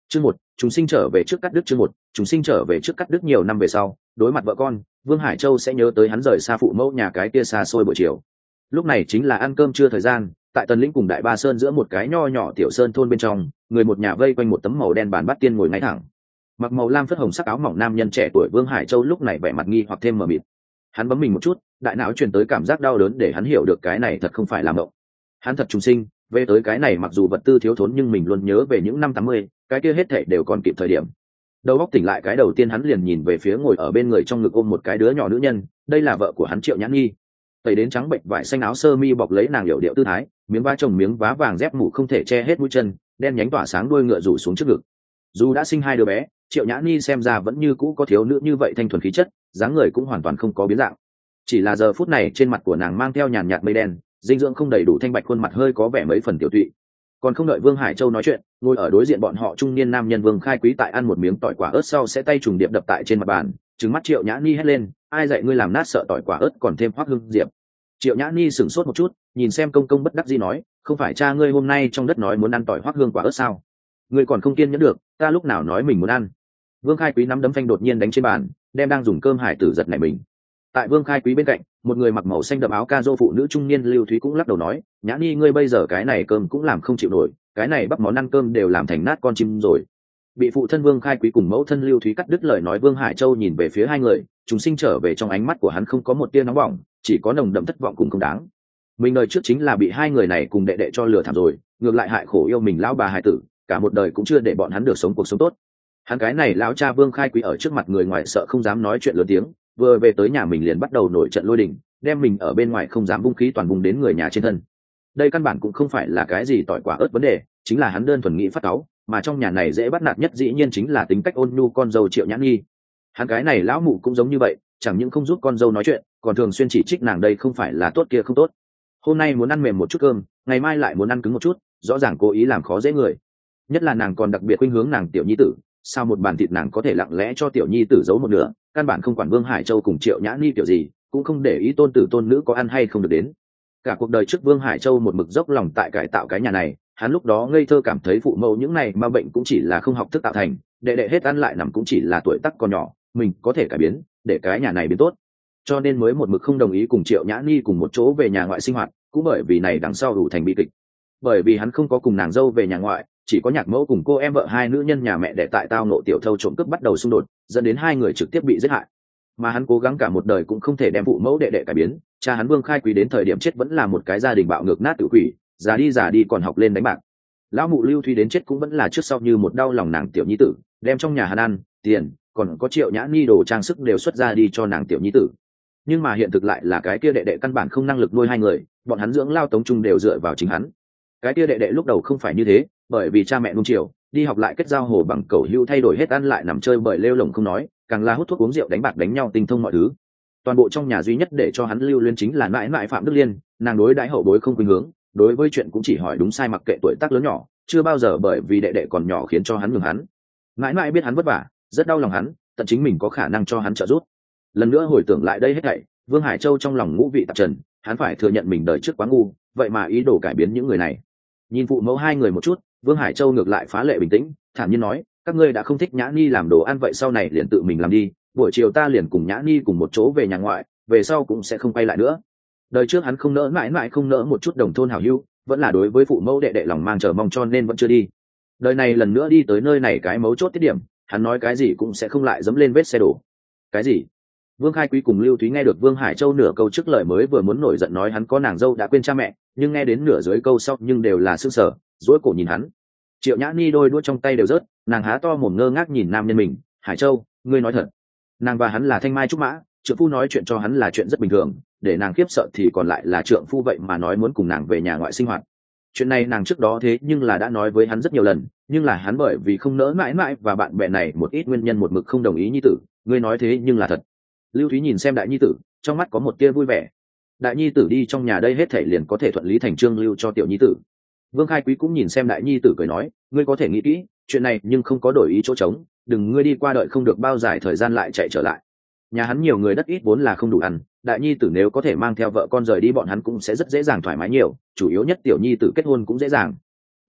Chương một, chúng sinh trở về trước cắt đứt. Chương một, chúng sinh trở về trước cắt đứt. Nhiều năm về sau, đối mặt vợ con, Vương Hải Châu sẽ nhớ tới hắn rời xa phụ mẫu nhà cái kia xa xôi buổi chiều. Lúc này chính là ăn cơm trưa thời gian, tại Tần Lĩnh cùng Đại Ba Sơn giữa một cái nho nhỏ tiểu sơn thôn bên trong, người một nhà vây quanh một tấm màu đen bàn bát tiên ngồi ngay thẳng. Mặc màu lam phất hồng sắc áo mỏng nam nhân trẻ tuổi Vương Hải Châu lúc này vẻ mặt nghi hoặc thêm mờ mịt. Hắn bấm mình một chút, đại não truyền tới cảm giác đau đớn để hắn hiểu được cái này thật không phải là mộng. Hắn thật trùng sinh, về tới cái này mặc dù vật tư thiếu thốn nhưng mình luôn nhớ về những năm 80, cái kia hết thảy đều còn kịp thời điểm. Đầu óc tỉnh lại cái đầu tiên hắn liền nhìn về phía ngồi ở bên người trong ngực ôm một cái đứa nhỏ nữ nhân, đây là vợ của hắn Triệu Nhãn Nhi. Tẩy đến trắng bệnh vải xanh áo sơ mi bọc lấy nàng liệu điệu tư thái, miếng vá chồng miếng vá vàng dép mũ không thể che hết mũi chân, đen nhánh tỏa sáng đuôi ngựa rủ xuống trước ngực. Dù đã sinh hai đứa bé, Triệu Nhã Nhi xem ra vẫn như cũ có thiếu nữ như vậy thanh thuần khí chất, dáng người cũng hoàn toàn không có biến dạng. Chỉ là giờ phút này trên mặt của nàng mang theo nhàn nhạt mây đen, dinh dưỡng không đầy đủ, thanh bạch khuôn mặt hơi có vẻ mấy phần tiểu tụy. Còn không đợi Vương Hải Châu nói chuyện, ngồi ở đối diện bọn họ trung niên nam nhân Vương Khai Quý tại ăn một miếng tỏi quả ớt sau sẽ tay trùng điệp đập tại trên mặt bàn, trừng mắt Triệu Nhã Nhi hét lên, ai dạy ngươi làm nát sợ tỏi quả ớt còn thêm Hoắc Hưng Diệp. Triệu Nhã Nhi sửng sốt một chút, nhìn xem công công bất đắc dĩ nói, không phải cha ngươi hôm nay trong đất nói muốn ăn tỏi Hoắc Hương quả ớt sao? Ngươi còn không kiên nhẫn được, ta lúc nào nói mình muốn ăn? Vương Khai Quý nắm đấm phanh đột nhiên đánh trên bàn, đem đang dùng cơm hải tử giật nảy mình. Tại Vương Khai Quý bên cạnh, một người mặc màu xanh đậm áo ca dô phụ nữ trung niên Lưu Thúy cũng lắc đầu nói, Nhã Nhi ngươi bây giờ cái này cơm cũng làm không chịu nổi, cái này bắp món ăn cơm đều làm thành nát con chim rồi. Bị phụ thân Vương Khai Quý cùng mẫu thân Lưu Thúy cắt đứt lời nói, Vương Hải Châu nhìn về phía hai người, chúng sinh trở về trong ánh mắt của hắn không có một tia nóng bỏng, chỉ có nồng đậm thất vọng cùng không đáng. Mình đời trước chính là bị hai người này cùng đệ đệ cho lừa thảm rồi, ngược lại hại khổ yêu mình lão bà hài tử, cả một đời cũng chưa để bọn hắn được sống cuộc sống tốt. Hắn cái này lão cha Vương Khai Quý ở trước mặt người ngoài sợ không dám nói chuyện lớn tiếng, vừa về tới nhà mình liền bắt đầu nổi trận lôi đình, đem mình ở bên ngoài không dám vung khí toàn vùng đến người nhà trên thân. Đây căn bản cũng không phải là cái gì tỏi quả ớt vấn đề, chính là hắn đơn thuần nghĩ phát cáu, mà trong nhà này dễ bắt nạt nhất dĩ nhiên chính là tính cách ôn nhu con dâu Triệu Nhã Nhi. Hắn cái này lão mụ cũng giống như vậy, chẳng những không giúp con dâu nói chuyện, còn thường xuyên chỉ trích nàng đây không phải là tốt kia không tốt. Hôm nay muốn ăn mềm một chút cơm, ngày mai lại muốn ăn cứng một chút, rõ ràng cố ý làm khó dễ người. Nhất là nàng còn đặc biệt khuynh hướng nàng tiểu nhi tử, sao một bàn thịt nàng có thể lặng lẽ cho tiểu nhi tử giấu một nửa, căn bản không quản Vương Hải Châu cùng Triệu Nhã Nhi kiểu gì, cũng không để ý tôn tử tôn nữ có ăn hay không được đến. Cả cuộc đời trước Vương Hải Châu một mực dốc lòng tại cải tạo cái nhà này, hắn lúc đó ngây thơ cảm thấy phụ mẫu những này mà bệnh cũng chỉ là không học thức tạo thành, đệ đệ hết ăn lại nằm cũng chỉ là tuổi tác còn nhỏ, mình có thể cải biến, để cái nhà này biến tốt. Cho nên mới một mực không đồng ý cùng Triệu Nhã Nhi cùng một chỗ về nhà ngoại sinh hoạt, cũng bởi vì này đằng sau đủ thành bi kịch. Bởi vì hắn không có cùng nàng dâu về nhà ngoại, chỉ có nhạc mẫu cùng cô em vợ hai nữ nhân nhà mẹ đẻ tại tao nộ tiểu thâu trộm cướp bắt đầu xung đột, dẫn đến hai người trực tiếp bị giết hại. Mà hắn cố gắng cả một đời cũng không thể đem phụ mẫu đệ đệ cải biến, cha hắn Vương Khai Quý đến thời điểm chết vẫn là một cái gia đình bạo ngược nát tự quỷ, già đi còn học lên đánh bạc. Lão mụ Lưu Thúy đến chết cũng vẫn là trước sau như một đau lòng nàng tiểu nhi tử, đem trong nhà hắn ăn, tiền, còn có Triệu Nhã Nhi đồ trang sức đều xuất ra đi cho nàng tiểu nhi tử. Nhưng mà hiện thực lại là cái kia đệ đệ căn bản không năng lực nuôi hai người, bọn hắn dưỡng lao tống chung đều dựa vào chính hắn. Cái kia đệ đệ lúc đầu không phải như thế, bởi vì cha mẹ nuông chiều, đi học lại kết giao hồ bằng cầu hữu, thay đổi hết ăn lại nằm chơi bời lêu lồng không nói, càng là hút thuốc uống rượu đánh bạc đánh nhau tinh thông mọi thứ. Toàn bộ trong nhà duy nhất để cho hắn lưu luyến chính là mãi mãi Phạm Đức Liên, nàng đối đãi hậu bối không khuynh hướng, đối với chuyện cũng chỉ hỏi đúng sai mặc kệ tuổi tác lớn nhỏ, chưa bao giờ bởi vì đệ đệ còn nhỏ khiến cho hắn ngừng hắn. Mãi mãi biết hắn vất vả, rất đau lòng hắn, tận chính mình có khả năng cho hắn trợ giúp. Lần nữa hồi tưởng lại đây hết thảy, Vương Hải Châu trong lòng ngũ vị tạp trần, hắn phải thừa nhận mình đời trước quá ngu, vậy mà ý đồ cải biến những người này. Nhìn phụ mẫu hai người một chút, Vương Hải Châu ngược lại phá lệ bình tĩnh, thản nhiên nói, các ngươi đã không thích Nhã Nhi làm đồ ăn vậy sau này liền tự mình làm đi, buổi chiều ta liền cùng Nhã Nhi cùng một chỗ về nhà ngoại, về sau cũng sẽ không quay lại nữa. Đời trước hắn không nỡ, mãi mãi không nỡ một chút đồng thôn hảo hữu, vẫn là đối với phụ mẫu đệ đệ lòng mang chờ mong cho nên vẫn chưa đi. Đời này lần nữa đi tới nơi này cái mấu chốt tiết điểm, hắn nói cái gì cũng sẽ không lại dẫm lên vết xe đổ. Cái gì? Vương Khai Quý cùng Lưu Thúy nghe được Vương Hải Châu nửa câu trước lời mới vừa muốn nổi giận nói hắn có nàng dâu đã quên cha mẹ, nhưng nghe đến nửa dưới câu sau nhưng đều là sững sờ, rối cổ nhìn hắn. Triệu Nhã Nhi đôi đũa trong tay đều rớt, nàng há to mồm ngơ ngác nhìn nam nhân mình, Hải Châu, ngươi nói thật. Nàng và hắn là thanh mai trúc mã, trượng phu nói chuyện cho hắn là chuyện rất bình thường, để nàng khiếp sợ thì còn lại là trượng phu vậy mà nói muốn cùng nàng về nhà ngoại sinh hoạt. Chuyện này nàng trước đó thế nhưng là đã nói với hắn rất nhiều lần, nhưng là hắn bởi vì không nỡ mãi mãi và bạn bè này một ít nguyên nhân một mực không đồng ý nhi tử, ngươi nói thế nhưng là thật. Lưu Thúy nhìn xem đại nhi tử, trong mắt có một tia vui vẻ. Đại nhi tử đi trong nhà đây hết thể liền có thể thuận lý thành chương lưu cho tiểu nhi tử. Vương Khai Quý cũng nhìn xem đại nhi tử cười nói, ngươi có thể nghĩ kỹ chuyện này nhưng không có đổi ý chỗ trống, đừng ngươi đi qua đợi không được bao dài thời gian lại chạy trở lại. Nhà hắn nhiều người đất ít vốn là không đủ ăn, đại nhi tử nếu có thể mang theo vợ con rời đi bọn hắn cũng sẽ rất dễ dàng thoải mái nhiều, chủ yếu nhất tiểu nhi tử kết hôn cũng dễ dàng.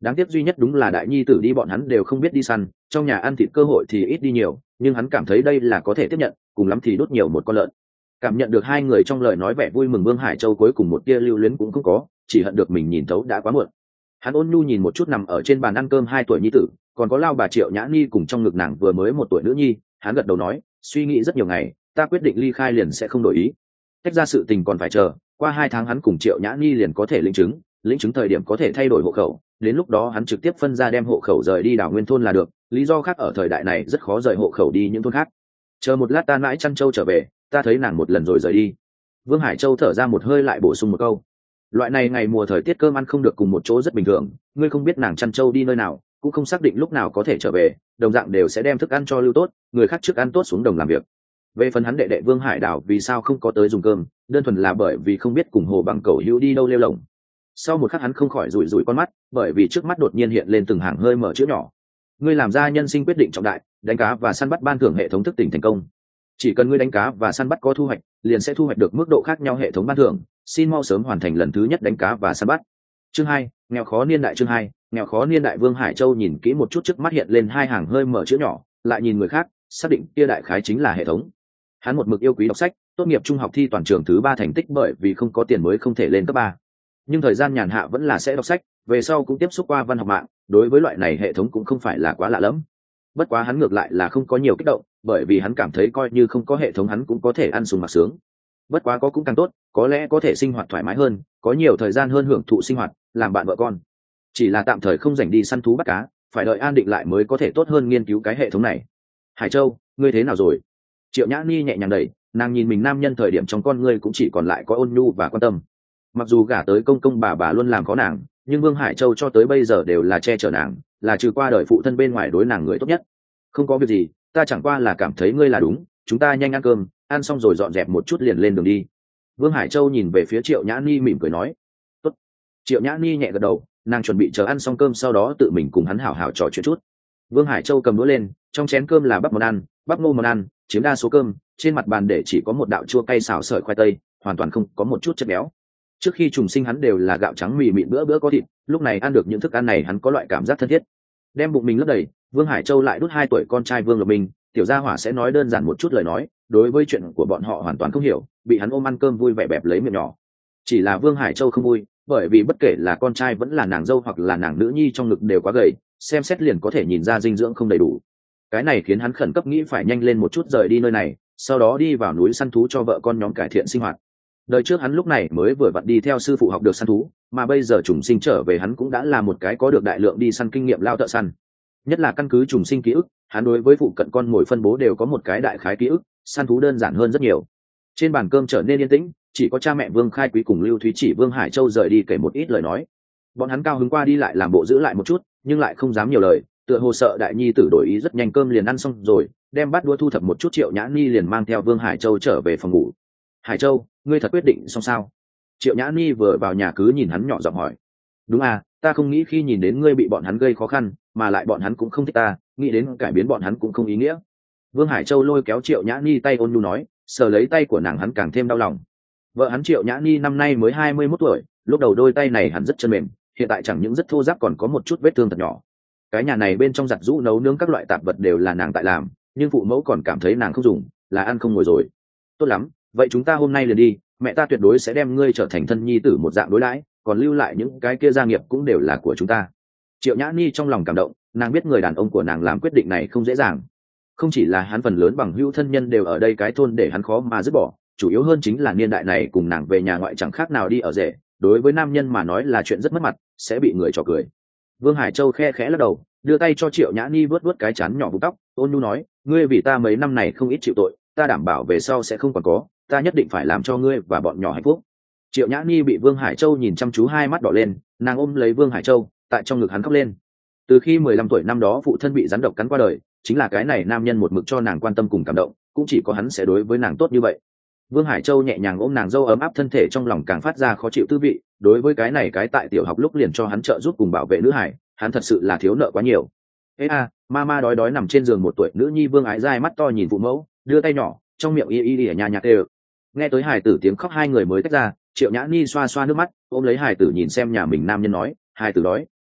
Đáng tiếc duy nhất đúng là đại nhi tử đi bọn hắn đều không biết đi săn, trong nhà ăn thịt cơ hội thì ít đi nhiều, nhưng hắn cảm thấy đây là có thể tiếp nhận, cùng lắm thì đốt nhiều một con lợn. Cảm nhận được hai người trong lời nói vẻ vui mừng, Vương Hải Châu cuối cùng một tia lưu luyến cũng không có, chỉ hận được mình nhìn thấu đã quá muộn. Hắn ôn nhu nhìn một chút nằm ở trên bàn ăn cơm 2 tuổi nhi tử, còn có lao bà Triệu Nhã Nhi cùng trong ngực nàng vừa mới 1 tuổi nữ nhi, hắn gật đầu nói, suy nghĩ rất nhiều ngày, ta quyết định ly khai liền sẽ không đổi ý. Tách ra sự tình còn phải chờ, qua 2 tháng hắn cùng Triệu Nhã Nhi liền có thể lĩnh chứng thời điểm có thể thay đổi hộ khẩu, đến lúc đó hắn trực tiếp phân ra đem hộ khẩu rời đi Đảo Nguyên thôn là được, lý do khác ở thời đại này rất khó rời hộ khẩu đi những thôn khác. Chờ một lát ta mãi chăn châu trở về, ta thấy nàng một lần rồi rời đi. Vương Hải Châu thở ra một hơi lại bổ sung một câu, loại này ngày mùa thời tiết cơm ăn không được cùng một chỗ rất bình thường, ngươi không biết nàng chăn châu đi nơi nào, cũng không xác định lúc nào có thể trở về, đồng dạng đều sẽ đem thức ăn cho lưu tốt, người khác trước ăn tốt xuống đồng làm việc. Về phần hắn đệ đệ Vương Hải Đảo vì sao không có tới dùng cơm, đơn thuần là bởi vì không biết cùng Hồ Bằng Cẩu hữu đi đâu lêu lồng. Sau một khắc hắn không khỏi rủi rủi con mắt, bởi vì trước mắt đột nhiên hiện lên từng hàng hơi mở chữ nhỏ. Ngươi làm ra nhân sinh quyết định trọng đại, đánh cá và săn bắt ban thưởng hệ thống thức tỉnh thành công. Chỉ cần ngươi đánh cá và săn bắt có thu hoạch, liền sẽ thu hoạch được mức độ khác nhau hệ thống ban thưởng, xin mau sớm hoàn thành lần thứ nhất đánh cá và săn bắt. Chương 2, nghèo khó niên đại. Chương 2, nghèo khó niên đại. Vương Hải Châu nhìn kỹ một chút trước mắt hiện lên 2 hàng hơi mở chữ nhỏ, lại nhìn người khác, xác định kia đại khái chính là hệ thống. Hắn một mực yêu quý đọc sách, tốt nghiệp trung học thi toàn trường thứ 3 thành tích bởi vì không có tiền mới không thể lên cấp 3. Nhưng thời gian nhàn hạ vẫn là sẽ đọc sách, về sau cũng tiếp xúc qua văn học mạng, đối với loại này hệ thống cũng không phải là quá lạ lẫm. Bất quá hắn ngược lại là không có nhiều kích động, bởi vì hắn cảm thấy coi như không có hệ thống hắn cũng có thể ăn sung mặc sướng. Bất quá có cũng càng tốt, có lẽ có thể sinh hoạt thoải mái hơn, có nhiều thời gian hơn hưởng thụ sinh hoạt, làm bạn vợ con. Chỉ là tạm thời không dành đi săn thú bắt cá, phải đợi an định lại mới có thể tốt hơn nghiên cứu cái hệ thống này. Hải Châu, ngươi thế nào rồi? Triệu Nhã Ni nhẹ nhàng đẩy, nàng nhìn mình nam nhân thời điểm trong con ngươi cũng chỉ còn lại có ôn nhu và quan tâm. Mặc dù gả tới công công bà luôn làm khó nàng, nhưng Vương Hải Châu cho tới bây giờ đều là che chở nàng, là trừ qua đời phụ thân bên ngoài đối nàng người tốt nhất. Không có việc gì, ta chẳng qua là cảm thấy ngươi là đúng, chúng ta nhanh ăn cơm, ăn xong rồi dọn dẹp một chút liền lên đường đi. Vương Hải Châu nhìn về phía Triệu Nhã Ni mỉm cười nói. Tốt. Triệu Nhã Ni nhẹ gật đầu, nàng chuẩn bị chờ ăn xong cơm sau đó tự mình cùng hắn hảo hảo trò chuyện chút. Vương Hải Châu cầm đũa lên, trong chén cơm là bắp món ăn, bắp ngô món ăn, chiếm đa số cơm, trên mặt bàn để chỉ có một đạo chua cay xào sợi khoai tây, hoàn toàn không có một chút chất béo. Trước khi trùng sinh hắn đều là gạo trắng mì mịn bữa bữa có thịt, lúc này ăn được những thức ăn này hắn có loại cảm giác thân thiết. Đem bụng mình lấp đầy, Vương Hải Châu lại đút 2 tuổi con trai Vương Lộc Minh, tiểu gia hỏa sẽ nói đơn giản một chút lời nói, đối với chuyện của bọn họ hoàn toàn không hiểu, bị hắn ôm ăn cơm vui vẻ bẹp lấy miệng nhỏ. Chỉ là Vương Hải Châu không vui, bởi vì bất kể là con trai vẫn là nàng dâu hoặc là nàng nữ nhi trong ngực đều quá gầy, xem xét liền có thể nhìn ra dinh dưỡng không đầy đủ. Cái này khiến hắn khẩn cấp nghĩ phải nhanh lên một chút rời đi nơi này, sau đó đi vào núi săn thú cho vợ con nhóm cải thiện sinh hoạt. Đời trước hắn lúc này mới vừa vặn đi theo sư phụ học được săn thú, mà bây giờ trùng sinh trở về hắn cũng đã là một cái có được đại lượng đi săn kinh nghiệm lao thợ săn. Nhất là căn cứ trùng sinh ký ức, hắn đối với phụ cận con mồi phân bố đều có một cái đại khái ký ức, săn thú đơn giản hơn rất nhiều. Trên bàn cơm trở nên yên tĩnh, chỉ có cha mẹ Vương Khai Quý cùng Lưu Thúy Chỉ Vương Hải Châu rời đi kể một ít lời nói. Bọn hắn cao hứng qua đi lại làm bộ giữ lại một chút, nhưng lại không dám nhiều lời, tựa hồ sợ đại nhi tử đổi ý, rất nhanh cơm liền ăn xong rồi, đem bát đũa thu thập một chút, Triệu Nhã Ni liền mang theo Vương Hải Châu trở về phòng ngủ. Hải Châu, ngươi thật quyết định xong sao? Triệu Nhã Ni vừa vào nhà cứ nhìn hắn nhỏ giọng hỏi. Đúng à, ta không nghĩ khi nhìn đến ngươi bị bọn hắn gây khó khăn, mà lại bọn hắn cũng không thích ta, nghĩ đến cải biến bọn hắn cũng không ý nghĩa. Vương Hải Châu lôi kéo Triệu Nhã Ni tay ôn nhu nói, sờ lấy tay của nàng hắn càng thêm đau lòng. Vợ hắn Triệu Nhã Ni năm nay mới 21 tuổi, lúc đầu đôi tay này hắn rất chân mềm, hiện tại chẳng những rất thô ráp còn có một chút vết thương thật nhỏ. Cái nhà này bên trong giặt giũ nấu nướng các loại tạp vật đều là nàng tại làm, nhưng phụ mẫu còn cảm thấy nàng không dùng, là ăn không ngồi rồi. Tốt lắm, vậy chúng ta hôm nay liền đi, mẹ ta tuyệt đối sẽ đem ngươi trở thành thân nhi tử một dạng đối đãi, còn lưu lại những cái kia gia nghiệp cũng đều là của chúng ta. Triệu Nhã Ni trong lòng cảm động, nàng biết người đàn ông của nàng làm quyết định này không dễ dàng. Không chỉ là hắn, phần lớn bằng hữu thân nhân đều ở đây cái thôn để hắn khó mà dứt bỏ, chủ yếu hơn chính là niên đại này cùng nàng về nhà ngoại chẳng khác nào đi ở rể, đối với nam nhân mà nói là chuyện rất mất mặt, sẽ bị người trò cười. Vương Hải Châu khe khẽ lắc đầu, đưa tay cho Triệu Nhã Ni vớt vớt cái trán nhỏ vuốt tóc, ôn nhu nói, ngươi vì ta mấy năm này không ít chịu tội, ta đảm bảo về sau sẽ không còn có, ta nhất định phải làm cho ngươi và bọn nhỏ hạnh phúc. Triệu Nhã Ni bị Vương Hải Châu nhìn chăm chú, hai mắt đỏ lên, nàng ôm lấy Vương Hải Châu, tại trong ngực hắn khóc lên. Từ khi 15 tuổi năm đó phụ thân bị rắn độc cắn qua đời, chính là cái này nam nhân một mực cho nàng quan tâm cùng cảm động, cũng chỉ có hắn sẽ đối với nàng tốt như vậy. Vương Hải Châu nhẹ nhàng ôm nàng dâu ấm áp, thân thể trong lòng càng phát ra khó chịu tư vị, đối với cái này cái tại tiểu học lúc liền cho hắn trợ giúp cùng bảo vệ nữ hải, hắn thật sự là thiếu nợ quá nhiều. Ê a, mama đói đói nằm trên giường 1 tuổi nữ nhi Vương Ái dai mắt to nhìn phụ mẫu, đưa tay nhỏ, trong miệng y y ở nhà nhạc đều. Nghe tới hài tử tiếng khóc, hai người mới tách ra, Triệu Nhã Ni xoa xoa nước mắt, ôm lấy hài tử nhìn xem nhà mình nam nhân nói, hài tử đói,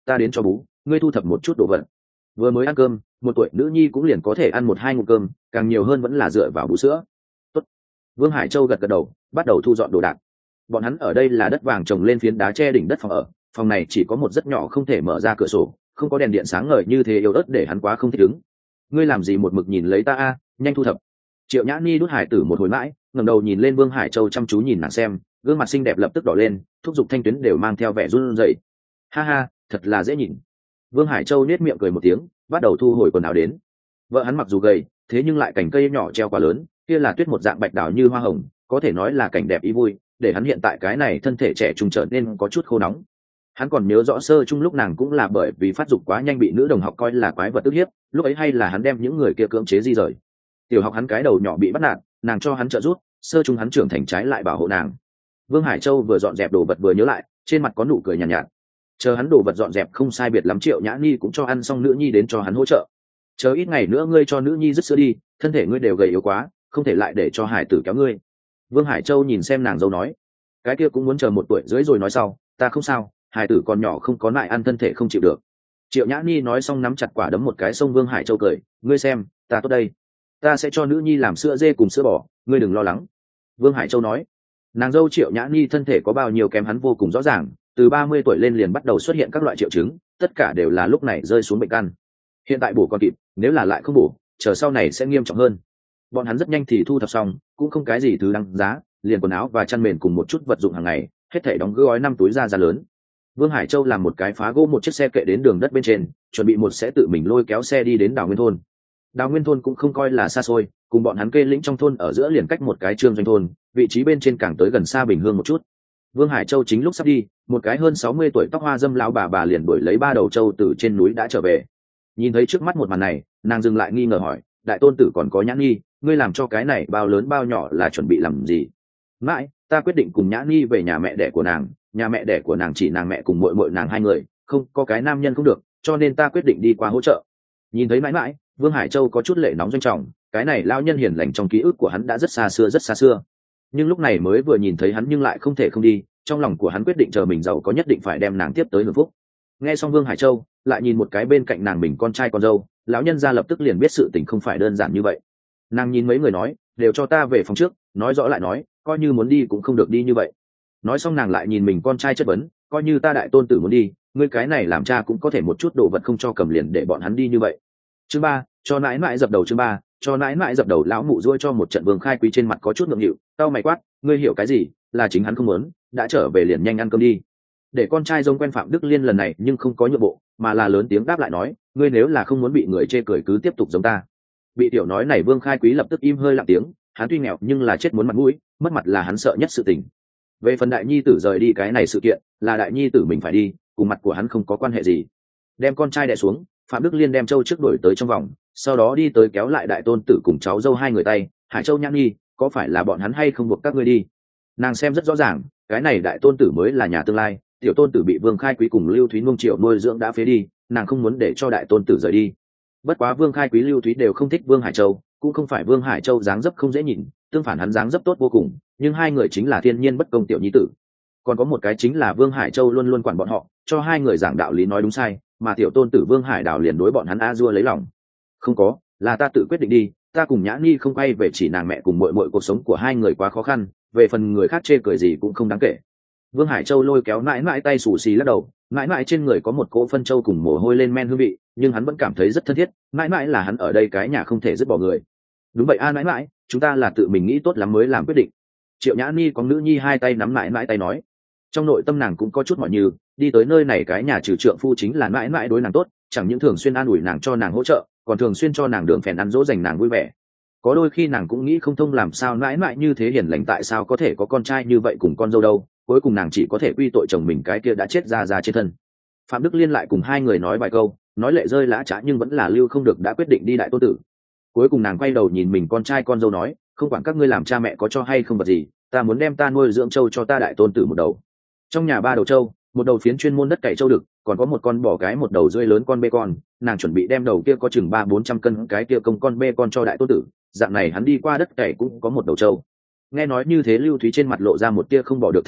ta đến cho bú, ngươi thu thập một chút đồ vật. Vừa mới ăn cơm, 1 tuổi nữ nhi cũng liền có thể ăn 1-2 ngụm cơm, càng nhiều hơn vẫn là dựa vào bú sữa. Tốt. Vương Hải Châu gật gật đầu, bắt đầu thu dọn đồ đạc. Bọn hắn ở đây là đất vàng trồng lên phiến đá che đỉnh đất phòng ở, phòng này chỉ có một rất nhỏ không thể mở ra cửa sổ, không có đèn điện sáng ngời như thế yếu ớt để hắn quá không thích ứng. Ngươi làm gì một mực nhìn lấy ta a, nhanh thu thập. Triệu Nhã Ni đút hải tử một hồi mãi, ngẩng đầu nhìn lên Vương Hải Châu chăm chú nhìn nàng xem, gương mặt xinh đẹp lập tức đỏ lên, thúc giục thanh tuyến đều mang theo vẻ run rẩy. Ha ha, thật là dễ nhìn. Vương Hải Châu nhếch miệng cười một tiếng, bắt đầu thu hồi quần áo đến. Vợ hắn mặc dù gầy, thế nhưng lại cành cây nhỏ treo quá lớn, kia là tuyết một dạng bạch đào như hoa hồng, có thể nói là cảnh đẹp ý vui, để hắn hiện tại cái này thân thể trẻ trung trở nên có chút khô nóng. Hắn còn nhớ rõ sơ chung lúc nàng cũng là bởi vì phát dục quá nhanh bị nữ đồng học coi là quái vật tức hiếp, lúc ấy hay là hắn đem những người kia cưỡng chế di rời. Tiểu học hắn cái đầu nhỏ bị bắt nạt, nàng cho hắn trợ giúp, sơ chung hắn trưởng thành trái lại bảo hộ nàng. Vương Hải Châu vừa dọn dẹp đồ vật vừa nhớ lại, trên mặt có nụ cười nhàn nhạt. Chờ hắn đồ vật dọn dẹp không sai biệt lắm, Triệu Nhã Ni cũng cho ăn xong, nữ nhi đến cho hắn hỗ trợ. Chờ ít ngày nữa ngươi cho nữ nhi dứt sữa đi, thân thể ngươi đều gầy yếu quá, không thể lại để cho hải tử kéo ngươi. Vương Hải Châu nhìn xem nàng dâu nói, cái kia cũng muốn chờ 1 tuổi rưỡi rồi nói sau, ta không sao, hải tử còn nhỏ không có lại ăn thân thể không chịu được. Triệu Nhã Ni nói xong nắm chặt quả đấm một cái, xông Vương Hải Châu cười, ngươi xem, ta tốt đây, ta sẽ cho nữ nhi làm sữa dê cùng sữa bò, ngươi đừng lo lắng. Vương Hải Châu nói, nàng dâu Triệu Nhã Ni thân thể có bao nhiêu kém hắn vô cùng rõ ràng, từ 30 tuổi lên liền bắt đầu xuất hiện các loại triệu chứng, tất cả đều là lúc này rơi xuống bệnh căn. Hiện tại bổ còn kịp, nếu là lại không bổ, chờ sau này sẽ nghiêm trọng hơn. Bọn hắn rất nhanh thì thu thập xong, cũng không cái gì thứ đáng giá, liền quần áo và chăn mền cùng một chút vật dụng hàng ngày, hết thảy đóng gói 5 túi da lớn. Vương Hải Châu làm một cái phá gỗ một chiếc xe kệ đến đường đất bên trên, chuẩn bị một sẽ tự mình lôi kéo xe đi đến Đào Nguyên thôn. Đào Nguyên thôn cũng không coi là xa xôi, cùng bọn hắn kê lĩnh trong thôn ở giữa liền cách một cái trương doanh thôn, vị trí bên trên càng tới gần xa Bình Hương một chút. Vương Hải Châu chính lúc sắp đi, một cái hơn 60 tuổi tóc hoa dâm lão bà liền đuổi lấy 3 đầu trâu từ trên núi đã trở về. Nhìn thấy trước mắt một màn này, nàng dừng lại nghi ngờ hỏi, đại tôn tử còn có Nhã Nhi, ngươi làm cho cái này bao lớn bao nhỏ là chuẩn bị làm gì? Mãi, ta quyết định cùng Nhã Nhi về nhà mẹ đẻ của nàng, nhà mẹ đẻ của nàng chỉ nàng mẹ cùng muội muội nàng 2 người, không có cái nam nhân không được, cho nên ta quyết định đi qua hỗ trợ. Nhìn thấy mãi mãi, Vương Hải Châu có chút lệ nóng doanh trọng, cái này lão nhân hiền lành trong ký ức của hắn đã rất xa xưa, nhưng lúc này mới vừa nhìn thấy hắn nhưng lại không thể không đi, trong lòng của hắn quyết định chờ mình giàu có nhất định phải đem nàng tiếp tới hưởng phúc. Nghe xong Vương Hải Châu, lại nhìn một cái bên cạnh nàng mình con trai con dâu, lão nhân ra lập tức liền biết sự tình không phải đơn giản như vậy. Nàng nhìn mấy người nói, đều cho ta về phòng trước, nói rõ lại nói, coi như muốn đi cũng không được đi như vậy. Nói xong nàng lại nhìn mình con trai chất vấn, coi như ta đại tôn tử muốn đi, ngươi cái này làm cha cũng có thể một chút đồ vật không cho cầm liền để bọn hắn đi như vậy. Chương 3, cho nãi nãi dập đầu. Chương 3, cho nãi nãi dập đầu. Lão mụ duỗi cho một trận. Vương Khai Quý trên mặt có chút ngượng nghịu, tao mày quát, ngươi hiểu cái gì, là chính hắn không muốn, đã trở về liền nhanh ăn cơm đi. Để con trai giống quen Phạm Đức Liên lần này nhưng không có nhượng bộ, mà là lớn tiếng đáp lại nói, ngươi nếu là không muốn bị người chê cười cứ tiếp tục giống ta. Bị tiểu nói này Vương Khai Quý lập tức im hơi lặng tiếng, hắn tuy nghèo nhưng là chết muốn mặt mũi, mất mặt là hắn sợ nhất sự tình. Về phần đại nhi tử rời đi cái này sự kiện, là đại nhi tử mình phải đi, cùng mặt của hắn không có quan hệ gì. Đem con trai đè xuống, Phạm Đức Liên đem Châu trước đổi tới trong vòng, sau đó đi tới kéo lại đại tôn tử cùng cháu dâu 2 người tay, Hải Châu Nhã Nhi, có phải là bọn hắn hay không buộc các ngươi đi? Nàng xem rất rõ ràng, cái này đại tôn tử mới là nhà tương lai, tiểu tôn tử bị Vương Khai Quý cùng Lưu Thúy nuông chiều nuôi dưỡng đã phế đi, nàng không muốn để cho đại tôn tử rời đi. Bất quá Vương Khai Quý Lưu Thúy đều không thích Vương Hải Châu, cũng không phải Vương Hải Châu dáng dấp không dễ nhìn, tương phản hắn dáng dấp tốt vô cùng, nhưng 2 người chính là thiên nhiên bất công tiểu nhi tử. Còn có một cái chính là Vương Hải Châu luôn luôn quản bọn họ, cho 2 người giảng đạo lý nói đúng sai, mà tiểu tôn tử Vương Hải Đào liền đối bọn hắn a dua lấy lòng. Không có, là ta tự quyết định đi, ta cùng Nhã Nhi không quay về, chỉ nàng mẹ cùng muội muội cuộc sống của 2 người quá khó khăn, về phần người khác chê cười gì cũng không đáng kể. Vương Hải Châu lôi kéo mãi mãi tay xù xì lắc đầu, mãi mãi trên người có một cỗ phân châu cùng mồ hôi lên men hương vị, nhưng hắn vẫn cảm thấy rất thân thiết, mãi mãi là hắn ở đây cái nhà không thể dứt bỏ người. Đúng vậy a mãi mãi, chúng ta là tự mình nghĩ tốt lắm mới làm quyết định. Triệu Nhã Nhi có nữ nhi 2 tay nắm mãi mãi tay nói, trong nội tâm nàng cũng có chút mỏi như, đi tới nơi này cái nhà trừ trượng phu chính là mãi mãi đối nàng tốt, chẳng những thường xuyên an ủi nàng cho nàng hỗ trợ, còn thường xuyên cho nàng đường phèn ăn dỗ dành nàng vui vẻ. Có đôi khi nàng cũng nghĩ không thông làm sao mãi mãi như thế hiền lành tại sao có thể có con trai như vậy cùng con dâu đâu, cuối cùng nàng chỉ có thể quy tội chồng mình cái kia đã chết ra trên thân. Phạm Đức Liên lại cùng 2 người nói vài câu, nói lệ rơi lã chã nhưng vẫn là lưu không được, đã quyết định đi đại tôn tử. Cuối cùng nàng quay đầu nhìn mình con trai con dâu nói, không quản các ngươi làm cha mẹ có cho hay không vật gì, ta muốn đem ta nuôi dưỡng trâu cho ta đại tôn tử một đầu. Trong nhà 3 đầu trâu, một đầu phiến chuyên môn đất cày trâu đực, còn có một con bò cái, một đầu rơi lớn con bê con, nàng chuẩn bị đem đầu kia có chừng 300-400 cân cái kia công con bê con cho đại tôn tử, dạng này hắn đi qua đất cày cũng có một đầu trâu. Nghe nói như thế Lưu Thúy trên mặt lộ ra một tia không bỏ được thần sắc,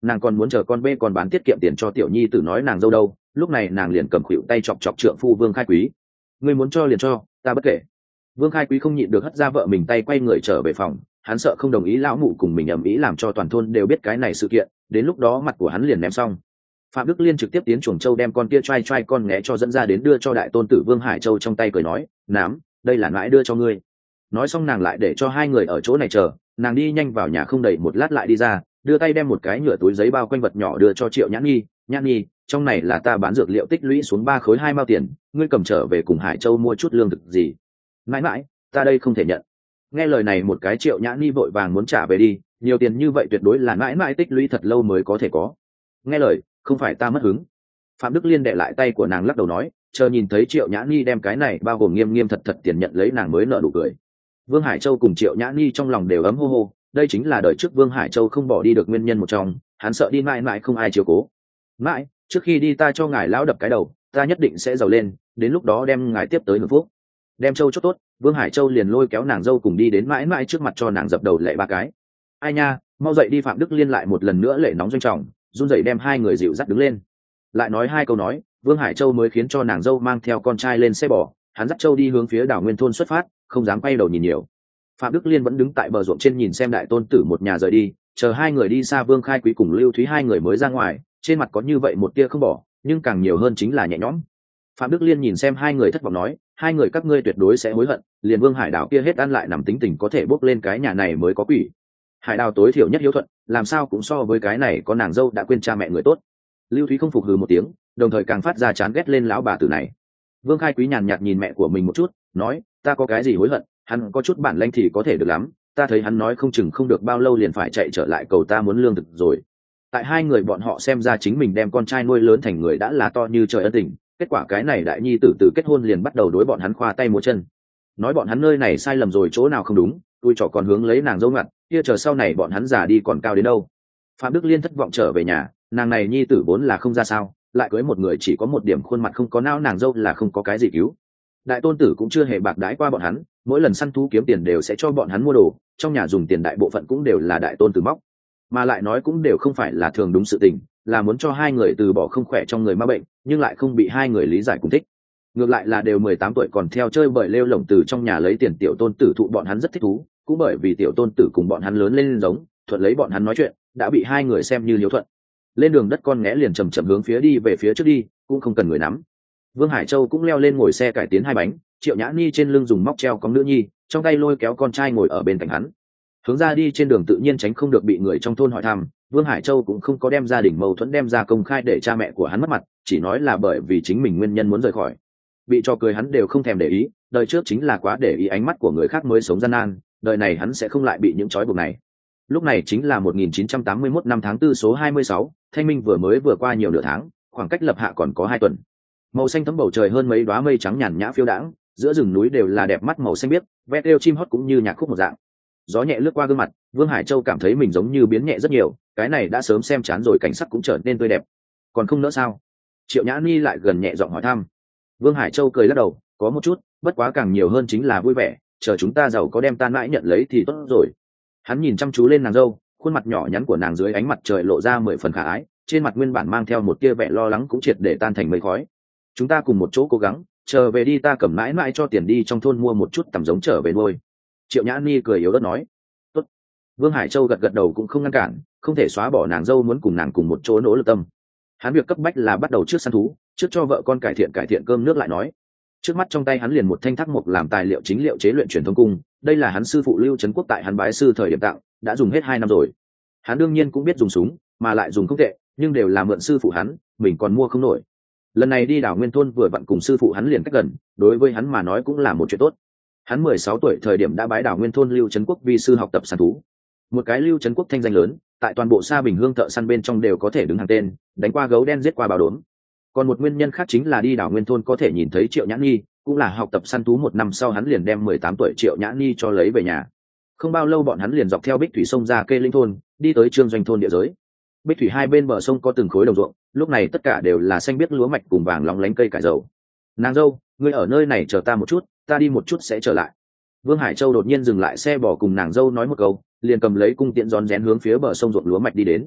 nàng còn muốn chờ con bê còn bán tiết kiệm tiền cho tiểu nhi tử nói nàng dâu đâu. Lúc này nàng liền cầm khuỷu tay chọc chọc trượng phu Vương Khai Quý. Ngươi muốn cho liền cho, ta bất kể. Vương Khai Quý không nhịn được hất ra vợ mình tay, quay người trở về phòng. Hắn sợ không đồng ý lão mụ cùng mình ầm ĩ làm cho toàn thôn đều biết cái này sự kiện, đến lúc đó mặt của hắn liền ném xong. Phạm Đức Liên trực tiếp tiến chuồng châu đem con kia trai trai con nghé cho dẫn ra đến đưa cho đại tôn tử Vương Hải Châu trong tay, cười nói: "Nám, đây là nãi đưa cho ngươi." Nói xong nàng lại để cho hai người ở chỗ này chờ, nàng đi nhanh vào nhà không đầy một lát lại đi ra, đưa tay đem một cái nhựa túi giấy bao quanh vật nhỏ đưa cho Triệu Nhã Nhi. "Nhã Nhi, trong này là ta bán dược liệu tích lũy xuống 3 khối 2 mao tiền, ngươi cầm trở về cùng Hải Châu mua chút lương thực gì." "Mãi mãi, ta đây không thể nhận." Nghe lời này một cái Triệu Nhã Nhi vội vàng muốn trả về đi, nhiều tiền như vậy tuyệt đối là mãi mãi tích lũy thật lâu mới có thể có. Nghe lời, không phải ta mất hứng. Phạm Đức Liên đệ lại tay của nàng lắc đầu nói, chờ nhìn thấy Triệu Nhã Nhi đem cái này bao gồm nghiêm nghiêm thật thật tiền nhận lấy, nàng mới nở nụ cười. Vương Hải Châu cùng Triệu Nhã Nhi trong lòng đều ấm hô hô, đây chính là đời trước Vương Hải Châu không bỏ đi được nguyên nhân một trong, hắn sợ đi mãi mãi không ai chiếu cố. "Mãi, trước khi đi ta cho ngài lão đập cái đầu, ta nhất định sẽ giàu lên, đến lúc đó đem ngài tiếp tới hưởng phúc." Đem châu chốt tốt, Vương Hải Châu liền lôi kéo nàng dâu cùng đi đến mãi mãi trước mặt cho nàng dập đầu lệ 3 cái. "Ai nha, mau dậy đi." Phạm Đức Liên lại một lần nữa lệ nóng doanh trọng, run rẩy đem hai người dịu dắt đứng lên. Lại nói 2 câu nói, Vương Hải Châu mới khiến cho nàng dâu mang theo con trai lên xe bò, hắn dắt Châu đi hướng phía đảo Nguyên thôn xuất phát, không dám quay đầu nhìn nhiều. Phạm Đức Liên vẫn đứng tại bờ ruộng trên nhìn xem đại tôn tử một nhà rời đi, chờ hai người đi xa, Vương Khai Quý cùng Lưu Thúy hai người mới ra ngoài, trên mặt có như vậy một tia không bỏ, nhưng càng nhiều hơn chính là nhẹ nhõm. Phạm Đức Liên nhìn xem hai người thất vọng nói, hai người các ngươi tuyệt đối sẽ hối hận, liền Vương Hải Đào kia hết ăn lại nằm tính tình có thể bốc lên cái nhà này mới có quỷ. Hải Đào tối thiểu nhất hiếu thuận, làm sao cũng so với cái này có nàng dâu đã quên cha mẹ người tốt. Lưu Thúy không phục hừ một tiếng, đồng thời càng phát ra chán ghét lên lão bà tử này. Vương Khai Quý nhàn nhạt nhìn mẹ của mình một chút, nói, ta có cái gì hối hận, hắn có chút bản lĩnh thì có thể được lắm, ta thấy hắn nói không chừng không được bao lâu liền phải chạy trở lại cầu ta muốn lương thực rồi. Tại hai người bọn họ xem ra chính mình đem con trai nuôi lớn thành người đã là to như trời ân tình, kết quả cái này đại nhi tử từ kết hôn liền bắt đầu đối bọn hắn khoa tay múa chân, nói bọn hắn nơi này sai lầm rồi chỗ nào không đúng, tôi trỏ còn hướng lấy nàng dâu ngặt kia, chờ sau này bọn hắn già đi còn cao đến đâu. Phạm Đức Liên thất vọng trở về nhà, nàng này nhi tử vốn là không ra sao, lại cưới một người chỉ có một điểm khuôn mặt không có não, nàng dâu là không có cái gì cứu. Đại tôn tử cũng chưa hề bạc đãi qua bọn hắn, mỗi lần săn thú kiếm tiền đều sẽ cho bọn hắn mua đồ, trong nhà dùng tiền đại bộ phận cũng đều là đại tôn tử móc, mà lại nói cũng đều không phải là thường đúng sự tình, là muốn cho hai người từ bỏ không khỏe trong người ma bệnh, nhưng lại không bị hai người lý giải cùng thích. Ngược lại là đều 18 tuổi còn theo chơi bời lêu lổng từ trong nhà lấy tiền tiểu tôn tử thụ bọn hắn rất thích thú, cũng bởi vì tiểu tôn tử cùng bọn hắn lớn lên giống, thuận lấy bọn hắn nói chuyện, đã bị hai người xem như hiếu thuận. Lên đường đất con nghé liền chầm chậm hướng phía đi về phía trước đi, cũng không cần người nắm. Vương Hải Châu cũng leo lên ngồi xe cải tiến 2 bánh, Triệu Nhã Ni trên lưng dùng móc treo cong nữ nhi, trong tay lôi kéo con trai ngồi ở bên cạnh hắn. Hướng ra đi trên đường tự nhiên tránh không được bị người trong thôn hỏi thăm, Vương Hải Châu cũng không có đem gia đình mâu thuẫn đem ra công khai để cha mẹ của hắn mất mặt, chỉ nói là bởi vì chính mình nguyên nhân muốn rời khỏi. Bị cho cười hắn đều không thèm để ý, đời trước chính là quá để ý ánh mắt của người khác mới sống gian nan, đời này hắn sẽ không lại bị những trói buộc này. Lúc này chính là 1981 năm tháng 4 số 26, Thanh Minh vừa qua nhiều nửa tháng, khoảng cách lập hạ còn có 2 tuần. Màu xanh thấm bầu trời hơn mấy đóa mây trắng nhàn nhã phiêu đãng, giữa rừng núi đều là đẹp mắt màu xanh biếc, ve kêu chim hót cũng như nhạc khúc một dạng. Gió nhẹ lướt qua gương mặt, Vương Hải Châu cảm thấy mình giống như biến nhẹ rất nhiều, cái này đã sớm xem chán rồi, cảnh sắc cũng trở nên tươi đẹp. Còn không nữa sao? Triệu Nhã Ni lại gần nhẹ giọng hỏi thăm. Vương Hải Châu cười lắc đầu, có một chút, bất quá càng nhiều hơn chính là vui vẻ, chờ chúng ta giàu có đem tan mãi nhận lấy thì tốt rồi. Hắn nhìn chăm chú lên nàng dâu, khuôn mặt nhỏ nhắn của nàng dưới ánh mặt trời lộ ra 10 phần khả ái, trên mặt nguyên bản mang theo một tia vẻ lo lắng cũng triệt để tan thành mây khói. Chúng ta cùng một chỗ cố gắng, chờ về đi ta cầm mãi mãi cho tiền đi trong thôn mua một chút tầm giống trở về nuôi. Triệu Nhã Ni cười yếu ớt nói. Tốt. Vương Hải Châu gật gật đầu cũng không ngăn cản, không thể xóa bỏ nàng dâu muốn cùng nàng cùng một chỗ nỗ lực tâm. Hắn việc cấp bách là bắt đầu trước săn thú, trước cho vợ con cải thiện cơm nước lại nói. Trước mắt trong tay hắn liền một thanh thác mộc làm tài liệu chính liệu chế luyện truyền thống cung, đây là hắn sư phụ Lưu Trấn Quốc tại hắn bái sư thời điểm tặng, đã dùng hết 2 năm rồi. Hắn đương nhiên cũng biết dùng súng, mà lại dùng không tệ, nhưng đều là mượn sư phụ hắn, mình còn mua không nổi. Lần này đi đảo Nguyên thôn vừa vặn cùng sư phụ hắn liền cách gần, đối với hắn mà nói cũng là một chuyện tốt. Hắn 16 tuổi thời điểm đã bái đảo Nguyên thôn Lưu Trấn Quốc vi sư học tập săn thú. Một cái Lưu Trấn Quốc thanh danh lớn, tại toàn bộ Sa Bình Hương thợ săn bên trong đều có thể đứng hàng tên, đánh qua gấu đen giết qua báo đốm. Còn một nguyên nhân khác chính là đi đảo Nguyên thôn có thể nhìn thấy Triệu Nhã Nhi, cũng là học tập săn thú 1 năm sau hắn liền đem 18 tuổi Triệu Nhã Nhi cho lấy về nhà. Không bao lâu bọn hắn liền dọc theo Bích Thủy sông ra Kê Linh thôn, đi tới Trương Doanh thôn địa giới. Bích Thủy hai bên bờ sông có từng khối đồng ruộng, lúc này tất cả đều là xanh biếc lúa mạch cùng vàng lóng lánh cây cải dầu. Nàng dâu, ngươi ở nơi này chờ ta một chút, ta đi một chút sẽ trở lại. Vương Hải Châu đột nhiên dừng lại xe bò cùng nàng dâu nói một câu, liền cầm lấy cung tiễn rón rén hướng phía bờ sông ruộng lúa mạch đi đến.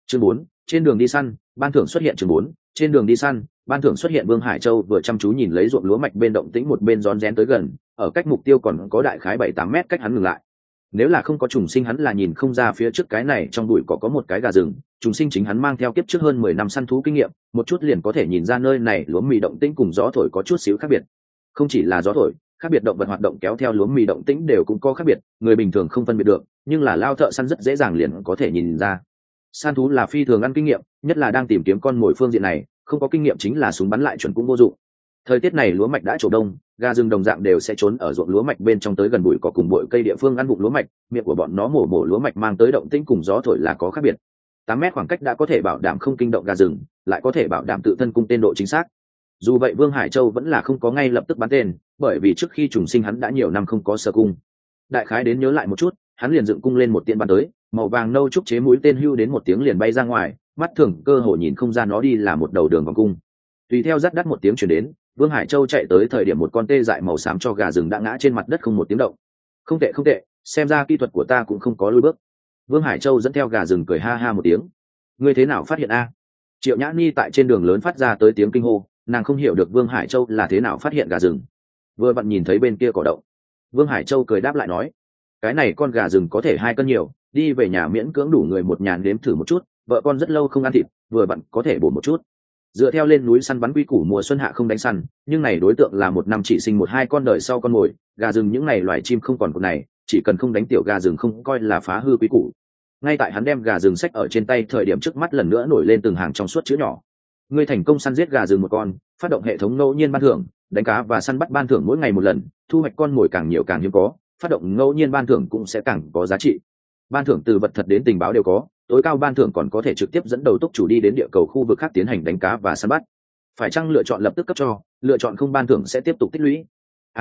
Chương 4, trên đường đi săn, ban thưởng xuất hiện. Chương 4, trên đường đi săn, ban thưởng xuất hiện. Vương Hải Châu vừa chăm chú nhìn lấy ruộng lúa mạch bên động tĩnh một bên rón rén tới gần, ở cách mục tiêu còn có đại khái 7-8 mét cách hắn ngừng lại. Nếu là không có trùng sinh hắn là nhìn không ra phía trước cái này trong bụi có một cái gà rừng, trùng sinh chính hắn mang theo kiếp trước hơn 10 năm săn thú kinh nghiệm, một chút liền có thể nhìn ra nơi này lúa mì động tĩnh cùng gió thổi có chút xíu khác biệt. Không chỉ là gió thổi, khác biệt động vật hoạt động kéo theo lúa mì động tĩnh đều cũng có khác biệt, người bình thường không phân biệt được, nhưng là lao thợ săn rất dễ dàng liền có thể nhìn ra. Săn thú là phi thường ăn kinh nghiệm, nhất là đang tìm kiếm con mồi phương diện này, không có kinh nghiệm chính là súng bắn lại chuẩn cũng vô dụng. Thời tiết này lúa mạch đã trổ đông, gà rừng đồng dạng đều sẽ trốn ở ruộng lúa mạch bên trong tới gần bụi cỏ cùng bụi cây địa phương ăn vụng lúa mạch, miệng của bọn nó mổ lúa mạch mang tới động tĩnh cùng gió thổi là có khác biệt. 8 mét khoảng cách đã có thể bảo đảm không kinh động gà rừng, lại có thể bảo đảm tự thân cung tên độ chính xác. Dù vậy Vương Hải Châu vẫn là không có ngay lập tức bắn tên, bởi vì trước khi trùng sinh hắn đã nhiều năm không có sờ cung. Đại khái đến nhớ lại một chút, hắn liền dựng cung lên một tiện bắn tới, màu vàng nâu trúc chế mũi tên hưu đến một tiếng liền bay ra ngoài, mắt thường cơ hồ nhìn không ra nó đi là một đầu đường vòng cung. Tùy theo rát đắt một tiếng truyền đến, Vương Hải Châu chạy tới thời điểm một con tê dại màu xám cho gà rừng đã ngã trên mặt đất không một tiếng động. Không tệ, xem ra kỹ thuật của ta cũng không có lùi bước. Vương Hải Châu dẫn theo gà rừng cười ha ha một tiếng. Ngươi thế nào phát hiện a? Triệu Nhã Ni tại trên đường lớn phát ra tới tiếng kinh hô, nàng không hiểu được Vương Hải Châu là thế nào phát hiện gà rừng. Vừa vặn nhìn thấy bên kia cỏ động. Vương Hải Châu cười đáp lại nói, cái này con gà rừng có thể 2 cân nhiều, đi về nhà miễn cưỡng đủ người một nhà nếm thử một chút, vợ con rất lâu không ăn thịt, vừa vặn có thể bổ một chút. Dựa theo lên núi săn bắn quy củ mùa xuân hạ không đánh săn, nhưng này đối tượng là một năm chỉ sinh 1-2 con đời sau con mồi, gà rừng những này loài chim không còn con này, chỉ cần không đánh tiểu gà rừng không coi là phá hư quy củ. Ngay tại hắn đem gà rừng xách ở trên tay thời điểm trước mắt lần nữa nổi lên từng hàng trong suốt chữ nhỏ. Ngươi thành công săn giết gà rừng một con, phát động hệ thống ngẫu nhiên ban thưởng, đánh cá và săn bắt ban thưởng mỗi ngày một lần, thu hoạch con mồi càng nhiều càng hiếm có, phát động ngẫu nhiên ban thưởng cũng sẽ càng có giá trị. Ban thưởng từ vật thật đến tình báo đều có, tối cao ban thưởng còn có thể trực tiếp dẫn đầu túc chủ đi đến địa cầu khu vực khác tiến hành đánh cá và săn bắt. Phải chăng lựa chọn lập tức cấp cho, lựa chọn không ban thưởng sẽ tiếp tục tích lũy.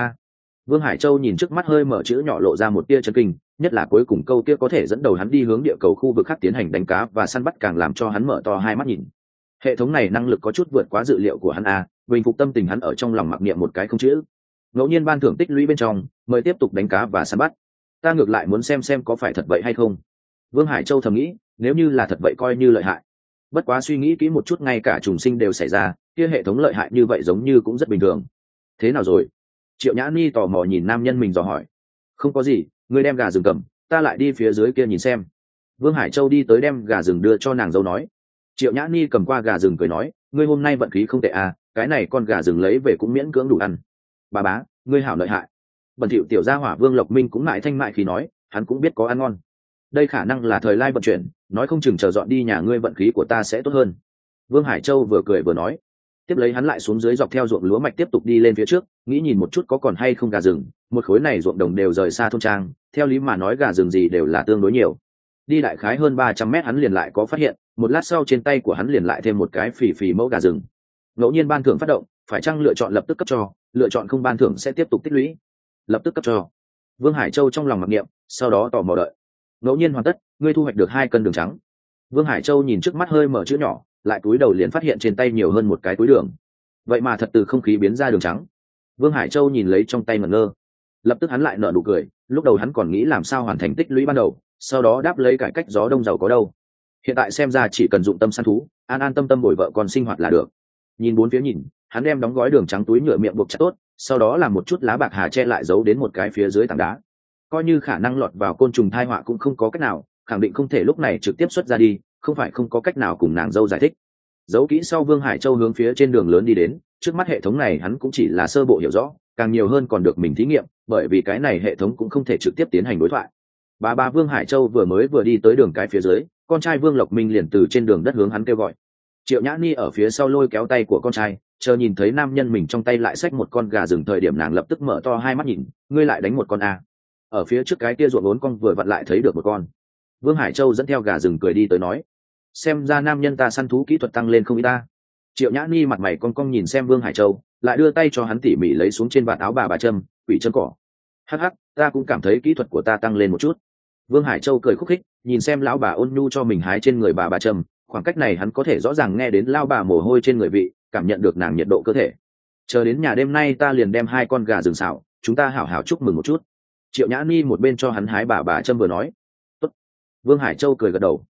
Vương Hải Châu nhìn trước mắt hơi mở chữ nhỏ lộ ra một tia chấn kinh, nhất là cuối cùng câu kia có thể dẫn đầu hắn đi hướng địa cầu khu vực khác tiến hành đánh cá và săn bắt càng làm cho hắn mở to hai mắt nhìn. Hệ thống này năng lực có chút vượt quá dự liệu của hắn bình phục tâm tình hắn ở trong lòng mặc niệm một cái không chữ. Ngẫu nhiên ban thưởng tích lũy bên trong, mời tiếp tục đánh cá và săn bắt. Ta ngược lại muốn xem có phải thật vậy hay không. Vương Hải Châu thầm nghĩ, nếu như là thật vậy coi như lợi hại. Bất quá suy nghĩ kỹ một chút ngay cả trùng sinh đều xảy ra, kia hệ thống lợi hại như vậy giống như cũng rất bình thường. Thế nào rồi? Triệu Nhã Ni tò mò nhìn nam nhân mình dò hỏi. Không có gì, ngươi đem gà rừng cầm, ta lại đi phía dưới kia nhìn xem. Vương Hải Châu đi tới đem gà rừng đưa cho nàng dâu nói. Triệu Nhã Ni cầm qua gà rừng cười nói, ngươi hôm nay vận khí không tệ cái này con gà rừng lấy về cũng miễn cưỡng đủ ăn. Bà bá, ngươi hảo lợi hại. Bẩn thỉu tiểu gia hỏa Vương Lộc Minh cũng mãi thanh mại khi nói, hắn cũng biết có ăn ngon. Đây khả năng là thời lai vận chuyển, nói không chừng chờ dọn đi nhà ngươi vận khí của ta sẽ tốt hơn. Vương Hải Châu vừa cười vừa nói. Tiếp lấy hắn lại xuống dưới dọc theo ruộng lúa mạch tiếp tục đi lên phía trước, nghĩ nhìn một chút có còn hay không gà rừng. Một khối này ruộng đồng đều rời xa thôn trang, theo lý mà nói gà rừng gì đều là tương đối nhiều. Đi đại khái hơn 300 mét hắn liền lại có phát hiện, một lát sau trên tay của hắn liền lại thêm một cái phì mẫu gà rừng. Ngẫu nhiên ban thưởng phát động, phải chăng lựa chọn lập tức cấp cho, lựa chọn không ban thưởng sẽ tiếp tục tích lũy. Lập tức cấp cho. Vương Hải Châu trong lòng mặc niệm, sau đó tò mò đợi. Ngẫu nhiên hoàn tất, ngươi thu hoạch được 2 cân đường trắng. Vương Hải Châu nhìn trước mắt hơi mở chữ nhỏ, lại túi đầu liền phát hiện trên tay nhiều hơn một cái túi đường. Vậy mà thật từ không khí biến ra đường trắng. Vương Hải Châu nhìn lấy trong tay ngẩn ngơ. Lập tức hắn lại nở nụ cười, lúc đầu hắn còn nghĩ làm sao hoàn thành tích lũy ban đầu, sau đó đáp lấy cải cách gió đông giàu có đâu. Hiện tại xem ra chỉ cần dụng tâm săn thú, an tâm bồi vợ con sinh hoạt là được. Nhìn bốn phía nhìn, hắn đem đóng gói đường trắng túi nhựa miệng buộc chặt tốt, sau đó làm một chút lá bạc hà che lại giấu đến một cái phía dưới tảng đá. Coi như khả năng lọt vào côn trùng tai họa cũng không có cách nào, khẳng định không thể lúc này trực tiếp xuất ra đi, không phải không có cách nào cùng nàng dâu giải thích. Giấu kỹ sau Vương Hải Châu hướng phía trên đường lớn đi đến, trước mắt hệ thống này hắn cũng chỉ là sơ bộ hiểu rõ, càng nhiều hơn còn được mình thí nghiệm, bởi vì cái này hệ thống cũng không thể trực tiếp tiến hành đối thoại. Bà Vương Hải Châu vừa đi tới đường cái phía dưới, con trai Vương Lộc Minh liền từ trên đường đất hướng hắn kêu gọi. Triệu Nhã Ni ở phía sau lôi kéo tay của con trai, chờ nhìn thấy nam nhân mình trong tay lại xách một con gà rừng thời điểm nàng lập tức mở to hai mắt nhìn, ngươi lại đánh một con ở phía trước cái kia ruộng bốn con vừa vặn lại thấy được một con. Vương Hải Châu dẫn theo gà rừng cười đi tới nói, xem ra nam nhân ta săn thú kỹ thuật tăng lên không ít ta. Triệu Nhã Ni mặt mày cong nhìn xem Vương Hải Châu, lại đưa tay cho hắn tỉ mỉ lấy xuống trên vạt áo bà trâm, quỷ chân cỏ. Hắc, ta cũng cảm thấy kỹ thuật của ta tăng lên một chút. Vương Hải Châu cười khúc khích, nhìn xem lão bà ôn nhu cho mình hái trên người bà trâm, khoảng cách này hắn có thể rõ ràng nghe đến lao bà mồ hôi trên người vị, cảm nhận được nàng nhiệt độ cơ thể. Chờ đến nhà đêm nay ta liền đem 2 con gà rừng xào, chúng ta hảo hảo chúc mừng một chút. Triệu Nhã Ni một bên cho hắn hái bà trâm vừa nói. Tốt. Vương Hải Châu cười gật đầu.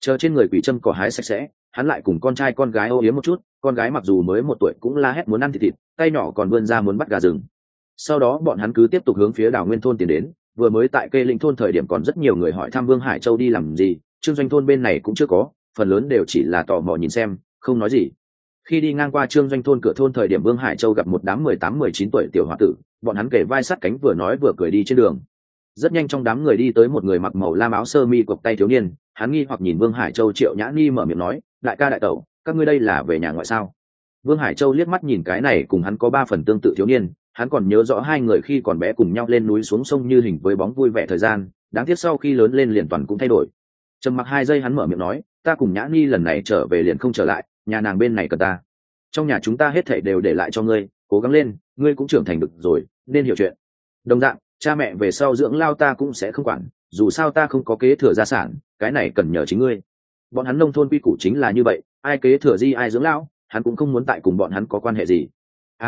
chờ trên người quỷ châm cỏ hái sạch sẽ, hắn lại cùng con trai con gái âu yếm một chút. Con gái mặc dù mới 1 tuổi cũng la hét muốn ăn thịt, tay nhỏ còn vươn ra muốn bắt gà rừng. Sau đó bọn hắn cứ tiếp tục hướng phía Đào Nguyên thôn tiến đến. Vừa mới tại Kê Linh thôn thời điểm còn rất nhiều người hỏi thăm Vương Hải Châu đi làm gì, Trương Doanh thôn bên này cũng chưa có, phần lớn đều chỉ là tò mò nhìn xem, không nói gì. Khi đi ngang qua Trương Doanh thôn cửa thôn thời điểm, Vương Hải Châu gặp một đám 18-19 tuổi tiểu hòa tử, bọn hắn kể vai sát cánh vừa nói vừa cười đi trên đường. Rất nhanh trong đám người đi tới một người mặc màu lam áo sơ mi cộc tay thiếu niên, hắn nghi hoặc nhìn Vương Hải Châu. Triệu Nhã Ni mở miệng nói, đại ca đại tẩu, các ngươi đây là về nhà ngoại sao? Vương Hải Châu liếc mắt nhìn cái này cùng hắn có 3 phần tương tự thiếu niên, hắn còn nhớ rõ hai người khi còn bé cùng nhau lên núi xuống sông như hình với bóng vui vẻ thời gian, đáng tiếc sau khi lớn lên liền toàn cũng thay đổi. Trầm mặc 2 giây hắn mở miệng nói, ta cùng Nhã Ni lần này trở về liền không trở lại, nhà nàng bên này cần ta. Trong nhà chúng ta hết thảy đều để lại cho ngươi, cố gắng lên, ngươi cũng trưởng thành được rồi, nên hiểu chuyện. Đồng dạng, cha mẹ về sau dưỡng lao ta cũng sẽ không quản, dù sao ta không có kế thừa gia sản, cái này cần nhờ chính ngươi. Bọn hắn nông thôn quy củ chính là như vậy, ai kế thừa di ai dưỡng lão, hắn cũng không muốn tại cùng bọn hắn có quan hệ gì.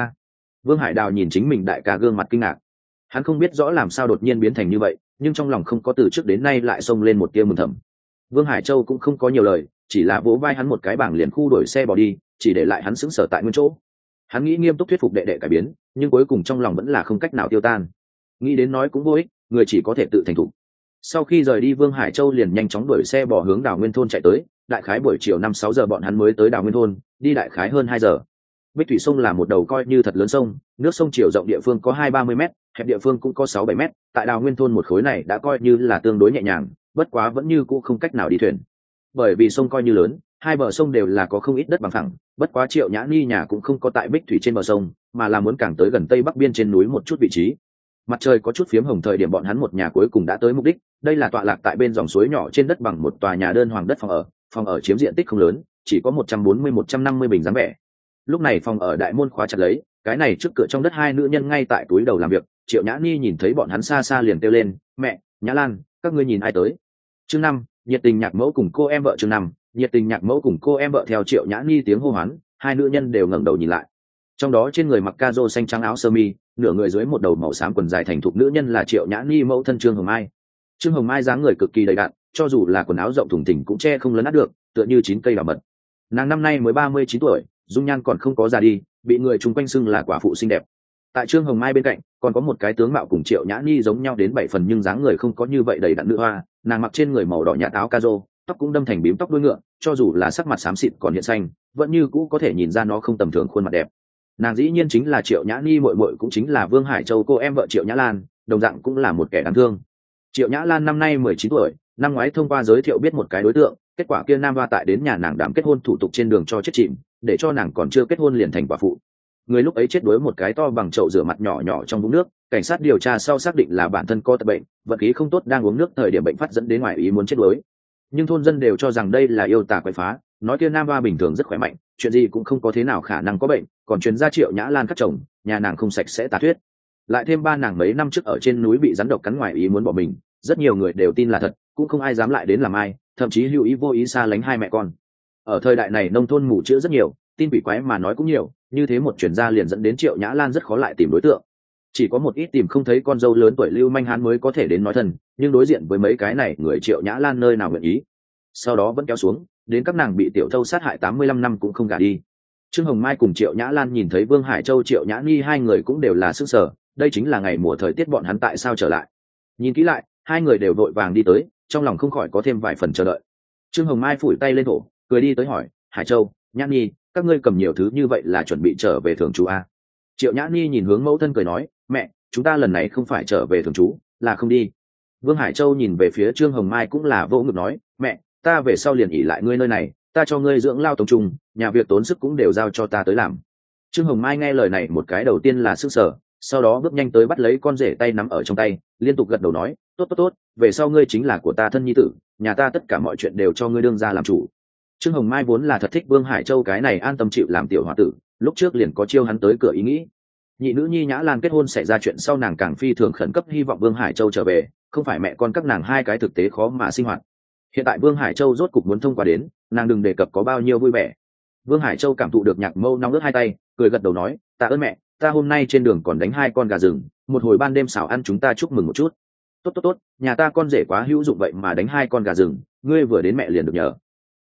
Vương Hải Đào nhìn chính mình đại ca gương mặt kinh ngạc, hắn không biết rõ làm sao đột nhiên biến thành như vậy, nhưng trong lòng không có từ trước đến nay lại xông lên một tia mừng thầm. Vương Hải Châu cũng không có nhiều lời, chỉ là vỗ vai hắn một cái bảng liền khu đổi xe bỏ đi, chỉ để lại hắn sững sờ tại nguyên chỗ. Hắn nghĩ nghiêm túc thuyết phục đệ đệ cải biến, nhưng cuối cùng trong lòng vẫn là không cách nào tiêu tan. Nghĩ đến nói cũng vô ích, người chỉ có thể tự thành thủ. Sau khi rời đi, Vương Hải Châu liền nhanh chóng đuổi xe bỏ hướng Đào Nguyên thôn chạy tới. Đại khái buổi chiều 5-6 giờ bọn hắn mới tới Đào Nguyên thôn, đi đại khái hơn 2 giờ. Bích Thủy sông là một đầu coi như thật lớn sông, nước sông chiều rộng địa phương có 20-30 m, hẹp địa phương cũng có 6-7 m. Tại Đào Nguyên thôn một khối này đã coi như là tương đối nhẹ nhàng, bất quá vẫn như cũ không cách nào đi thuyền. Bởi vì sông coi như lớn, hai bờ sông đều là có không ít đất bằng phẳng, bất quá Triệu Nhã Ni nhà cũng không có tại Bích Thủy trên bờ sông, mà là muốn càng tới gần tây bắc biên trên núi một chút vị trí. Mặt trời có chút phiếm hồng thời điểm bọn hắn một nhà cuối cùng đã tới mục đích. Đây là tọa lạc tại bên dòng suối nhỏ trên đất bằng một tòa nhà đơn hoàng đất phòng ở chiếm diện tích không lớn, chỉ có 140-150 bình dáng vẻ. Lúc này phòng ở đại môn khóa chặt lấy, cái này trước cửa trong đất hai nữ nhân ngay tại túi đầu làm việc. Triệu Nhã Ni nhìn thấy bọn hắn xa xa liền kêu lên, mẹ, Nhã Lan, các ngươi nhìn ai tới? Chương 5, nhiệt tình nhạc mẫu cùng cô em vợ. Chương 5, nhiệt tình nhạc mẫu cùng cô em vợ. Theo Triệu Nhã Ni tiếng hô hoán, hai nữ nhân đều ngẩng đầu nhìn lại. Trong đó trên người mặc ca rô xanh trắng áo sơ mi, nửa người dưới một đầu màu xám quần dài thành thục nữ nhân là Triệu Nhã Ni mẫu thân Trương Hồng Mai. Trương Hồng Mai dáng người cực kỳ đầy đặn, cho dù là quần áo rộng thùng thình cũng che không lấn át được, tựa như 9 cây đào mật. Nàng năm nay mới 39 tuổi, dung nhan còn không có già đi, bị người chung quanh xưng là quả phụ xinh đẹp. Tại Trương Hồng Mai bên cạnh còn có một cái tướng mạo cùng Triệu Nhã Ni giống nhau đến 7 phần nhưng dáng người không có như vậy đầy đặn nữ hoa. Nàng mặc trên người màu đỏ nhạt áo ca rô, tóc cũng đâm thành bím tóc đuôi ngựa, cho dù là sắc mặt xám xịt còn hiện xanh, vẫn như cũ có thể nhìn ra nó không tầm thường khuôn mặt đẹp. Nàng dĩ nhiên chính là Triệu Nhã Ni muội muội, cũng chính là Vương Hải Châu cô em vợ Triệu Nhã Lan, đồng dạng cũng là một kẻ đáng thương. Triệu Nhã Lan năm nay 19 tuổi, năm ngoái thông qua giới thiệu biết một cái đối tượng, kết quả kia nam hoa tại đến nhà nàng đám kết hôn thủ tục trên đường cho chết chìm, để cho nàng còn chưa kết hôn liền thành quả phụ. Người lúc ấy chết đuối một cái to bằng chậu rửa mặt nhỏ nhỏ trong vũng nước, cảnh sát điều tra sau xác định là bản thân có tật bệnh, vận khí không tốt đang uống nước thời điểm bệnh phát dẫn đến ngoài ý muốn chết đuối. Nhưng thôn dân đều cho rằng đây là yêu tà quậy phá, nói kia nam hoa bình thường rất khỏe mạnh, chuyện gì cũng không có thế nào khả năng có bệnh, còn truyền ra Triệu Nhã Lan cắt chồng, nhà nàng không sạch sẽ tà thuyết. Lại thêm ba nàng mấy năm trước ở trên núi bị rắn độc cắn ngoài ý muốn bỏ mình, rất nhiều người đều tin là thật, cũng không ai dám lại đến làm ai, thậm chí hữu ý vô ý xa lánh hai mẹ con. Ở thời đại này nông thôn mù chữ rất nhiều, tin quỷ quái mà nói cũng nhiều, như thế một chuyển ra liền dẫn đến Triệu Nhã Lan rất khó lại tìm đối tượng. Chỉ có một ít tìm không thấy con dâu lớn tuổi lưu manh hán mới có thể đến nói thân, nhưng đối diện với mấy cái này người Triệu Nhã Lan nơi nào nguyện ý. Sau đó vẫn kéo xuống, đến các nàng bị tiểu thâu sát hại 85 năm cũng không gả đi. Trương Hồng Mai cùng Triệu Nhã Lan nhìn thấy Vương Hải Châu Triệu Nhã Ni hai người cũng đều là sức sở, đây chính là ngày mùa thời tiết bọn hắn tại sao trở lại. Nhìn kỹ lại, hai người đều vội vàng đi tới, trong lòng không khỏi có thêm vài phần chờ đợi. Trương Hồng Mai phủi tay lên thổ, cười đi tới hỏi, Hải Châu, Nhã Ni, các ngươi cầm nhiều thứ như vậy là chuẩn bị trở về thường trú à? Triệu Nhã Ni nhìn hướng mẫu thân cười nói, mẹ, chúng ta lần này không phải trở về thường trú, là không đi. Vương Hải Châu nhìn về phía Trương Hồng Mai cũng là vỗ ngực nói, mẹ, ta về sau liền ỉ lại ngươi nơi này, ta cho ngươi dưỡng lao tổng trùng, nhà việc tốn sức cũng đều giao cho ta tới làm. Trương Hồng Mai nghe lời này một cái đầu tiên là sững sờ, sau đó bước nhanh tới bắt lấy con rể tay nắm ở trong tay, liên tục gật đầu nói, tốt tốt tốt, về sau ngươi chính là của ta thân nhi tử, nhà ta tất cả mọi chuyện đều cho ngươi đương ra làm chủ. Trương Hồng Mai vốn là thật thích Vương Hải Châu cái này an tâm chịu làm tiểu hòa tử, lúc trước liền có chiêu hắn tới cửa ý nghĩ. Nhị nữ nhi Nhã Lan kết hôn xảy ra chuyện sau nàng càng phi thường khẩn cấp hy vọng Vương Hải Châu trở về, không phải mẹ con các nàng hai cái thực tế khó mà sinh hoạt. Hiện tại Vương Hải Châu rốt cục muốn thông qua đến, nàng đừng đề cập có bao nhiêu vui vẻ. Vương Hải Châu cảm thụ được nhạc mâu nóng ướt hai tay, cười gật đầu nói, tạ ơn mẹ, ta hôm nay trên đường còn đánh 2 con gà rừng, một hồi ban đêm xào ăn chúng ta chúc mừng một chút. Tốt tốt tốt, nhà ta con rể quá hữu dụng vậy mà đánh 2 con gà rừng, ngươi vừa đến mẹ liền được nhờ,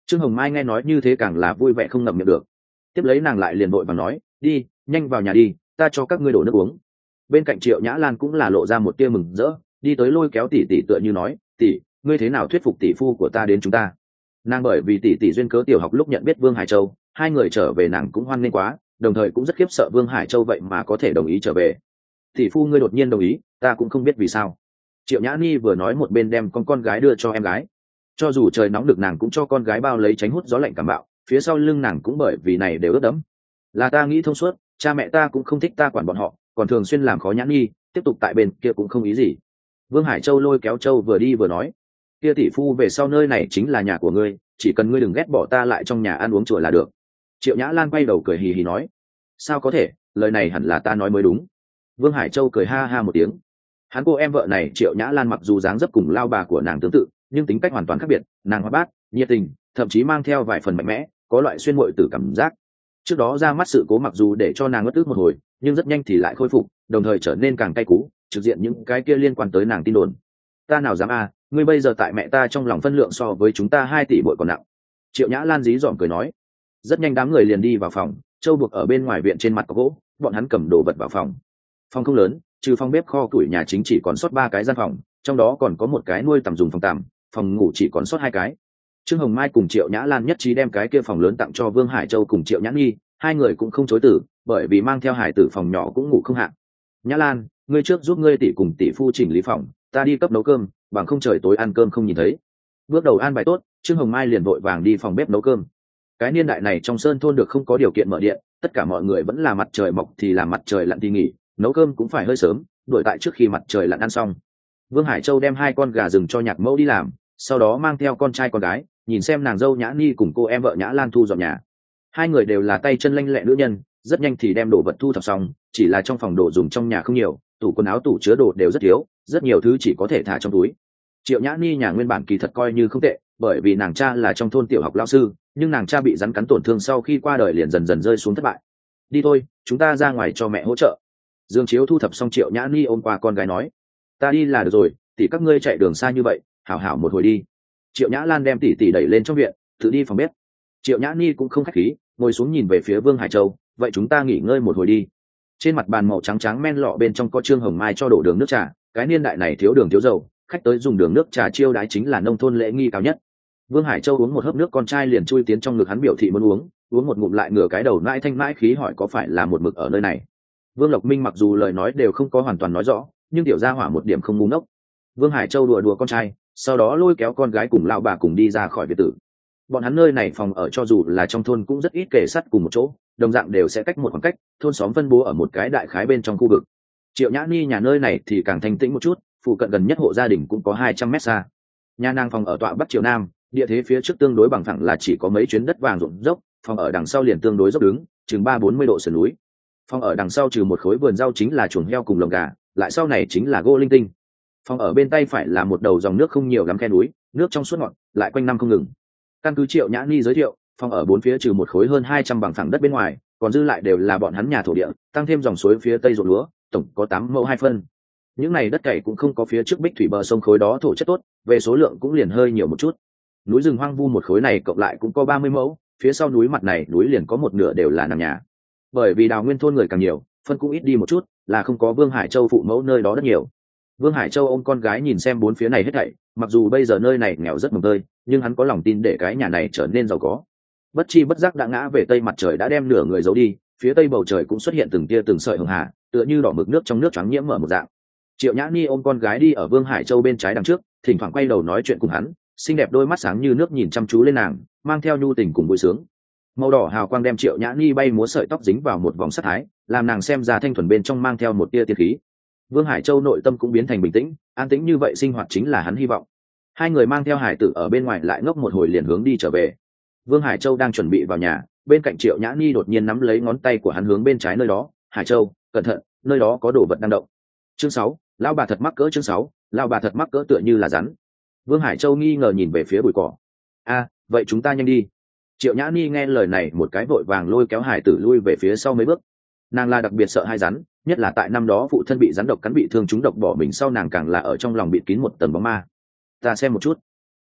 Trương Hồng Mai nghe nói như thế càng là vui vẻ không ngậm miệng được. Tiếp lấy nàng lại liền vội vàng nói, đi nhanh vào nhà đi, ta cho các ngươi đổ nước uống. Bên cạnh Triệu Nhã Lan cũng là lộ ra một tia mừng rỡ, đi tới lôi kéo tỷ tỷ tựa như nói, tỷ, ngươi thế nào thuyết phục tỷ phu của ta đến chúng ta. Nàng bởi vì tỷ tỷ duyên cớ tiểu học lúc nhận biết Vương Hải Châu, hai người trở về nàng cũng hoan nghênh quá, đồng thời cũng rất khiếp sợ Vương Hải Châu vậy mà có thể đồng ý trở về. Tỷ phu ngươi đột nhiên đồng ý, ta cũng không biết vì sao. Triệu Nhã Ni vừa nói một bên đem con gái đưa cho em gái. Cho dù trời nóng được nàng cũng cho con gái bao lấy tránh hút gió lạnh cảm bạo, phía sau lưng nàng cũng bởi vì này đều ướt đẫm. Là ta nghĩ thông suốt, cha mẹ ta cũng không thích ta quản bọn họ, còn thường xuyên làm khó Nhã Ni, tiếp tục tại bên kia cũng không ý gì. Vương Hải Châu lôi kéo Châu vừa đi vừa nói, kia tỷ phu về sau nơi này chính là nhà của ngươi, chỉ cần ngươi đừng ghét bỏ ta lại trong nhà ăn uống chùa là được. Triệu Nhã Lan quay đầu cười hì hì nói, sao có thể, lời này hẳn là ta nói mới đúng. Vương Hải Châu cười ha ha một tiếng. Hắn cô em vợ này Triệu Nhã Lan mặc dù dáng dấp cùng lao bà của nàng tương tự, nhưng tính cách hoàn toàn khác biệt, nàng hoạt bát, nhiệt tình, thậm chí mang theo vài phần mạnh mẽ, có loại xuyên muội tử cảm giác. Trước đó ra mắt sự cố mặc dù để cho nàng ngất ức một hồi, nhưng rất nhanh thì lại khôi phục, đồng thời trở nên càng cay cú, trực diện những cái kia liên quan tới nàng tin đồn. Ta nào dám a, ngươi bây giờ tại mẹ ta trong lòng phân lượng so với chúng ta 2 tỷ bội còn nặng. Triệu Nhã Lan dí dỏm cười nói. Rất nhanh đám người liền đi vào phòng, Châu buộc ở bên ngoài viện trên mặt có gỗ, bọn hắn cầm đồ vật vào phòng. Phòng không lớn, trừ phòng bếp kho củi nhà chính chỉ còn sót 3 cái gian phòng, trong đó còn có một cái nuôi tầm dùng phòng tạm, phòng ngủ chỉ còn sót 2 cái. Trương Hồng Mai cùng Triệu Nhã Lan nhất trí đem cái kia phòng lớn tặng cho Vương Hải Châu cùng Triệu Nhã Nhi, hai người cũng không chối từ, bởi vì mang theo hải tử phòng nhỏ cũng ngủ không hạ. Nhã Lan, ngươi trước giúp ngươi tỷ cùng tỷ phu chỉnh lý phòng, ta đi cấp nấu cơm, bằng không trời tối ăn cơm không nhìn thấy. Bước đầu an bài tốt, Trương Hồng Mai liền vội vàng đi phòng bếp nấu cơm. Cái niên đại này trong sơn thôn được không có điều kiện mở điện, tất cả mọi người vẫn là mặt trời mọc thì làm mặt trời lặn thì nghỉ, nấu cơm cũng phải hơi sớm, đuổi tại trước khi mặt trời lặn ăn xong. Vương Hải Châu đem 2 con gà rừng cho Nhạc Mẫu đi làm, sau đó mang theo con trai con gái, nhìn xem nàng dâu Nhã Ni cùng cô em vợ Nhã Lan thu dọn nhà. Hai người đều là tay chân lanh lẹ nữ nhân, rất nhanh thì đem đồ vật thu thập xong, chỉ là trong phòng đồ dùng trong nhà không nhiều, tủ quần áo tủ chứa đồ đều rất thiếu, rất nhiều thứ chỉ có thể thả trong túi. Triệu Nhã Ni nhà nguyên bản kỳ thật coi như không tệ, bởi vì nàng cha là trong thôn tiểu học lao sư, nhưng nàng cha bị rắn cắn tổn thương sau khi qua đời liền dần dần rơi xuống thất bại. Đi thôi, chúng ta ra ngoài cho mẹ hỗ trợ. Dương Chiếu thu thập xong, Triệu Nhã Ni ôm qua con gái nói, ta đi là được rồi, tỷ các ngươi chạy đường xa như vậy, hảo hảo một hồi đi. Triệu Nhã Lan đem tỷ tỷ đẩy lên trong viện, tự đi phòng bếp. Triệu Nhã Ni cũng không khách khí, ngồi xuống nhìn về phía Vương Hải Châu, vậy chúng ta nghỉ ngơi một hồi đi. Trên mặt bàn màu trắng trắng men lọ bên trong có Trương Hồng Mai cho đổ đường nước trà, cái niên đại này thiếu đường thiếu dầu, khách tới dùng đường nước trà chiêu đãi chính là nông thôn lễ nghi cao nhất. Vương Hải Châu uống một hớp nước, con trai liền chui tiến trong ngực hắn biểu thị muốn uống một ngụm lại ngửa cái đầu nãi thanh nãi khí hỏi có phải là một mực ở nơi này. Vương Lộc Minh mặc dù lời nói đều không có hoàn toàn nói rõ, nhưng tiểu gia hỏa một điểm không ngu ngốc. Vương Hải Châu đùa đùa con trai, sau đó lôi kéo con gái cùng lão bà cùng đi ra khỏi biệt tử. Bọn hắn nơi này phòng ở cho dù là trong thôn cũng rất ít kề sát cùng một chỗ, đồng dạng đều sẽ cách một khoảng cách, thôn xóm phân bố ở một cái đại khái bên trong khu vực. Triệu Nhã Ni nhà nơi này thì càng thanh tĩnh một chút, phụ cận gần nhất hộ gia đình cũng có 200 mét xa. Nhà nàng phòng ở tọa bắc triều nam, địa thế phía trước tương đối bằng phẳng là chỉ có mấy chuyến đất vàng rộng dốc, phòng ở đằng sau liền tương đối dốc đứng, chừng 340 độ sườn núi. Phòng ở đằng sau trừ một khối vườn rau chính là chuồng heo cùng lồng gà, lại sau này chính là gỗ linh tinh. Phòng ở bên tay phải là một đầu dòng nước không nhiều lắm khe núi, nước trong suốt ngọt, lại quanh năm không ngừng. Căn cứ Triệu Nhã Ni giới thiệu, phòng ở 4 phía trừ một khối hơn 200 bằng phẳng đất bên ngoài, còn dư lại đều là bọn hắn nhà thổ địa, tăng thêm dòng suối phía tây ruộng lúa, tổng có 8 mẫu 2 phân. Những này đất cày cũng không có phía trước bích thủy bờ sông khối đó thổ chất tốt, về số lượng cũng liền hơi nhiều một chút. Núi rừng hoang vu một khối này cộng lại cũng có 30 mẫu, phía sau núi mặt này núi liền có một nửa đều là nằm nhà. Bởi vì đào nguyên thôn người càng nhiều, phân cũng ít đi một chút, là không có Vương Hải Châu phụ mẫu nơi đó rất nhiều. Vương Hải Châu ôm con gái nhìn xem 4 phía này hết thảy, mặc dù bây giờ nơi này nghèo rất mồng tơi, nhưng hắn có lòng tin để cái nhà này trở nên giàu có. Bất chi bất giác đã ngã về tây, mặt trời đã đem nửa người giấu đi, phía tây bầu trời cũng xuất hiện từng tia từng sợi hường hà, tựa như đỏ mực nước trong nước choáng nhiễm mở một dạng. Triệu Nhã Ni ôm con gái đi ở Vương Hải Châu bên trái đằng trước, thỉnh thoảng quay đầu nói chuyện cùng hắn, xinh đẹp đôi mắt sáng như nước nhìn chăm chú lên nàng, mang theo nhu tình cùng vui sướng. Màu đỏ hào quang đem Triệu Nhã Ni bay múa sợi tóc dính vào một vòng sắc thái, làm nàng xem ra thanh thuần bên trong mang theo một tia tiên khí. Vương Hải Châu nội tâm cũng biến thành bình tĩnh, an tĩnh như vậy sinh hoạt chính là hắn hy vọng. Hai người mang theo hải tử ở bên ngoài lại ngốc một hồi liền hướng đi trở về. Vương Hải Châu đang chuẩn bị vào nhà, bên cạnh Triệu Nhã Ni đột nhiên nắm lấy ngón tay của hắn hướng bên trái nơi đó, "Hải Châu, cẩn thận, nơi đó có đồ vật đang động." Chương 6, lão bà thật mắc cỡ. Chương 6, lão bà thật mắc cỡ tựa như là rắn. Vương Hải Châu nghi ngờ nhìn về phía bụi cỏ. "A, vậy chúng ta nhanh đi." Triệu Nhã Ni nghe lời này một cái vội vàng lôi kéo hải tử lui về phía sau mấy bước. Nàng là đặc biệt sợ hai rắn, nhất là tại năm đó phụ thân bị rắn độc cắn bị thương trúng độc bỏ mình sau, nàng càng là ở trong lòng bịt kín một tầng bóng ma. "Ta xem một chút."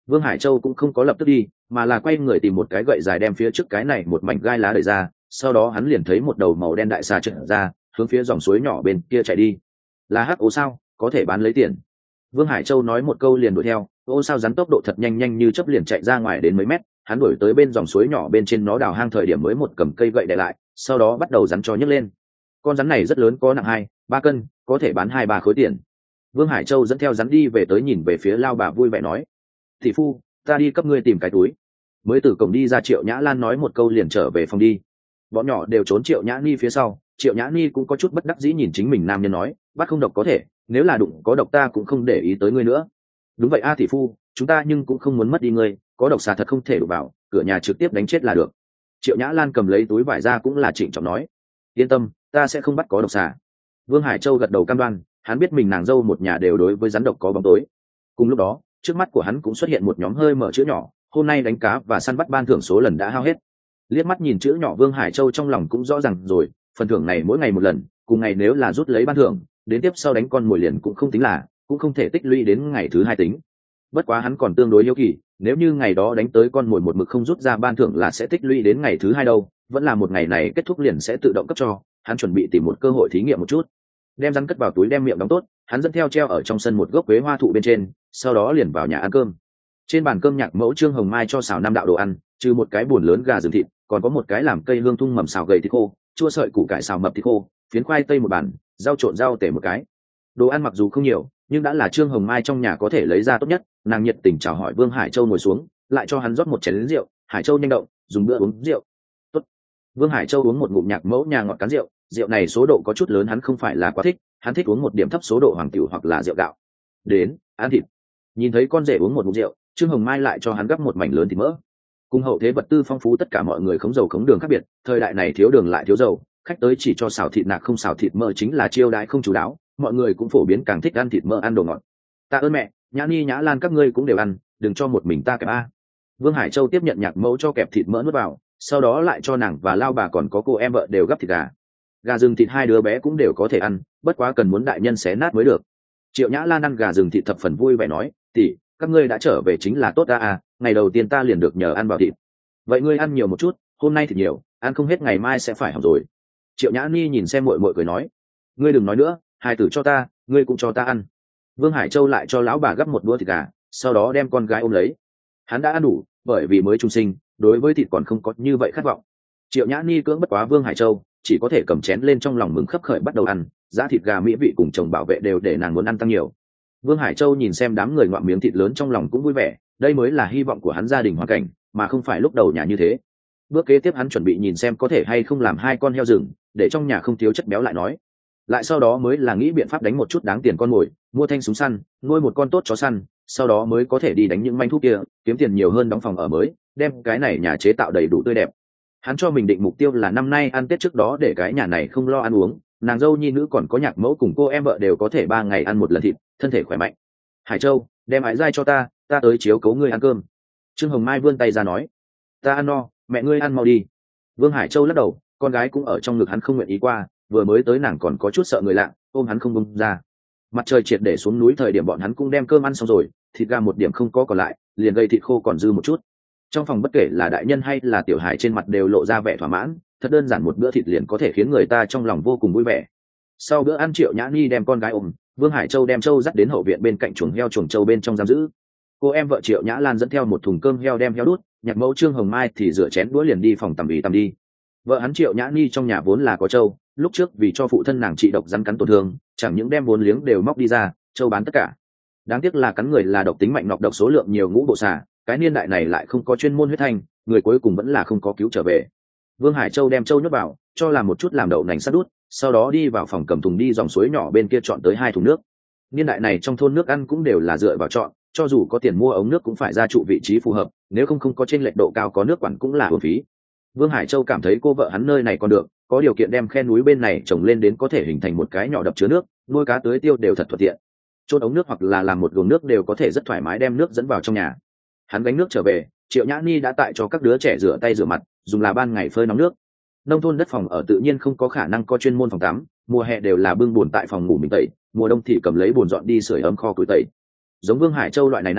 Vương Hải Châu cũng không có lập tức đi, mà là quay người tìm một cái gậy dài đem phía trước cái này một mảnh gai lá đẩy ra, sau đó hắn liền thấy một đầu màu đen đại xà trượt ra, hướng phía dòng suối nhỏ bên kia chạy đi. Là hắc ố sao, có thể bán lấy tiền. Vương Hải Châu nói một câu liền đuổi theo, ô sao rắn tốc độ thật nhanh, nhanh như chớp liền chạy ra ngoài đến mấy mét, hắn đuổi tới bên dòng suối nhỏ bên trên nó đào hang thời điểm mới một cầm cây gậy để lại, sau đó bắt đầu rắn cho nhấc lên. Con rắn này rất lớn, có nặng 2-3 cân, có thể bán 2-3 khối tiền. Vương Hải Châu dẫn theo rắn đi về tới, nhìn về phía Lao bà vui vẻ nói: "Thị phu, ta đi cấp ngươi tìm cái túi." Mới từ cổng đi ra, Triệu Nhã Lan nói một câu liền trở về phòng đi. Bọn nhỏ đều trốn Triệu Nhã Ni phía sau, Triệu Nhã Ni cũng có chút bất đắc dĩ nhìn chính mình nam nhân nói: "Bắt không độc có thể, nếu là đụng có độc ta cũng không để ý tới ngươi nữa." "Đúng vậy a thị phu, chúng ta nhưng cũng không muốn mất đi ngươi, có độc xà thật không thể đụng vào, cửa nhà trực tiếp đánh chết là được." Triệu Nhã Lan cầm lấy túi vải ra cũng là trịnh trọng nói: "Yên tâm, ta sẽ không bắt có độc xà." Vương Hải Châu gật đầu cam đoan, hắn biết mình nàng dâu một nhà đều đối với rắn độc có bóng tối. Cùng lúc đó, trước mắt của hắn cũng xuất hiện một nhóm hơi mở chữ nhỏ, hôm nay đánh cá và săn bắt ban thưởng số lần đã hao hết. Liếc mắt nhìn chữ nhỏ, Vương Hải Châu trong lòng cũng rõ ràng rồi, phần thưởng này mỗi ngày một lần, cùng ngày nếu là rút lấy ban thưởng, đến tiếp sau đánh con mồi liền cũng không tính là, cũng không thể tích lũy đến ngày thứ 2 tính. Bất quá hắn còn tương đối hiếu kỳ, nếu như ngày đó đánh tới con mồi một mực không rút ra ban thưởng là sẽ tích lũy đến ngày thứ 2 đâu, vẫn là một ngày này kết thúc liền sẽ tự động cấp cho. Hắn chuẩn bị tìm một cơ hội thí nghiệm một chút. Đem rắn cất vào túi, đem miệng đóng tốt, hắn dẫn theo treo ở trong sân một gốc quế hoa thụ bên trên, sau đó liền vào nhà ăn cơm. Trên bàn cơm Nhạc Mẫu Trương Hồng Mai cho xào 5 đạo đồ ăn, trừ một cái buồn lớn gà rừng thịt, còn có một cái làm cây hương thung mầm xào gầy thịt khô, chua sợi củ cải xào mập thịt khô, phiến khoai tây một bàn, rau trộn rau tể một cái. Đồ ăn mặc dù không nhiều, nhưng đã là Trương Hồng Mai trong nhà có thể lấy ra tốt nhất. Nàng nhiệt tình chào hỏi Vương Hải Châu ngồi xuống, lại cho hắn rót một chén rượu. Hải Châu nhanh động, dùng bữa uống rượu. Tốt. Vương Hải Châu uống một ngụm Nhạc Mẫu nhà ngọt cán rượu, rượu này số độ có chút lớn, hắn không phải là quá thích, hắn thích uống một điểm thấp số độ hoàng tiểu hoặc là rượu gạo. Đến, ăn thịt. Nhìn thấy con rể uống một ngụm rượu, Trương Hồng Mai lại cho hắn gắp một mảnh lớn thịt mỡ. Cùng hậu thế vật tư phong phú, tất cả mọi người khống dầu khống đường khác biệt, thời đại này thiếu đường lại thiếu dầu, khách tới chỉ cho xào thịt nạc không xào thịt mỡ chính là chiêu đãi không chú đáo, mọi người cũng phổ biến càng thích ăn thịt mỡ, ăn đồ ngọt. "Tạ ơn mẹ, Nhã Ni Nhã Lan các ngươi cũng đều ăn, đừng cho một mình ta kẹp a." Vương Hải Châu tiếp nhận Nhạc Mẫu cho kẹp thịt mỡ nuốt vào, sau đó lại cho nàng và Lao bà còn có cô em vợ đều gắp thịt gà. Gà rừng thịt 2 đứa bé cũng đều có thể ăn, bất quá cần muốn đại nhân xé nát mới được. Triệu Nhã Lan ăn gà rừng thịt thập phần vui vẻ nói: "Tỷ, các ngươi đã trở về chính là tốt ta à, ngày đầu tiên ta liền được nhờ ăn vào thịt. Vậy ngươi ăn nhiều một chút, hôm nay thì nhiều, ăn không hết ngày mai sẽ phải hỏng rồi." Triệu Nhã Ni nhìn xem muội muội cười nói: "Ngươi đừng nói nữa, hài tử cho ta, ngươi cũng cho ta ăn." Vương Hải Châu lại cho lão bà gắp một đũa thịt gà, sau đó đem con gái ôm lấy. Hắn đã ăn đủ, bởi vì mới trung sinh, đối với thịt còn không có như vậy khát vọng. Triệu Nhã Ni cưỡng bất quá Vương Hải Châu, chỉ có thể cầm chén lên trong lòng mừng khấp khởi bắt đầu ăn. Giá thịt gà mỹ vị cùng chồng bảo vệ đều để nàng muốn ăn tăng nhiều. Vương Hải Châu nhìn xem đám người ngoạm miếng thịt lớn trong lòng cũng vui vẻ, đây mới là hy vọng của hắn gia đình hoàn cảnh, mà không phải lúc đầu nhà như thế. Bước kế tiếp hắn chuẩn bị nhìn xem có thể hay không làm 2 con heo rừng, để trong nhà không thiếu chất béo lại nói. Lại sau đó mới là nghĩ biện pháp đánh một chút đáng tiền con mồi, mua thanh súng săn, nuôi một con tốt chó săn, sau đó mới có thể đi đánh những manh thú kia, kiếm tiền nhiều hơn đóng phòng ở mới, đem cái này nhà chế tạo đầy đủ tươi đẹp. Hắn cho mình định mục tiêu là năm nay ăn Tết trước đó để cái nhà này không lo ăn uống, nàng dâu nhi nữ còn có Nhạc Mẫu cùng cô em vợ đều có thể 3 ngày ăn một lần thịt, thân thể khỏe mạnh. "Hải Châu, đem ái dai cho ta tới chiếu cố ngươi ăn cơm." Trương Hồng Mai vươn tay ra nói: "Ta ăn no, mẹ ngươi ăn mau đi." Vương Hải Châu lắc đầu, con gái cũng ở trong ngực hắn không nguyện ý qua, vừa mới tới nàng còn có chút sợ người lạ, ôm hắn không buông ra. Mặt trời triệt để xuống núi thời điểm bọn hắn cũng đem cơm ăn xong rồi, thịt gà một điểm không có còn lại, liền gây thịt khô còn dư một chút. Trong phòng bất kể là đại nhân hay là tiểu hài trên mặt đều lộ ra vẻ thỏa mãn, thật đơn giản một bữa thịt liền có thể khiến người ta trong lòng vô cùng vui vẻ. Sau bữa ăn, Triệu Nhã Ni đem con gái ôm, Vương Hải Châu đem Châu dắt đến hậu viện bên cạnh chuồng heo chuồng Châu bên trong giam giữ. Cô em vợ Triệu Nhã Lan dẫn theo một thùng cơm heo đem heo đút, Nhạc Mẫu Trương Hồng Mai thì rửa chén đũa liền đi phòng tắm đi. Vợ hắn Triệu Nhã Ni trong nhà vốn là có Châu, lúc trước vì cho phụ thân nàng trị độc rắn cắn tổn thương, chẳng những đem vốn liếng đều móc đi ra, Châu bán tất cả. Đáng tiếc là cắn người là độc tính mạnh, nọc độc số lượng nhiều, ngũ bộ xà, cái niên đại này lại không có chuyên môn huyết thanh, người cuối cùng vẫn là không có cứu trở về. Vương Hải Châu đem Châu nhốt vào, cho làm một chút làm đậu nành sắt đút, sau đó đi vào phòng cầm thùng đi dòng suối nhỏ bên kia chọn tới 2 thùng nước. Niên đại này trong thôn nước ăn cũng đều là dựa vào chọn, cho dù có tiền mua ống nước cũng phải ra trụ vị trí phù hợp, nếu không có trên lệch độ cao có nước quản cũng là uổng phí. Vương Hải Châu cảm thấy cô vợ hắn nơi này còn được, có điều kiện đem khe núi bên này trồng lên đến có thể hình thành một cái nhỏ đập chứa nước, nuôi cá tưới tiêu đều thật thuận tiện. Chôn ống nước hoặc là làm một guồng nước đều có thể rất thoải mái đem nước dẫn vào trong nhà. Hắn gánh nước trở về, Triệu Nhã Ni đã tại cho các đứa trẻ rửa tay rửa mặt, dùng là ban ngày phơi nóng nước. Nông thôn đất phòng ở tự nhiên không có khả năng có chuyên môn phòng tắm, mùa hè đều là bưng bồn tại phòng ngủ mình tẩy, mùa đông thì cầm lấy bồn dọn đi sưởi ấm kho củi tẩy. Giống Vương Hải Châu loại này nam,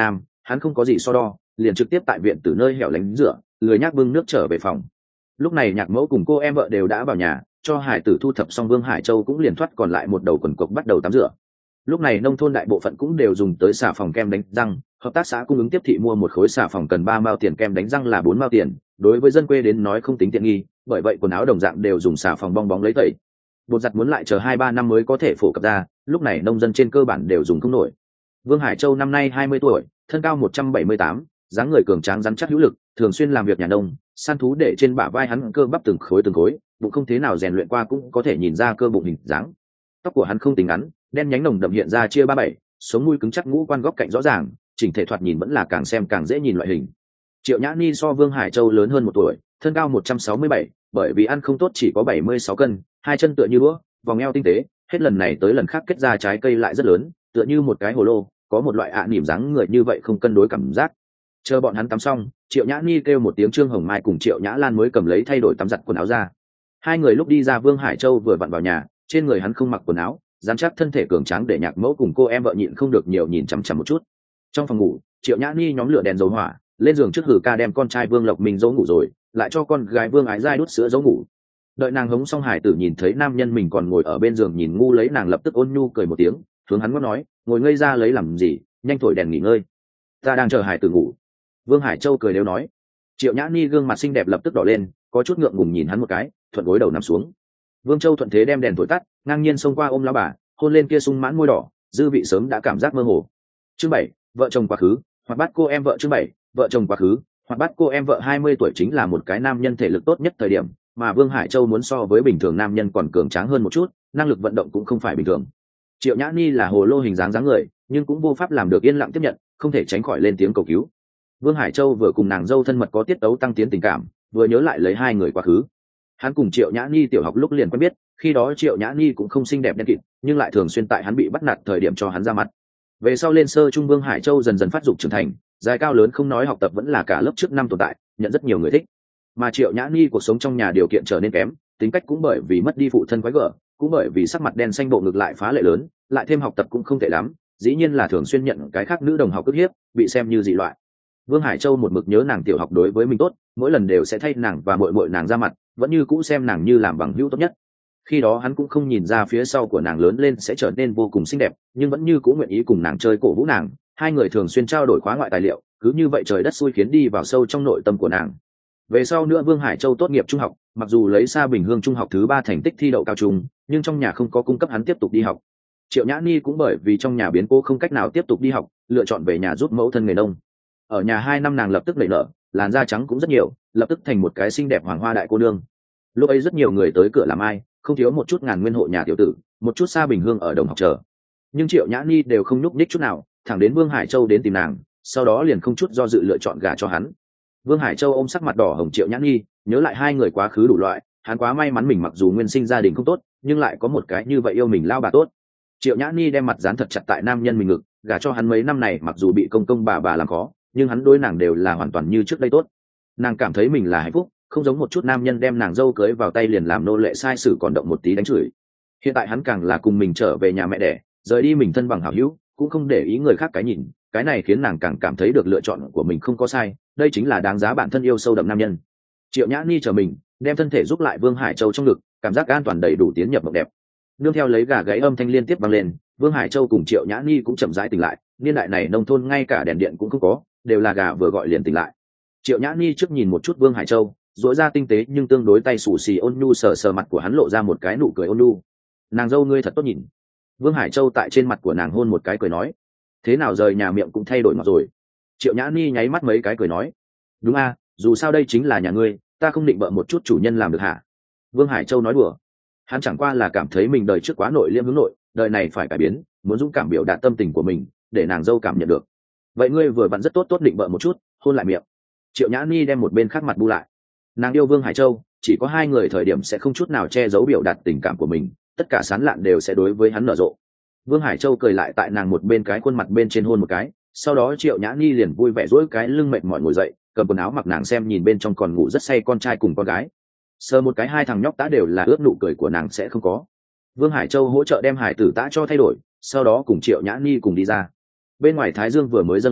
hắn không có gì so đo, liền trực tiếp tại viện từ nơi hẻo lánh rửa, lười nhác bưng nước trở về phòng. Lúc này nhạc mẫu cùng cô em vợ đều đã vào nhà, cho hải tử thu thập xong Vương Hải Châu cũng liền thoát còn lại một đầu quần cộc bắt đầu tắm rửa. Lúc này nông thôn đại bộ phận cũng đều dùng tới xà phòng kem đánh răng, hợp tác xã cung ứng tiếp thị mua một khối xà phòng cần 3 mao tiền, kem đánh răng là 4 mao tiền, đối với dân quê đến nói không tính tiện nghi, bởi vậy quần áo đồng dạng đều dùng xà phòng bong bóng lấy tẩy. Bột giặt muốn lại chờ 2-3 năm mới có thể phổ cập ra, lúc này nông dân trên cơ bản đều dùng không nổi. Vương Hải Châu năm nay 20 tuổi, thân cao 178, dáng người cường tráng rắn chắc hữu lực, thường xuyên làm việc nhà nông, săn thú để trên bả vai hắn cơ bắp từng khối, bụng không thế nào rèn luyện qua cũng có thể nhìn ra cơ bụng hình dáng. Tóc của hắn không tính ngắn, đen nhánh nồng đậm hiện ra chia 37, sống mũi cứng chắc, ngũ quan góc cạnh rõ ràng, chỉnh thể thoạt nhìn vẫn là càng xem càng dễ nhìn loại hình. Triệu Nhã Ni so Vương Hải Châu lớn hơn 1 tuổi, thân cao 167, bởi vì ăn không tốt chỉ có 76 cân, hai chân tựa như đũa, vòng eo tinh tế, hết lần này tới lần khác kết ra trái cây lại rất lớn, tựa như một cái hồ lô, có một loại nỉm dáng người như vậy không cân đối cảm giác. Chờ bọn hắn tắm xong, Triệu Nhã Ni kêu một tiếng Trương Hồng Mai cùng Triệu Nhã Lan mới cầm lấy thay đổi tắm giặt quần áo ra. Hai người lúc đi ra, Vương Hải Châu vừa vặn vào nhà, trên người hắn không mặc quần áo, dán chắc thân thể cường tráng để nhạc mẫu cùng cô em vợ nhịn không được nhiều nhìn chằm chằm một chút. Trong phòng ngủ, Triệu Nhã Ni nhóm lửa đèn dầu hỏa, lên giường trước hử ca đem con trai Vương Lộc Minh dỗ ngủ rồi, lại cho con gái Vương Ái Giai đút sữa dỗ ngủ. Đợi nàng hống xong, hải tử nhìn thấy nam nhân mình còn ngồi ở bên giường nhìn ngu lấy, nàng lập tức ôn nhu cười một tiếng, hướng hắn ngót nói, ngồi ngây ra lấy làm gì, nhanh thổi đèn nghỉ ngơi. Ta đang chờ hải tử ngủ. Vương Hải Châu cười đều nói. Triệu Nhã Ni gương mặt xinh đẹp lập tức đỏ lên, có chút ngượng ngùng nhìn hắn một cái, thuận gối đầu nằm xuống. Vương Châu thuận thế đem đèn thổi tắt, ngang nhiên xông qua ôm lão bà, hôn lên kia sung mãn môi đỏ, dư vị sớm đã cảm giác mơ hồ. Chương 7, vợ chồng quá khứ, hoặc bắt cô em vợ. Chương 7, vợ chồng quá khứ, hoặc bắt cô em vợ. 20 tuổi chính là một cái nam nhân thể lực tốt nhất thời điểm, mà Vương Hải Châu muốn so với bình thường nam nhân còn cường tráng hơn một chút, năng lực vận động cũng không phải bình thường. Triệu Nhã Ni là hồ lô hình dáng người, nhưng cũng vô pháp làm được yên lặng tiếp nhận, không thể tránh khỏi lên tiếng cầu cứu. Vương Hải Châu vừa cùng nàng dâu thân mật có tiết tấu tăng tiến tình cảm, vừa nhớ lại lấy hai người quá khứ. Hắn cùng Triệu Nhã Ni tiểu học lúc liền quen biết, khi đó Triệu Nhã Ni cũng không xinh đẹp đen kịt, nhưng lại thường xuyên tại hắn bị bắt nạt thời điểm cho hắn ra mặt. Về sau lên sơ trung, Vương Hải Châu dần dần phát dục trưởng thành, dài cao lớn không nói, học tập vẫn là cả lớp trước năm tồn tại, nhận rất nhiều người thích. Mà Triệu Nhã Ni cuộc sống trong nhà điều kiện trở nên kém, tính cách cũng bởi vì mất đi phụ thân quái gở, cũng bởi vì sắc mặt đen xanh, bộ ngực lại phá lệ lớn, lại thêm học tập cũng không tệ lắm, dĩ nhiên là thường xuyên nhận cái khác nữ đồng học ức hiếp, bị xem như dị loại. Vương Hải Châu một mực nhớ nàng tiểu học đối với mình tốt, mỗi lần đều sẽ thay nàng và muội muội nàng ra mặt, vẫn như cũ xem nàng như làm bằng hữu tốt nhất. Khi đó hắn cũng không nhìn ra phía sau của nàng lớn lên sẽ trở nên vô cùng xinh đẹp, nhưng vẫn như cũ nguyện ý cùng nàng chơi, cổ vũ nàng. Hai người thường xuyên trao đổi khóa ngoại tài liệu, cứ như vậy trời đất xui khiến đi vào sâu trong nội tâm của nàng. Về sau nữa, Vương Hải Châu tốt nghiệp trung học, mặc dù lấy xa Bình Hương trung học thứ 3 thành tích thi đậu cao trung, nhưng trong nhà không có cung cấp hắn tiếp tục đi học. Triệu Nhã Ni cũng bởi vì trong nhà biến cố không cách nào tiếp tục đi học, lựa chọn về nhà giúp mẫu thân nghề nông. Ở nhà 2 năm, nàng lập tức nảy nở, làn da trắng cũng rất nhiều, lập tức thành một cái xinh đẹp hoàng hoa đại cô nương. Lúc ấy rất nhiều người tới cửa làm ai, không thiếu một chút ngàn nguyên hộ nhà tiểu tử, một chút xa Bình Hương ở đồng học chờ. Nhưng Triệu Nhã Ni đều không nhúc nhích chút nào, thẳng đến Vương Hải Châu đến tìm nàng, sau đó liền không chút do dự lựa chọn gả cho hắn. Vương Hải Châu ôm sắc mặt đỏ hồng Triệu Nhã Ni, nhớ lại hai người quá khứ đủ loại, hắn quá may mắn mình mặc dù nguyên sinh gia đình không tốt, nhưng lại có một cái như vậy yêu mình lao bà tốt. Triệu Nhã Ni đem mặt dán thật chặt tại nam nhân mình ngực, gả cho hắn mấy năm này mặc dù bị công công bà làm khó, nhưng hắn đối nàng đều là hoàn toàn như trước đây tốt. Nàng cảm thấy mình là hạnh phúc, không giống một chút nam nhân đem nàng dâu cưới vào tay liền làm nô lệ sai sử, còn động một tí đánh chửi. Hiện tại hắn càng là cùng mình trở về nhà mẹ đẻ, rời đi mình thân bằng hảo hữu, cũng không để ý người khác cái nhìn, cái này khiến nàng càng cảm thấy được lựa chọn của mình không có sai, đây chính là đáng giá bản thân yêu sâu đậm nam nhân. Triệu Nhã Ni chờ mình, đem thân thể giúp lại Vương Hải Châu trong ngực, cảm giác an toàn đầy đủ tiến nhập mộng đẹp. Nương theo lấy gà gáy âm thanh liên tiếp vang lên, Vương Hải Châu cùng Triệu Nhã Ni cũng chậm rãi tỉnh lại. Niên đại này nông thôn ngay cả đèn điện cũng không có, đều là gà vừa gọi liền tỉnh lại. Triệu Nhã Ni trước nhìn một chút Vương Hải Châu, duỗi ra tinh tế nhưng tương đối tay xù xì ôn nhu sờ sờ mặt của hắn, lộ ra một cái nụ cười ôn nhu. Nàng dâu ngươi thật tốt nhìn. Vương Hải Châu tại trên mặt của nàng hôn một cái, cười nói, thế nào rời nhà miệng cũng thay đổi mặt rồi. Triệu Nhã Ni nháy mắt mấy cái cười nói, đúng a, dù sao đây chính là nhà ngươi, ta không định bợ một chút chủ nhân làm được hả? Vương Hải Châu nói đùa, hắn chẳng qua là cảm thấy mình đời trước quá nội liêm hướng nội, đời này phải cải biến, muốn dũng cảm biểu đạt tâm tình của mình, để nàng dâu cảm nhận được. Vậy ngươi vừa vặn rất tốt, tốt định bợ một chút, hôn lại miệng. Triệu Nhã Ni đem một bên khác mặt bu lại. Nàng yêu Vương Hải Châu, chỉ có hai người thời điểm sẽ không chút nào che giấu biểu đạt tình cảm của mình, tất cả sán lạn đều sẽ đối với hắn nở rộ. Vương Hải Châu cười lại tại nàng một bên cái khuôn mặt bên trên hôn một cái, sau đó Triệu Nhã Ni liền vui vẻ duỗi cái lưng mệt mỏi ngồi dậy, cầm quần áo mặc nàng xem, nhìn bên trong còn ngủ rất say con trai cùng con gái. Sờ một cái hai thằng nhóc tã đều là ướt, nụ cười của nàng sẽ không có. Vương Hải Châu hỗ trợ đem hải tử tã cho thay đổi, sau đó cùng Triệu Nhã Ni cùng đi ra. Bên ngoài thái dương vừa mới dâng lên,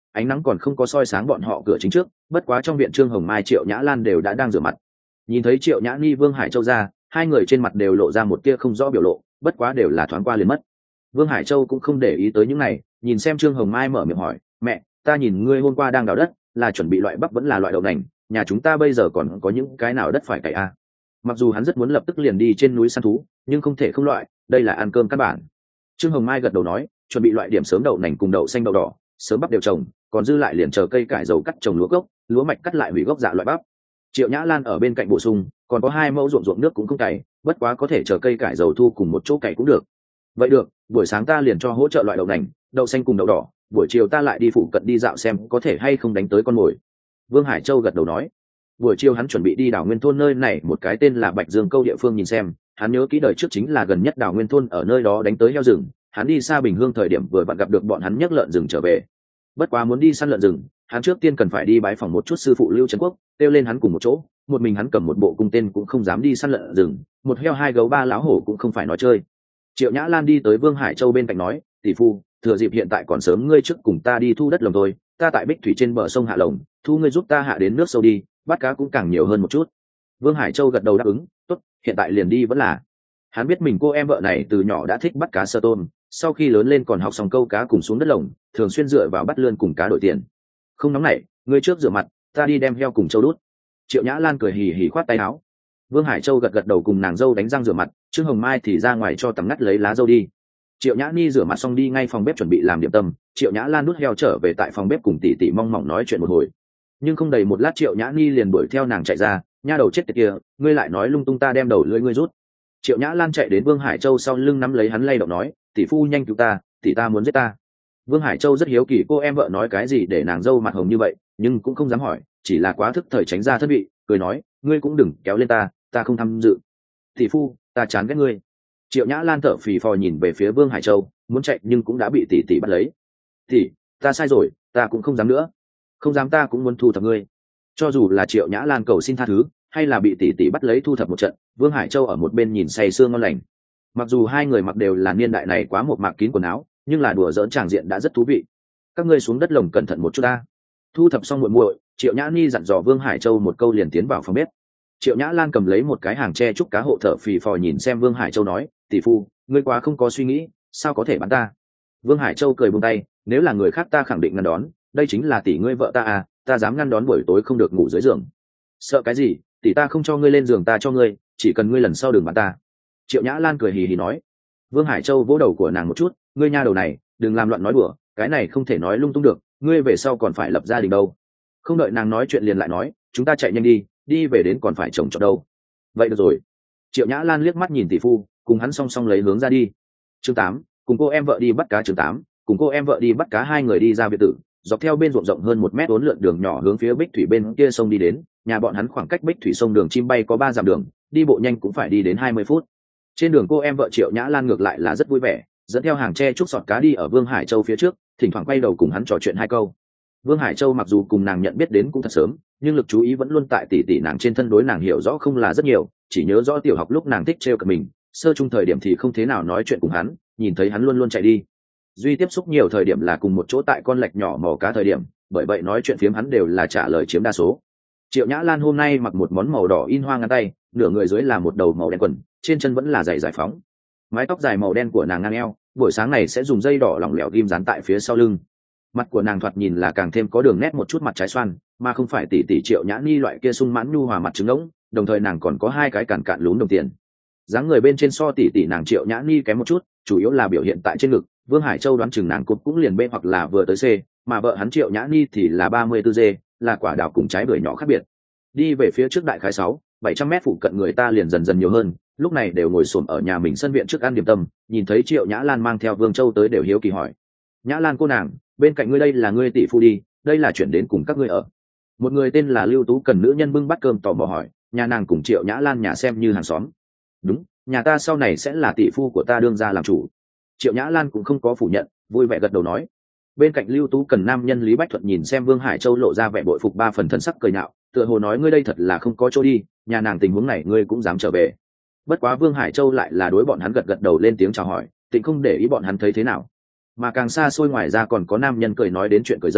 ánh nắng còn không có soi sáng bọn họ cửa chính trước, bất quá trong viện Trương Hồng Mai, Triệu Nhã Lan đều đã đang rửa mặt. Nhìn thấy Triệu Nhã Nhi, Vương Hải Châu ra, hai người trên mặt đều lộ ra một tia không rõ biểu lộ, bất quá đều là thoáng qua liền mất. Vương Hải Châu cũng không để ý tới những này, nhìn xem Trương Hồng Mai mở miệng hỏi, mẹ, ta nhìn ngươi hôm qua đang đào đất, là chuẩn bị loại bắp vẫn là loại đậu nành, nhà chúng ta bây giờ còn có những cái nào đất phải cày à? Mặc dù hắn rất muốn lập tức liền đi trên núi săn thú, nhưng không thể không loại, đây là ăn cơm căn bản. Trương Hồng Mai gật đầu nói, chuẩn bị loại điểm sớm đậu nành cùng đậu xanh đậu đỏ, sớm bắp đều trồng, còn dư lại liền chờ cây cải dầu cắt trồng lúa gốc, lúa mạch cắt lại hủy gốc dạ loại bắp. Triệu Nhã Lan ở bên cạnh bổ sung, còn có 2 mẫu ruộng nước cũng không cày, bất quá có thể chờ cây cải dầu thu cùng một chỗ cày cũng được. Vậy được, buổi sáng ta liền cho hỗ trợ loại đậu nành, đậu xanh cùng đậu đỏ, buổi chiều ta lại đi phụ cận đi dạo xem có thể hay không đánh tới con mồi. Vương Hải Châu gật đầu nói. Buổi chiều hắn chuẩn bị đi đảo Nguyên thôn nơi này một cái tên là Bạch Dương Câu địa phương nhìn xem, hắn nhớ kỹ đời trước chính là gần nhất đảo Nguyên thôn ở nơi đó đánh tới heo rừng, hắn đi xa Bình Hương thời điểm vừa vặn gặp được bọn hắn nhấc lợn rừng trở về. Bất quá muốn đi săn lợn rừng, hắn trước tiên cần phải đi bái phỏng một chút sư phụ Lưu Trấn Quốc, kêu lên hắn cùng một chỗ, một mình hắn cầm một bộ cung tên cũng không dám đi săn lợn rừng, một heo 2 gấu 3 láo hổ cũng không phải nói chơi. Triệu Nhã Lan đi tới Vương Hải Châu bên cạnh nói, tỷ phu, thừa dịp hiện tại còn sớm, ngươi trước cùng ta đi thu đất lồng thôi, ta tại Bích Thủy trên bờ sông hạ lồng, thu ngươi giúp ta hạ đến nước sâu đi, bắt cá cũng càng nhiều hơn một chút. Vương Hải Châu gật đầu đáp ứng, tốt, hiện tại liền đi vẫn là. Hắn biết mình cô em vợ này từ nhỏ đã thích bắt cá sơ tôm, sau khi lớn lên còn học xong câu cá cùng xuống đất lồng, thường xuyên dựa vào bắt lươn cùng cá đổi tiền. Không nóng nảy, ngươi trước rửa mặt, ta đi đem heo cùng châu đút. Triệu Nhã Lan cười hì hì khoát tay áo. Vương Hải Châu gật gật đầu cùng nàng dâu đánh răng rửa mặt, Trương Hồng Mai thì ra ngoài cho tầm ngắt lấy lá dâu đi. Triệu Nhã Ni rửa mặt xong đi ngay phòng bếp chuẩn bị làm điểm tâm, Triệu Nhã Lan nuốt heo trở về tại phòng bếp cùng tỷ tỷ mong mỏng nói chuyện một hồi. Nhưng không đầy một lát Triệu Nhã Ni liền đuổi theo nàng chạy ra, nha đầu chết tiệt kia, ngươi lại nói lung tung, ta đem đầu lưỡi ngươi rút. Triệu Nhã Lan chạy đến Vương Hải Châu sau lưng nắm lấy hắn lay động nói, tỷ phu nhanh cứu ta, tỷ ta muốn giết ta. Vương Hải Châu rất hiếu kỳ cô em vợ nói cái gì để nàng dâu mặt hồng như vậy, nhưng cũng không dám hỏi, chỉ là quá thức thời tránh ra thân vị, cười nói, ngươi cũng đừng kéo lên ta không tham dự. Tỷ phu, ta chán ghét ngươi. Triệu Nhã Lan thở phì phò nhìn về phía Vương Hải Châu, muốn chạy nhưng cũng đã bị tỷ tỷ bắt lấy. Tỷ, ta sai rồi, ta cũng không dám nữa. Không dám, ta cũng muốn thu thập ngươi. Cho dù là Triệu Nhã Lan cầu xin tha thứ, hay là bị tỷ tỷ bắt lấy thu thập một trận, Vương Hải Châu ở một bên nhìn say sưa ngon lành. Mặc dù hai người mặc đều là niên đại này quá một mạc kín quần áo, nhưng là đùa giỡn tràng diện đã rất thú vị. Các ngươi xuống đất lồng cẩn thận một chút ta. Thu thập xong muội muội, Triệu Nhã Ni dặn dò Vương Hải Châu một câu liền tiến vào phòng bếp. Triệu Nhã Lan cầm lấy một cái hàng tre trúc cá hộ thở phì phò nhìn xem Vương Hải Châu nói, tỷ phu, ngươi quá không có suy nghĩ, sao có thể bắn ta. Vương Hải Châu cười buông tay, nếu là người khác ta khẳng định ngăn đón, đây chính là tỷ ngươi vợ ta à, ta dám ngăn đón buổi tối không được ngủ dưới giường. Sợ cái gì, tỷ ta không cho ngươi lên giường ta cho ngươi, chỉ cần ngươi lần sau đừng bắn ta. Triệu Nhã Lan cười hì hì nói. Vương Hải Châu vỗ đầu của nàng một chút, ngươi nha đầu này, đừng làm loạn nói đùa, cái này không thể nói lung tung được, ngươi về sau còn phải lập gia đình đâu. Không đợi nàng nói chuyện liền lại nói, chúng ta chạy nhanh đi về đến còn phải chồng cho đâu. Vậy được rồi. Triệu Nhã Lan liếc mắt nhìn tỷ phu, cùng hắn song song lấy hướng ra đi. Chương 8, cùng cô em vợ đi bắt cá. Chương 8, cùng cô em vợ đi bắt cá. Hai người đi ra biệt tử, dọc theo bên ruộng rộng hơn 1 mét uốn lượn đường nhỏ hướng phía Bích Thủy bên kia sông đi đến. Nhà bọn hắn khoảng cách Bích Thủy sông đường chim bay có 3 dặm đường, đi bộ nhanh cũng phải đi đến 20 phút. Trên đường cô em vợ Triệu Nhã Lan ngược lại là rất vui vẻ, dẫn theo hàng tre trúc sọt cá đi ở Vương Hải Châu phía trước, thỉnh thoảng quay đầu cùng hắn trò chuyện 2 câu. Vương Hải Châu mặc dù cùng nàng nhận biết đến cũng thật sớm, nhưng lực chú ý vẫn luôn tại tỷ tỷ nàng trên thân, đối nàng hiểu rõ không là rất nhiều, chỉ nhớ rõ tiểu học lúc nàng thích trêu cợt mình, sơ trung thời điểm thì không thế nào nói chuyện cùng hắn, nhìn thấy hắn luôn luôn chạy đi. Duy tiếp xúc nhiều thời điểm là cùng một chỗ tại con lạch nhỏ mò cá thời điểm, bởi vậy nói chuyện phiếm hắn đều là trả lời chiếm đa số. Triệu Nhã Lan hôm nay mặc một món màu đỏ in hoa ngắn tay, nửa người dưới là một đầu màu đen quần, trên chân vẫn là giày giải phóng. Mái tóc dài màu đen của nàng ngang eo, buổi sáng này sẽ dùng dây đỏ lỏng lẻo ghim dán tại phía sau lưng. Mặt của nàng thoạt nhìn là càng thêm có đường nét một chút, mặt trái xoan, mà không phải tỷ tỷ Triệu Nhã Ni loại kia sung mãn nhu hòa mặt trứng ngỗng, đồng thời nàng còn có 2 cái cản cạn lún đồng tiền. Dáng người bên trên so tỷ tỷ nàng Triệu Nhã Ni kém một chút, chủ yếu là biểu hiện tại trên ngực. Vương Hải Châu đoán chừng nàng cột cũng liền B hoặc là vừa tới C, mà vợ hắn Triệu Nhã Ni thì là 34G, là quả đào cùng trái bưởi nhỏ khác biệt. Đi về phía trước đại khái 600-700 mét phụ cận người ta liền dần dần nhiều hơn, lúc này đều ngồi xổm ở nhà mình sân viện trước ăn điểm tâm, nhìn thấy Triệu Nhã Lan mang theo Vương Châu tới đều hiếu kỳ hỏi, Nhã Lan cô nàng, bên cạnh ngươi đây là ngươi tỷ phu đi, đây là chuyển đến cùng các ngươi ở. Một người tên là Lưu Tú cần nữ nhân bưng bát cơm tò mò hỏi, nhà nàng cùng Triệu Nhã Lan nhà xem như hàng xóm. Đúng, nhà ta sau này sẽ là tỷ phu của ta đương ra làm chủ. Triệu Nhã Lan cũng không có phủ nhận, vui vẻ gật đầu nói. Bên cạnh Lưu Tú cần nam nhân Lý Bách Thuận nhìn xem Vương Hải Châu lộ ra vẻ bội phục 3 phần thần sắc cười nhạo, tựa hồ nói ngươi đây thật là không có chỗ đi, nhà nàng tình huống này ngươi cũng dám trở về. Bất quá Vương Hải Châu lại là đối bọn hắn gật gật đầu lên tiếng chào hỏi, tịnh không để ý bọn hắn thấy thế nào. Mà càng xa xôi ngoài ra còn có nam nhân cười nói đến chuyện cười dâm,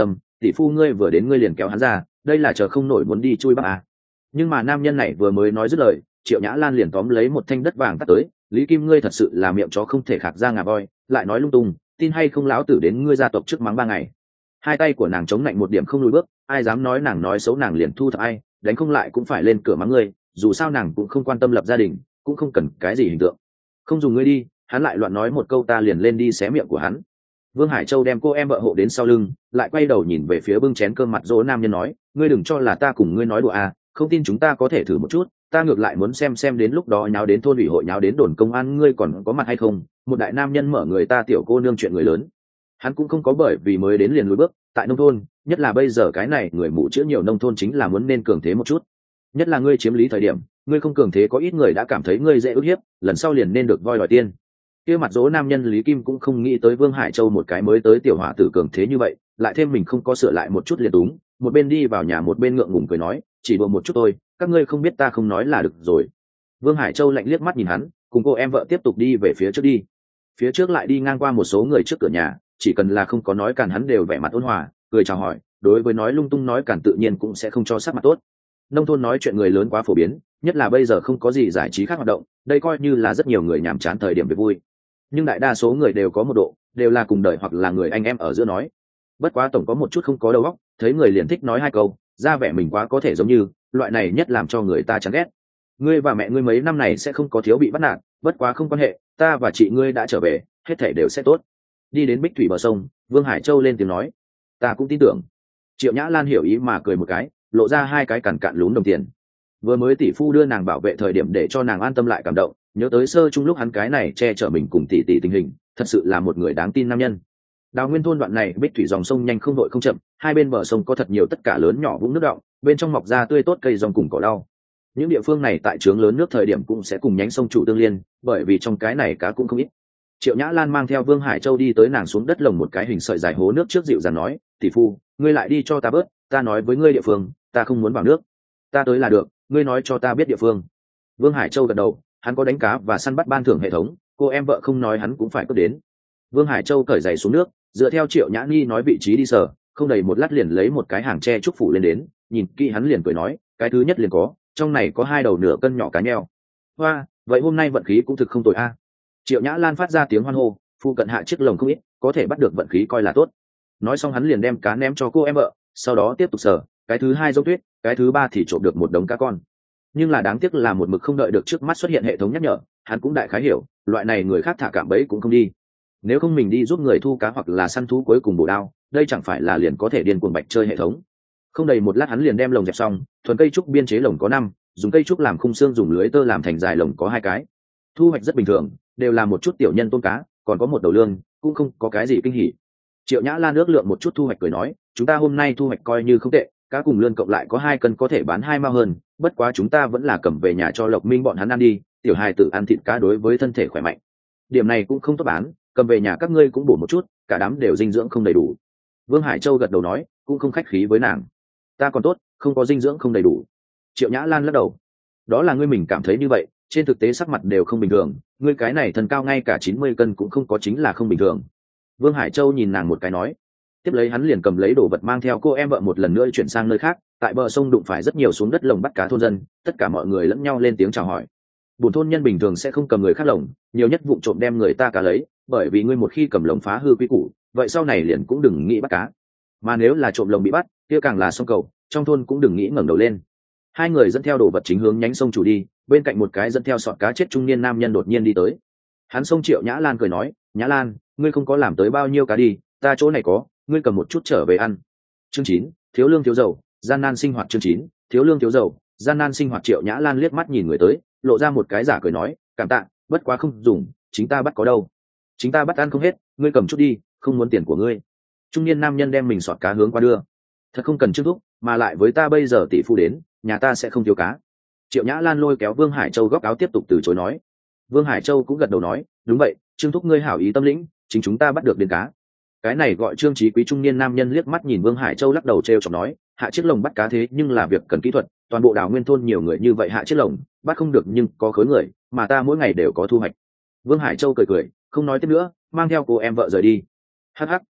tỷ phu ngươi vừa đến ngươi liền kéo hắn ra, đây là chờ không nổi muốn đi chui bắp à. Nhưng mà nam nhân này vừa mới nói dứt lời, Triệu Nhã Lan liền tóm lấy một thanh đất vàng tắt tới. Lý Kim, ngươi thật sự là miệng chó không thể khạc ra ngà voi, lại nói lung tung, tin hay không lão tử đến ngươi gia tộc trước mắng 3 ngày. Hai tay của nàng chống lạnh một điểm không lùi bước, ai dám nói nàng nói xấu nàng liền thu thập ai, đánh không lại cũng phải lên cửa mắng ngươi, dù sao nàng cũng không quan tâm lập gia đình, cũng không cần cái gì hình tượng. Không dùng ngươi đi, hắn lại loạn nói một câu ta liền lên đi xé miệng của hắn. Vương Hải Châu đem cô em vợ hộ đến sau lưng, lại quay đầu nhìn về phía bưng chén cơm mặt dỗ nam nhân nói, ngươi đừng cho là ta cùng ngươi nói đùa à, không tin chúng ta có thể thử một chút, ta ngược lại muốn xem đến lúc đó nháo đến thôn ủy hội nháo đến đồn công an ngươi còn có mặt hay không. Một đại nam nhân mở người ta tiểu cô nương chuyện người lớn. Hắn cũng không có bởi vì mới đến liền lùi bước, tại nông thôn, nhất là bây giờ cái này người mù chữ nhiều nông thôn chính là muốn nên cường thế một chút. Nhất là ngươi chiếm lý thời điểm, ngươi không cường thế có ít người đã cảm thấy ngươi dễ ức hiếp, lần sau liền nên được voi đòi tiên. Kia mặt dỗ nam nhân Lý Kim cũng không nghĩ tới Vương Hải Châu một cái mới tới tiểu hỏa tử cường thế như vậy, lại thêm mình không có sửa lại một chút liền đúng, một bên đi vào nhà một bên ngượng ngùng cười nói, chỉ đùa một chút thôi, các ngươi không biết ta không nói là được rồi. Vương Hải Châu lạnh liếc mắt nhìn hắn, cùng cô em vợ tiếp tục đi về phía trước đi. Phía trước lại đi ngang qua một số người trước cửa nhà, chỉ cần là không có nói càn hắn đều vẻ mặt ôn hòa, cười chào hỏi, đối với nói lung tung nói càn tự nhiên cũng sẽ không cho sắc mặt tốt. Nông thôn nói chuyện người lớn quá phổ biến, nhất là bây giờ không có gì giải trí khác hoạt động, đây coi như là rất nhiều người nhàm chán thời điểm về vui. Nhưng đại đa số người đều có một độ, đều là cùng đời hoặc là người anh em ở giữa nói. Bất quá tổng có một chút không có đầu óc, thấy người liền thích nói hai câu, ra vẻ mình quá có thể giống như, loại này nhất làm cho người ta chán ghét. Ngươi và mẹ ngươi mấy năm này sẽ không có thiếu bị bắt nạt, bất quá không quan hệ, ta và chị ngươi đã trở về, hết thảy đều sẽ tốt. Đi đến bích thủy bờ sông, Vương Hải Châu lên tiếng nói, ta cũng tin tưởng. Triệu Nhã Lan hiểu ý mà cười một cái, lộ ra hai cái cằn cạn lún đồng tiền. Vừa mới tỷ phu đưa nàng bảo vệ thời điểm để cho nàng an tâm lại cảm động, nhớ tới sơ chung lúc hắn cái này che chở mình cùng tỷ tỷ tình hình, thật sự là một người đáng tin nam nhân. Đào Nguyên thôn đoạn này bích thủy dòng sông nhanh không đội không chậm, hai bên bờ sông có thật nhiều tất cả lớn nhỏ vũng nước đọng, bên trong mọc ra tươi tốt cây rong cùng cỏ lau. Những địa phương này tại trướng lớn nước thời điểm cũng sẽ cùng nhánh sông trụ tương liên, bởi vì trong cái này cá cũng không ít. Triệu Nhã Lan mang theo Vương Hải Châu đi tới nàng xuống đất lồng một cái hình sợi dài hố nước trước dịu dàng nói, tỷ phu, ngươi lại đi cho ta bớt, ta nói với ngươi địa phương, ta không muốn vào nước, ta tới là được, ngươi nói cho ta biết địa phương. Vương Hải Châu gật đầu, hắn có đánh cá và săn bắt ban thưởng hệ thống, cô em vợ không nói hắn cũng phải cướp đến. Vương Hải Châu cởi giày xuống nước, dựa theo Triệu Nhã Nhi nói vị trí đi sở, không đầy một lát liền lấy một cái hàng tre trúc phủ lên đến, nhìn kỹ hắn liền cười nói, cái thứ nhất liền có, trong này có 2 đầu nửa cân nhỏ cá nheo. Hoa, vậy hôm nay vận khí cũng thực không tồi a. Triệu Nhã Lan phát ra tiếng hoan hô, phu cận hạ chiếc lồng không ít, có thể bắt được vận khí coi là tốt. Nói xong hắn liền đem cá ném cho cô em vợ, sau đó tiếp tục sở, cái thứ hai giống tuyết, cái thứ ba thì trộm được một đống cá con. Nhưng là đáng tiếc là một mực không đợi được trước mắt xuất hiện hệ thống nhắc nhở, hắn cũng đại khái hiểu, loại này người khác thả cạm bẫy cũng không đi. Nếu không mình đi giúp người thu cá hoặc là săn thú cuối cùng bổ đao, đây chẳng phải là liền có thể điên cuồng bạch chơi hệ thống. Không đầy một lát hắn liền đem lồng dẹp xong, thuần cây trúc biên chế lồng có 5, dùng cây trúc làm khung xương dùng lưới tơ làm thành dài lồng có 2 cái. Thu hoạch rất bình thường, đều là một chút tiểu nhân tôm cá, còn có một đầu lương, cũng không có cái gì kinh hỉ. Triệu Nhã Lan ước lượng một chút thu hoạch cười nói, chúng ta hôm nay thu hoạch coi như không tệ, cá cùng lươn cộng lại có 2 cân có thể bán 2 mao hơn, bất quá chúng ta vẫn là cầm về nhà cho Lộc Minh bọn hắn ăn đi, tiểu hài tử ăn thịt cá đối với thân thể khỏe mạnh. Điểm này cũng không tốt bán, cầm về nhà các ngươi cũng bổ một chút, cả đám đều dinh dưỡng không đầy đủ. Vương Hải Châu gật đầu nói, cũng không khách khí với nàng. Ta còn tốt, không có dinh dưỡng không đầy đủ. Triệu Nhã Lan lắc đầu. Đó là ngươi mình cảm thấy như vậy, trên thực tế sắc mặt đều không bình thường, ngươi cái này thân cao ngay cả 90 cân cũng không có chính là không bình thường. Vương Hải Châu nhìn nàng một cái nói. Tiếp lấy hắn liền cầm lấy đồ vật mang theo cô em vợ một lần nữa chuyển sang nơi khác, tại bờ sông đụng phải rất nhiều xuống đất lồng bắt cá thôn dân, tất cả mọi người lẫn nhau lên tiếng chào hỏi. Bổn thôn nhân bình thường sẽ không cầm người khác lồng, nhiều nhất vụng trộm đem người ta cá lấy, bởi vì ngươi một khi cầm lồng phá hư quy củ, vậy sau này liền cũng đừng nghĩ bắt cá. Mà nếu là trộm lồng bị bắt, kia càng là sông cầu, trong thôn cũng đừng nghĩ ngẩng đầu lên. Hai người dẫn theo đồ vật chính hướng nhánh sông chủ đi, bên cạnh một cái dẫn theo sọt cá chết trung niên nam nhân đột nhiên đi tới. Hắn xông Triệu Nhã Lan cười nói, Nhã Lan, ngươi không có làm tới bao nhiêu cá đi, ta chỗ này có, ngươi cầm một chút trở về ăn. Chương 9, thiếu lương thiếu dầu, gian nan sinh hoạt. Chương 9, thiếu lương thiếu dầu, gian nan sinh hoạt. Triệu Nhã Lan liếc mắt nhìn người tới, lộ ra một cái giả cười nói, cảm tạ, bất quá không dùng, chính ta bắt có đâu. Chính ta bắt ăn không hết, ngươi cầm chút đi, không muốn tiền của ngươi. Trung niên nam nhân đem mình sọt cá hướng qua đưa. Thật không cần trước thúc, mà lại với ta bây giờ tỷ phu đến, nhà ta sẽ không thiếu cá. Triệu Nhã Lan lôi kéo Vương Hải Châu góc áo tiếp tục từ chối nói. Vương Hải Châu cũng gật đầu nói, đúng vậy, Trương thúc ngươi hảo ý tâm lĩnh, chính chúng ta bắt được đến cá. Cái này gọi Trương Chí Quý trung niên nam nhân liếc mắt nhìn Vương Hải Châu lắc đầu trêu chọc nói, hạ chiếc lồng bắt cá thế nhưng là việc cần kỹ thuật, toàn bộ Đào Nguyên thôn nhiều người như vậy hạ chiếc lồng, bắt không được nhưng có khối người, mà ta mỗi ngày đều có thu hoạch. Vương Hải Châu cười cười, không nói tiếp nữa, mang theo cô em vợ rời đi. Hắc hắc,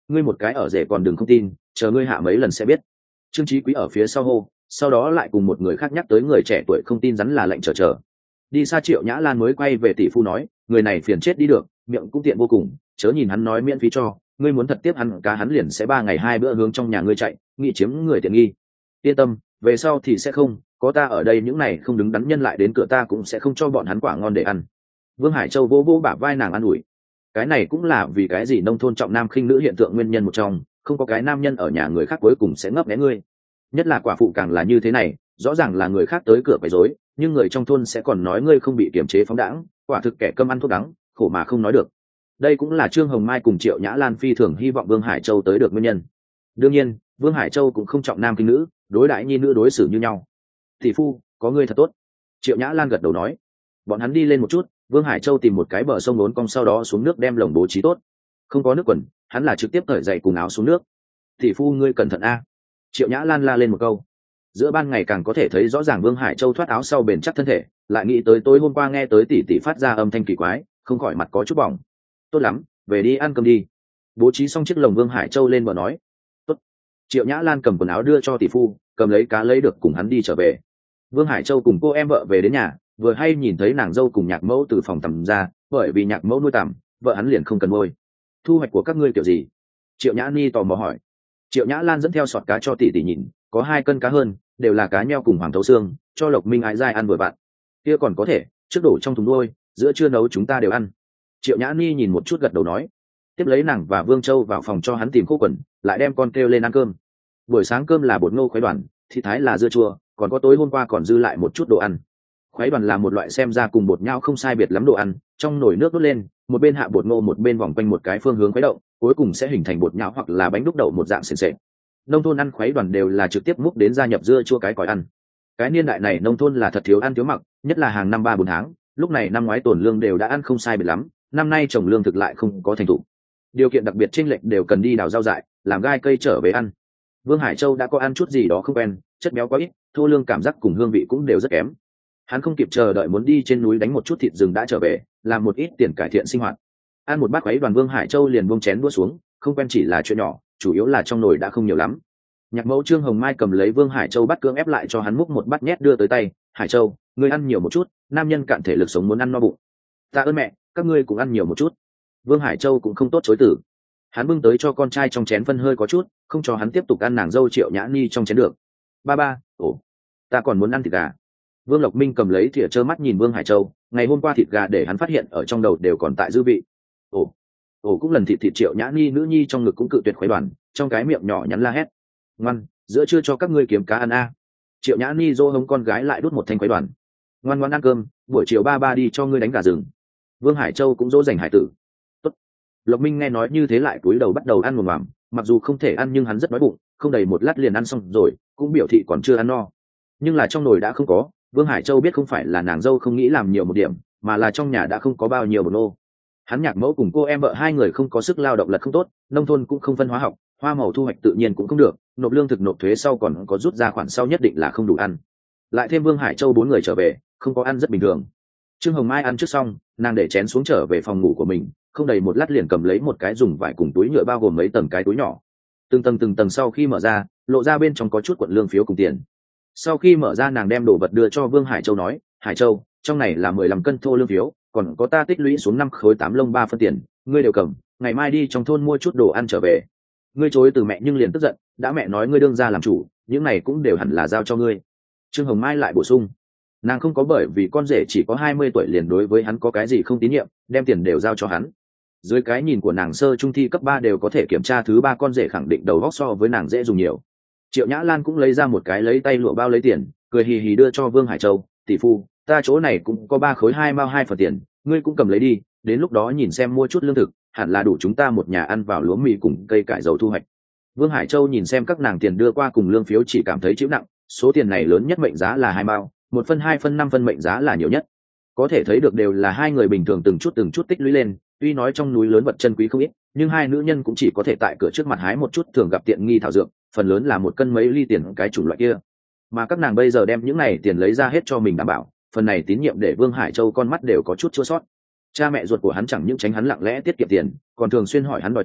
ngươi một cái ở rể còn đừng không tin, chờ ngươi hạ mấy lần sẽ biết. Trương Chí Quý ở phía sau hô, sau đó lại cùng một người khác nhắc tới người trẻ tuổi không tin rắn là lệnh chờ. Đi xa Triệu Nhã Lan mới quay về tỷ phu nói, người này phiền chết đi được, miệng cũng tiện vô cùng, chớ nhìn hắn nói miễn phí cho, ngươi muốn thật tiếp hắn cá hắn liền sẽ 3 ngày 2 bữa hướng trong nhà ngươi chạy, nghị chiếm người tiện nghi. Yên tâm, về sau thì sẽ không, có ta ở đây những này không đứng đắn nhân lại đến cửa ta cũng sẽ không cho bọn hắn quả ngon để ăn. Vương Hải Châu vô vô bả vai nàng an ủi. Cái này cũng là vì cái gì nông thôn trọng nam khinh nữ hiện tượng nguyên nhân một trong, không có cái nam nhân ở nhà người khác cuối cùng sẽ ngấp nghé ngươi. Nhất là quả phụ càng là như thế này, rõ ràng là người khác tới cửa quấy rối, nhưng người trong thôn sẽ còn nói ngươi không bị kiềm chế phóng đãng, quả thực kẻ cơm ăn thuốc đắng, khổ mà không nói được. Đây cũng là Trương Hồng Mai cùng Triệu Nhã Lan phi thường hy vọng Vương Hải Châu tới được nguyên nhân. Đương nhiên, Vương Hải Châu cũng không trọng nam khinh nữ, đối đãi nhi nữ đối xử như nhau. Tỷ phu, có ngươi thật tốt. Triệu Nhã Lan gật đầu nói. Bọn hắn đi lên một chút, Vương Hải Châu tìm một cái bờ sông lốn cong sau đó xuống nước đem lồng bố trí tốt. Không có nước quần, hắn là trực tiếp cởi giày cùng áo xuống nước. Tỷ phu ngươi cẩn thận a. Triệu Nhã Lan la lên một câu. Giữa ban ngày càng có thể thấy rõ ràng Vương Hải Châu thoát áo sau bền chắc thân thể, lại nghĩ tới tối hôm qua nghe tới tỷ tỷ phát ra âm thanh kỳ quái, không khỏi mặt có chút bỏng. Tốt lắm, về đi ăn cơm đi. Bố trí xong chiếc lồng, Vương Hải Châu lên bờ nói. Tốt. Triệu Nhã Lan cầm quần áo đưa cho tỷ phu, cầm lấy cá lấy được cùng hắn đi trở về. Vương Hải Châu cùng cô em vợ về đến nhà, vừa hay nhìn thấy nàng dâu cùng nhạc mẫu từ phòng tắm ra, bởi vì nhạc mẫu nuôi tằm, vợ hắn liền không cần nuôi. Thu hoạch của các ngươi kiểu gì? Triệu Nhã Ni tò mò hỏi. Triệu Nhã Lan dẫn theo sọt cá cho tỷ tỷ nhìn, có 2 cân cá hơn, đều là cá nheo cùng hoàng thấu xương, cho Lộc Minh ái dai ăn vừa vặn. Kia còn có thể, trước đổ trong thùng nuôi, giữa trưa nấu chúng ta đều ăn. Triệu Nhã Ni nhìn một chút gật đầu nói. Tiếp lấy nàng và Vương Châu vào phòng cho hắn tìm khô quần, lại đem con kêu lên ăn cơm. Buổi sáng cơm là bột ngô khuấy đoàn, thịt thái là dưa chua, còn có tối hôm qua còn dư lại một chút đồ ăn. Khuấy đoàn là một loại xem ra cùng bột nhau không sai biệt lắm đồ ăn, trong nồi nước đốt lên, một bên hạ bột ngô một bên vòng quanh một cái phương hướng khuấy động, cuối cùng sẽ hình thành bột nhão hoặc là bánh đúc đậu một dạng sền sệt. Nông thôn ăn khuấy đoàn đều là trực tiếp múc đến gia nhập dưa chua cái còi ăn. Cái niên đại này nông thôn là thật thiếu ăn thiếu mặc, nhất là hàng năm 3-4 tháng, lúc này năm ngoái tổn lương đều đã ăn không sai biệt lắm, năm nay trồng lương thực lại không có thành thủ. Điều kiện đặc biệt chênh lệch đều cần đi đào rau dại, làm gai cây trở về ăn. Vương Hải Châu đã có ăn chút gì đó không quen, chất béo quá ít, thô lương cảm giác cùng hương vị cũng đều rất kém. Hắn không kịp chờ đợi muốn đi trên núi đánh một chút thịt rừng đã trở về, làm một ít tiền cải thiện sinh hoạt. Ăn một bát khuấy đoàn, Vương Hải Châu liền buông chén đũa xuống, không quen chỉ là chuyện nhỏ, chủ yếu là trong nồi đã không nhiều lắm. Nhạc mẫu Trương Hồng Mai cầm lấy Vương Hải Châu bắt cưỡng ép lại cho hắn múc một bát nhét đưa tới tay. Hải Châu, ngươi ăn nhiều một chút, nam nhân cạn thể lực sống muốn ăn no bụng. Tạ ơn mẹ, các ngươi cũng ăn nhiều một chút. Vương Hải Châu cũng không tốt chối từ. Hắn bưng tới cho con trai trong chén phân hơi có chút, không cho hắn tiếp tục ăn nàng dâu Triệu Nhã Ni trong chén được. Ba, ồ, ta còn muốn ăn thịt gà. Vương Lộc Minh cầm lấy thìa trơ mắt nhìn Vương Hải Châu, ngày hôm qua thịt gà để hắn phát hiện ở trong đầu đều còn tại dư vị. Ồ, cũng lần thịt Triệu Nhã Ni nữ nhi trong ngực cũng cự tuyệt khuấy đoàn, trong cái miệng nhỏ nhắn la hét. Ngoan, giữa trưa cho các ngươi kiếm cá ăn a. Triệu Nhã Ni dô hống con gái lại đút một thanh khuấy đoàn. Ngoan ngoan ăn cơm, buổi chiều ba đi cho ngươi đánh gà rừng. Vương Hải Châu cũng dỗ dành hải tử. Tốt. Lộc Minh nghe nói như thế lại cúi đầu bắt đầu ăn ngồm ngoàm, mặc dù không thể ăn nhưng hắn rất đói bụng, không đầy một lát liền ăn xong rồi, cũng biểu thị còn chưa ăn no. Nhưng là trong nồi đã không có, Vương Hải Châu biết không phải là nàng dâu không nghĩ làm nhiều một điểm, mà là trong nhà đã không có bao nhiêu bột nô. Hắn nhạc mẫu cùng cô em vợ 2 người không có sức lao động lật không tốt, nông thôn cũng không phân hóa học, hoa màu thu hoạch tự nhiên cũng không được, nộp lương thực nộp thuế sau còn có rút ra khoản sau nhất định là không đủ ăn. Lại thêm Vương Hải Châu 4 người trở về, không có ăn rất bình thường. Trương Hồng Mai ăn trước xong, nàng để chén xuống trở về phòng ngủ của mình, không đầy một lát liền cầm lấy một cái dùng vải cùng túi nhựa bao gồm mấy tầng cái túi nhỏ. Từng tầng sau khi mở ra, lộ ra bên trong có chút cuộn lương phiếu cùng tiền. Sau khi mở ra nàng đem đồ vật đưa cho Vương Hải Châu nói, Hải Châu, trong này là 15 cân thô lương phiếu, còn có ta tích lũy xuống 5 khối 8 lông 3 phân tiền, ngươi đều cầm, ngày mai đi trong thôn mua chút đồ ăn trở về. Ngươi chối từ mẹ nhưng liền tức giận, đã mẹ nói ngươi đương ra làm chủ, những này cũng đều hẳn là giao cho ngươi. Trương Hồng Mai lại bổ sung, nàng không có bởi vì con rể chỉ có 20 tuổi liền đối với hắn có cái gì không tín nhiệm, đem tiền đều giao cho hắn. Dưới cái nhìn của nàng sơ trung thi cấp 3 đều có thể kiểm tra thứ 3 con rể khẳng định đầu óc so với nàng dễ dùng nhiều. Triệu Nhã Lan cũng lấy ra một cái lấy tay lụa bao lấy tiền, cười hì hì đưa cho Vương Hải Châu, tỷ phu, ta chỗ này cũng có 3 khối 2 mao 2 phần tiền, ngươi cũng cầm lấy đi, đến lúc đó nhìn xem mua chút lương thực, hẳn là đủ chúng ta một nhà ăn vào lúa mì cùng cây cải dầu thu hoạch. Vương Hải Châu nhìn xem các nàng tiền đưa qua cùng lương phiếu chỉ cảm thấy chịu nặng, số tiền này lớn nhất mệnh giá là 2 mao, 1 phân 2 phân 5 phân mệnh giá là nhiều nhất. Có thể thấy được đều là 2 người bình thường từng chút tích lũy lên, tuy nói trong núi lớn vật chân quý không ít, nhưng 2 nữ nhân cũng chỉ có thể tại cửa trước mặt hái một chút thường gặp tiện nghi thảo dược, phần lớn là 1 cân mấy ly tiền cái chủng loại kia. Mà các nàng bây giờ đem những này tiền lấy ra hết cho mình đảm bảo, phần này tín nhiệm để Vương Hải Châu con mắt đều có chút chua xót. Cha mẹ ruột của hắn chẳng những tránh hắn lặng lẽ tiết kiệm tiền, còn thường xuyên hỏi hắn đòi tiền,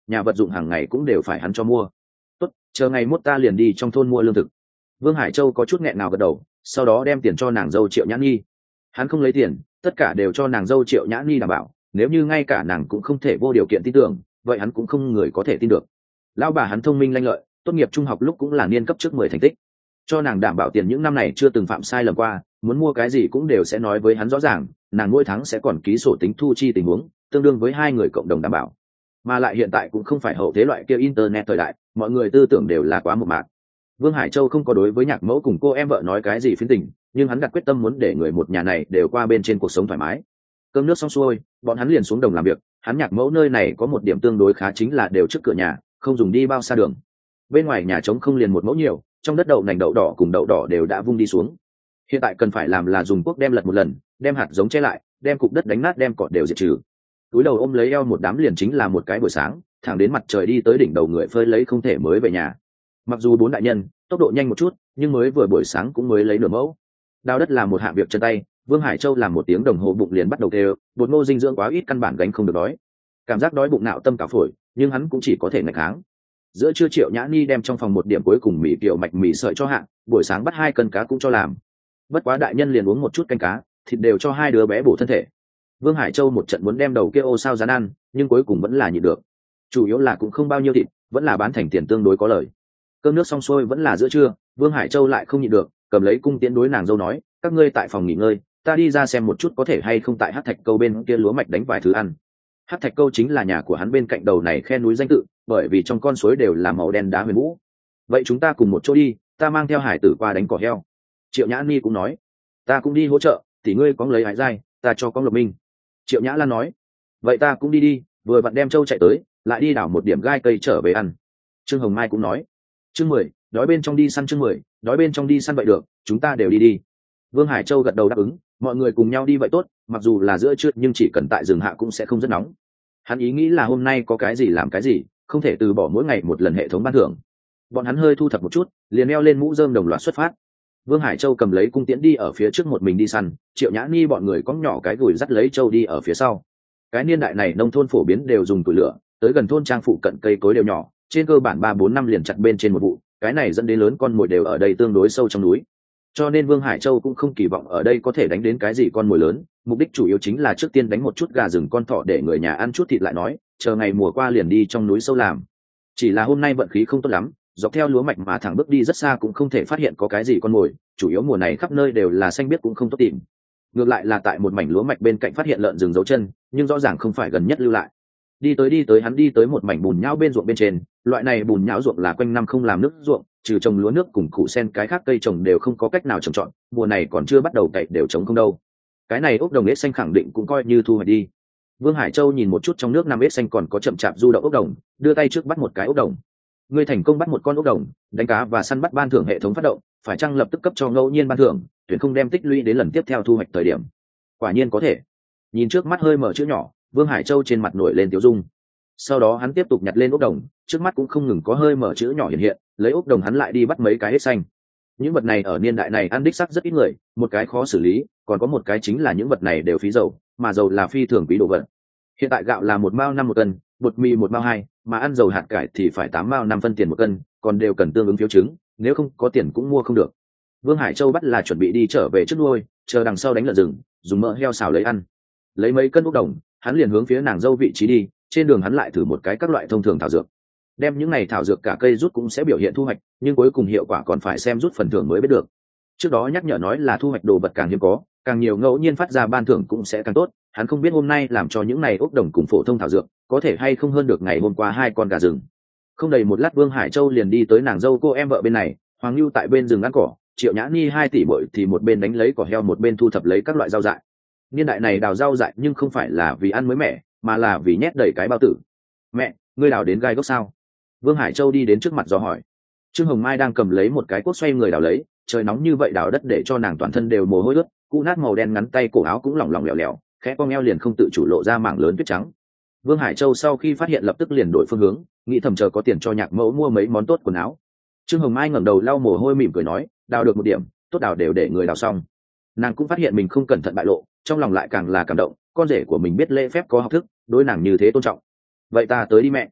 nhà vật dụng hàng ngày cũng đều phải hắn cho mua. Tốt, chờ ngày mốt ta liền đi trong thôn mua lương thực. Vương Hải Châu có chút nghẹn nào gật đầu, sau đó đem tiền cho nàng dâu Triệu Nhã Nhi. Hắn không lấy tiền, tất cả đều cho nàng dâu Triệu Nhã Nhi đảm bảo, nếu như ngay cả nàng cũng không thể vô điều kiện tin tưởng, vậy hắn cũng không người có thể tin được. Lão bà hắn thông minh lanh lợi, tốt nghiệp trung học lúc cũng là niên cấp trước 10 thành tích. Cho nàng đảm bảo tiền những năm này chưa từng phạm sai lầm qua, muốn mua cái gì cũng đều sẽ nói với hắn rõ ràng, nàng mỗi tháng sẽ còn ký sổ tính thu chi tình huống, tương đương với hai người cộng đồng đảm bảo. Mà lại hiện tại cũng không phải hậu thế loại kia internet thời đại, mọi người tư tưởng đều là quá một mạc. Vương Hải Châu không có đối với nhạc mẫu cùng cô em vợ nói cái gì phiến tình, nhưng hắn đặt quyết tâm muốn để người một nhà này đều qua bên trên cuộc sống thoải mái. Cơm nước xong xuôi, bọn hắn liền xuống đồng làm việc. Hắn nhạc mẫu nơi này có một điểm tương đối khá chính là đều trước cửa nhà, không dùng đi bao xa đường. Bên ngoài nhà trống không liền một mẫu nhiều, trong đất đậu nành đậu đỏ cùng đậu đỏ đều đã vung đi xuống. Hiện tại cần phải làm là dùng cuốc đem lật một lần, đem hạt giống che lại, đem cục đất đánh nát, đem cỏ đều diệt trừ. Túi đầu ôm lấy eo một đám liền chính là một cái buổi sáng, thẳng đến mặt trời đi tới đỉnh đầu người phơi lấy không thể mới về nhà. Mặc dù 4 đại nhân tốc độ nhanh một chút, nhưng mới vừa buổi sáng cũng mới lấy nửa mẫu. Đào đất là một hạng việc chân tay, Vương Hải Châu làm 1 tiếng đồng hồ bụng liền bắt đầu kêu, bột ngô dinh dưỡng quá ít căn bản gánh không được đói. Cảm giác đói bụng nạo tâm cả phổi, nhưng hắn cũng chỉ có thể nghịch kháng. Giữa trưa Triệu Nhã Ni đem trong phòng 1 điểm cuối cùng mì kiểu mạch mì sợi cho hạng, buổi sáng bắt 2 cân cá cũng cho làm. Bất quá đại nhân liền uống một chút canh cá, thịt đều cho 2 đứa bé bổ thân thể. Vương Hải Châu một trận muốn đem đầu kia ô sao rán ăn, nhưng cuối cùng vẫn là nhịn được. Chủ yếu là cũng không bao nhiêu thịt, vẫn là bán thành tiền tương đối có lời. Cơm nước xong xuôi vẫn là giữa trưa, Vương Hải Châu lại không nhịn được, cầm lấy cung tiễn đối nàng dâu nói, các ngươi tại phòng nghỉ ngơi, ta đi ra xem một chút có thể hay không tại Hắc Thạch Câu bên kia lúa mạch đánh vài thứ ăn. Hắc Thạch Câu chính là nhà của hắn bên cạnh đầu này khe núi danh tự, bởi vì trong con suối đều là màu đen đá huyền vũ. Vậy chúng ta cùng một chỗ đi, ta mang theo hải tử qua đánh cỏ heo. Triệu Nhã Ni cũng nói, ta cũng đi hỗ trợ, tỷ ngươi có lấy hải giai, ta cho con Lộc Minh. Triệu Nhã Lan nói, vậy ta cũng đi đi, vừa vặn đem trâu chạy tới, lại đi đảo một điểm gai cây trở về ăn. Trương Hồng Mai cũng nói, chương 10, đói bên trong đi săn, chương 10, đói bên trong đi săn vậy được, chúng ta đều đi đi. Vương Hải Châu gật đầu đáp ứng, mọi người cùng nhau đi vậy tốt, mặc dù là giữa trưa nhưng chỉ cần tại rừng hạ cũng sẽ không rất nóng. Hắn ý nghĩ là hôm nay có cái gì làm cái gì, không thể từ bỏ mỗi ngày một lần hệ thống ban thưởng. Bọn hắn hơi thu thập một chút, liền leo lên mũ rơm đồng loạt xuất phát. Vương Hải Châu cầm lấy cung tiễn đi ở phía trước một mình đi săn, Triệu Nhã Ni bọn người có nhỏ cái gùi dắt lấy Châu đi ở phía sau. Cái niên đại này nông thôn phổ biến đều dùng củi lửa, tới gần thôn trang phụ cận cây cối đều nhỏ, trên cơ bản 3-4 năm liền chặt bên trên một vụ, cái này dẫn đến lớn con mồi đều ở đây tương đối sâu trong núi. Cho nên Vương Hải Châu cũng không kỳ vọng ở đây có thể đánh đến cái gì con mồi lớn, mục đích chủ yếu chính là trước tiên đánh một chút gà rừng con thỏ để người nhà ăn chút thịt lại nói, chờ ngày mùa qua liền đi trong núi sâu làm. Chỉ là hôm nay vận khí không tốt lắm, dọc theo lúa mạch mà thẳng bước đi rất xa cũng không thể phát hiện có cái gì con mồi, chủ yếu mùa này khắp nơi đều là xanh biếc cũng không tốt tìm. Ngược lại là tại một mảnh lúa mạch bên cạnh phát hiện lợn rừng dấu chân, nhưng rõ ràng không phải gần nhất lưu lại. Đi tới hắn đi tới một mảnh bùn nhão bên ruộng bên trên, loại này bùn nhão ruộng là quanh năm không làm nước ruộng, trừ trồng lúa nước cùng củ sen cái khác cây trồng đều không có cách nào trồng trọt, mùa này còn chưa bắt đầu cày đều trống không đâu. Cái này ốc đồng ếch xanh khẳng định cũng coi như thu hoạch đi. Vương Hải Châu nhìn một chút trong nước năm ếch xanh còn có chậm chạp du đậu ốc đồng, đưa tay trước bắt một cái ốc đồng. Ngươi thành công bắt một con ốc đồng, đánh cá và săn bắt ban thưởng hệ thống phát động, phải chăng lập tức cấp cho ngẫu nhiên ban thưởng, tuyển không đem tích lũy đến lần tiếp theo thu hoạch thời điểm. Quả nhiên có thể. Nhìn trước mắt hơi mở chữ nhỏ, Vương Hải Châu trên mặt nổi lên tiêu dung. Sau đó hắn tiếp tục nhặt lên ốc đồng, trước mắt cũng không ngừng có hơi mở chữ nhỏ hiện hiện, lấy ốc đồng hắn lại đi bắt mấy cái ếch xanh. Những vật này ở niên đại này ăn đích sắc rất ít người, một cái khó xử lý, còn có một cái chính là những vật này đều phí dầu, mà dầu là phi thường quý đồ vật. Hiện tại gạo là 1 mao 5 một cân, bột mì 1 mao 2, mà ăn dầu hạt cải thì phải 8 mao 5 phân tiền một cân, còn đều cần tương ứng phiếu chứng, nếu không có tiền cũng mua không được. Vương Hải Châu bắt là chuẩn bị đi trở về trước nuôi, chờ đằng sau đánh lợn rừng, dùng mỡ heo xào lấy ăn. Lấy mấy cân ốc đồng, hắn liền hướng phía nàng dâu vị trí đi, trên đường hắn lại thử một cái các loại thông thường thảo dược. Đem những này thảo dược cả cây rút cũng sẽ biểu hiện thu hoạch, nhưng cuối cùng hiệu quả còn phải xem rút phần thưởng mới biết được. Trước đó nhắc nhở nói là thu hoạch đồ vật càng hiếm có, càng nhiều ngẫu nhiên phát ra ban thưởng cũng sẽ càng tốt, hắn không biết hôm nay làm cho những này ốc đồng cùng phổ thông thảo dược có thể hay không hơn được ngày hôm qua 2 con gà rừng. Không đầy một lát Vương Hải Châu liền đi tới nàng dâu cô em vợ bên này, Hoàng Lưu tại bên rừng ăn cỏ, Triệu Nhã Ni 2 tỷ bội thì một bên đánh lấy cỏ heo một bên thu thập lấy các loại rau dại. Niên đại này đào rau dại nhưng không phải là vì ăn mới mẻ, mà là vì nhét đầy cái bao tử. Mẹ, ngươi đào đến gai gốc sao? Vương Hải Châu đi đến trước mặt dò hỏi. Trương Hồng Mai đang cầm lấy một cái cuốc xoay người đào lấy, trời nóng như vậy đào đất để cho nàng toàn thân đều mồ hôi ướt, cũ nát màu đen ngắn tay cổ áo cũng lỏng lỏng lẻo lẻo, khẽ cong eo liền không tự chủ lộ ra mảng lớn tuyết trắng. Vương Hải Châu sau khi phát hiện lập tức liền đổi phương hướng, nghĩ thầm chờ có tiền cho nhạc mẫu mua mấy món tốt quần áo. Trương Hồng Mai ngẩng đầu lau mồ hôi mỉm cười nói, đào được một điểm, tốt đào đều để người đào xong. Nàng cũng phát hiện mình không cẩn thận bại lộ, trong lòng lại càng là cảm động, con rể của mình biết lễ phép có học thức, đối nàng như thế tôn trọng. Vậy ta tới đi mẹ.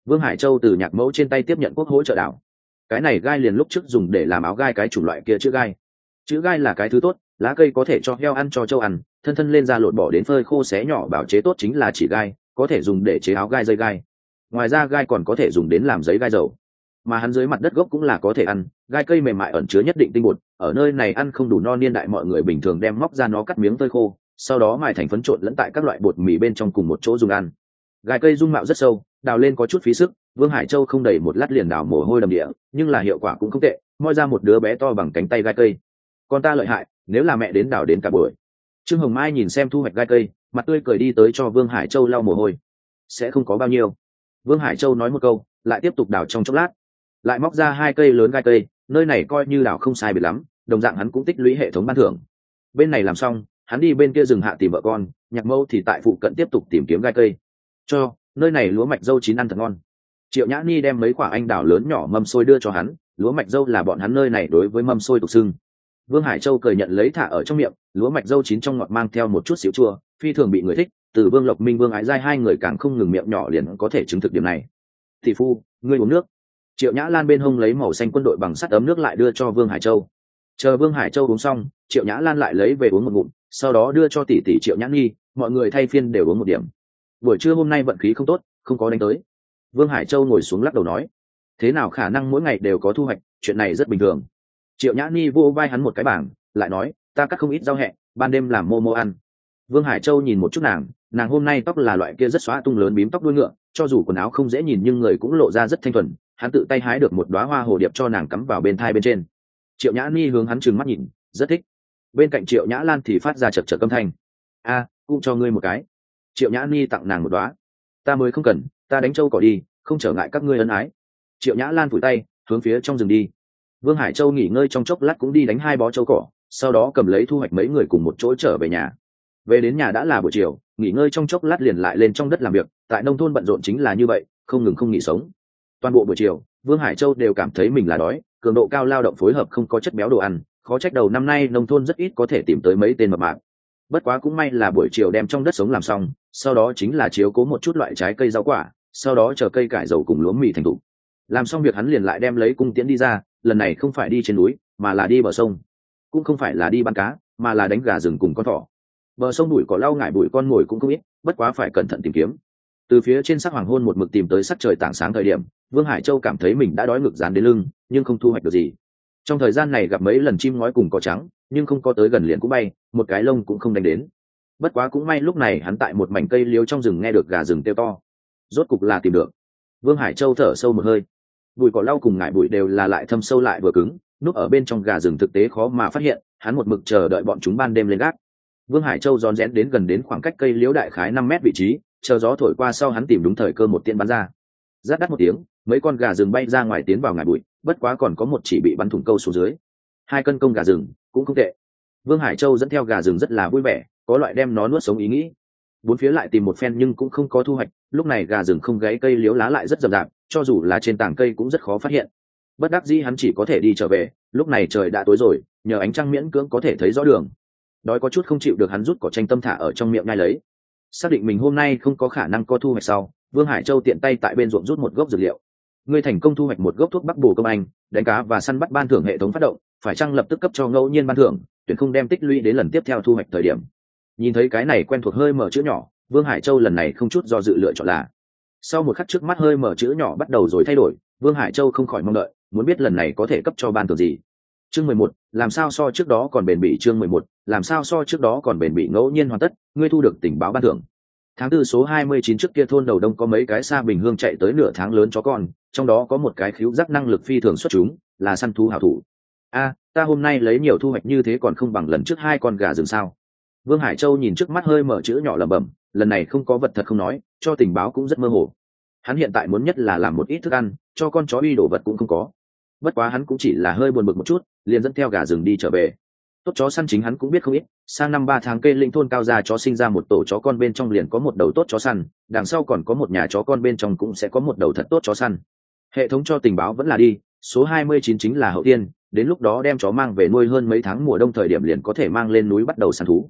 Vương Hải Châu từ Nhạc Mẫu trên tay tiếp nhận quốc hỗ trợ đảo. Cái này gai liền lúc trước dùng để làm áo gai cái chủng loại kia chữ gai. Chữ gai là cái thứ tốt, lá cây có thể cho heo ăn cho trâu ăn, thân thân lên ra lột bỏ đến phơi khô xé nhỏ bảo chế tốt chính là chỉ gai, có thể dùng để chế áo gai dây gai. Ngoài ra gai còn có thể dùng đến làm giấy gai dầu. Mà hắn dưới mặt đất gốc cũng là có thể ăn, gai cây mềm mại ẩn chứa nhất định tinh bột, ở nơi này ăn không đủ no niên đại mọi người bình thường đem móc ra nó cắt miếng phơi khô, sau đó mài thành phấn trộn lẫn tại các loại bột mì bên trong cùng một chỗ dùng ăn. Gai cây dung mạo rất sâu, đào lên có chút phí sức, Vương Hải Châu không đầy một lát liền đào mồ hôi đầm địa, nhưng là hiệu quả cũng không tệ, moi ra một đứa bé to bằng cánh tay gai cây. Con ta lợi hại, nếu là mẹ đến đào đến cả buổi. Trương Hồng Mai nhìn xem thu hoạch gai cây, mặt tươi cười đi tới cho Vương Hải Châu lau mồ hôi. Sẽ không có bao nhiêu. Vương Hải Châu nói một câu, lại tiếp tục đào trong chốc lát, lại móc ra 2 cây lớn gai cây, nơi này coi như đào không sai biệt lắm, đồng dạng hắn cũng tích lũy hệ thống ban thưởng. Bên này làm xong, hắn đi bên kia rừng hạ tìm vợ con, Nhạc Mẫu thì tại phụ cận tiếp tục tìm kiếm gai cây. Cho, nơi này lúa mạch dâu chín ăn thật ngon. Triệu Nhã Ni đem mấy quả anh đào lớn nhỏ mâm xôi đưa cho hắn, lúa mạch dâu là bọn hắn nơi này đối với mâm xôi tục xưng. Vương Hải Châu cười nhận lấy thả ở trong miệng, lúa mạch dâu chín trong ngọt mang theo một chút xíu chua, phi thường bị người thích, từ Vương Lộc Minh Vương Ái Giai hai người càng không ngừng miệng nhỏ liền có thể chứng thực điểm này. Thị phu, ngươi uống nước. Triệu Nhã Lan bên hông lấy màu xanh quân đội bằng sắt ấm nước lại đưa cho Vương Hải Châu. Chờ Vương Hải Châu uống xong, Triệu Nhã Lan lại lấy về uống một ngụm, sau đó đưa cho tỷ tỷ Triệu Nhã Nhi, mọi người thay phiên đều uống một điểm. Buổi trưa hôm nay vận khí không tốt, không có đánh tới. Vương Hải Châu ngồi xuống lắc đầu nói, thế nào khả năng mỗi ngày đều có thu hoạch, chuyện này rất bình thường. Triệu Nhã Nhi vô vai hắn một cái bảng, lại nói, ta cắt không ít rau hẹ, ban đêm làm mô ăn. Vương Hải Châu nhìn một chút nàng hôm nay tóc là loại kia rất xóa tung lớn bím tóc đuôi ngựa, cho dù quần áo không dễ nhìn nhưng người cũng lộ ra rất thanh thuần. Hắn tự tay hái được một đóa hoa hồ điệp cho nàng cắm vào bên thai bên trên. Triệu Nhã Nhi hướng hắn trừng mắt nhìn, rất thích. Bên cạnh Triệu Nhã Lan thì phát ra chật chật âm thanh. Cũng cho ngươi một cái. Triệu Nhã Nhi tặng nàng một đóa. Ta mới không cần, ta đánh trâu cỏ đi, không trở ngại các ngươi ân ái. Triệu Nhã Lan phủi tay, hướng phía trong rừng đi. Vương Hải Châu nghỉ ngơi trong chốc lát cũng đi đánh 2 bó trâu cỏ, sau đó cầm lấy thu hoạch mấy người cùng một chỗ trở về nhà. Về đến nhà đã là buổi chiều, nghỉ ngơi trong chốc lát liền lại lên trong đất làm việc, tại nông thôn bận rộn chính là như vậy, không ngừng không nghỉ sống. Toàn bộ buổi chiều, Vương Hải Châu đều cảm thấy mình là đói, cường độ cao lao động phối hợp không có chất béo đồ ăn, khó trách đầu năm nay nông thôn rất ít có thể tìm tới mấy tên mập mạp. Bất quá cũng may là buổi chiều đem trong đất sống làm xong, sau đó chính là chiếu cố một chút loại trái cây rau quả, sau đó chờ cây cải dầu cùng lúa mì thành thục. Làm xong việc hắn liền lại đem lấy cung tiễn đi ra, lần này không phải đi trên núi, mà là đi bờ sông. Cũng không phải là đi bắn cá, mà là đánh gà rừng cùng con thỏ. Bờ sông bụi cỏ lau ngải bụi con mồi cũng không ít, bất quá phải cẩn thận tìm kiếm. Từ phía trên sắc hoàng hôn một mực tìm tới sắc trời tảng sáng thời điểm, Vương Hải Châu cảm thấy mình đã đói ngực dán đến lưng, nhưng không thu hoạch được gì. Trong thời gian này gặp mấy lần chim ngói cùng cỏ trắng, nhưng không có tới gần liền cũng bay, một cái lông cũng không đánh đến. Bất quá cũng may lúc này hắn tại một mảnh cây liễu trong rừng nghe được gà rừng kêu to. Rốt cục là tìm được. Vương Hải Châu thở sâu một hơi. Bụi cỏ lau cùng ngải bụi đều là lại thâm sâu lại vừa cứng, núp ở bên trong gà rừng thực tế khó mà phát hiện, hắn một mực chờ đợi bọn chúng ban đêm lên gác. Vương Hải Châu rón rén đến gần đến khoảng cách cây liễu đại khái 5 mét vị trí, chờ gió thổi qua sau hắn tìm đúng thời cơ một tiễn bắn ra. Rát đắt một tiếng, mấy con gà rừng bay ra ngoài tiến vào ngải bụi, bất quá còn có một chỉ bị bắn thủng câu xuống dưới. 2 cân công gà rừng, cũng không tệ. Vương Hải Châu dẫn theo gà rừng rất là vui vẻ, có loại đem nó nuốt sống ý nghĩ. Bốn phía lại tìm một phen nhưng cũng không có thu hoạch, lúc này gà rừng không gáy cây liễu lá lại rất rậm rạp, cho dù là trên tảng cây cũng rất khó phát hiện. Bất đắc dĩ hắn chỉ có thể đi trở về, lúc này trời đã tối rồi, nhờ ánh trăng miễn cưỡng có thể thấy rõ đường. Đói có chút không chịu được hắn rút cỏ tranh tâm thả ở trong miệng ngay lấy. Xác định mình hôm nay không có khả năng có thu hoạch sau, Vương Hải Châu tiện tay tại bên ruộng rút một gốc dược liệu. Ngươi thành công thu hoạch một gốc thuốc bắc bổ công anh, đánh cá và săn bắt ban thưởng hệ thống phát động, phải chăng lập tức cấp cho ngẫu nhiên ban thưởng, tuyển không đem tích lũy đến lần tiếp theo thu hoạch thời điểm. Nhìn thấy cái này quen thuộc hơi mở chữ nhỏ, Vương Hải Châu lần này không chút do dự lựa chọn là. Sau một khắc trước mắt hơi mở chữ nhỏ bắt đầu rồi thay đổi, Vương Hải Châu không khỏi mong đợi, muốn biết lần này có thể cấp cho ban thưởng gì. Chương 11, làm sao so trước đó còn bền bỉ. Chương 11, làm sao so trước đó còn bền bỉ. Ngẫu nhiên hoàn tất, ngươi thu được tình báo ban thưởng. Tháng 4 số 29 trước kia thôn đầu đông có mấy cái xa Bình Hương chạy tới nửa tháng lớn chó con, trong đó có một cái khíu giác năng lực phi thường xuất chúng, là săn thú hảo thủ. Ta hôm nay lấy nhiều thu hoạch như thế còn không bằng lần trước 2 con gà rừng sao? Vương Hải Châu nhìn trước mắt hơi mở chữ nhỏ lẩm bẩm, lần này không có vật thật không nói, cho tình báo cũng rất mơ hồ. Hắn hiện tại muốn nhất là làm một ít thức ăn, cho con chó uy đồ vật cũng không có. Bất quá hắn cũng chỉ là hơi buồn bực một chút, liền dẫn theo gà rừng đi trở về. Tốt chó săn chính hắn cũng biết không ít, sang năm 3 tháng cây lĩnh thôn cao gia chó sinh ra một tổ chó con bên trong liền có một đầu tốt chó săn, đằng sau còn có một nhà chó con bên trong cũng sẽ có một đầu thật tốt chó săn. Hệ thống cho tình báo vẫn là đi, số 29 chính là hậu tiên, đến lúc đó đem chó mang về nuôi hơn mấy tháng mùa đông thời điểm liền có thể mang lên núi bắt đầu săn thú.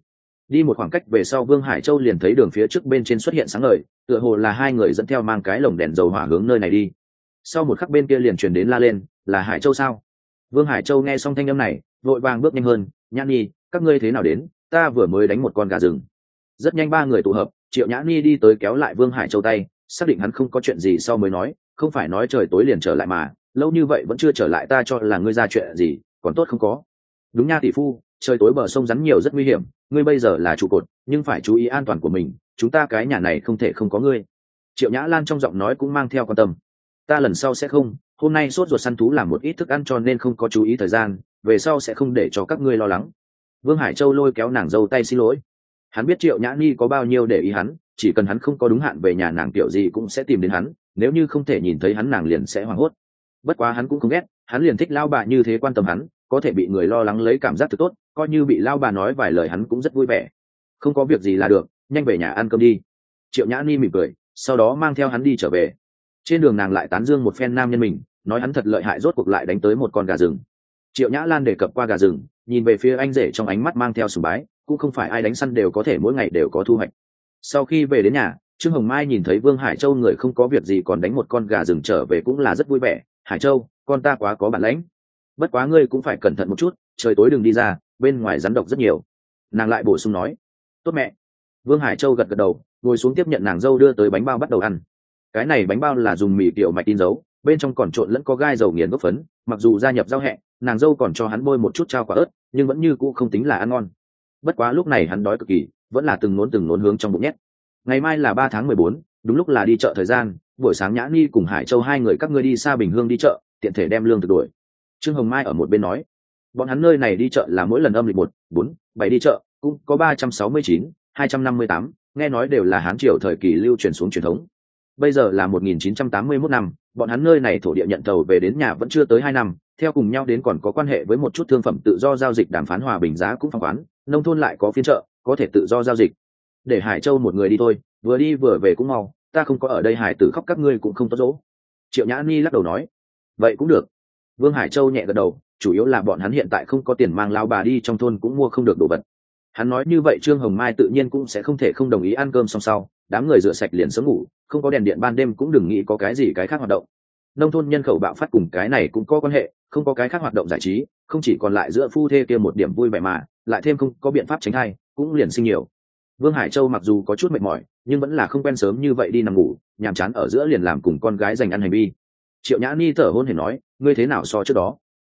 Đi một khoảng cách về sau, Vương Hải Châu liền thấy đường phía trước bên trên xuất hiện sáng ngời, tựa hồ là hai người dẫn theo mang cái lồng đèn dầu hỏa hướng nơi này đi. Sau một khắc bên kia liền truyền đến la lên, là Hải Châu sao? Vương Hải Châu nghe xong thanh âm này, vội vàng bước nhanh hơn, Nhã Nhi, các ngươi thế nào đến? Ta vừa mới đánh một con gà rừng. Rất nhanh ba người tụ hợp, Triệu Nhã Nhi đi tới kéo lại Vương Hải Châu tay, xác định hắn không có chuyện gì sau mới nói, không phải nói trời tối liền trở lại mà, lâu như vậy vẫn chưa trở lại, ta cho là ngươi ra chuyện gì, còn tốt không có. Đúng nha tỷ phu, trời tối bờ sông rắn nhiều rất nguy hiểm, ngươi bây giờ là trụ cột, nhưng phải chú ý an toàn của mình, chúng ta cái nhà này không thể không có ngươi. Triệu Nhã Lan trong giọng nói cũng mang theo quan tâm. Ta lần sau sẽ không, hôm nay sốt ruột săn thú làm một ít thức ăn cho nên không có chú ý thời gian, về sau sẽ không để cho các ngươi lo lắng. Vương Hải Châu lôi kéo nàng dâu tay xin lỗi. Hắn biết Triệu Nhã Nhi có bao nhiêu để ý hắn, chỉ cần hắn không có đúng hạn về nhà nàng kiểu gì cũng sẽ tìm đến hắn, nếu như không thể nhìn thấy hắn nàng liền sẽ hoảng hốt. Bất quá hắn cũng không ghét, hắn liền thích lao bà như thế quan tâm hắn, có thể bị người lo lắng lấy cảm giác thật tốt, coi như bị lao bà nói vài lời hắn cũng rất vui vẻ. Không có việc gì là được, nhanh về nhà ăn cơm đi. Triệu Nhã Nhi mỉm cười, sau đó mang theo hắn đi trở về. Trên đường nàng lại tán dương một phen nam nhân mình, nói hắn thật lợi hại, rốt cuộc lại đánh tới một con gà rừng. Triệu Nhã Lan đề cập qua gà rừng, nhìn về phía anh rể trong ánh mắt mang theo sùng bái, cũng không phải ai đánh săn đều có thể mỗi ngày đều có thu hoạch. Sau khi về đến nhà, Trương Hồng Mai nhìn thấy Vương Hải Châu người không có việc gì còn đánh một con gà rừng trở về cũng là rất vui vẻ. Hải Châu, con ta quá có bản lãnh, bất quá ngươi cũng phải cẩn thận một chút, trời tối đừng đi ra, bên ngoài rắn độc rất nhiều. Nàng lại bổ sung nói. Tốt mẹ. Vương Hải Châu gật gật đầu, ngồi xuống tiếp nhận nàng dâu đưa tới bánh bao bắt đầu ăn. Cái này bánh bao là dùng mì kiểu mạch in dấu, bên trong còn trộn lẫn có gai dầu nghiền gốc phấn, mặc dù gia nhập rau hẹ, nàng dâu còn cho hắn bôi một chút trao quả ớt, nhưng vẫn như cũ không tính là ăn ngon. Bất quá lúc này hắn đói cực kỳ, vẫn là từng nốn hướng trong bụng nhét. Ngày mai là 3 tháng 14, đúng lúc là đi chợ thời gian, buổi sáng Nhã Nhi cùng Hải Châu hai người các ngươi đi xa Bình Hương đi chợ, tiện thể đem lương thực đuổi. Trương Hồng Mai ở một bên nói, bọn hắn nơi này đi chợ là mỗi lần âm lịch 1, 4, 7 đi chợ, cũng có 369, 258, nghe nói đều là Hán triều thời kỳ lưu truyền xuống truyền thống. Bây giờ là 1981 năm, bọn hắn nơi này thổ địa nhận thầu về đến nhà vẫn chưa tới 2 năm, theo cùng nhau đến còn có quan hệ với một chút thương phẩm tự do giao dịch, đàm phán hòa bình giá cũng phán khoán, nông thôn lại có phiên chợ, có thể tự do giao dịch. Để Hải Châu một người đi thôi, vừa đi vừa về cũng mau, ta không có ở đây Hải tử khóc các ngươi cũng không tốt dỗ. Triệu Nhã Ni lắc đầu nói, vậy cũng được. Vương Hải Châu nhẹ gật đầu, chủ yếu là bọn hắn hiện tại không có tiền mang lao bà đi trong thôn cũng mua không được đồ vật. Hắn nói như vậy Trương Hồng Mai tự nhiên cũng sẽ không thể không đồng ý. Ăn cơm xong sau, đám người rửa sạch liền sớm ngủ, không có đèn điện ban đêm cũng đừng nghĩ có cái gì cái khác hoạt động. Nông thôn nhân khẩu bạo phát cùng cái này cũng có quan hệ, không có cái khác hoạt động giải trí, không chỉ còn lại giữa phu thê kia một điểm vui vẻ mà, lại thêm không có biện pháp tránh thai, cũng liền sinh nhiều. Vương Hải Châu mặc dù có chút mệt mỏi, nhưng vẫn là không quen sớm như vậy đi nằm ngủ, nhàm chán ở giữa liền làm cùng con gái dành ăn hành vi. Triệu Nhã Ni thở hổn hển nói, ngươi thế nào so trước đó?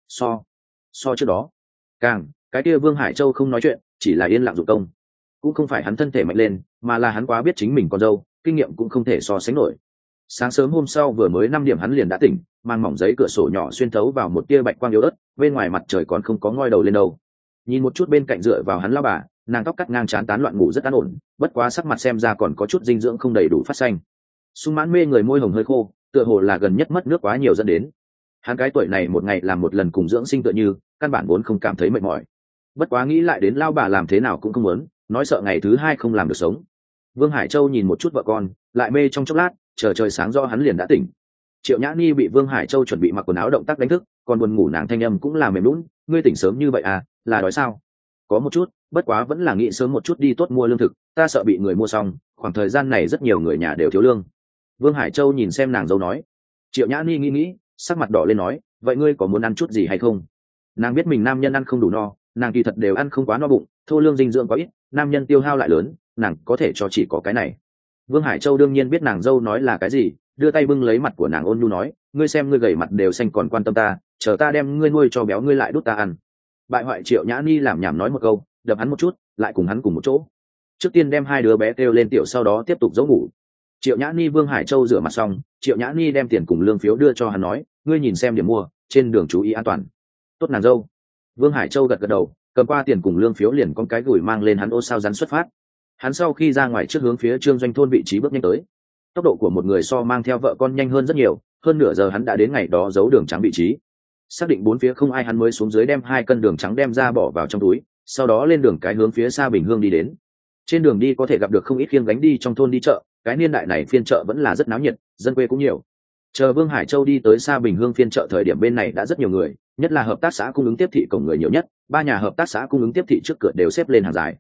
So trước đó? Càng, cái kia Vương Hải Châu không nói chuyện, chỉ là yên lặng dụng công. Cũng không phải hắn thân thể mạnh lên, mà là hắn quá biết chính mình con dâu, kinh nghiệm cũng không thể so sánh nổi. Sáng sớm hôm sau vừa mới 5 điểm hắn liền đã tỉnh, mang mỏng giấy cửa sổ nhỏ xuyên thấu vào một tia bạch quang yếu ớt, bên ngoài mặt trời còn không có ngoi đầu lên đâu. Nhìn một chút bên cạnh dựa vào hắn lao bà, nàng tóc cắt ngang trán tán loạn ngủ rất an ổn, bất quá sắc mặt xem ra còn có chút dinh dưỡng không đầy đủ phát xanh. Sung Mãn mê người môi hồng hơi khô, tựa hồ là gần nhất mất nước quá nhiều dẫn đến. Hắn cái tuổi này một ngày làm một lần cùng dưỡng sinh tựa như, căn bản vốn không cảm thấy mệt mỏi. Bất quá nghĩ lại đến lao bà làm thế nào cũng không muốn, nói sợ ngày thứ 2 không làm được sống. Vương Hải Châu nhìn một chút vợ con, lại mê trong chốc lát, chờ trời sáng do hắn liền đã tỉnh. Triệu Nhã Ni bị Vương Hải Châu chuẩn bị mặc quần áo động tác đánh thức, còn buồn ngủ nàng thanh âm cũng là mềm lún, ngươi tỉnh sớm như vậy à, là đói sao? Có một chút, bất quá vẫn là nghĩ sớm một chút đi tốt mua lương thực, ta sợ bị người mua xong, khoảng thời gian này rất nhiều người nhà đều thiếu lương. Vương Hải Châu nhìn xem nàng dâu nói. Triệu Nhã Ni nghĩ, sắc mặt đỏ lên nói, vậy ngươi có muốn ăn chút gì hay không? Nàng biết mình nam nhân ăn không đủ no, nàng kỳ thật đều ăn không quá no bụng, thô lương dinh dưỡng quá ít, nam nhân tiêu hao lại lớn, nàng có thể cho chỉ có cái này. Vương Hải Châu đương nhiên biết nàng dâu nói là cái gì, đưa tay bưng lấy mặt của nàng ôn nhu nói, ngươi xem ngươi gầy mặt đều xanh còn quan tâm ta, chờ ta đem ngươi nuôi cho béo ngươi lại đút ta ăn. Bại hoại Triệu Nhã Ni làm nhảm nói một câu, đập hắn một chút, lại cùng hắn cùng một chỗ. Trước tiên đem 2 đứa bé kêu lên tiểu, sau đó tiếp tục dỗ ngủ. Triệu Nhã Ni Vương Hải Châu rửa mặt xong, Triệu Nhã Ni đem tiền cùng lương phiếu đưa cho hắn nói, ngươi nhìn xem điểm mua, trên đường chú ý an toàn. Tốt nàng dâu. Vương Hải Châu gật gật đầu, cầm qua tiền cùng lương phiếu liền con cái gửi mang lên hắn ô sao rắn xuất phát. Hắn sau khi ra ngoài trước hướng phía Trương Doanh thôn vị trí bước nhanh tới. Tốc độ của một người so mang theo vợ con nhanh hơn rất nhiều, hơn nửa giờ hắn đã đến ngày đó giấu đường trắng vị trí. Xác định 4 phía không ai hắn mới xuống dưới đem 2 cân đường trắng đem ra bỏ vào trong túi, sau đó lên đường cái hướng phía xa Bình Hương đi đến. Trên đường đi có thể gặp được không ít khiêng gánh đi trong thôn đi chợ, cái niên đại này phiên chợ vẫn là rất náo nhiệt, dân quê cũng nhiều. Chờ Vương Hải Châu đi tới xa Bình Hương phiên chợ thời điểm bên này đã rất nhiều người, nhất là hợp tác xã cung ứng tiếp thị cổng người nhiều nhất, 3 nhà hợp tác xã cung ứng tiếp thị trước cửa đều xếp lên hàng dài.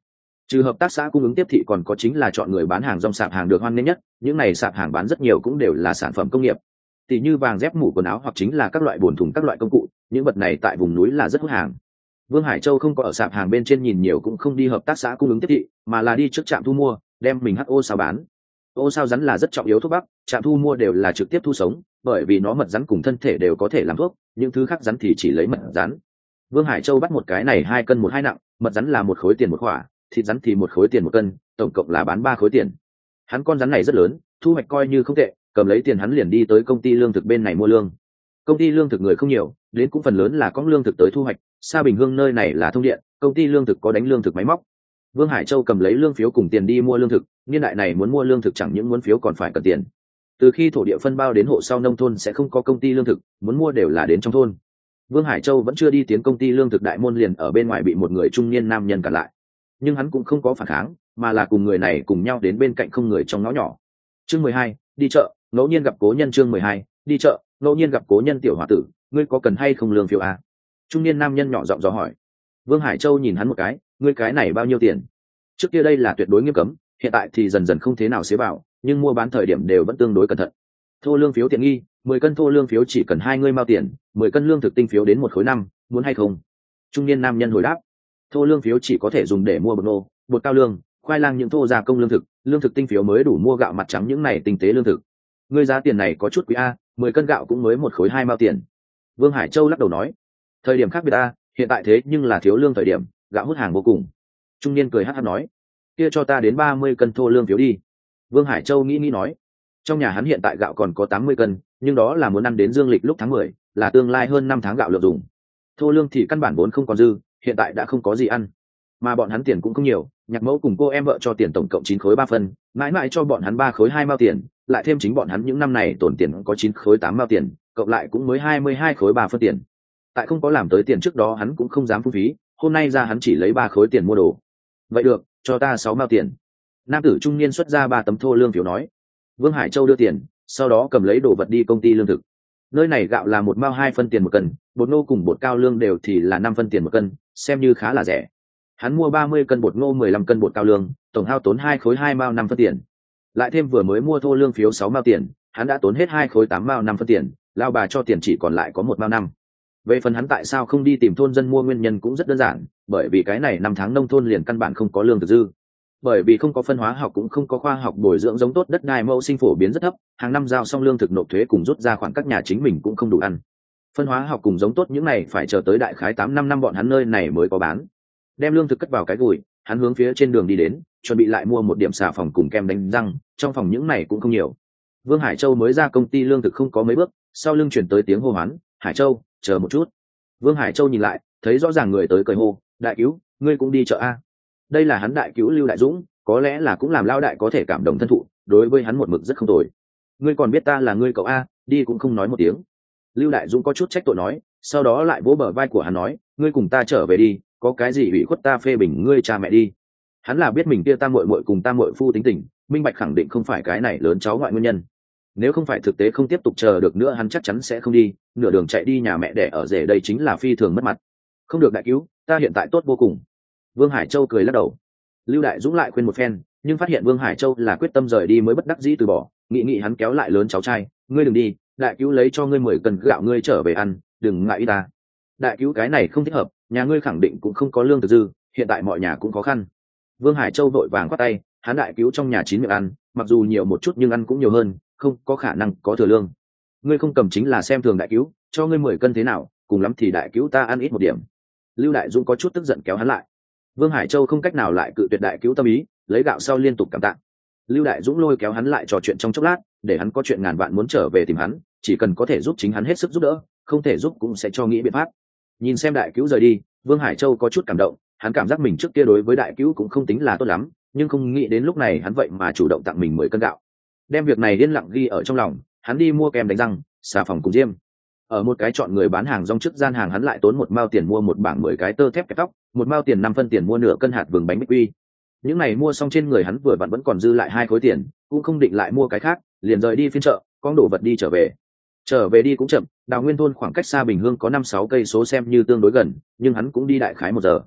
Trừ hợp tác xã cung ứng tiếp thị còn có chính là chọn người bán hàng rong sạp hàng được hoan nghênh nhất, những này sạp hàng bán rất nhiều cũng đều là sản phẩm công nghiệp, tỷ như vàng dép mũ quần áo hoặc chính là các loại bồn thùng các loại công cụ, những vật này tại vùng núi là rất hút hàng. Vương Hải Châu không có ở sạp hàng bên trên nhìn nhiều, cũng không đi hợp tác xã cung ứng tiếp thị, mà là đi trước trạm thu mua, đem mình hắc ô sao bán. Ô sao rắn là rất trọng yếu thuốc bắc, trạm thu mua đều là trực tiếp thu sống, bởi vì nó mật rắn cùng thân thể đều có thể làm thuốc, những thứ khác rắn thì chỉ lấy mật rắn. Vương Hải Châu bắt một cái này 2 cân 1 2 nặng, mật rắn là 1 khối tiền một khỏa, thịt rắn thì 1 khối tiền 1 cân, tổng cộng là bán 3 khối tiền. Hắn con rắn này rất lớn, thu hoạch coi như không tệ, cầm lấy tiền hắn liền đi tới công ty lương thực bên này mua lương. Công ty lương thực người không nhiều, đến cũng phần lớn là có lương thực tới thu hoạch, xa Bình Hương nơi này là thông điện, công ty lương thực có đánh lương thực máy móc. Vương Hải Châu cầm lấy lương phiếu cùng tiền đi mua lương thực, niên đại này muốn mua lương thực chẳng những muốn phiếu còn phải cần tiền. Từ khi thổ địa phân bao đến hộ sau nông thôn sẽ không có công ty lương thực, muốn mua đều là đến trong thôn. Vương Hải Châu vẫn chưa đi tiến công ty lương thực đại môn liền ở bên ngoài bị một người trung niên nam nhân cản lại, nhưng hắn cũng không có phản kháng, mà là cùng người này cùng nhau đến bên cạnh không người trong ngõ nhỏ. Chương 12, đi chợ, ngẫu nhiên gặp cố nhân. Chương 12, đi chợ, ngẫu nhiên gặp cố nhân. Tiểu hòa tử, ngươi có cần hay không lương phiếu à? Trung niên nam nhân nhỏ giọng dò hỏi. Vương Hải Châu nhìn hắn một cái, ngươi cái này bao nhiêu tiền? Trước kia đây là tuyệt đối nghiêm cấm, hiện tại thì dần dần không thế nào xế vào, nhưng mua bán thời điểm đều vẫn tương đối cẩn thận. Thô lương phiếu tiện nghi, 10 cân thô lương phiếu chỉ cần 2 ngươi mao tiền, 10 cân lương thực tinh phiếu đến 1 khối 5, muốn hay không? Trung niên nam nhân hồi đáp. Thô lương phiếu chỉ có thể dùng để mua bột nô, bột cao lương, khoai lang những thô gia công lương thực tinh phiếu mới đủ mua gạo mặt trắng những này tinh tế lương thực. Ngươi giá tiền này có chút quý a, 10 cân gạo cũng mới 1 khối 2 mao tiền. Vương Hải Châu lắc đầu nói. Thời điểm khác biệt a, hiện tại thế nhưng là thiếu lương thời điểm, gạo hút hàng vô cùng. Trung niên cười hắt hắt nói. Kia cho ta đến 30 cân thô lương phiếu đi. Vương Hải Châu nghĩ nói. Trong nhà hắn hiện tại gạo còn có 80 cân, nhưng đó là muốn ăn đến dương lịch lúc tháng 10, là tương lai hơn 5 tháng gạo lượng dùng. Thô lương thì căn bản vốn không còn dư, hiện tại đã không có gì ăn. Mà bọn hắn tiền cũng không nhiều, nhạc mẫu cùng cô em vợ cho tiền tổng cộng 9 khối 3 phân, mãi mãi cho bọn hắn 3 khối 2 mao tiền, lại thêm chính bọn hắn những năm này tổn tiền có 9 khối 8 mao tiền, cộng lại cũng mới 22 khối 3 phân tiền. Tại không có làm tới tiền trước đó hắn cũng không dám phung phí, hôm nay ra hắn chỉ lấy 3 khối tiền mua đồ. Vậy được, cho ta 6 mao tiền. Nam tử trung niên xuất ra 3 tấm thô lương phiếu nói. Vương Hải Châu đưa tiền, sau đó cầm lấy đồ vật đi công ty lương thực. Nơi này gạo là 1 mao 2 phân tiền 1 cân, bột ngô cùng bột cao lương đều thì là 5 phân tiền 1 cân, xem như khá là rẻ. Hắn mua 30 cân bột ngô 15 cân bột cao lương, tổng hao tốn 2 khối 2 mao 5 phân tiền. Lại thêm vừa mới mua thô lương phiếu 6 mao tiền, hắn đã tốn hết 2 khối 8 mao 5 phân tiền, lao bà cho tiền chỉ còn lại có 1 mao 5. Về phần hắn tại sao không đi tìm thôn dân mua nguyên nhân cũng rất đơn giản, bởi vì cái này 5 tháng nông thôn liền căn bản không có lương thực dư. Bởi vì không có phân hóa học cũng không có khoa học bồi dưỡng giống tốt, đất đai mẫu sinh phổ biến rất thấp, hàng năm giao xong lương thực nộp thuế cùng rút ra khoản các nhà chính mình cũng không đủ ăn. Phân hóa học cùng giống tốt những này phải chờ tới đại khái 8-5 năm bọn hắn nơi này mới có bán. Đem lương thực cất vào cái gùi, hắn hướng phía trên đường đi đến, chuẩn bị lại mua một điểm xà phòng cùng kem đánh răng, trong phòng những này cũng không nhiều. Vương Hải Châu mới ra công ty lương thực không có mấy bước, sau lưng chuyển tới tiếng hô hoán, "Hải Châu, chờ một chút." Vương Hải Châu nhìn lại, thấy rõ ràng người tới cười hô, "Đại cứu, ngươi cũng đi chợ a?" Đây là hắn đại cứu Lưu Đại Dũng, có lẽ là cũng làm lao đại có thể cảm động thân thụ, đối với hắn một mực rất không tồi. "Ngươi còn biết ta là ngươi cậu a?" Đi cũng không nói một tiếng. Lưu Đại Dũng có chút trách tội nói, sau đó lại vỗ bờ vai của hắn nói, "Ngươi cùng ta trở về đi, có cái gì ủy khuất ta phê bình ngươi cha mẹ đi." Hắn là biết mình kia tam muội muội cùng tam muội phu tính tình, minh bạch khẳng định không phải cái này lớn cháu ngoại nguyên nhân. Nếu không phải thực tế không tiếp tục chờ được nữa hắn chắc chắn sẽ không đi, nửa đường chạy đi nhà mẹ đẻ ở rể đây chính là phi thường mất mặt. "Không được đại cứu, ta hiện tại tốt vô cùng." Vương Hải Châu cười lắc đầu. Lưu Đại Dũng lại khuyên một phen, nhưng phát hiện Vương Hải Châu là quyết tâm rời đi mới bất đắc dĩ từ bỏ, nghị hắn kéo lại lớn cháu trai, "Ngươi đừng đi, đại cứu lấy cho ngươi 10 cân gạo ngươi trở về ăn, đừng ngại ý ta. Đại cứu cái này không thích hợp, nhà ngươi khẳng định cũng không có lương thực dư, hiện tại mọi nhà cũng khó khăn." Vương Hải Châu vội vàng quát tay, hắn đại cứu trong nhà 9 miệng ăn, mặc dù nhiều một chút nhưng ăn cũng nhiều hơn, không có khả năng có thừa lương. Ngươi không cầm chính là xem thường đại cứu, cho ngươi 10 cân thế nào, cùng lắm thì đại cứu ta ăn ít một điểm. Lưu Đại Dũng có chút tức giận kéo hắn lại. Vương Hải Châu không cách nào lại cự tuyệt đại cứu tâm ý, lấy gạo sau liên tục cảm tạ. Lưu Đại Dũng lôi kéo hắn lại trò chuyện trong chốc lát, để hắn có chuyện ngàn vạn muốn trở về tìm hắn, chỉ cần có thể giúp chính hắn hết sức giúp đỡ, không thể giúp cũng sẽ cho nghĩ biện pháp. Nhìn xem đại cứu rời đi, Vương Hải Châu có chút cảm động, hắn cảm giác mình trước kia đối với đại cứu cũng không tính là tốt lắm, nhưng không nghĩ đến lúc này hắn vậy mà chủ động tặng mình 10 cân gạo. Đem việc này yên lặng ghi ở trong lòng, hắn đi mua kem đánh răng, xà phòng cùng diêm. Ở một cái chọn người bán hàng rong trước gian hàng hắn lại tốn 1 mao tiền mua một bảng 10 cái tơ thép kẹp tóc, 1 mao tiền 5 phân tiền mua nửa cân hạt vừng bánh bích quy. Những này mua xong trên người hắn vừa vặn vẫn còn dư lại 2 khối tiền, cũng không định lại mua cái khác, liền rời đi phiên chợ, con đồ vật đi trở về. Trở về đi cũng chậm, Đào Nguyên thôn khoảng cách xa Bình Hương có 5-6 cây số xem như tương đối gần, nhưng hắn cũng đi đại khái 1 giờ.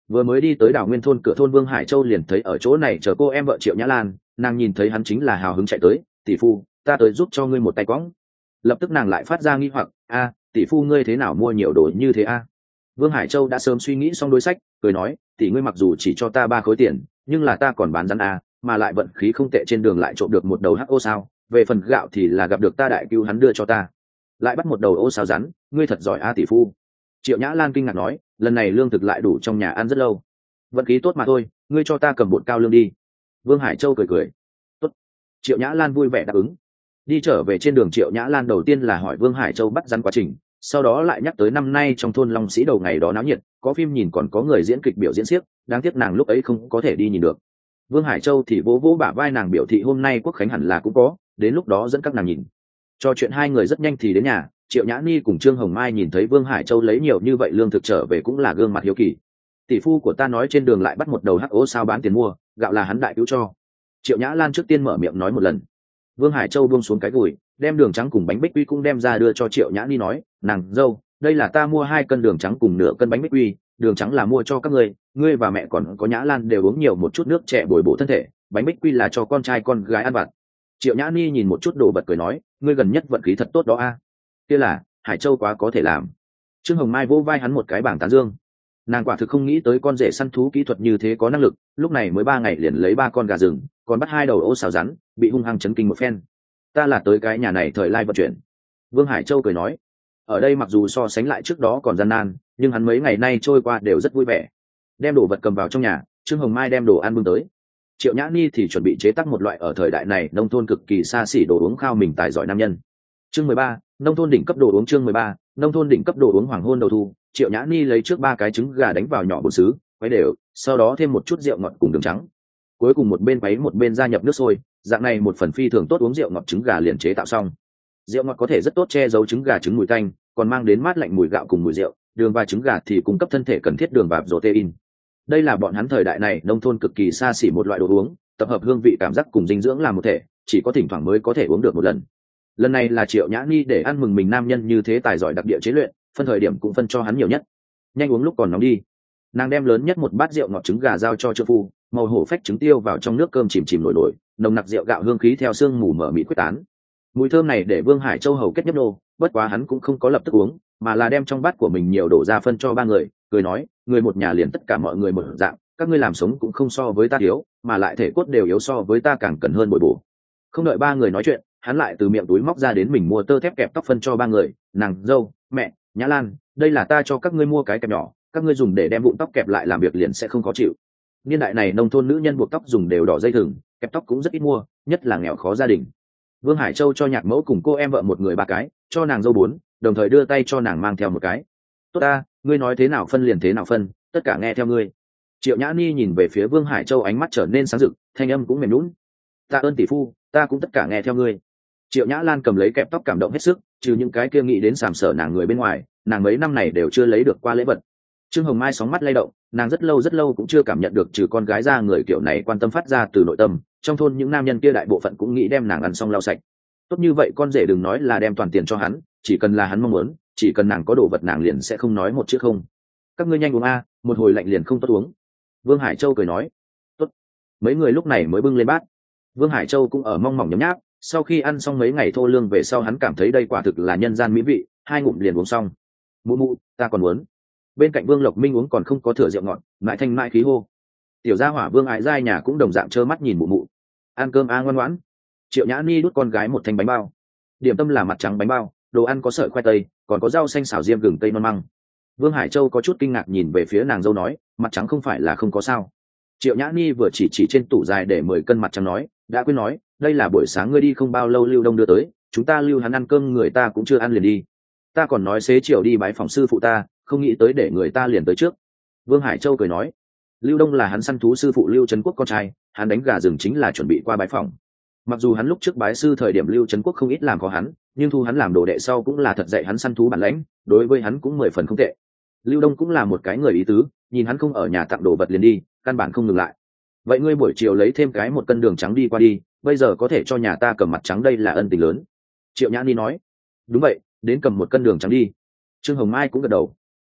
Vừa mới đi tới đảo Nguyên thôn cửa thôn, Vương Hải Châu liền thấy ở chỗ này chờ cô em vợ Triệu Nhã Lan. Nàng nhìn thấy hắn chính là hào hứng chạy tới. Tỷ phu, ta tới giúp cho ngươi một tay quõng. Lập tức nàng lại phát ra nghi hoặc, a, tỷ phu ngươi thế nào mua nhiều đồ như thế a? Vương Hải Châu đã sớm suy nghĩ xong đối sách, cười nói, tỷ ngươi mặc dù chỉ cho ta 3 khối tiền, nhưng là ta còn bán rắn a, mà lại vận khí không tệ, trên đường lại trộm được một đầu hắc ô sao. Về phần gạo thì là gặp được ta đại cứu hắn đưa cho ta, lại bắt một đầu ô sao rắn, ngươi thật giỏi a tỷ phu. Triệu Nhã Lan kinh ngạc nói, lần này lương thực lại đủ trong nhà ăn rất lâu. Vận khí tốt mà thôi, ngươi cho ta cầm bột cao lương đi. Vương Hải Châu cười cười. Tốt. Triệu Nhã Lan vui vẻ đáp ứng. Đi trở về trên đường, Triệu Nhã Lan đầu tiên là hỏi Vương Hải Châu bắt rắn quá trình, sau đó lại nhắc tới năm nay trong thôn Long Sĩ đầu ngày đó náo nhiệt, có phim nhìn còn có người diễn kịch biểu diễn xiếc, đáng tiếc nàng lúc ấy không có thể đi nhìn được. Vương Hải Châu thì vỗ vỗ bả vai nàng, biểu thị hôm nay Quốc khánh hẳn là cũng có, đến lúc đó dẫn các nàng nhìn. Cho chuyện hai người rất nhanh thì đến nhà. Triệu Nhã Ni cùng Trương Hồng Mai nhìn thấy Vương Hải Châu lấy nhiều như vậy lương thực trở về cũng là gương mặt hiếu kỳ. Tỷ phu của ta nói trên đường lại bắt một đầu hắc ố sao bán tiền mua, gạo là hắn đại cứu cho. Triệu Nhã Lan trước tiên mở miệng nói một lần. Vương Hải Châu buông xuống cái gùi, đem đường trắng cùng bánh bích quy cũng đem ra đưa cho Triệu Nhã Ni, nói, nàng dâu, đây là ta mua 2 cân đường trắng cùng nửa cân bánh bích quy, đường trắng là mua cho các ngươi và mẹ còn có Nhã Lan đều uống nhiều một chút nước trẻ bồi bổ thân thể, bánh bích quy là cho con trai con gái ăn vặt. Triệu Nhã Ni nhìn một chút đồ bật cười nói, ngươi gần nhất vận khí thật tốt đó a. Kia là Hải Châu quá có thể làm. Trương Hồng Mai vỗ vai hắn một cái bảng tán dương. Nàng quả thực không nghĩ tới con rể săn thú kỹ thuật như thế có năng lực, lúc này mới 3 ngày liền lấy 3 con gà rừng, còn bắt 2 đầu ô xào rắn, bị hung hăng chấn kinh một phen. Ta là tới cái nhà này thời lai vận chuyển. Vương Hải Châu cười nói, ở đây mặc dù so sánh lại trước đó còn gian nan, nhưng hắn mấy ngày nay trôi qua đều rất vui vẻ. Đem đồ vật cầm vào trong nhà, Trương Hồng Mai đem đồ ăn bưng tới. Triệu Nhã Ni thì chuẩn bị chế tác một loại ở thời đại này nông thôn cực kỳ xa xỉ đồ uống khao mình tài giỏi nam nhân. Chương 13, nông thôn đỉnh cấp đồ uống. Chương 13, nông thôn đỉnh cấp đồ uống. Hoàng hôn đầu thu, Triệu Nhã Ni lấy trước 3 cái trứng gà đánh vào nhỏ bột sứ, quấy đều, sau đó thêm một chút rượu ngọt cùng đường trắng. Cuối cùng một bên quấy một bên gia nhập nước sôi, dạng này một phần phi thường tốt uống rượu ngọt trứng gà liền chế tạo xong. Rượu ngọt có thể rất tốt che giấu trứng gà trứng mùi tanh, còn mang đến mát lạnh mùi gạo cùng mùi rượu, đường và trứng gà thì cung cấp thân thể cần thiết đường và protein. Đây là bọn hắn thời đại này nông thôn cực kỳ xa xỉ một loại đồ uống, tập hợp hương vị cảm giác cùng dinh dưỡng làm một thể, chỉ có thỉnh thoảng mới có thể uống được một lần. Lần này là Triệu Nhã Ni để ăn mừng mình nam nhân như thế tài giỏi đặc địa chế luyện, phân thời điểm cũng phân cho hắn nhiều nhất. Nhanh uống lúc còn nóng đi. Nàng đem lớn nhất một bát rượu ngọt trứng gà giao cho trợ phu, màu hổ phách trứng tiêu vào trong nước cơm chìm chìm nổi nổi, nồng nặc rượu gạo hương khí theo sương mù mở mịt quyết tán. Mùi thơm này để Vương Hải Châu hầu kết nhấp nô, bất quá hắn cũng không có lập tức uống, mà là đem trong bát của mình nhiều đổ ra phân cho 3 người, cười nói, người một nhà liền tất cả mọi người một dạng, các ngươi làm sống cũng không so với ta yếu, mà lại thể cốt đều yếu so với ta càng cần hơn bồi bổ. Không đợi 3 người nói chuyện, hắn lại từ miệng túi móc ra đến mình mua tơ thép kẹp tóc phân cho 3 người, nàng dâu, mẹ, Nhã Lan, đây là ta cho các ngươi mua cái kẹp nhỏ, các ngươi dùng để đem vụn tóc kẹp lại làm việc liền sẽ không khó chịu. Niên đại này nông thôn nữ nhân buộc tóc dùng đều đỏ dây thừng, kẹp tóc cũng rất ít mua, nhất là nghèo khó gia đình. Vương Hải Châu cho nhạc mẫu cùng cô em vợ một người 3 cái, cho nàng dâu 4, đồng thời đưa tay cho nàng mang theo một cái. Tốt ta, ngươi nói thế nào phân liền thế nào phân, tất cả nghe theo ngươi. Triệu Nhã Ni nhìn về phía Vương Hải Châu, ánh mắt trở nên sáng rực, thanh âm cũng mềm nhũn. Tạ ơn tỷ phu, ta cũng tất cả nghe theo ngươi. Triệu Nhã Lan cầm lấy kẹp tóc cảm động hết sức, trừ những cái kia nghĩ đến sàm sở nàng người bên ngoài, nàng mấy năm này đều chưa lấy được qua lễ vật. Trương Hồng Mai sóng mắt lay động, nàng rất lâu cũng chưa cảm nhận được trừ con gái ra người kiểu này quan tâm phát ra từ nội tâm. Trong thôn những nam nhân kia đại bộ phận cũng nghĩ đem nàng ăn xong lau sạch. Tốt như vậy con rể đừng nói là đem toàn tiền cho hắn, chỉ cần là hắn mong muốn, chỉ cần nàng có đồ vật nàng liền sẽ không nói một chữ không. Các ngươi nhanh uống a, một hồi lạnh liền không tốt uống. Vương Hải Châu cười nói. Tốt. Mấy người lúc này mới bưng lên bát. Vương Hải Châu cũng ở mong mỏng nhấm nháp, sau khi ăn xong mấy ngày thô lương về sau hắn cảm thấy đây quả thực là nhân gian mỹ vị, 2 ngụm liền uống xong. Mụ mụ, ta còn muốn. Bên cạnh Vương Lộc Minh uống còn không có thừa rượu ngọt, mãi thanh mãi khí hô. Tiểu gia hỏa Vương Ái Giai nhà cũng đồng dạng trơ mắt nhìn mụ mụ. Ăn cơm a ngoan ngoãn. Triệu Nhã Ni đút con gái một thanh bánh bao. Điểm tâm là mặt trắng bánh bao, đồ ăn có sợi khoai tây, còn có rau xanh xào diêm gừng tây non măng. Vương Hải Châu có chút kinh ngạc nhìn về phía nàng dâu nói, mặt trắng không phải là không có sao. Triệu Nhã Ni vừa chỉ trên tủ dài để 10 cân mặt trắng nói, đã quên nói, đây là buổi sáng ngươi đi không bao lâu Lưu Đông đưa tới, chúng ta lưu hắn ăn cơm người ta cũng chưa ăn liền đi. Ta còn nói xế chiều đi bái phòng sư phụ ta, không nghĩ tới để người ta liền tới trước. Vương Hải Châu cười nói, Lưu Đông là hắn săn thú sư phụ Lưu Trấn Quốc con trai, hắn đánh gà rừng chính là chuẩn bị qua bái phòng. Mặc dù hắn lúc trước bái sư thời điểm Lưu Trấn Quốc không ít làm khó hắn, nhưng thu hắn làm đồ đệ sau cũng là thật dạy hắn săn thú bản lãnh, đối với hắn cũng 10 phần không tệ. Lưu Đông cũng là một cái người ý tứ, nhìn hắn không ở nhà tặng đồ vật liền đi, căn bản không ngừng lại. Vậy ngươi buổi chiều lấy thêm cái 1 cân đường trắng đi qua đi, bây giờ có thể cho nhà ta cầm mặt trắng, đây là ân tình lớn. Triệu Nhã Ni nói. Đúng vậy, đến cầm 1 cân đường trắng đi. Trương Hồng Mai cũng gật đầu.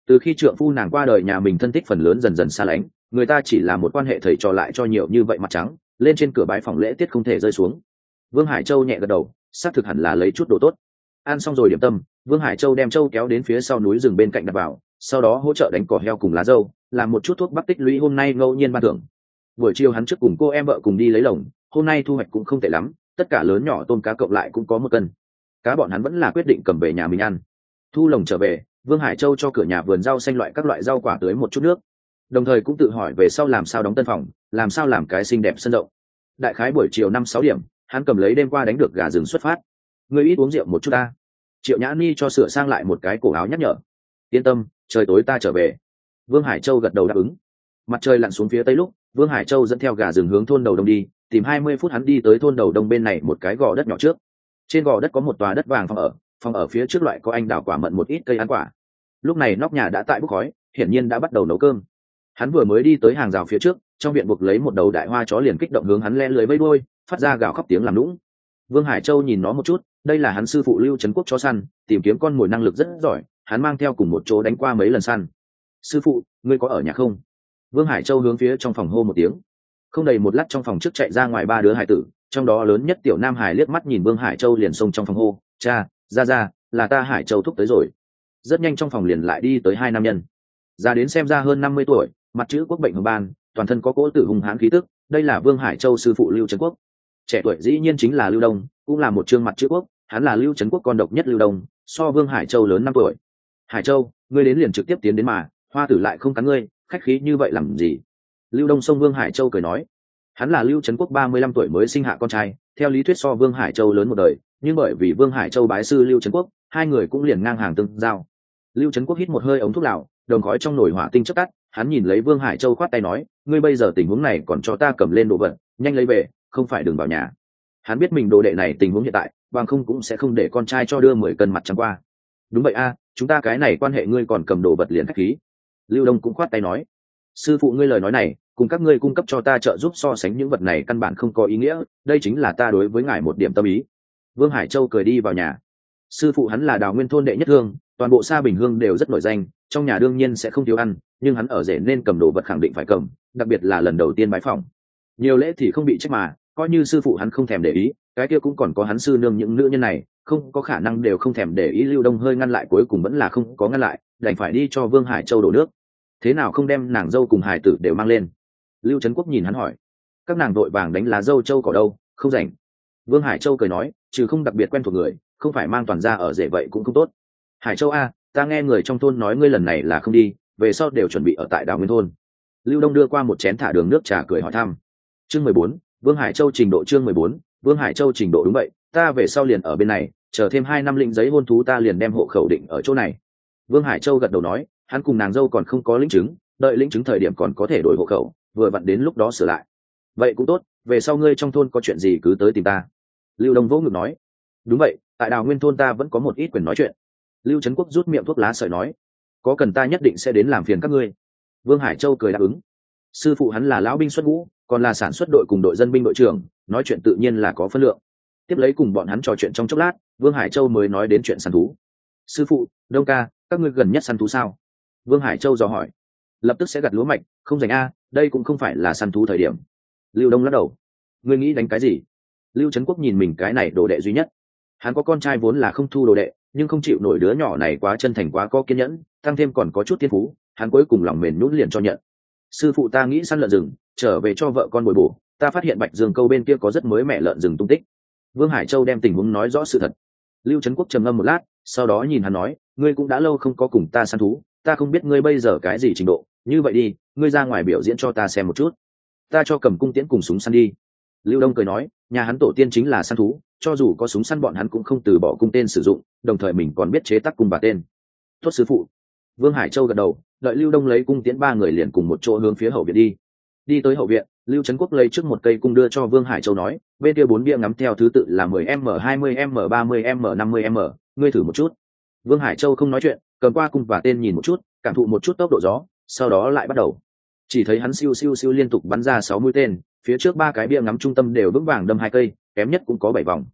Từ khi trượng phu nàng qua đời, nhà mình thân thích phần lớn dần dần xa lánh, người ta chỉ là một quan hệ thầy trò lại cho nhiều như vậy mặt trắng, lên trên cửa bái phòng lễ tiết không thể rơi xuống. Vương Hải Châu nhẹ gật đầu, xác thực hẳn là lấy chút đồ tốt. Ăn xong rồi điểm tâm, Vương Hải Châu đem Châu kéo đến phía sau núi rừng bên cạnh đặt vào, sau đó hỗ trợ đánh cỏ heo cùng lá dâu, làm một chút thuốc bắc tích lũy hôm nay ngẫu nhiên ban thưởng. Buổi chiều hắn trước cùng cô em vợ cùng đi lấy lồng, hôm nay thu hoạch cũng không tệ lắm, tất cả lớn nhỏ tôm cá cộng lại cũng có 1 cân. Cá bọn hắn vẫn là quyết định cầm về nhà mình ăn. Thu lồng trở về, Vương Hải Châu cho cửa nhà vườn rau xanh loại các loại rau quả tưới một chút nước, đồng thời cũng tự hỏi về sau làm sao đóng tân phòng, làm sao làm cái xinh đẹp sân rộng. Đại khái buổi chiều 5-6 điểm, hắn cầm lấy đêm qua đánh được gà rừng xuất phát. Ngươi ít uống rượu một chút ta. Triệu Nhã Ni cho sửa sang lại một cái cổ áo nhắc nhở. Yên tâm, trời tối ta trở về. Vương Hải Châu gật đầu đáp ứng. Mặt trời lặn xuống phía tây lúc, Vương Hải Châu dẫn theo gà rừng hướng thôn đầu đông đi, tìm 20 phút hắn đi tới thôn đầu đông bên này một cái gò đất nhỏ trước. Trên gò đất có một tòa đất vàng phòng ở phía trước loại có anh đào quả mận một ít cây ăn quả. Lúc này nóc nhà đã tại bốc khói, hiển nhiên đã bắt đầu nấu cơm. Hắn vừa mới đi tới hàng rào phía trước, trong viện buộc lấy một đầu đại hoa chó liền kích động hướng hắn le lưới vây đuôi, phát ra gào khóc tiếng làm lũng. Vương Hải Châu nhìn nó một chút, đây là hắn sư phụ Lưu Trấn Quốc chó săn, tìm kiếm con mồi năng lực rất giỏi, hắn mang theo cùng một chỗ đánh qua mấy lần săn. Sư phụ, ngươi có ở nhà không? Vương Hải Châu hướng phía trong phòng hô một tiếng. Không đầy một lát trong phòng trước chạy ra ngoài 3 đứa hải tử, trong đó lớn nhất tiểu Nam Hải liếc mắt nhìn Vương Hải Châu liền xông trong phòng hô, cha, ra, là ta Hải Châu thúc tới rồi. Rất nhanh trong phòng liền lại đi tới 2 nam nhân. Ra đến xem ra hơn 50 tuổi, mặt chữ quốc bệnh hồng ban, toàn thân có cỗ tử hùng hãn khí tức, đây là Vương Hải Châu sư phụ Lưu Trấn Quốc. Trẻ tuổi dĩ nhiên chính là Lưu Đông, cũng là một trương mặt chữ quốc, hắn là Lưu Trấn Quốc con độc nhất Lưu Đông, so Vương Hải Châu lớn 5 tuổi. Hải Châu, ngươi đến liền trực tiếp tiến đến mà, Hoa Tử lại không cắn ngươi, khách khí như vậy làm gì? Lưu Đông xông Vương Hải Châu cười nói. Hắn là Lưu Trấn Quốc 35 tuổi mới sinh hạ con trai, theo lý thuyết so Vương Hải Châu lớn một đời, nhưng bởi vì Vương Hải Châu bái sư Lưu Trấn Quốc, 2 người cũng liền ngang hàng tương giao. Lưu Trấn Quốc hít một hơi ống thuốc lào, đồng khói trong nồi hỏa tinh chớp tắt, hắn nhìn lấy Vương Hải Châu khoát tay nói, ngươi bây giờ tình huống này còn cho ta cầm lên đồ vật, nhanh lấy về, không phải đừng vào nhà. Hắn biết mình đồ đệ này tình huống hiện tại, bằng không cũng sẽ không để con trai cho đưa 10 cân mặt trắng qua. Đúng vậy a, chúng ta cái này quan hệ ngươi còn cầm đồ vật liền khách khí. Lưu Đông cũng khoát tay nói, sư phụ ngươi lời nói này, cùng các ngươi cung cấp cho ta trợ giúp so sánh những vật này căn bản không có ý nghĩa, đây chính là ta đối với ngài một điểm tâm ý. Vương Hải Châu cười đi vào nhà. Sư phụ hắn là Đào Nguyên thôn đệ nhất hương, toàn bộ Sa Bình Hương đều rất nổi danh, trong nhà đương nhiên sẽ không thiếu ăn, nhưng hắn ở rể nên cầm đồ vật khẳng định phải cầm, đặc biệt là lần đầu tiên bái phỏng. Nhiều lễ thì không bị trách mà, coi như sư phụ hắn không thèm để ý, cái kia cũng còn có hắn sư nương những nữ nhân này, không có khả năng đều không thèm để ý. Lưu Đông hơi ngăn lại, cuối cùng vẫn là không có ngăn lại, đành phải đi cho Vương Hải Châu đổ nước. Thế nào không đem nàng dâu cùng hải tử đều mang lên? Lưu Trấn Quốc nhìn hắn hỏi. Các nàng đội vàng đánh lá dâu châu cỏ đâu, không rảnh. Vương Hải Châu cười nói, trừ không đặc biệt quen thuộc người, không phải mang toàn ra ở rể vậy cũng không tốt. Hải Châu a, ta nghe người trong thôn nói ngươi lần này là không đi, về sau đều chuẩn bị ở tại Đào Nguyên thôn. Lưu Đông đưa qua một chén thả đường nước trà cười hỏi thăm. Chương 14, Vương Hải Châu trình độ. Chương 14, Vương Hải Châu trình độ. Đúng vậy, ta về sau liền ở bên này, chờ thêm 2 năm lĩnh giấy hôn thú ta liền đem hộ khẩu định ở chỗ này. Vương Hải Châu gật đầu nói, hắn cùng nàng dâu còn không có lĩnh chứng, đợi lĩnh chứng thời điểm còn có thể đổi hộ khẩu, vừa vặn đến lúc đó sửa lại. Vậy cũng tốt, về sau ngươi trong thôn có chuyện gì cứ tới tìm ta. Lưu Đông vỗ ngực nói. Đúng vậy, tại Đào Nguyên thôn ta vẫn có một ít quyền nói chuyện. Lưu Trấn Quốc rút miệng thuốc lá sợi nói, có cần ta nhất định sẽ đến làm phiền các ngươi. Vương Hải Châu cười đáp ứng. Sư phụ hắn là lão binh xuất ngũ, còn là sản xuất đội cùng đội dân binh đội trưởng, nói chuyện tự nhiên là có phân lượng. Tiếp lấy cùng bọn hắn trò chuyện trong chốc lát, Vương Hải Châu mới nói đến chuyện săn thú. Sư phụ, Đông ca, các ngươi gần nhất săn thú sao? Vương Hải Châu dò hỏi. Lập tức sẽ gặt lúa mạch, không dành a, đây cũng không phải là săn thú thời điểm. Lưu Đông lắc đầu. Ngươi nghĩ đánh cái gì? Lưu Trấn Quốc nhìn mình cái này đồ đệ duy nhất. Hắn có con trai vốn là không thu đồ đệ, nhưng không chịu nổi đứa nhỏ này quá chân thành quá có kiên nhẫn, tăng thêm còn có chút thiên phú, hắn cuối cùng lòng mềm nhũn liền cho nhận. Sư phụ ta nghĩ săn lợn rừng, trở về cho vợ con bồi bổ, ta phát hiện Bạch Dương câu bên kia có rất mới mẹ lợn rừng tung tích. Vương Hải Châu đem tình huống nói rõ sự thật. Lưu Trấn Quốc trầm ngâm một lát, sau đó nhìn hắn nói, ngươi cũng đã lâu không có cùng ta săn thú, ta không biết ngươi bây giờ cái gì trình độ, như vậy đi, ngươi ra ngoài biểu diễn cho ta xem một chút. Ta cho cầm cung tiễn cùng súng săn đi. Lưu Đông cười nói, nhà hắn tổ tiên chính là săn thú, cho dù có súng săn bọn hắn cũng không từ bỏ cung tên sử dụng, đồng thời mình còn biết chế tác cung và tên. Tốt sư phụ. Vương Hải Châu gật đầu, đợi Lưu Đông lấy cung tiễn 3 người liền cùng một chỗ hướng phía hậu viện đi. Đi tới hậu viện, Lưu Trấn Quốc lấy trước một cây cung đưa cho Vương Hải Châu nói, bên kia 4 bia ngắm theo thứ tự là 10m, 20m, 30m, 50m, ngươi thử một chút. Vương Hải Châu không nói chuyện, cầm qua cung và tên nhìn một chút, cảm thụ một chút tốc độ gió, sau đó lại bắt đầu. Chỉ thấy hắn siêu siêu siêu liên tục bắn ra 6 mũi tên, phía trước 3 cái bia ngắm trung tâm đều vững vàng đâm 2 cây, kém nhất cũng có 7 vòng.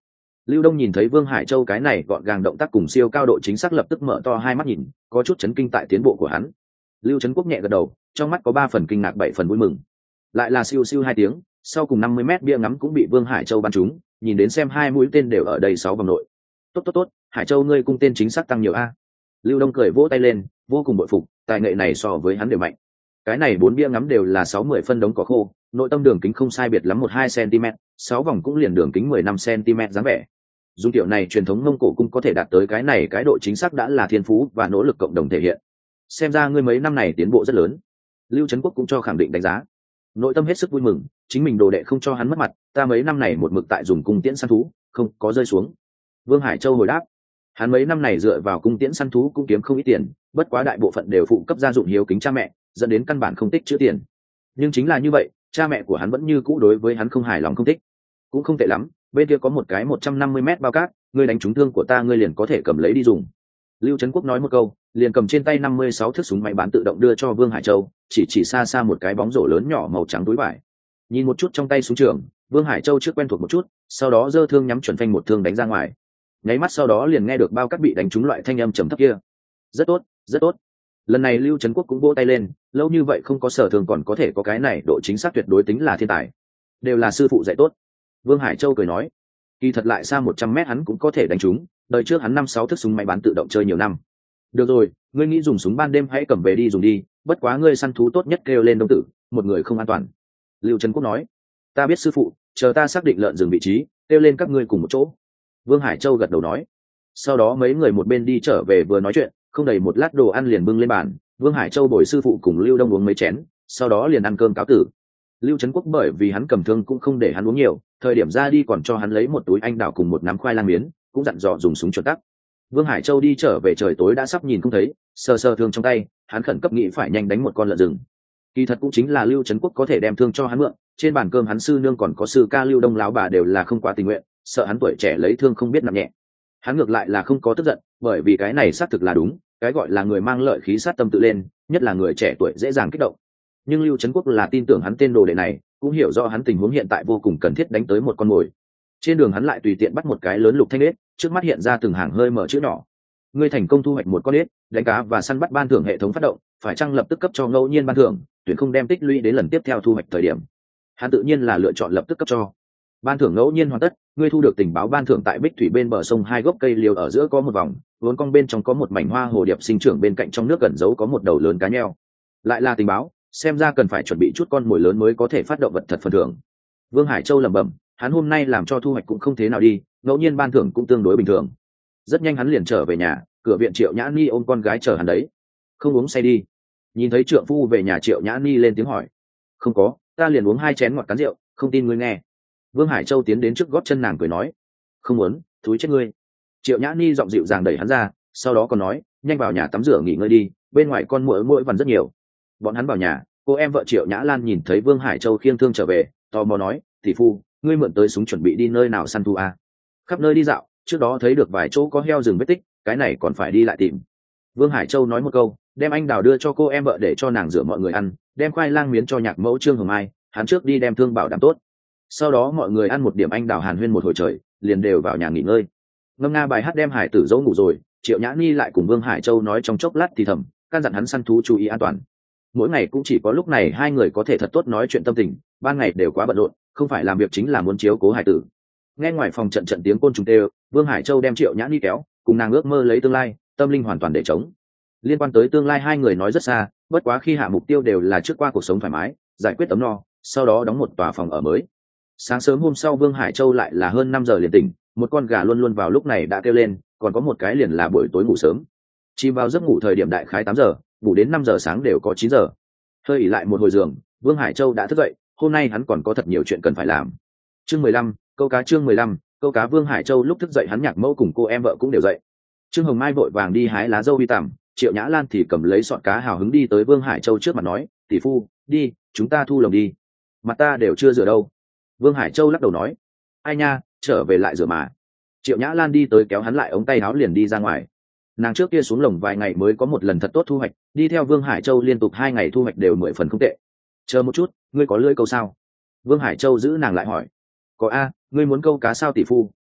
Lưu Đông nhìn thấy Vương Hải Châu cái này gọn gàng động tác cùng siêu cao độ chính xác, lập tức mở to hai mắt nhìn, có chút chấn kinh tại tiến bộ của hắn. Lưu Trấn Quốc nhẹ gật đầu, trong mắt có 3 phần kinh ngạc 7 phần vui mừng. Lại là siêu siêu 2 tiếng, sau cùng 50 mét bia ngắm cũng bị Vương Hải Châu bắn trúng, nhìn đến xem 2 mũi tên đều ở đây 6 vòng nội. Tốt tốt tốt, Hải Châu ngươi cung tên chính xác tăng nhiều a. Lưu Đông cười vỗ tay lên, vô cùng bội phục, tài nghệ này so với hắn đều mạnh. Cái này 4 bia ngắm đều là 60 phân đống cỏ khô, nội tâm đường kính không sai biệt lắm 12 cm, 6 vòng cũng liền đường kính 15 cm dáng vẻ. Dùng tiểu này truyền thống Mông Cổ cung có thể đạt tới cái này cái độ chính xác đã là thiên phú và nỗ lực cộng đồng thể hiện. Xem ra ngươi mấy năm này tiến bộ rất lớn. Lưu Trấn Quốc cũng cho khẳng định đánh giá. Nội tâm hết sức vui mừng, chính mình đồ đệ không cho hắn mất mặt, ta mấy năm này một mực tại dùng cung tiễn săn thú, không có rơi xuống. Vương Hải Châu hồi đáp, hắn mấy năm này dựa vào cung tiễn săn thú cũng kiếm không ít tiền, bất quá đại bộ phận đều phụ cấp gia dụng hiếu kính cha mẹ, dẫn đến căn bản không tích chữ tiền. Nhưng chính là như vậy, cha mẹ của hắn vẫn như cũ đối với hắn không hài lòng không thích. Cũng không tệ lắm, bên kia có một cái 150 mét bao cát, ngươi đánh trúng thương của ta ngươi liền có thể cầm lấy đi dùng. Lưu Trấn Quốc nói một câu, liền cầm trên tay 56 thước súng máy bán tự động đưa cho Vương Hải Châu, chỉ xa xa một cái bóng rổ lớn nhỏ màu trắng túi vải. Nhìn một chút trong tay súng trường, Vương Hải Châu trước quen thuộc một chút, sau đó giơ thương nhắm chuẩn phanh một thương đánh ra ngoài. Nháy mắt sau đó liền nghe được bao cát bị đánh trúng loại thanh âm trầm thấp kia. Rất tốt, rất tốt. Lần này Lưu Trấn Quốc cũng vỗ tay lên, lâu như vậy không có sở thường còn có thể có cái này độ chính xác tuyệt đối tính là thiên tài. Đều là sư phụ dạy tốt. Vương Hải Châu cười nói, kỳ thật lại xa 100 mét hắn cũng có thể đánh trúng, đời trước hắn 5-6 thước súng máy bán tự động chơi nhiều năm. Được rồi, ngươi nghĩ dùng súng ban đêm hãy cầm về đi dùng đi, bất quá ngươi săn thú tốt nhất kêu lên Đông Tử, một người không an toàn. Lưu Trấn Quốc nói, ta biết sư phụ, chờ ta xác định lợn rừng vị trí, kêu lên các ngươi cùng một chỗ. Vương Hải Châu gật đầu nói. Sau đó mấy người một bên đi trở về vừa nói chuyện, không đầy một lát đồ ăn liền bưng lên bàn, Vương Hải Châu bồi sư phụ cùng Lưu Đông uống mấy chén, sau đó liền ăn cơm cáo tử. Lưu Trấn Quốc bởi vì hắn cầm thương cũng không để hắn uống nhiều, thời điểm ra đi còn cho hắn lấy một túi anh đào cùng một nắm khoai lang miến, cũng dặn dò dùng súng chuẩn tắc. Vương Hải Châu đi trở về trời tối đã sắp nhìn không thấy, sờ sờ thương trong tay, hắn khẩn cấp nghĩ phải nhanh đánh một con lợn rừng. Kỳ thật cũng chính là Lưu Trấn Quốc có thể đem thương cho hắn mượn, trên bàn cơm hắn sư nương còn có sư ca Lưu Đông lão bà đều là không quá tình nguyện, sợ hắn tuổi trẻ lấy thương không biết nặng nhẹ. Hắn ngược lại là không có tức giận, bởi vì cái này xác thực là đúng, cái gọi là người mang lợi khí sát tâm tự lên, nhất là người trẻ tuổi dễ dàng kích động. Nhưng Lưu Trấn Quốc là tin tưởng hắn tên đồ đệ này, cũng hiểu rõ hắn tình huống hiện tại vô cùng cần thiết đánh tới một con mồi. Trên đường hắn lại tùy tiện bắt một cái lớn lục thanh ếch, trước mắt hiện ra từng hàng hơi mở chữ nhỏ. Ngươi thành công thu hoạch một con ếch, đánh cá và săn bắt ban thưởng hệ thống phát động, phải chăng lập tức cấp cho ngẫu nhiên ban thưởng, tuyển không đem tích lũy đến lần tiếp theo thu hoạch thời điểm. Hắn tự nhiên là lựa chọn lập tức cấp cho. Ban thưởng ngẫu nhiên hoàn tất, ngươi thu được tình báo ban thưởng tại Bích Thủy bên bờ sông 2 gốc cây liều ở giữa có một vòng, vốn cong bên trong có một mảnh hoa hồ điệp sinh trưởng, bên cạnh trong nước gần giấu có một đầu lớn cá nheo. Lại là tình báo, xem ra cần phải chuẩn bị chút con mồi lớn mới có thể phát động vật thật phần thưởng. Vương Hải Châu lẩm bẩm, hắn hôm nay làm cho thu hoạch cũng không thế nào đi, ngẫu nhiên ban thưởng cũng tương đối bình thường. Rất nhanh hắn liền trở về nhà, cửa viện Triệu Nhã Ni ôm con gái chờ hắn đấy. Không uống say đi. Nhìn thấy trượng phu về nhà, Triệu Nhã Ni lên tiếng hỏi. Không có, ta liền uống 2 chén ngọt cán rượu, không tin ngươi nghe. Vương Hải Châu tiến đến trước gót chân nàng cười nói. Không muốn, thúi chết ngươi. Triệu Nhã Ni giọng dịu dàng đẩy hắn ra, sau đó còn nói, nhanh vào nhà tắm rửa nghỉ ngơi đi, bên ngoài con muỗi vằn rất nhiều. Bọn hắn vào nhà, cô em vợ Triệu Nhã Lan nhìn thấy Vương Hải Châu khiêng thương trở về, tò mò nói, tỷ phu, ngươi mượn tới súng chuẩn bị đi nơi nào săn thu à? Khắp nơi đi dạo, trước đó thấy được vài chỗ có heo rừng vết tích, cái này còn phải đi lại tìm. Vương Hải Châu nói một câu, đem anh đào đưa cho cô em vợ để cho nàng rửa mọi người ăn, đem khoai lang miến cho nhạc mẫu Trương Hồng Mai, hắn trước đi đem thương bảo đảm tốt. Sau đó mọi người ăn một điểm anh đào hàn huyên một hồi trời, liền đều vào nhà nghỉ ngơi. Ngâm nga bài hát đem Hải Tử dỗ ngủ rồi, Triệu Nhã Ni lại cùng Vương Hải Châu nói trong chốc lát thì thầm, căn dặn hắn săn thú chú ý an toàn. Mỗi ngày cũng chỉ có lúc này hai người có thể thật tốt nói chuyện tâm tình, ban ngày đều quá bận rộn, không phải làm việc chính là muốn chiếu cố Hải Tử. Nghe ngoài phòng trận trận tiếng côn trùng kêu, Vương Hải Châu đem Triệu Nhã Ni kéo, cùng nàng ước mơ lấy tương lai, tâm linh hoàn toàn để trống. Liên quan tới tương lai hai người nói rất xa, bất quá khi hạ mục tiêu đều là trước qua cuộc sống thoải mái, giải quyết ấm no, sau đó đóng một tòa phòng ở mới. Sáng sớm hôm sau Vương Hải Châu lại là hơn 5 giờ liền tỉnh, một con gà luôn luôn vào lúc này đã kêu lên, còn có một cái liền là buổi tối ngủ sớm. Chìm vào giấc ngủ thời điểm đại khái 8 giờ, ngủ đến 5 giờ sáng đều có 9 giờ. Hơi ỉ lại một hồi giường, Vương Hải Châu đã thức dậy, hôm nay hắn còn có thật nhiều chuyện cần phải làm. Chương 15, câu cá. Chương 15, câu cá. Vương Hải Châu lúc thức dậy hắn nhạc mẫu cùng cô em vợ cũng đều dậy. Trương Hồng Mai vội vàng đi hái lá dâu đi tằm, Triệu Nhã Lan thì cầm lấy sọt cá hào hứng đi tới Vương Hải Châu trước mặt nói, tỷ phu, đi, chúng ta thu lồng đi. Mặt ta đều chưa rửa đâu. Vương Hải Châu lắc đầu nói, ai nha, trở về lại rửa mà. Triệu Nhã Lan đi tới kéo hắn lại ống tay áo liền đi ra ngoài. Nàng trước kia xuống lồng vài ngày mới có một lần thật tốt thu hoạch, đi theo Vương Hải Châu liên tục 2 ngày thu hoạch đều 10 phần không tệ. Chờ một chút, ngươi có lưỡi câu sao? Vương Hải Châu giữ nàng lại hỏi. Có a, ngươi muốn câu cá sao tỷ phu,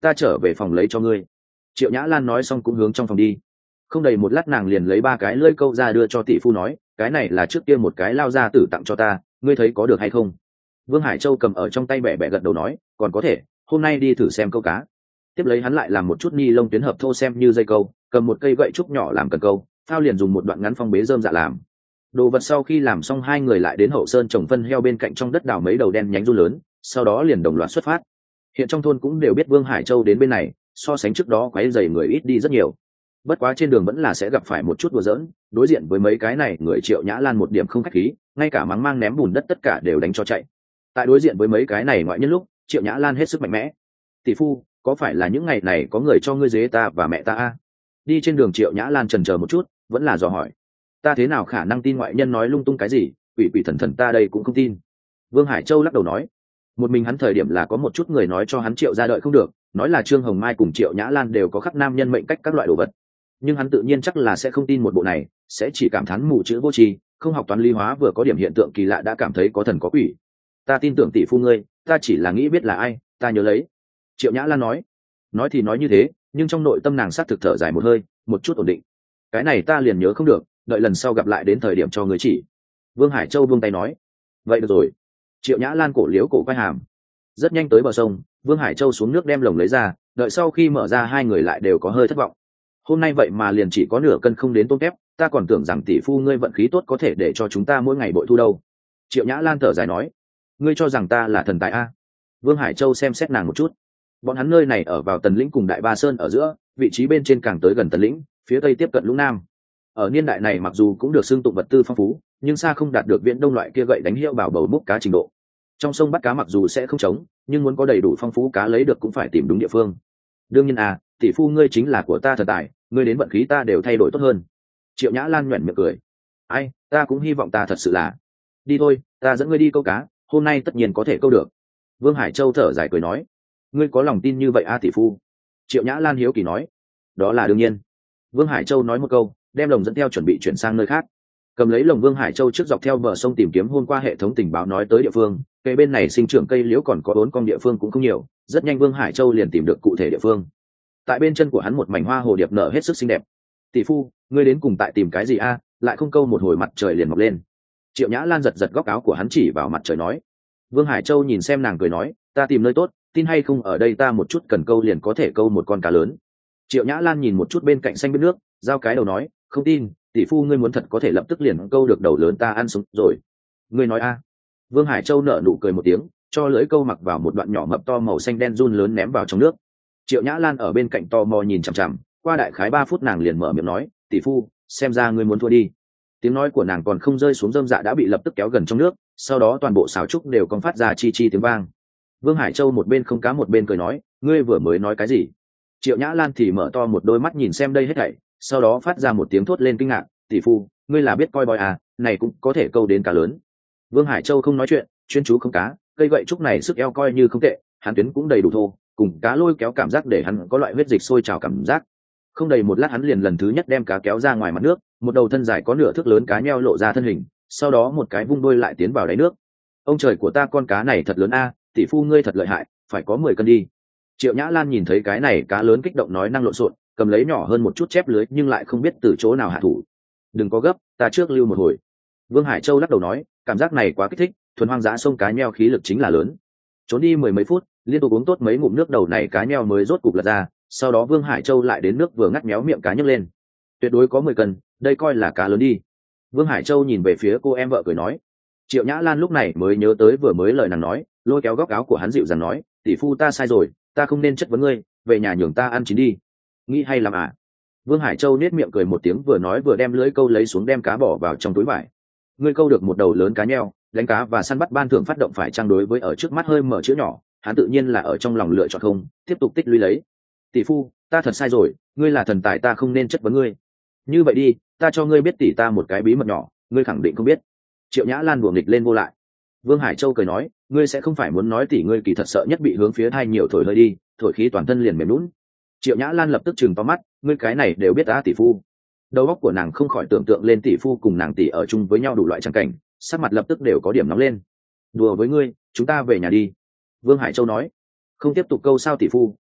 ta trở về phòng lấy cho ngươi. Triệu Nhã Lan nói xong cũng hướng trong phòng đi. Không đầy một lát nàng liền lấy 3 cái lưỡi câu ra đưa cho tỷ phu nói, cái này là trước kia một cái lao gia tử tặng cho ta, ngươi thấy có được hay không? Vương Hải Châu cầm ở trong tay bẻ bẻ gật đầu nói, còn có thể, hôm nay đi thử xem câu cá. Tiếp lấy hắn lại làm một chút ni lông tuyến hợp thô xem như dây câu, cầm một cây gậy trúc nhỏ làm cần câu, phao liền dùng một đoạn ngắn phong bế rơm dạ làm. Đồ vật sau khi làm xong, hai người lại đến hậu sơn trồng phân heo bên cạnh trong đất đào mấy đầu đen nhánh run lớn, sau đó liền đồng loạt xuất phát. Hiện trong thôn cũng đều biết Vương Hải Châu đến bên này, so sánh trước đó quấy rầy người ít đi rất nhiều. Bất quá trên đường vẫn là sẽ gặp phải một chút đùa giỡn, đối diện với mấy cái này người Triệu Nhã Lan một điểm không khách khí, ngay cả mắng mang ném bùn đất tất cả đều đánh cho chạy. Tại đối diện với mấy cái này ngoại nhân lúc, Triệu Nhã Lan hết sức mạnh mẽ. Tỷ phu, có phải là những ngày này có người cho ngươi dế ta và mẹ ta a? Đi trên đường Triệu Nhã Lan chần chờ một chút, vẫn là dò hỏi. Ta thế nào khả năng tin ngoại nhân nói lung tung cái gì, quỷ quỷ thần thần ta đây cũng không tin. Vương Hải Châu lắc đầu nói, một mình hắn thời điểm là có một chút người nói cho hắn Triệu ra đợi không được, nói là Trương Hồng Mai cùng Triệu Nhã Lan đều có khắc nam nhân mệnh cách các loại đồ vật, nhưng hắn tự nhiên chắc là sẽ không tin một bộ này, sẽ chỉ cảm thán mù chữ vô tri, không học toán lý hóa vừa có điểm hiện tượng kỳ lạ đã cảm thấy có thần có quỷ. Ta tin tưởng tỷ phu ngươi, ta chỉ là nghĩ biết là ai, ta nhớ lấy. Triệu Nhã Lan nói thì nói như thế, nhưng trong nội tâm nàng xác thực thở dài một hơi, một chút ổn định. Cái này ta liền nhớ không được, đợi lần sau gặp lại đến thời điểm cho người chỉ. Vương Hải Châu buông tay nói, vậy được rồi. Triệu Nhã Lan cổ liếu cổ quay hàm. Rất nhanh tới bờ sông, Vương Hải Châu xuống nước đem lồng lấy ra, đợi sau khi mở ra hai người lại đều có hơi thất vọng. Hôm nay vậy mà liền chỉ có nửa cân không đến tôm tép, ta còn tưởng rằng tỷ phu ngươi vận khí tốt có thể để cho chúng ta mỗi ngày bội thu đâu. Triệu Nhã Lan thở dài nói, ngươi cho rằng ta là thần tài a? Vương Hải Châu xem xét nàng một chút. Bọn hắn nơi này ở vào Tần Lĩnh cùng Đại Ba Sơn ở giữa, vị trí bên trên càng tới gần Tần Lĩnh, phía tây tiếp cận Lũng Nam. Ở niên đại này mặc dù cũng được xưng tụng vật tư phong phú, nhưng xa không đạt được Viễn Đông loại kia gậy đánh hiệu bảo bầu múc cá trình độ. Trong sông bắt cá mặc dù sẽ không trống, nhưng muốn có đầy đủ phong phú cá lấy được cũng phải tìm đúng địa phương. Đương nhiên à, tỷ phu ngươi chính là của ta thần tài, ngươi đến vận khí ta đều thay đổi tốt hơn. Triệu Nhã Lan nhoẻn miệng cười, ai, ta cũng hy vọng ta thật sự là. Đi thôi, ta dẫn ngươi đi câu cá, hôm nay tất nhiên có thể câu được. Vương Hải Châu thở dài cười nói, ngươi có lòng tin như vậy a tỷ phu? Triệu Nhã Lan hiếu kỳ nói, đó là đương nhiên. Vương Hải Châu nói một câu, đem lồng dẫn theo chuẩn bị chuyển sang nơi khác. Cầm lấy lồng, Vương Hải Châu trước dọc theo bờ sông tìm kiếm hôm qua hệ thống tình báo nói tới địa phương, cây bên này sinh trưởng cây liễu còn có 4 con địa phương cũng không nhiều, rất nhanh Vương Hải Châu liền tìm được cụ thể địa phương. Tại bên chân của hắn một mảnh hoa hồ điệp nở hết sức xinh đẹp. Tỷ phu, ngươi đến cùng tại tìm cái gì a? Lại không câu một hồi mặt trời liền mọc lên. Triệu Nhã Lan giật giật góc áo của hắn chỉ vào mặt trời nói. Vương Hải Châu nhìn xem nàng cười nói, ta tìm nơi tốt, tin hay không ở đây ta một chút cần câu liền có thể câu một con cá lớn. Triệu Nhã Lan nhìn một chút bên cạnh xanh biết nước, giao cái đầu nói, không tin, tỷ phu ngươi muốn thật có thể lập tức liền câu được đầu lớn ta ăn sống rồi. Ngươi nói a? Vương Hải Châu nở nụ cười một tiếng, cho lưỡi câu mặc vào một đoạn nhỏ mập to màu xanh đen run lớn ném vào trong nước. Triệu Nhã Lan ở bên cạnh tò mò nhìn chằm chằm, qua đại khái 3 phút nàng liền mở miệng nói, tỷ phu, xem ra ngươi muốn thua đi. Tiếng nói của nàng còn không rơi xuống, rơm dạ đã bị lập tức kéo gần trong nước, sau đó toàn bộ xào trúc đều còn phát ra chi chi tiếng vang. Vương Hải Châu một bên không cá một bên cười nói, ngươi vừa mới nói cái gì? Triệu Nhã Lan thì mở to một đôi mắt nhìn xem đây hết thảy, sau đó phát ra một tiếng thốt lên kinh ngạc, tỷ phu, ngươi là biết coi bói à, này cũng có thể câu đến cá lớn. Vương Hải Châu không nói chuyện, chuyên chú không cá, cây gậy trúc này sức eo coi như không tệ, hắn tuyến cũng đầy đủ thô, cùng cá lôi kéo cảm giác để hắn có loại huyết dịch sôi trào cảm giác. Không đầy một lát hắn liền lần thứ nhất đem cá kéo ra ngoài mặt nước, một đầu thân dài có nửa thước lớn cá nheo lộ ra thân hình, sau đó một cái vung đôi lại tiến vào đáy nước. Ông trời của ta, con cá này thật lớn a, tỷ phu ngươi thật lợi hại, phải có 10 cân đi. Triệu Nhã Lan nhìn thấy cái này cá lớn kích động nói năng lộn xộn, cầm lấy nhỏ hơn một chút chép lưới nhưng lại không biết từ chỗ nào hạ thủ. Đừng có gấp, ta trước lưu một hồi. Vương Hải Châu lắc đầu nói, cảm giác này quá kích thích, thuần hoang dã sông cá nheo khí lực chính là lớn. Trốn đi 10 mấy phút, liên tục uống tốt mấy ngụm nước, đầu này cá nheo mới rốt cục lật ra, sau đó Vương Hải Châu lại đến nước vừa ngắt méo miệng cá nhấc lên. Tuyệt đối có 10 cân, đây coi là cá lớn đi. Vương Hải Châu nhìn về phía cô em vợ cười nói. Triệu Nhã Lan lúc này mới nhớ tới vừa mới lời nàng nói, lôi kéo góc áo của hắn dịu dàng nói, tỷ phu ta sai rồi, ta không nên chất vấn ngươi, về nhà nhường ta ăn chín đi. Nghĩ hay làm à? Vương Hải Châu nết miệng cười một tiếng, vừa nói vừa đem lưới câu lấy xuống, đem cá bỏ vào trong túi vải. Ngươi câu được một đầu lớn cá nheo, đánh cá và săn bắt ban thưởng phát động phải trang đối với ở trước mắt hơi mở chữ nhỏ, hắn tự nhiên là ở trong lòng lựa chọn không, tiếp tục tích lũy lấy. Tỷ phu, ta thật sai rồi, ngươi là thần tài, ta không nên chất vấn ngươi. Như vậy đi, ta cho ngươi biết tỷ ta một cái bí mật nhỏ, ngươi khẳng định không biết. Triệu Nhã Lan đùa nghịch lên vô lại. Vương Hải Châu cười nói, ngươi sẽ không phải muốn nói tỷ ngươi kỳ thật sợ nhất bị hướng phía thai nhiều thổi hơi đi, thổi khí toàn thân liền mềm lún. Triệu Nhã Lan lập tức chừng to mắt, ngươi cái này đều biết á tỷ phu. Đầu óc của nàng không khỏi tưởng tượng lên tỷ phu cùng nàng tỷ ở chung với nhau đủ loại tràng cảnh, sắc mặt lập tức đều có điểm nóng lên. Đùa với ngươi, chúng ta về nhà đi. Vương Hải Châu nói. Không tiếp tục câu sao tỷ phu,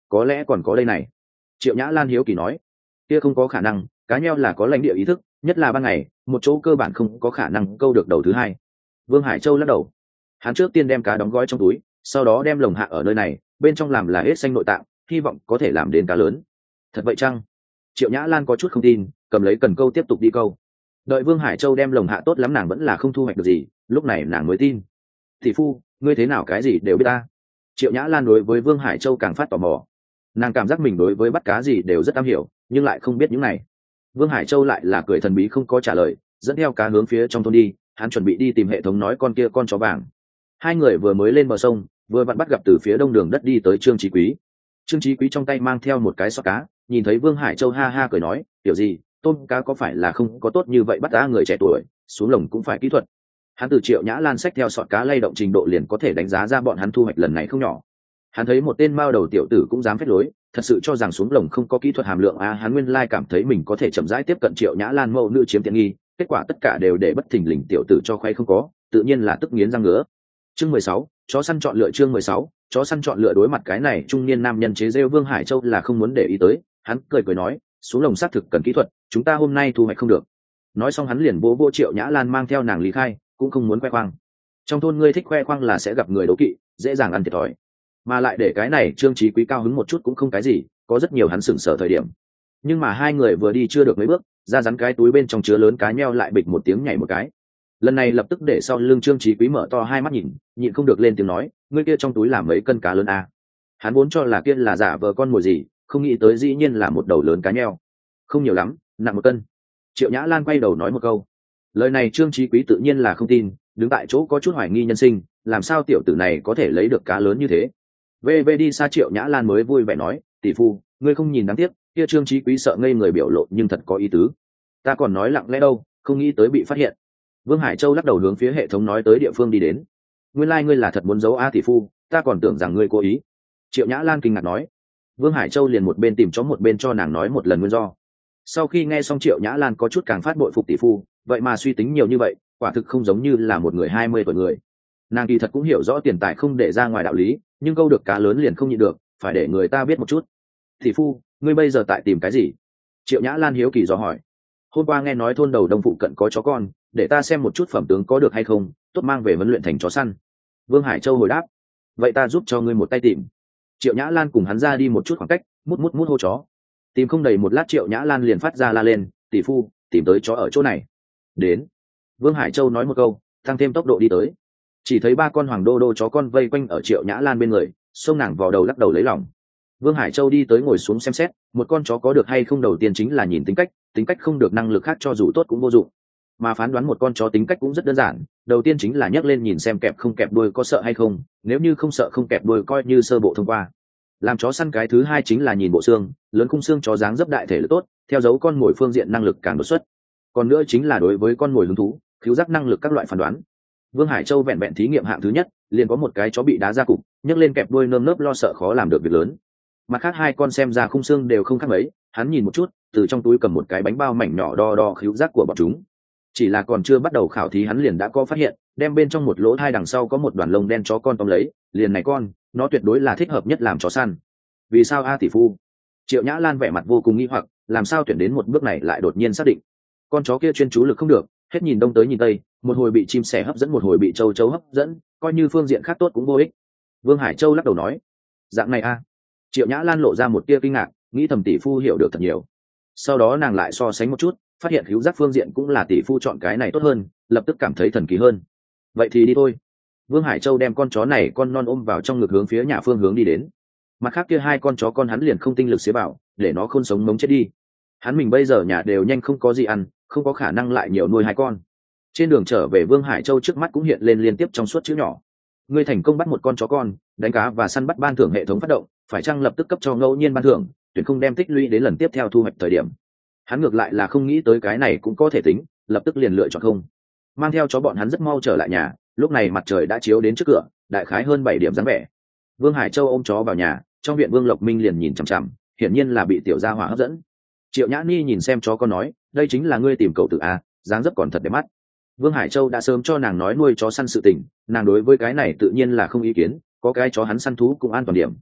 có lẽ còn có đây này. Triệu Nhã Lan hiếu kỳ nói. Kia không có khả năng, cá nheo là có lãnh địa ý thức, nhất là ban ngày, một chỗ cơ bản không có khả năng câu được đầu thứ hai. Vương Hải Châu lắc đầu. Hắn trước tiên đem cá đóng gói trong túi, sau đó đem lồng hạ ở nơi này, bên trong làm là hết xanh nội tạng, hy vọng có thể làm đến cá lớn. Thật vậy chăng? Triệu Nhã Lan có chút không tin, cầm lấy cần câu tiếp tục đi câu. Đợi Vương Hải Châu đem lồng hạ tốt lắm, nàng vẫn là không thu hoạch được gì, lúc này nàng mới tin. Thị phu, ngươi thế nào cái gì đều biết ta. Triệu Nhã Lan đối với Vương Hải Châu càng phát tò mò. Nàng cảm giác mình đối với bắt cá gì đều rất am hiểu, nhưng lại không biết những này. Vương Hải Châu lại là cười thần bí không có trả lời, dẫn theo cá hướng phía trong thôn đi. Hắn chuẩn bị đi tìm hệ thống nói con kia con chó vàng. Hai người vừa mới lên bờ sông, vừa vặn bắt gặp từ phía đông đường đất đi tới Trương Chí Quý. Trương Chí Quý trong tay mang theo một cái xóc cá, nhìn thấy Vương Hải Châu ha ha cười nói, tiểu gì, tôm cá có phải là không có tốt như vậy, bắt cá người trẻ tuổi xuống lồng cũng phải kỹ thuật. Hắn từ Triệu Nhã Lan xách theo sọt cá lay động trình độ liền có thể đánh giá ra bọn hắn thu hoạch lần này không nhỏ. Hắn thấy một tên mao đầu tiểu tử cũng dám phép lối, thật sự cho rằng xuống lồng không có kỹ thuật hàm lượng a. Hắn nguyên lai cảm thấy mình có thể chậm rãi tiếp cận Triệu Nhã Lan mẫu nữ chiếm tiện nghi, kết quả tất cả đều để bất thình lình tiểu tử cho khoe không có, tự nhiên là tức nghiến răng ngứa. Chương 16, chó săn chọn lựa. Chương 16, chó săn chọn lựa. Đối mặt cái này trung niên nam nhân chế rêu, Vương Hải Châu là không muốn để ý tới, hắn cười cười nói, xuống lồng xác thực cần kỹ thuật, chúng ta hôm nay thu hoạch không được. Nói xong hắn liền vỗ Triệu Nhã Lan mang theo nàng lý khai, cũng không muốn khoe khoang. Trong thôn ngươi thích khoe khoang là sẽ gặp người đố kỵ, dễ dàng ăn thiệt thòi. Mà lại để cái này Trương Chí Quý cao hứng một chút cũng không cái gì, có rất nhiều hắn sửng sở thời điểm. Nhưng mà hai người vừa đi chưa được mấy bước, ra rắn cái túi bên trong chứa lớn cá nheo lại bịch một tiếng nhảy một cái. Lần này lập tức để sau lưng Trương Chí Quý mở to hai mắt nhìn, nhịn không được lên tiếng nói, ngươi kia trong túi làm mấy cân cá lớn à? Hắn vốn cho là kia là giả vờ con mồi gì, không nghĩ tới dĩ nhiên là một đầu lớn cá nheo. Không nhiều lắm, nặng 1 cân. Triệu Nhã Lan quay đầu nói một câu. Lời này Trương Chí Quý tự nhiên là không tin, đứng tại chỗ có chút hoài nghi nhân sinh, làm sao tiểu tử này có thể lấy được cá lớn như thế. VV đi xa Triệu Nhã Lan mới vui vẻ nói, tỷ phu, ngươi không nhìn đáng tiếc, kia Trương Chí Quý sợ ngây người biểu lộ nhưng thật có ý tứ. Ta còn nói lặng lẽ đâu, không nghĩ tới bị phát hiện. Vương Hải Châu lắc đầu hướng phía hệ thống nói tới địa phương đi đến. Nguyên lai ngươi là thật muốn giấu a tỷ phu, ta còn tưởng rằng ngươi cố ý. Triệu Nhã Lan kinh ngạc nói. Vương Hải Châu liền một bên tìm chó một bên cho nàng nói một lần nguyên do. Sau khi nghe xong Triệu Nhã Lan có chút càng phát bội phục tỷ phu, vậy mà suy tính nhiều như vậy, quả thực không giống như là một người 20 tuổi người. Nàng kỳ thật cũng hiểu rõ tiền tài không để ra ngoài đạo lý, nhưng câu được cá lớn liền không nhịn được, phải để người ta biết một chút. Tỷ phu, ngươi bây giờ tại tìm cái gì? Triệu Nhã Lan hiếu kỳ dò hỏi. Hôm qua nghe nói thôn đầu đông phụ cận có chó con, để ta xem một chút phẩm tướng có được hay không, tốt mang về huấn luyện thành chó săn. Vương Hải Châu hồi đáp. Vậy ta giúp cho ngươi một tay tìm. Triệu Nhã Lan cùng hắn ra đi một chút khoảng cách, mút hô chó. Tìm không đầy một lát Triệu Nhã Lan liền phát ra la lên, tỷ phu, tìm tới chó ở chỗ này. Đến. Vương Hải Châu nói một câu, tăng thêm tốc độ đi tới. Chỉ thấy 3 con hoàng đô đô chó con vây quanh ở Triệu Nhã Lan bên người, xông nàng vào đầu lắc đầu lấy lòng. Vương Hải Châu đi tới ngồi xuống xem xét, một con chó có được hay không đầu tiên chính là nhìn tính cách không được, năng lực khác cho dù tốt cũng vô dụng. Mà phán đoán một con chó tính cách cũng rất đơn giản, đầu tiên chính là nhắc lên nhìn xem kẹp không kẹp đuôi có sợ hay không, nếu như không sợ không kẹp đuôi coi như sơ bộ thông qua. Làm chó săn cái thứ hai chính là nhìn bộ xương, lớn khung xương chó dáng dấp đại thể lực tốt, theo dấu con mồi phương diện năng lực càng đột xuất. Còn nữa chính là đối với con mồi hứng thú, khiếu giác năng lực các loại phán đoán. Vương Hải Châu vẹn vẹn thí nghiệm hạng thứ nhất, liền có một cái chó bị đá ra cục, nhấc lên kẹp đuôi nơm nớp lo sợ khó làm được việc lớn. Mặt khác 2 con xem ra khung xương đều không khác mấy, hắn nhìn một chút, từ trong túi cầm một cái bánh bao mảnh nhỏ đo đo khiếu giác của bọn chúng. Chỉ là còn chưa bắt đầu khảo thí hắn liền đã có phát hiện, đem bên trong một lỗ thai đằng sau có một đoàn lông đen chó con tóm lấy, liền này con, nó tuyệt đối là thích hợp nhất làm chó săn. Vì sao a tỷ phu? Triệu Nhã Lan vẻ mặt vô cùng nghi hoặc, làm sao tuyển đến một bước này lại đột nhiên xác định. Con chó kia chuyên chú lực không được, hết nhìn đông tới nhìn tây, một hồi bị chim sẻ hấp dẫn, một hồi bị châu chấu hấp dẫn, coi như phương diện khác tốt cũng vô ích. Vương Hải Châu lắc đầu nói, dạng này a. Triệu Nhã Lan lộ ra một tia kinh ngạc, nghĩ thầm tỷ phu hiểu được thật nhiều. Sau đó nàng lại so sánh một chút, phát hiện hữu giác phương diện cũng là tỷ phu chọn cái này tốt hơn, lập tức cảm thấy thần kỳ hơn. Vậy thì đi thôi. Vương Hải Châu đem con chó này con non ôm vào trong ngực hướng phía nhà phương hướng đi đến. Mặt khác kia 2 con chó con hắn liền không tinh lực xế bảo, để nó khôn sống mống chết đi. Hắn mình bây giờ nhà đều nhanh không có gì ăn, không có khả năng lại nhiều nuôi 2 con. Trên đường trở về Vương Hải Châu trước mắt cũng hiện lên liên tiếp trong suốt chữ nhỏ. Ngươi thành công bắt một con chó con, đánh cá và săn bắt ban thưởng hệ thống phát động, phải chăng lập tức cấp cho ngẫu nhiên ban thưởng, tuyển không đem tích lũy đến lần tiếp theo thu hoạch thời điểm. Hắn ngược lại là không nghĩ tới cái này cũng có thể tính, lập tức liền lựa chọn không. Mang theo chó bọn hắn rất mau trở lại nhà, lúc này mặt trời đã chiếu đến trước cửa, đại khái hơn 7 điểm dáng vẻ. Vương Hải Châu ôm chó vào nhà, trong viện Vương Lộc Minh liền nhìn chằm chằm, hiển nhiên là bị tiểu gia hỏa hấp dẫn. Triệu Nhã Ni nhìn xem chó con nói, đây chính là ngươi tìm cậu tự a, dáng dấp còn thật đẹp mắt. Vương Hải Châu đã sớm cho nàng nói nuôi chó săn sự tình, nàng đối với cái này tự nhiên là không ý kiến, có cái chó hắn săn thú cũng an toàn điểm.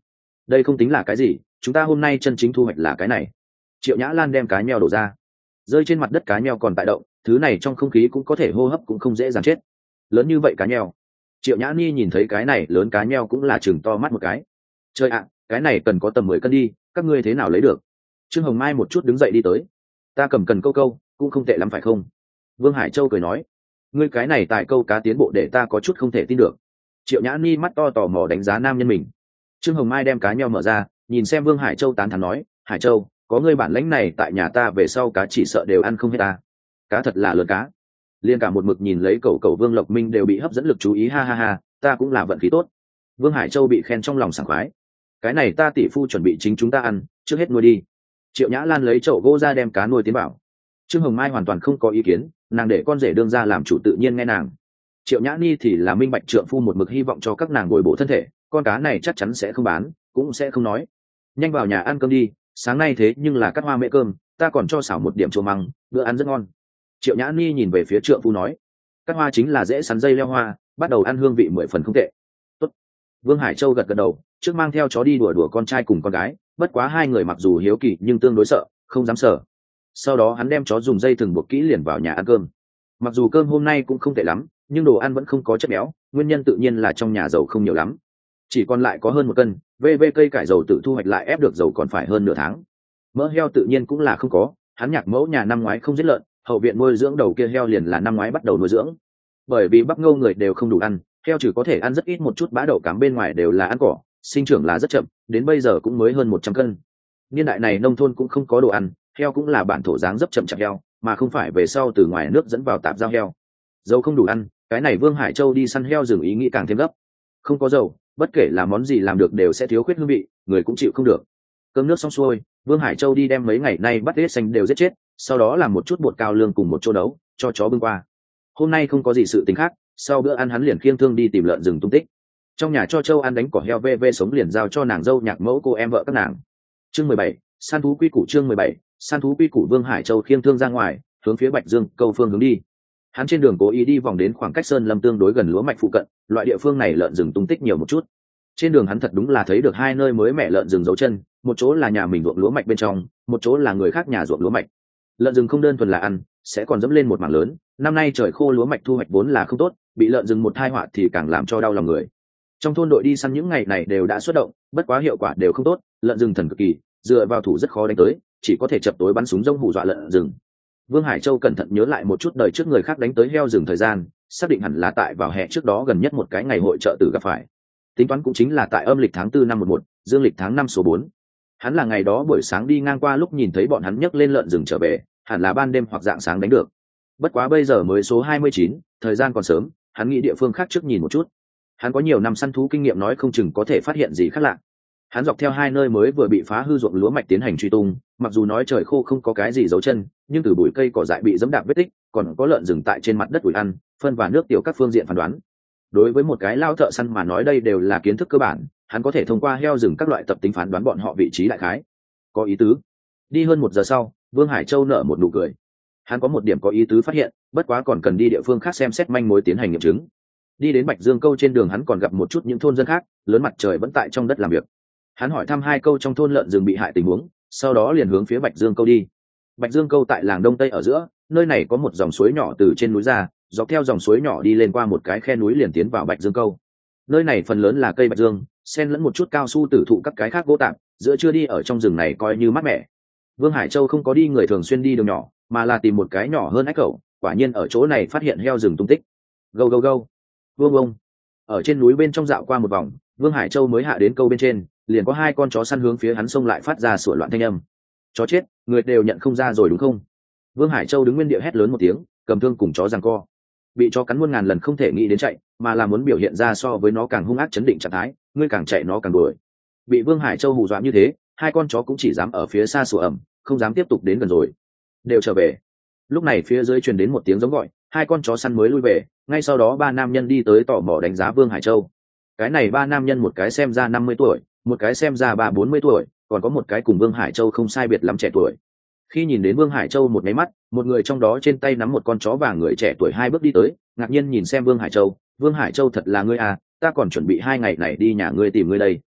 đây không tính là cái gì, chúng ta hôm nay chân chính thu hoạch là cái này. Triệu Nhã Lan đem cá nheo đổ ra, rơi trên mặt đất. Cá nheo còn tại động, thứ này trong không khí cũng có thể hô hấp, cũng không dễ dàng chết. Lớn như vậy cá nheo, Triệu Nhã Ni nhìn thấy cái này lớn cá nheo cũng là chừng to mắt một cái. Trời ạ, cái này cần có tầm 10 cân đi, các ngươi thế nào lấy được? Trương Hồng Mai một chút đứng dậy đi tới. Ta cầm cần câu câu, cũng không tệ lắm phải không? Vương Hải Châu cười nói. Ngươi cái này tài câu cá tiến bộ để ta có chút không thể tin được. Triệu Nhã Ni mắt to tò mò đánh giá nam nhân mình. Trương Hồng Mai đem cá nheo mở ra, nhìn xem Vương Hải Châu tán thán nói, Hải Châu, có ngươi bản lãnh này tại nhà ta về sau cá chỉ sợ đều ăn không hết ta. Cá thật là lớn cá. Liên cả một mực nhìn lấy cậu Vương Lộc Minh đều bị hấp dẫn lực chú ý, ha ha ha, ta cũng là vận khí tốt. Vương Hải Châu bị khen trong lòng sảng khoái. Cái này ta tỷ phu chuẩn bị chính chúng ta ăn, trước hết nuôi đi. Triệu Nhã Lan lấy chậu gỗ ra đem cá nuôi tiến bảo. Trương Hồng Mai hoàn toàn không có ý kiến, nàng để con rể đương ra làm chủ, tự nhiên nghe nàng. Triệu Nhã Ni thì là minh bạch trượng phu một mực hy vọng cho các nàng bồi bổ thân thể, con cá này chắc chắn sẽ không bán, cũng sẽ không nói. Nhanh vào nhà ăn cơm đi, sáng nay thế nhưng là cắt hoa mễ cơm, ta còn cho xảo một điểm chua măng, bữa ăn rất ngon. Triệu Nhã Ni nhìn về phía trượng phu nói, cắt hoa chính là dễ sắn dây leo hoa, bắt đầu ăn hương vị 10 phần không tệ. Tốt. Vương Hải Châu gật gật đầu, trước mang theo chó đi đùa con trai cùng con gái, bất quá hai người mặc dù hiếu kỳ nhưng tương đối sợ, không dám sợ. Sau đó hắn đem chó dùng dây thừng buộc kỹ liền vào nhà ăn cơm. Mặc dù cơm hôm nay cũng không tệ lắm, nhưng đồ ăn vẫn không có chất béo, nguyên nhân tự nhiên là trong nhà dầu không nhiều lắm, chỉ còn lại có hơn 1 cân. Cây cải dầu tự thu hoạch lại ép được dầu còn phải hơn nửa tháng. Mỡ heo tự nhiên cũng là không có, hắn nhạc mẫu nhà năm ngoái không giết lợn, hậu viện nuôi dưỡng đầu kia heo liền là năm ngoái bắt đầu nuôi dưỡng. Bởi vì Bắc Ngâu người đều không đủ ăn, heo chỉ có thể ăn rất ít một chút, bã đậu cám bên ngoài đều là ăn cỏ, sinh trưởng là rất chậm, đến bây giờ cũng mới hơn 100 cân. Niên đại này nông thôn cũng không có đồ ăn, heo cũng là bản thổ dáng dấp chậm chạp heo, mà không phải về sau từ ngoài nước dẫn vào tạp giao heo. Dầu không đủ ăn, cái này Vương Hải Châu đi săn heo rừng ý nghĩ càng thêm gấp. Không có dầu, bất kể là món gì làm được đều sẽ thiếu khuyết hương vị, người cũng chịu không được. Cơm nước xong xuôi, Vương Hải Châu đi đem mấy ngày nay bắt hết xanh đều giết chết, sau đó làm một chút bột cao lương cùng một chỗ nấu, cho chó bưng qua. Hôm nay không có gì sự tình khác, sau bữa ăn hắn liền khiêng thương đi tìm lợn rừng tung tích. Trong nhà cho Châu ăn đánh cỏ heo ve sống liền giao cho nàng dâu nhạc mẫu cô em vợ các nàng. Chương 17, săn thú quy củ. Chương 17, săn thú quy củ. Vương Hải Châu khiêng thương ra ngoài, hướng phía Bạch Dương Câu phương hướng đi. Hắn trên đường cố ý đi vòng đến khoảng cách sơn lâm tương đối gần lúa mạch phụ cận, loại địa phương này lợn rừng tung tích nhiều một chút. Trên đường hắn thật đúng là thấy được hai nơi mới mẹ lợn rừng giấu chân, một chỗ là nhà mình ruộng lúa mạch bên trong, một chỗ là người khác nhà ruộng lúa mạch. Lợn rừng không đơn thuần là ăn, sẽ còn dẫm lên một mảng lớn. Năm nay trời khô lúa mạch thu hoạch vốn là không tốt, bị lợn rừng một tai họa thì càng làm cho đau lòng người. Trong thôn đội đi săn những ngày này đều đã xuất động, bất quá hiệu quả đều không tốt, lợn rừng thần cực kỳ, dựa vào thủ rất khó đánh tới, chỉ có thể chập tối bắn súng rông hù dọa lợn rừng. Vương Hải Châu cẩn thận nhớ lại một chút đời trước người khác đánh tới heo rừng thời gian, xác định hẳn là tại vào hè trước đó gần nhất một cái ngày hội chợ tử gặp phải. Tính toán cũng chính là tại âm lịch tháng 4 năm 11, dương lịch tháng 5 số 4. Hắn là ngày đó buổi sáng đi ngang qua lúc nhìn thấy bọn hắn nhấc lên lợn rừng trở về, hẳn là ban đêm hoặc dạng sáng đánh được. Bất quá bây giờ mới số 29, thời gian còn sớm, hắn nghĩ địa phương khác trước nhìn một chút. Hắn có nhiều năm săn thú kinh nghiệm, nói không chừng có thể phát hiện gì khác lạ. Hắn dọc theo hai nơi mới vừa bị phá hư ruộng lúa mạch tiến hành truy tung, mặc dù nói trời khô không có cái gì dấu chân, nhưng từ bụi cây cỏ dại bị dẫm đạp vết tích, còn có lợn rừng tại trên mặt đất ủi ăn, phân và nước tiểu các phương diện phán đoán. Đối với một cái lao thợ săn mà nói đây đều là kiến thức cơ bản, hắn có thể thông qua heo rừng các loại tập tính phán đoán bọn họ vị trí đại khái. Có ý tứ. Đi hơn 1 giờ sau, Vương Hải Châu nở một nụ cười. Hắn có một điểm có ý tứ phát hiện, bất quá còn cần đi địa phương khác xem xét manh mối tiến hành nghiệm chứng. Đi đến Bạch Dương Câu trên đường hắn còn gặp một chút những thôn dân khác, lớn mặt trời vẫn tại trong đất làm việc. Hắn hỏi thăm 2 câu trong thôn lợn rừng bị hại tình huống, sau đó liền hướng phía Bạch Dương Câu đi. Bạch Dương Câu tại làng Đông Tây ở giữa, nơi này có một dòng suối nhỏ từ trên núi ra, dọc theo dòng suối nhỏ đi lên qua một cái khe núi liền tiến vào Bạch Dương Câu. Nơi này phần lớn là cây bạch dương, xen lẫn một chút cao su tử thụ các cái khác gỗ tạp, giữa trưa đi ở trong rừng này coi như mát mẻ. Vương Hải Châu không có đi người thường xuyên đi đường nhỏ, mà là tìm một cái nhỏ hơn ách cẩu, quả nhiên ở chỗ này phát hiện heo rừng tung tích. Gâu gâu gâu. Vương ông. Ở trên núi bên trong dạo qua một vòng, Vương Hải Châu mới hạ đến câu bên trên, liền có 2 con chó săn hướng phía hắn xông lại phát ra sủa loạn thanh âm. Chó chết, người đều nhận không ra rồi đúng không? Vương Hải Châu đứng nguyên địa hét lớn một tiếng, cầm thương cùng chó giằng co. Bị chó cắn muôn ngàn lần không thể nghĩ đến chạy, mà là muốn biểu hiện ra so với nó càng hung ác chấn định trạng thái, ngươi càng chạy nó càng đuổi. Bị Vương Hải Châu hù dọa như thế, 2 con chó cũng chỉ dám ở phía xa sủa ẩm, không dám tiếp tục đến gần rồi. Đều trở về. Lúc này phía dưới truyền đến một tiếng giống gọi, 2 con chó săn mới lui về, ngay sau đó 3 nam nhân đi tới tò mò đánh giá Vương Hải Châu. Cái này 3 nam nhân một cái xem ra 50 tuổi, một cái xem ra 30-40 tuổi, còn có một cái cùng Vương Hải Châu không sai biệt lắm trẻ tuổi. Khi nhìn đến Vương Hải Châu một cái mắt, một người trong đó trên tay nắm một con chó vàng, người trẻ tuổi 2 bước đi tới, ngạc nhiên nhìn xem Vương Hải Châu. Vương Hải Châu, thật là ngươi à, ta còn chuẩn bị 2 ngày này đi nhà ngươi tìm ngươi đây.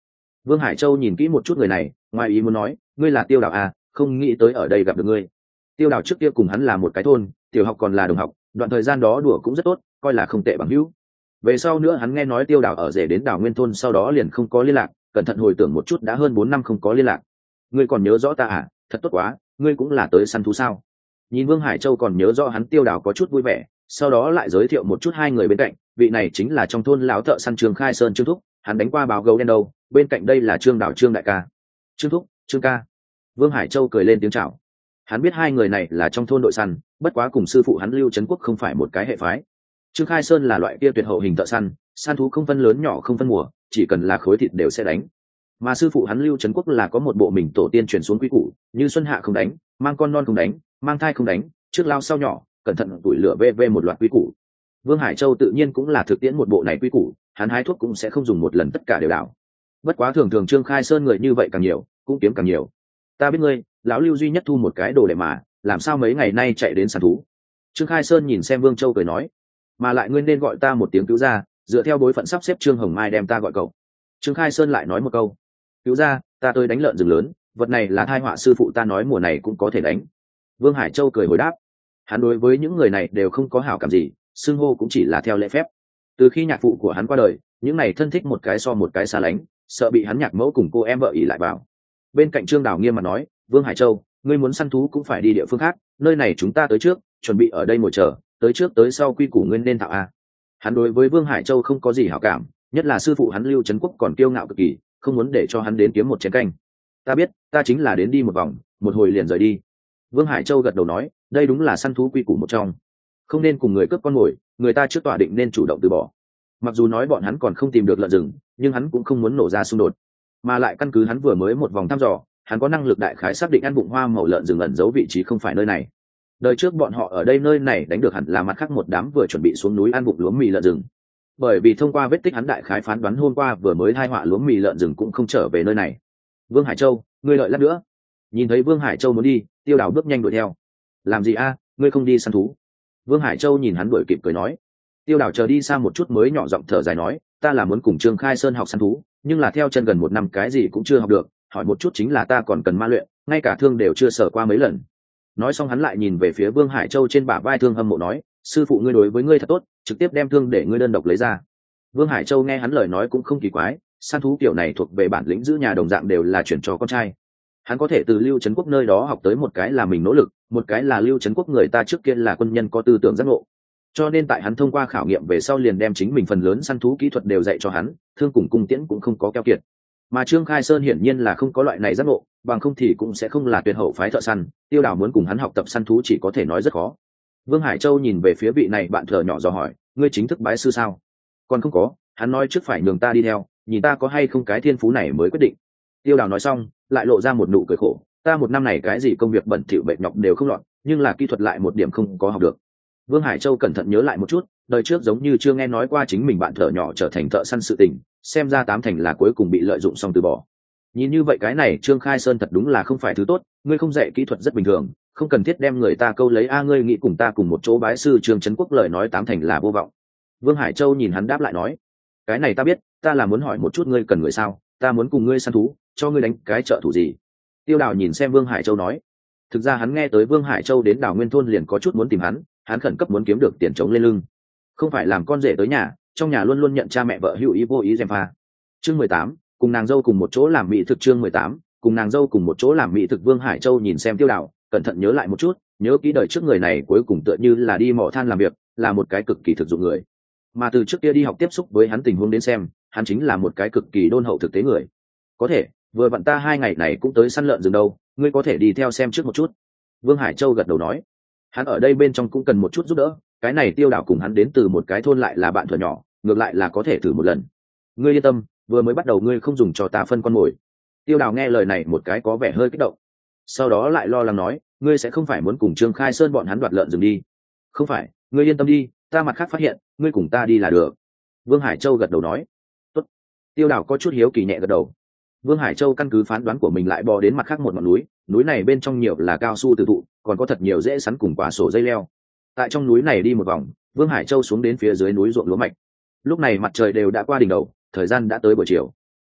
Vương Hải Châu nhìn kỹ một chút người này, ngoài ý muốn nói, ngươi là Tiêu Đào à, không nghĩ tới ở đây gặp được ngươi. Tiêu Đào trước kia cùng hắn là một cái thôn, tiểu học còn là đồng học, đoạn thời gian đó đùa cũng rất tốt, coi là không tệ bằng hữu. Về sau nữa hắn nghe nói Tiêu Đào ở rể đến Đào Nguyên thôn, sau đó liền không có liên lạc, cẩn thận hồi tưởng một chút đã hơn 4 năm không có liên lạc. Ngươi còn nhớ rõ ta à? Thật tốt quá, ngươi cũng là tới săn thú sao? Nhìn Vương Hải Châu còn nhớ rõ hắn, Tiêu Đào có chút vui vẻ, sau đó lại giới thiệu một chút hai người bên cạnh, vị này chính là trong thôn lão thợ săn Trương Khai Sơn Trương thúc, hắn đánh qua báo gấu đen đâu, bên cạnh đây là Trương Đào Trương đại ca. Trương thúc, Trương ca. Vương Hải Châu cười lên tiếng chào. Hắn biết hai người này là trong thôn đội săn, bất quá cùng sư phụ hắn Lưu Trấn Quốc không phải một cái hệ phái. Trương Khai Sơn là loại kia tuyệt hậu hình thợ săn, săn thú không phân lớn nhỏ không phân mùa, chỉ cần là khối thịt đều sẽ đánh. Mà sư phụ hắn Lưu Trấn Quốc là có một bộ mình tổ tiên truyền xuống quy củ, như xuân hạ không đánh, mang con non không đánh, mang thai không đánh, trước lao sau nhỏ, cẩn thận tuổi lửa vv một loạt quy củ. Vương Hải Châu tự nhiên cũng là thực tiễn một bộ này quy củ, hắn hái thuốc cũng sẽ không dùng một lần tất cả đều đảo. Bất quá thường thường Trương Khai Sơn người như vậy càng nhiều, cũng kiếm càng nhiều. Ta biết ngươi, lão Lưu duy nhất thu một cái đồ để mà, làm sao mấy ngày nay chạy đến săn thú. Trương Khai Sơn nhìn xem Vương Châu cười nói, mà lại ngươi nên gọi ta một tiếng cứu gia, dựa theo bối phận sắp xếp Trương Hồng Mai đem ta gọi cậu. Trương Khai Sơn lại nói một câu, cứu gia, ta tới đánh lợn rừng lớn, vật này là tai họa sư phụ ta nói mùa này cũng có thể đánh. Vương Hải Châu cười hồi đáp, hắn đối với những người này đều không có hảo cảm gì, xưng hô cũng chỉ là theo lễ phép. Từ khi nhạc phụ của hắn qua đời, những này thân thích một cái so một cái xa lánh, sợ bị hắn nhạc mẫu cùng cô em vợ ỉ lại vào. Bên cạnh Trương Đào nghiêm mặt nói, Vương Hải Châu, ngươi muốn săn thú cũng phải đi địa phương khác, nơi này chúng ta tới trước, chuẩn bị ở đây ngồi chờ, tới trước tới sau quy củ ngươi nên thạo a. Hắn đối với Vương Hải Châu không có gì hảo cảm, nhất là sư phụ hắn Lưu Trấn Quốc còn kiêu ngạo cực kỳ, không muốn để cho hắn đến kiếm một chén canh. Ta biết, ta chính là đến đi một vòng, một hồi liền rời đi. Vương Hải Châu gật đầu nói, đây đúng là săn thú quy củ một trong, không nên cùng người cướp con mồi, người ta trước tỏa định nên chủ động từ bỏ. Mặc dù nói bọn hắn còn không tìm được lợn rừng, nhưng hắn cũng không muốn nổ ra xung đột, mà lại căn cứ hắn vừa mới một vòng thăm dò, hắn có năng lực đại khái xác định ăn bụng hoa màu lợn rừng ẩn giấu vị trí không phải nơi này. Đời trước bọn họ ở đây nơi này đánh được hẳn là mặt khác một đám vừa chuẩn bị xuống núi ăn bụng lúa mì lợn rừng. Bởi vì thông qua vết tích hắn đại khái phán đoán hôm qua vừa mới thai họa lúa mì lợn rừng cũng không trở về nơi này. Vương Hải Châu, ngươi đợi lát nữa. Nhìn thấy Vương Hải Châu muốn đi, Tiêu Đào bước nhanh đuổi theo. Làm gì a, ngươi không đi săn thú? Vương Hải Châu nhìn hắn đuổi kịp cười nói. Tiêu Đào chờ đi xa một chút mới nhỏ giọng thở dài nói, ta là muốn cùng Trương Khai Sơn học săn thú, nhưng là theo chân gần 1 năm cái gì cũng chưa học được, hỏi một chút chính là ta còn cần ma luyện, ngay cả thương đều chưa sở qua mấy lần. Nói xong hắn lại nhìn về phía Vương Hải Châu trên bả vai thương hâm mộ nói, sư phụ ngươi đối với ngươi thật tốt, trực tiếp đem thương để ngươi đơn độc lấy ra. Vương Hải Châu nghe hắn lời nói cũng không kỳ quái, săn thú kiểu này thuộc về bản lĩnh giữ nhà đồng dạng đều là chuyển cho con trai. Hắn có thể từ Lưu Trấn Quốc nơi đó học tới một cái là mình nỗ lực, một cái là Lưu Trấn Quốc người ta trước kia là quân nhân có tư tưởng giác ngộ. Cho nên tại hắn thông qua khảo nghiệm về sau liền đem chính mình phần lớn săn thú kỹ thuật đều dạy cho hắn, thương cùng cung tiễn cũng không có keo kiệt. Mà Trương Khai Sơn hiển nhiên là không có loại này giác ngộ, bằng không thì cũng sẽ không là tuyệt hậu phái thợ săn. Tiêu Đào muốn cùng hắn học tập săn thú chỉ có thể nói rất khó. Vương Hải Châu nhìn về phía vị này bạn thợ nhỏ dò hỏi, ngươi chính thức bái sư sao? Còn không có, hắn nói trước phải nhường ta đi theo, nhìn ta có hay không cái thiên phú này mới quyết định. Tiêu Đào nói xong lại lộ ra một nụ cười khổ, ta 1 năm này cái gì công việc bẩn thỉu bệnh nhọc đều không lọt, nhưng là kỹ thuật lại một điểm không có học được. Vương Hải Châu cẩn thận nhớ lại một chút, đời trước giống như chưa nghe nói qua chính mình bạn thợ nhỏ trở thành thợ săn sự tình, xem ra 8 thành là cuối cùng bị lợi dụng xong từ bỏ. Nhìn như vậy cái này Trương Khai Sơn thật đúng là không phải thứ tốt, ngươi không dạy kỹ thuật rất bình thường, không cần thiết đem người ta câu lấy a, ngươi nghĩ cùng ta cùng một chỗ bái sư Trương Trấn Quốc, lời nói 8 thành là vô vọng. Vương Hải Châu nhìn hắn đáp lại nói, cái này ta biết, ta là muốn hỏi một chút ngươi cần người sao, ta muốn cùng ngươi săn thú, cho ngươi đánh cái trợ thủ gì? Tiêu Đào nhìn xem Vương Hải Châu nói, thực ra hắn nghe tới Vương Hải Châu đến Đào Nguyên thôn liền có chút muốn tìm hắn khẩn cấp muốn kiếm được tiền chống lên lưng, không phải làm con rể tới nhà, trong nhà luôn luôn nhận cha mẹ vợ hữu ý vô ý gièm pha. Chương 18, cùng nàng dâu cùng một chỗ làm mỹ thực. Chương 18, cùng nàng dâu cùng một chỗ làm mỹ thực. Vương Hải Châu nhìn xem Tiêu Đào, cẩn thận nhớ lại một chút, nhớ kỹ đời trước người này cuối cùng tựa như là đi mỏ than làm việc, là một cái cực kỳ thực dụng người. Mà từ trước kia đi học tiếp xúc với hắn tình huống đến xem, hắn chính là một cái cực kỳ đôn hậu thực tế người. Có thể, vừa vặn ta 2 ngày này cũng tới săn lợn rừng đâu, ngươi có thể đi theo xem trước một chút. Vương Hải Châu gật đầu nói, hắn ở đây bên trong cũng cần một chút giúp đỡ, cái này Tiêu Đào cùng hắn đến từ một cái thôn lại là bạn thuở nhỏ, ngược lại là có thể thử một lần. Ngươi yên tâm, vừa mới bắt đầu ngươi không dùng cho ta phân con mồi. Tiêu Đào nghe lời này một cái có vẻ hơi kích động, sau đó lại lo lắng nói, ngươi sẽ không phải muốn cùng Trương Khai Sơn bọn hắn đoạt lợn rừng đi? Không phải, ngươi yên tâm đi, ta mặt khác phát hiện, ngươi cùng ta đi là được. Vương Hải Châu gật đầu nói, tốt. Tiêu Đào có chút hiếu kỳ nhẹ gật đầu. Vương Hải Châu căn cứ phán đoán của mình lại bò đến mặt khác một ngọn núi, núi này bên trong nhiều là cao su từ thụ, còn có thật nhiều rễ sắn cùng quả sổ dây leo. Tại trong núi này đi một vòng, Vương Hải Châu xuống đến phía dưới núi ruộng lúa mạch. Lúc này mặt trời đều đã qua đỉnh đầu, thời gian đã tới buổi chiều.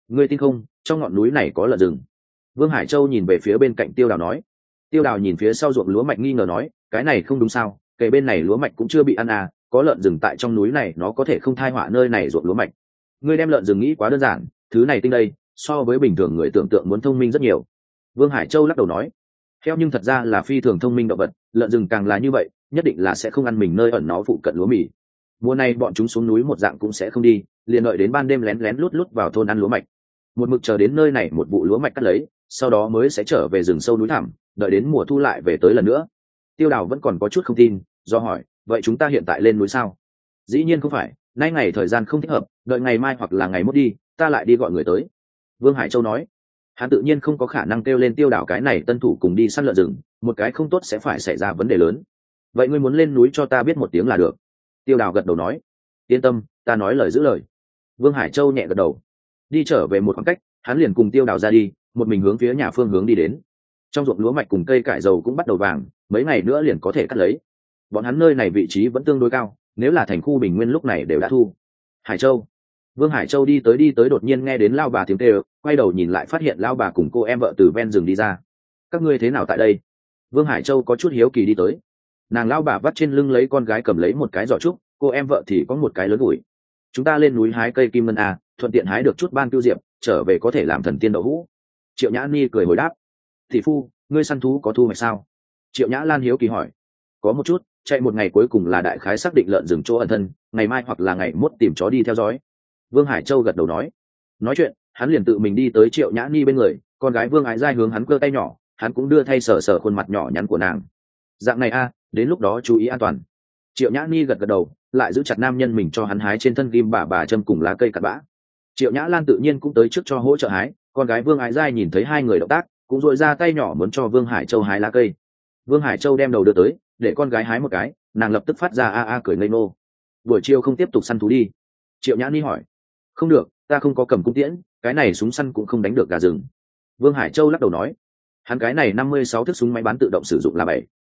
ngươi tin không, trong ngọn núi này có lợn rừng. Vương Hải Châu nhìn về phía bên cạnh Tiêu Đào nói. Tiêu Đào nhìn phía sau ruộng lúa mạch nghi ngờ nói, cái này không đúng sao, kể bên này lúa mạch cũng chưa bị ăn à, có lợn rừng tại trong núi này nó có thể không thai họa nơi này ruộng lúa mạch. Ngươi đem lợn rừng nghĩ quá đơn giản, thứ này tinh đây so với bình thường người tưởng tượng muốn thông minh rất nhiều. Vương Hải Châu lắc đầu nói, heo nhưng thật ra là phi thường thông minh động vật, lợn rừng càng là như vậy, nhất định là sẽ không ăn mình nơi ẩn nó phụ cận lúa mì. Mùa này bọn chúng xuống núi một dạng cũng sẽ không đi, liền đợi đến ban đêm lén lén lút lút vào thôn ăn lúa mạch. Một mực chờ đến nơi này một vụ lúa mạch cắt lấy, sau đó mới sẽ trở về rừng sâu núi thẳm, đợi đến mùa thu lại về tới lần nữa. Tiêu Đào vẫn còn có chút không tin, do hỏi, vậy chúng ta hiện tại lên núi sao? Dĩ nhiên không phải, nay ngày thời gian không thích hợp, đợi ngày mai hoặc là ngày mốt đi, ta lại đi gọi người tới. Vương Hải Châu nói. Hắn tự nhiên không có khả năng kêu lên Tiêu Đào cái này tân thủ cùng đi săn lợn rừng, một cái không tốt sẽ phải xảy ra vấn đề lớn. Vậy ngươi muốn lên núi cho ta biết một tiếng là được. Tiêu Đào gật đầu nói. Yên tâm, ta nói lời giữ lời. Vương Hải Châu nhẹ gật đầu. Đi trở về một khoảng cách, hắn liền cùng Tiêu Đào ra đi, một mình hướng phía nhà phương hướng đi đến. Trong ruộng lúa mạch cùng cây cải dầu cũng bắt đầu vàng, mấy ngày nữa liền có thể cắt lấy. Bọn hắn nơi này vị trí vẫn tương đối cao, nếu là thành khu bình nguyên lúc này đều đã thu. Hải Châu. Vương Hải Châu đi tới đột nhiên nghe đến lao bà tiếng kêu, quay đầu nhìn lại phát hiện lao bà cùng cô em vợ từ ven rừng đi ra. Các ngươi thế nào tại đây? Vương Hải Châu có chút hiếu kỳ đi tới. Nàng lao bà vắt trên lưng lấy con gái cầm lấy một cái giỏ trúc, cô em vợ thì có một cái lớn ủi. Chúng ta lên núi hái cây kim ngân à, thuận tiện hái được chút ban tiêu diệp, trở về có thể làm thần tiên đậu hũ. Triệu Nhã Ni cười hồi đáp. Thị phu, ngươi săn thú có thu hoạch sao? Triệu Nhã Lan hiếu kỳ hỏi. Có một chút, chạy một ngày cuối cùng là đại khái xác định lợn rừng chỗ ẩn thân, ngày mai hoặc là ngày mốt tìm chó đi theo dõi. Vương Hải Châu gật đầu nói. Nói chuyện, hắn liền tự mình đi tới Triệu Nhã Ni bên người, con gái Vương Ái Giai hướng hắn cơ tay nhỏ, hắn cũng đưa thay sờ sờ khuôn mặt nhỏ nhắn của nàng. Dạng này a, đến lúc đó chú ý an toàn. Triệu Nhã Ni gật gật đầu, lại giữ chặt nam nhân mình cho hắn hái trên thân kim bà châm cùng lá cây cặn bã. Triệu Nhã Lan tự nhiên cũng tới trước cho hỗ trợ hái, con gái Vương Ái Giai nhìn thấy hai người động tác, cũng dội ra tay nhỏ muốn cho Vương Hải Châu hái lá cây. Vương Hải Châu đem đầu đưa tới, để con gái hái một cái, nàng lập tức phát ra a cười ngây ngô. Buổi chiều không tiếp tục săn thú đi? Triệu Nhã Ni hỏi. Không được, ta không có cầm cung tiễn, cái này súng săn cũng không đánh được gà rừng. Vương Hải Châu lắc đầu nói. Hắn cái này 56 thước súng máy bắn tự động sử dụng là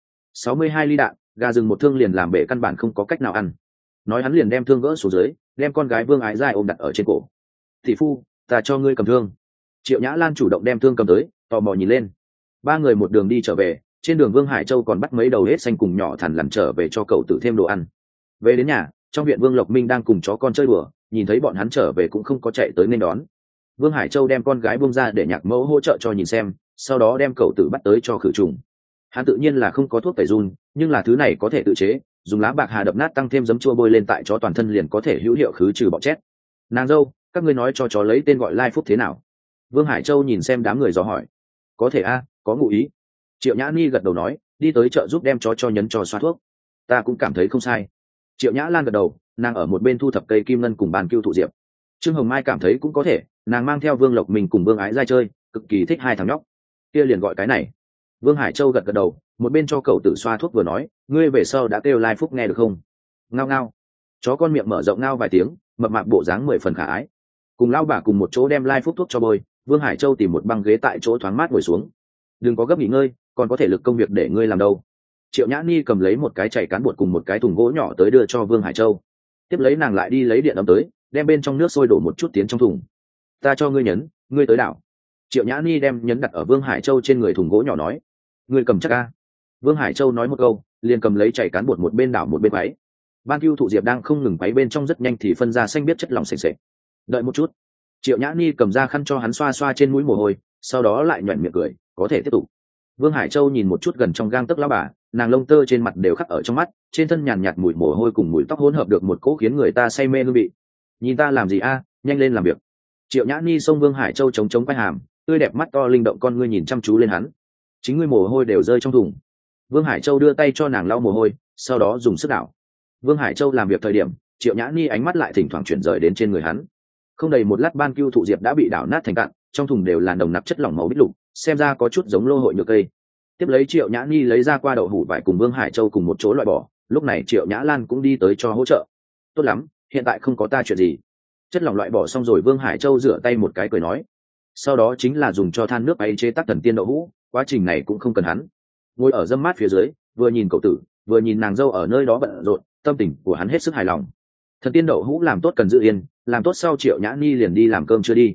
762 ly đạn, gà rừng một thương liền làm bể căn bản không có cách nào ăn. Nói hắn liền đem thương gỡ xuống dưới, đem con gái Vương Ái Giai ôm đặt ở trên cổ. Thị phu, ta cho ngươi cầm thương. Triệu Nhã Lan chủ động đem thương cầm tới, tò mò nhìn lên. Ba người một đường đi trở về, trên đường Vương Hải Châu còn bắt mấy đầu hết xanh cùng nhỏ thằn lằn trở về cho cậu tự thêm đồ ăn. Về đến nhà, trong viện Vương Lộc Minh đang cùng chó con chơi đùa, nhìn thấy bọn hắn trở về cũng không có chạy tới nên đón. Vương Hải Châu đem con gái buông ra để Nhạc Mẫu hỗ trợ cho nhìn xem, sau đó đem cậu tự bắt tới cho khử trùng. Hắn tự nhiên là không có thuốc tẩy giun, nhưng là thứ này có thể tự chế, dùng lá bạc hà đập nát tăng thêm giấm chua bôi lên tại chó toàn thân liền có thể hữu hiệu khứ trừ bọ chét. Nàng dâu, các ngươi nói cho chó lấy tên gọi Lai Phúc thế nào? Vương Hải Châu nhìn xem đám người dò hỏi. Có thể a, có ngụ ý. Triệu Nhã Ni gật đầu nói, đi tới chợ giúp đem chó cho nhấn cho xoa thuốc. Ta cũng cảm thấy không sai. Triệu Nhã Lan gật đầu, nàng ở một bên thu thập cây kim ngân cùng bàn cưu thụ diệp. Trương Hồng Mai cảm thấy cũng có thể, nàng mang theo Vương Lộc mình cùng Vương Ái Giai chơi, cực kỳ thích hai thằng nhóc. Kia liền gọi cái này. Vương Hải Châu gật gật đầu, một bên cho cậu tự xoa thuốc vừa nói, ngươi về sau đã kêu Lai Phúc nghe được không? Ngao ngao. Chó con miệng mở rộng ngao vài tiếng, mập mạp bộ dáng 10 phần khả ái. Cùng lao bà cùng một chỗ đem Lai Phúc thuốc cho bôi, Vương Hải Châu tìm một băng ghế tại chỗ thoáng mát ngồi xuống. Đừng có gấp nghỉ ngơi, còn có thể lực công việc để ngươi làm đâu. Triệu Nhã Ni cầm lấy một cái chảy cán bột cùng một cái thùng gỗ nhỏ tới đưa cho Vương Hải Châu. Tiếp lấy nàng lại đi lấy điện ấm tới, đem bên trong nước sôi đổ một chút tiến trong thùng. Ta cho ngươi nhấn, ngươi tới đảo. Triệu Nhã Ni đem nhấn đặt ở Vương Hải Châu trên người thùng gỗ nhỏ nói. Ngươi cầm chắc a. Vương Hải Châu nói một câu, liền cầm lấy chảy cán bột một bên đảo một bên quấy. Ban Cưu thụ diệp đang không ngừng quấy bên trong rất nhanh thì phân ra xanh biết chất lỏng sền sệt. Đợi một chút. Triệu Nhã Ni cầm ra khăn cho hắn xoa xoa trên mũi mồ hôi, sau đó lại nhuyễn miệng cười, có thể tiếp tục. Vương Hải Châu nhìn một chút gần trong gang tấc lão bà, nàng lông tơ trên mặt đều khắc ở trong mắt, trên thân nhàn nhạt mùi mồ hôi cùng mùi tóc hỗn hợp được một cỗ khiến người ta say mê hương vị. Nhìn ta làm gì a, nhanh lên làm việc. Triệu Nhã Ni xông Vương Hải Châu chống chống quay hàm, tươi đẹp mắt to linh động con ngươi nhìn chăm chú lên hắn. Chính ngươi mồ hôi đều rơi trong thùng. Vương Hải Châu đưa tay cho nàng lau mồ hôi, sau đó dùng sức đảo. Vương Hải Châu làm việc thời điểm, Triệu Nhã Ni ánh mắt lại thỉnh thoảng chuyển rời đến trên người hắn. Không đầy một lát Ban Cưu thụ diệp đã bị đảo nát thành cạn, trong thùng đều là nồng nặc chất lỏng màu bích lục, xem ra có chút giống lô hội nhựa cây. Tiếp lấy Triệu Nhã Ni lấy ra qua đậu hũ vải cùng Vương Hải Châu cùng một chỗ loại bỏ, lúc này Triệu Nhã Lan cũng đi tới cho hỗ trợ. Tốt lắm, hiện tại không có ta chuyện gì. Chất lỏng loại bỏ xong rồi Vương Hải Châu rửa tay một cái cười nói. Sau đó chính là dùng cho than nước ấy chế tác thần tiên đậu hũ, quá trình này cũng không cần hắn. Ngồi ở dâm mát phía dưới, vừa nhìn cậu tử, vừa nhìn nàng dâu ở nơi đó bận rộn, tâm tình của hắn hết sức hài lòng. Thần tiên đậu hũ làm tốt cần giữ yên, làm tốt sau Triệu Nhã Ni liền đi làm cơm chưa đi.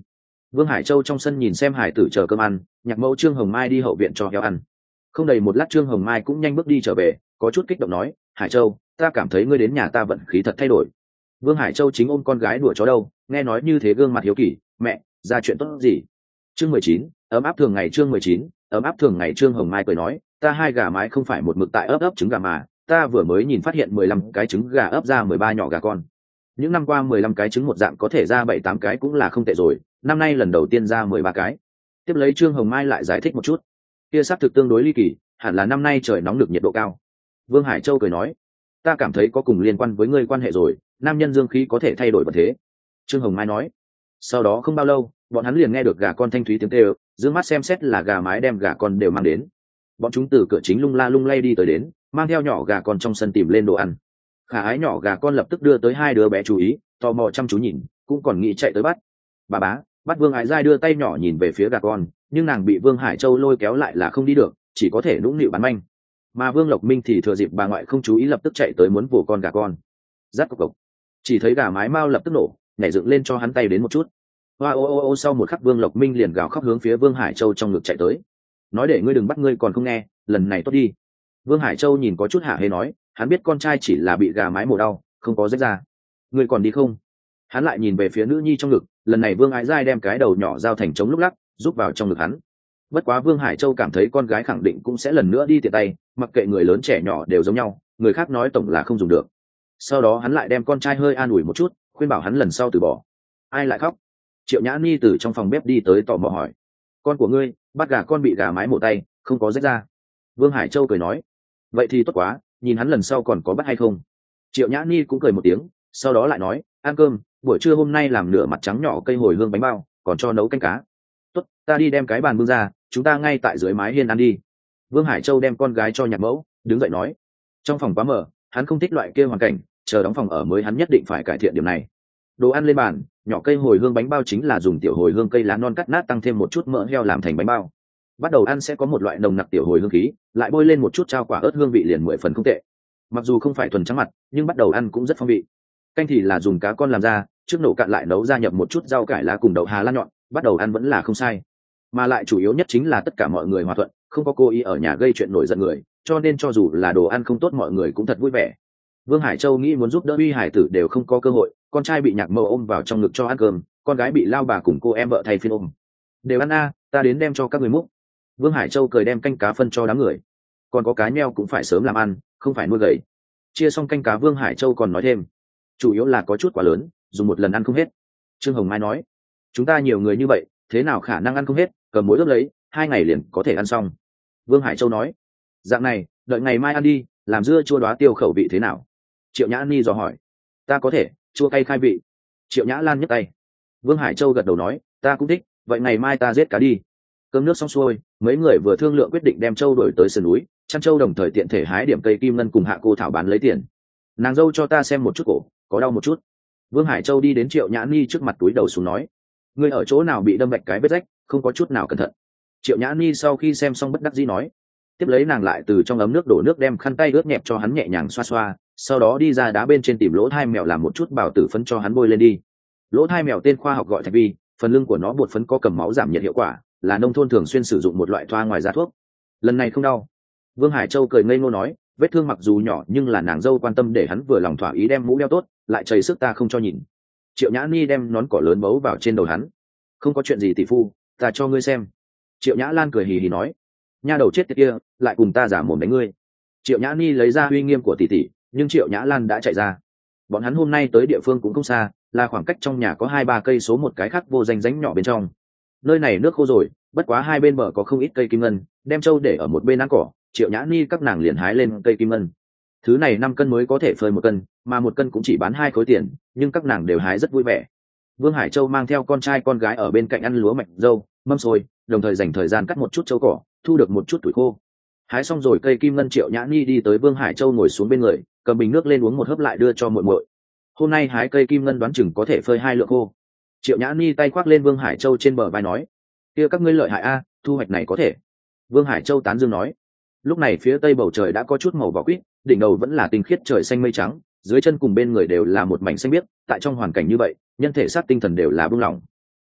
Vương Hải Châu trong sân nhìn xem hải tử chờ cơm ăn, nhạc mẫu Trương Hồng Mai đi hậu viện cho heo ăn. Không đầy một lát Trương Hồng Mai cũng nhanh bước đi trở về, có chút kích động nói, Hải Châu, ta cảm thấy ngươi đến nhà ta vận khí thật thay đổi. Vương Hải Châu chính ôm con gái đùa chó đâu, nghe nói như thế gương mặt hiếu kỳ, mẹ, ra chuyện tốt gì? Chương 19, ấm áp thường ngày. Chương 19, ấm áp thường ngày. Trương Hồng Mai cười nói, ta hai gà mái không phải một mực tại ấp trứng gà mà, ta vừa mới nhìn phát hiện 15 cái trứng gà ấp ra 13 nhỏ gà con. Những năm qua 15 cái trứng một dạng có thể ra 7-8 cái cũng là không tệ rồi, năm nay lần đầu tiên ra 13 cái. Tiếp lấy Trương Hồng Mai lại giải thích một chút, kia xác thực tương đối ly kỳ, hẳn là năm nay trời nóng được nhiệt độ cao. Vương Hải Châu cười nói, ta cảm thấy có cùng liên quan với ngươi quan hệ rồi, nam nhân dương khí có thể thay đổi vật thế. Trương Hồng Mai nói. Sau đó không bao lâu, bọn hắn liền nghe được gà con thanh thúy tiếng kêu, dương mắt xem xét là gà mái đem gà con đều mang đến. Bọn chúng từ cửa chính lung la lung lay đi tới đến, mang theo nhỏ gà con trong sân tìm lên đồ ăn. Khả ái nhỏ gà con lập tức đưa tới hai đứa bé chú ý, tò mò chăm chú nhìn, cũng còn nghĩ chạy tới bắt. Bà bá, bắt Vương Ái Giai đưa tay nhỏ nhìn về phía gà con, nhưng nàng bị Vương Hải Châu lôi kéo lại là không đi được, chỉ có thể nũng nịu bán manh. Mà Vương Lộc Minh thì thừa dịp bà ngoại không chú ý lập tức chạy tới muốn vồ con gà con. Rát cộc cộc, chỉ thấy gà mái mao lập tức nổ, nhảy dựng lên cho hắn tay đến một chút. Hoa ô ô ô, sau một khắc Vương Lộc Minh liền gào khóc hướng phía Vương Hải Châu trong ngực chạy tới, nói để ngươi đừng bắt, ngươi còn không nghe, lần này tốt đi. Vương Hải Châu nhìn có chút hả hê nói, hắn biết con trai chỉ là bị gà mái mổ đau, không có rách ra. Ngươi còn đi không? Hắn lại nhìn về phía nữ nhi trong ngực, lần này Vương Ái Giai đem cái đầu nhỏ giao thành trống lúc lắc, rút vào trong ngực hắn. Bất quá Vương Hải Châu cảm thấy con gái khẳng định cũng sẽ lần nữa đi tiện tay, mặc kệ người lớn trẻ nhỏ đều giống nhau, người khác nói tổng là không dùng được. Sau đó hắn lại đem con trai hơi an ủi một chút, khuyên bảo hắn lần sau từ bỏ. Ai lại khóc? Triệu Nhã Ni từ trong phòng bếp đi tới tò mò hỏi. Con của ngươi, bắt gà con bị gà mái mổ tay, không có rách ra. Vương Hải Châu cười nói. Vậy thì tốt quá, nhìn hắn lần sau còn có bắt hay không. Triệu Nhã Ni cũng cười một tiếng, sau đó lại nói, ăn cơm, buổi trưa hôm nay làm nửa mặt trắng nhỏ cây hồi hương bánh bao, còn cho nấu canh cá. Tốt, ta đi đem cái bàn bưng ra, chúng ta ngay tại dưới mái hiên ăn đi. Vương Hải Châu đem con gái cho nhạc mẫu, đứng dậy nói. Trong phòng quá mở, hắn không thích loại kia hoàn cảnh, chờ đóng phòng ở mới hắn nhất định phải cải thiện điểm này. Đồ ăn lên bàn, nhỏ cây hồi hương bánh bao chính là dùng tiểu hồi hương cây lá non cắt nát tăng thêm một chút mỡ heo làm thành bánh bao. Bắt đầu ăn sẽ có một loại nồng nặc tiểu hồi hương khí, lại bôi lên một chút trao quả ớt, hương vị liền 10 phần không tệ. Mặc dù không phải thuần trắng mặt, nhưng bắt đầu ăn cũng rất phong vị. Canh thì là dùng cá con làm ra, trước nổ cạn lại nấu gia nhập một chút rau cải lá cùng đậu Hà Lan nhọn, bắt đầu ăn vẫn là không sai. Mà lại chủ yếu nhất chính là tất cả mọi người hòa thuận, không có cố ý ở nhà gây chuyện nổi giận người, cho nên cho dù là đồ ăn không tốt mọi người cũng thật vui vẻ. Vương Hải Châu nghĩ muốn giúp đỡ Uy Hải tử đều không có cơ hội, con trai bị nhạc mẫu ôm vào trong ngực cho ăn cơm, con gái bị lao bà cùng cô em vợ thay phiên ôm. Đều ăn a, ta đến đem cho các người múc. Vương Hải Châu cười đem canh cá phân cho đám người. Còn có cá nheo cũng phải sớm làm ăn, không phải nuôi gầy. Chia xong canh cá Vương Hải Châu còn nói thêm, chủ yếu là có chút quá lớn, dùng một lần ăn không hết. Trương Hồng Mai nói, chúng ta nhiều người như vậy, thế nào khả năng ăn không hết, cầm muối ướp lấy, 2 ngày liền có thể ăn xong. Vương Hải Châu nói, dạng này, đợi ngày mai ăn đi, làm dưa chua đóa tiêu khẩu vị thế nào? Triệu Nhã Ni dò hỏi. Ta có thể, chua cay khai vị. Triệu Nhã Lan nhấc tay. Vương Hải Châu gật đầu nói, ta cũng thích, vậy ngày mai ta giết cá đi. Cơm nước xong xuôi, mấy người vừa thương lượng quyết định đem Châu đổi tới sườn núi, chăn Châu đồng thời tiện thể hái điểm cây kim ngân cùng Hạ cô thảo bán lấy tiền. Nàng dâu cho ta xem một chút cổ, có đau một chút. Vương Hải Châu đi đến Triệu Nhã Ni trước mặt túi đầu xuống nói, ngươi ở chỗ nào bị đâm vạch cái vết rách, không có chút nào cẩn thận. Triệu Nhã Ni sau khi xem xong bất đắc dĩ nói. Tiếp lấy nàng lại từ trong ấm nước đổ nước đem khăn tay ướt nhẹp cho hắn nhẹ nhàng xoa xoa, sau đó đi ra đá bên trên tìm lỗ thai mèo làm một chút bảo tử phấn cho hắn bôi lên đi. Lỗ thai mèo tên khoa học gọi thạch vi, phần lưng của nó bột phấn có cầm máu giảm nhiệt hiệu quả, là nông thôn thường xuyên sử dụng một loại thoa ngoài da thuốc. Lần này không đau. Vương Hải Châu cười ngây ngô nói, vết thương mặc dù nhỏ nhưng là nàng dâu quan tâm để hắn vừa lòng thỏa ý đem mũ đeo tốt, lại chầy sức ta không cho nhìn. Triệu Nhã Ni đem nón cỏ lớn bấu vào trên đầu hắn. Không có chuyện gì tỷ phu, ta cho ngươi xem. Triệu Nhã Lan cười hì hì nói, nha đầu chết tiệt kia, lại cùng ta giả mồm đánh ngươi. Triệu Nhã Ni lấy ra uy nghiêm của tỷ tỷ, nhưng Triệu Nhã Lan đã chạy ra. Bọn hắn hôm nay tới địa phương cũng không xa, là khoảng cách trong nhà có 2-3 cây số một cái khác vô danh rãnh nhỏ bên trong. Nơi này nước khô rồi, bất quá hai bên bờ có không ít cây kim ngân, đem Châu để ở một bên ăn cỏ. Triệu Nhã Ni các nàng liền hái lên cây kim ngân. Thứ này 5 cân mới có thể phơi 1 cân, mà 1 cân cũng chỉ bán 2 khối tiền, nhưng các nàng đều hái rất vui vẻ. Vương Hải Châu mang theo con trai con gái ở bên cạnh ăn lúa mạch dâu, mâm xôi, đồng thời dành thời gian cắt một chút châu cỏ, thu được một chút tuổi khô. Hái xong rồi cây kim ngân, Triệu Nhã Ni đi tới Vương Hải Châu ngồi xuống bên người, cầm bình nước lên uống một hớp lại đưa cho muội muội. Hôm nay hái cây kim ngân đoán chừng có thể phơi 2 lượng khô. Triệu Nhã Ni tay khoác lên Vương Hải Châu trên bờ vai nói, kia các ngươi lợi hại a, thu hoạch này có thể. Vương Hải Châu tán dương nói. Lúc này phía tây bầu trời đã có chút màu vỏ quýt, đỉnh đầu vẫn là tinh khiết trời xanh mây trắng, dưới chân cùng bên người đều là một mảnh xanh biếc, tại trong hoàn cảnh như vậy, nhân thể xác tinh thần đều là buông lỏng.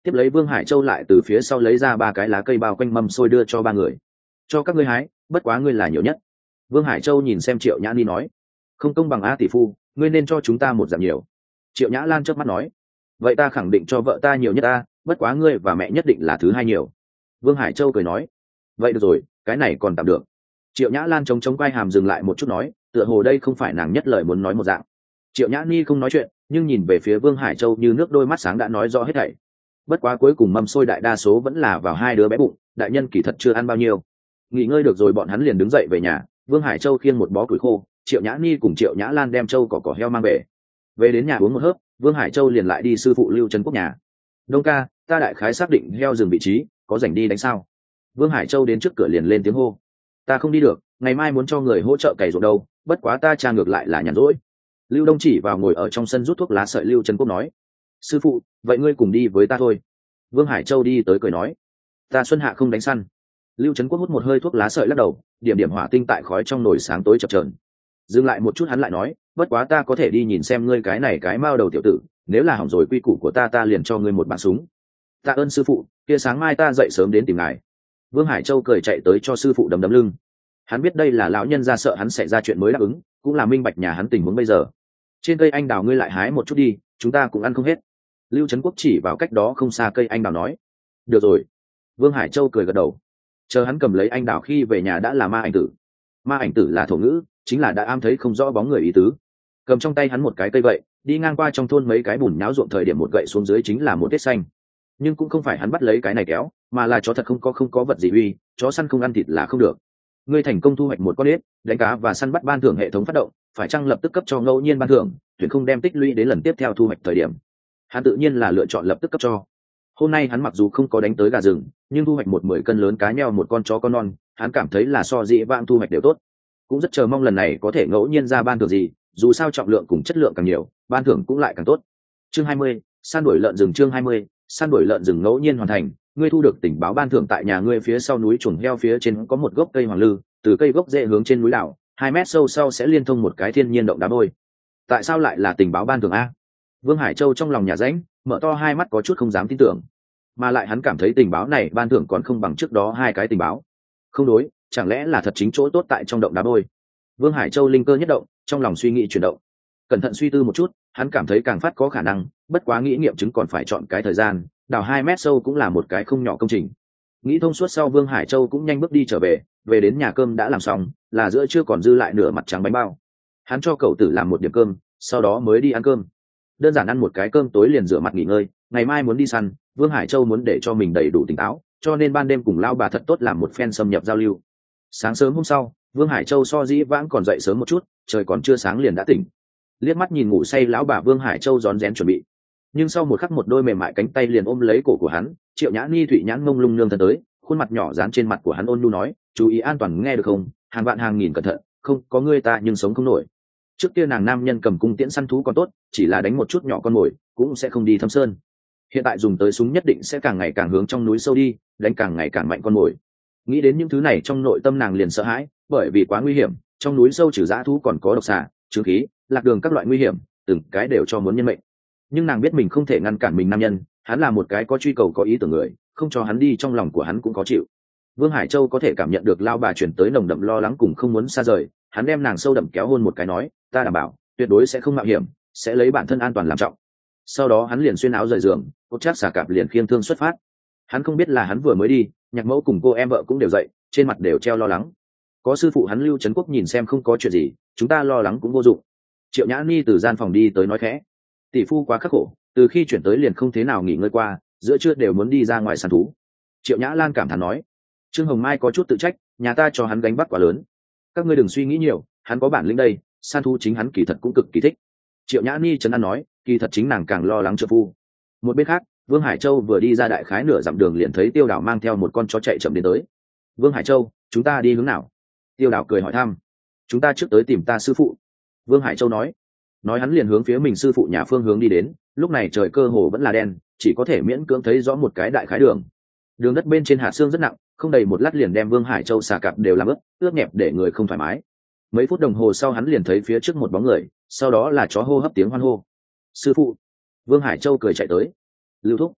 tiếp lấy Vương Hải Châu lại từ phía sau lấy ra 3 cái lá cây bao quanh mâm xôi đưa cho 3 người. Cho các ngươi hái, bất quá ngươi là nhiều nhất. Vương Hải Châu nhìn xem Triệu Nhã Ni nói, không công bằng a tỷ phu, ngươi nên cho chúng ta một giảm nhiều. Triệu Nhã Lan chớp mắt nói, vậy ta khẳng định cho vợ ta nhiều nhất ta, bất quá ngươi và mẹ nhất định là thứ hai nhiều. Vương Hải Châu cười nói, vậy được rồi, cái này còn tạm được. Triệu Nhã Lan chống quai hàm dừng lại một chút nói, tựa hồ đây không phải nàng nhất lời muốn nói một dạng. Triệu Nhã Ni không nói chuyện, nhưng nhìn về phía Vương Hải Châu như nước đôi mắt sáng đã nói rõ hết thảy. Bất quá cuối cùng mâm xôi đại đa số vẫn là vào 2 đứa bé bụng, đại nhân kỳ thật chưa ăn bao nhiêu. Nghỉ ngơi được rồi bọn hắn liền đứng dậy về nhà. Vương Hải Châu khiêng một bó củi khô, Triệu Nhã Ni cùng Triệu Nhã Lan đem trâu cỏ heo mang về. Về đến nhà uống một hớp, Vương Hải Châu liền lại đi sư phụ Lưu Trấn Quốc nhà. Đông ca, ta đại khái xác định heo dừng vị trí, có rảnh đi đánh sao? Vương Hải Châu đến trước cửa liền lên tiếng hô. Ta không đi được, ngày mai muốn cho người hỗ trợ cày ruộng đâu, bất quá ta tra ngược lại là nhàn rỗi. Lưu Đông chỉ vào ngồi ở trong sân rút thuốc lá sợi Lưu Trấn Quốc nói, sư phụ, vậy ngươi cùng đi với ta thôi. Vương Hải Châu đi tới cười nói, ta xuân hạ không đánh săn. Lưu Trấn Quốc hút một hơi thuốc lá sợi lắc đầu, điểm điểm hỏa tinh tại khói trong nồi sáng tối chập chờn. Dừng lại một chút hắn lại nói, bất quá ta có thể đi nhìn xem ngươi cái này cái mao đầu tiểu tử, nếu là hỏng rồi quy củ của ta liền cho ngươi một bắn súng. Tạ ơn sư phụ, kia sáng mai ta dậy sớm đến tìm ngài. Vương Hải Châu cười chạy tới cho sư phụ đấm lưng. Hắn biết đây là lão nhân ra sợ hắn xảy ra chuyện mới đáp ứng, cũng là minh bạch nhà hắn tình huống bây giờ. Trên cây anh đào ngươi lại hái một chút đi, chúng ta cũng ăn không hết. Lưu Trấn Quốc chỉ vào cách đó không xa cây anh đào nói. Được rồi. Vương Hải Châu cười gật đầu. Chờ hắn cầm lấy anh đào khi về nhà đã là ma ảnh tử. Ma ảnh tử là thổ ngữ, chính là đã am thấy không rõ bóng người ý tứ. Cầm trong tay hắn một cái cây gậy, đi ngang qua trong thôn mấy cái bùn nháo ruộng thời điểm một gậy xuống dưới chính là một tết xanh. Nhưng cũng không phải hắn bắt lấy cái này kéo, mà là chó thật không có vật gì uy, chó săn không ăn thịt là không được. Ngươi thành công thu hoạch một con ếch, đánh cá và săn bắt ban thưởng hệ thống phát động, phải chăng lập tức cấp cho ngẫu nhiên ban thưởng, tuyển không đem tích lũy đến lần tiếp theo thu hoạch thời điểm. Hắn tự nhiên là lựa chọn lập tức cấp cho. Hôm nay hắn mặc dù không có đánh tới gà rừng, nhưng thu hoạch 10 cân lớn cá nheo một con chó con non, hắn cảm thấy là so dĩ vãng thu hoạch đều tốt. Cũng rất chờ mong lần này có thể ngẫu nhiên ra ban thưởng gì, dù sao trọng lượng cùng chất lượng càng nhiều, ban thưởng cũng lại càng tốt. Chương 20, săn đuổi lợn rừng. Chương 20, săn đuổi lợn rừng ngẫu nhiên hoàn thành. Ngươi thu được tình báo ban thưởng tại nhà ngươi phía sau núi chuồng heo phía trên có một gốc cây hoàng lư, từ cây gốc rễ hướng trên núi đảo 2 mét sâu sau sẽ liên thông một cái thiên nhiên động đá bôi. Tại sao lại là tình báo ban thưởng a? Vương Hải Châu trong lòng nhà rãnh, mở to hai mắt có chút không dám tin tưởng, mà lại hắn cảm thấy tình báo này ban thưởng còn không bằng trước đó 2 cái tình báo. Không đối, chẳng lẽ là thật chính chỗ tốt tại trong động đá bôi? Vương Hải Châu linh cơ nhất động, trong lòng suy nghĩ chuyển động. Cẩn thận suy tư một chút, hắn cảm thấy càng phát có khả năng, bất quá nghĩ nghiệm chứng còn phải chọn cái thời gian, đào 2 mét sâu cũng là một cái không nhỏ công trình. Nghĩ thông suốt sau Vương Hải Châu cũng nhanh bước đi trở về, về đến nhà cơm đã làm xong, là giữa trưa còn dư lại nửa mặt trắng bánh bao. Hắn cho cậu tử làm một điểm cơm, sau đó mới đi ăn cơm. Đơn giản ăn một cái cơm tối liền rửa mặt nghỉ ngơi, ngày mai muốn đi săn, Vương Hải Châu muốn để cho mình đầy đủ tỉnh táo, cho nên ban đêm cùng lao bà thật tốt làm một phen xâm nhập giao lưu. Sáng sớm hôm sau, Vương Hải Châu so dĩ vãng còn dậy sớm một chút, trời còn chưa sáng liền đã tỉnh. Liếc mắt nhìn ngủ say lão bà Vương Hải Châu rón rén chuẩn bị, nhưng sau một khắc một đôi mềm mại cánh tay liền ôm lấy cổ của hắn. Triệu Nhã Ni thụy nhãn mông lung nương thân tới, khuôn mặt nhỏ dán trên mặt của hắn ôn nhu nói, chú ý an toàn nghe được không, hàng vạn hàng nghìn cẩn thận, không có ngươi ta nhưng sống không nổi. Trước kia nàng nam nhân cầm cung tiễn săn thú còn tốt, chỉ là đánh một chút nhỏ con mồi cũng sẽ không đi thâm sơn. Hiện tại dùng tới súng nhất định sẽ càng ngày càng hướng trong núi sâu đi, đánh càng ngày càng mạnh con mồi. Nghĩ đến những thứ này trong nội tâm nàng liền sợ hãi, bởi vì quá nguy hiểm, trong núi sâu trừ dã thú còn có độc xà, trướng khí, lạc đường các loại nguy hiểm, từng cái đều cho muốn nhân mệnh. Nhưng nàng biết mình không thể ngăn cản mình nam nhân, hắn là một cái có truy cầu có ý tưởng người, không cho hắn đi trong lòng của hắn cũng có chịu. Vương Hải Châu có thể cảm nhận được lao bà chuyển tới nồng đậm lo lắng cùng không muốn xa rời, hắn đem nàng sâu đậm kéo hôn một cái nói, ta đảm bảo tuyệt đối sẽ không mạo hiểm, sẽ lấy bản thân an toàn làm trọng. Sau đó hắn liền xuyên áo rời giường, cốt chắc xà cạp liền khiêng thương xuất phát. Hắn không biết là hắn vừa mới đi, nhạc mẫu cùng cô em vợ cũng đều dậy, trên mặt đều treo lo lắng. Có sư phụ hắn Lưu Trấn Quốc nhìn xem không có chuyện gì, chúng ta lo lắng cũng vô dụng. Triệu Nhã Ni từ gian phòng đi tới nói khẽ, tỷ phu quá khắc khổ, từ khi chuyển tới liền không thế nào nghỉ ngơi qua, giữa trưa đều muốn đi ra ngoài săn thú. Triệu Nhã Lan cảm thán nói, Trương Hồng Mai có chút tự trách, nhà ta cho hắn gánh vác quá lớn. Các ngươi đừng suy nghĩ nhiều, hắn có bản lĩnh đây, săn thú chính hắn kỳ thật cũng cực kỳ thích. Triệu Nhã Ni trấn an nói, kỳ thật chính nàng càng lo lắng trợ phu. Một bên khác, Vương Hải Châu vừa đi ra đại khái nửa dặm đường liền thấy Tiêu Đào mang theo một con chó chạy chậm đến tới. Vương Hải Châu, chúng ta đi hướng nào? Tiêu Đào cười hỏi thăm. Chúng ta trước tới tìm ta sư phụ. Vương Hải Châu nói hắn liền hướng phía mình sư phụ nhà phương hướng đi đến. Lúc này trời cơ hồ vẫn là đen, chỉ có thể miễn cưỡng thấy rõ một cái đại khái đường. Đường đất bên trên hạt xương rất nặng, không đầy một lát liền đem Vương Hải Châu xà cạp đều làm ướt nhẹp để người không thoải mái. Mấy phút đồng hồ sau hắn liền thấy phía trước một bóng người, sau đó là chó hô hấp tiếng hoan hô. Sư phụ! Vương Hải Châu cười chạy tới. Lưu thúc!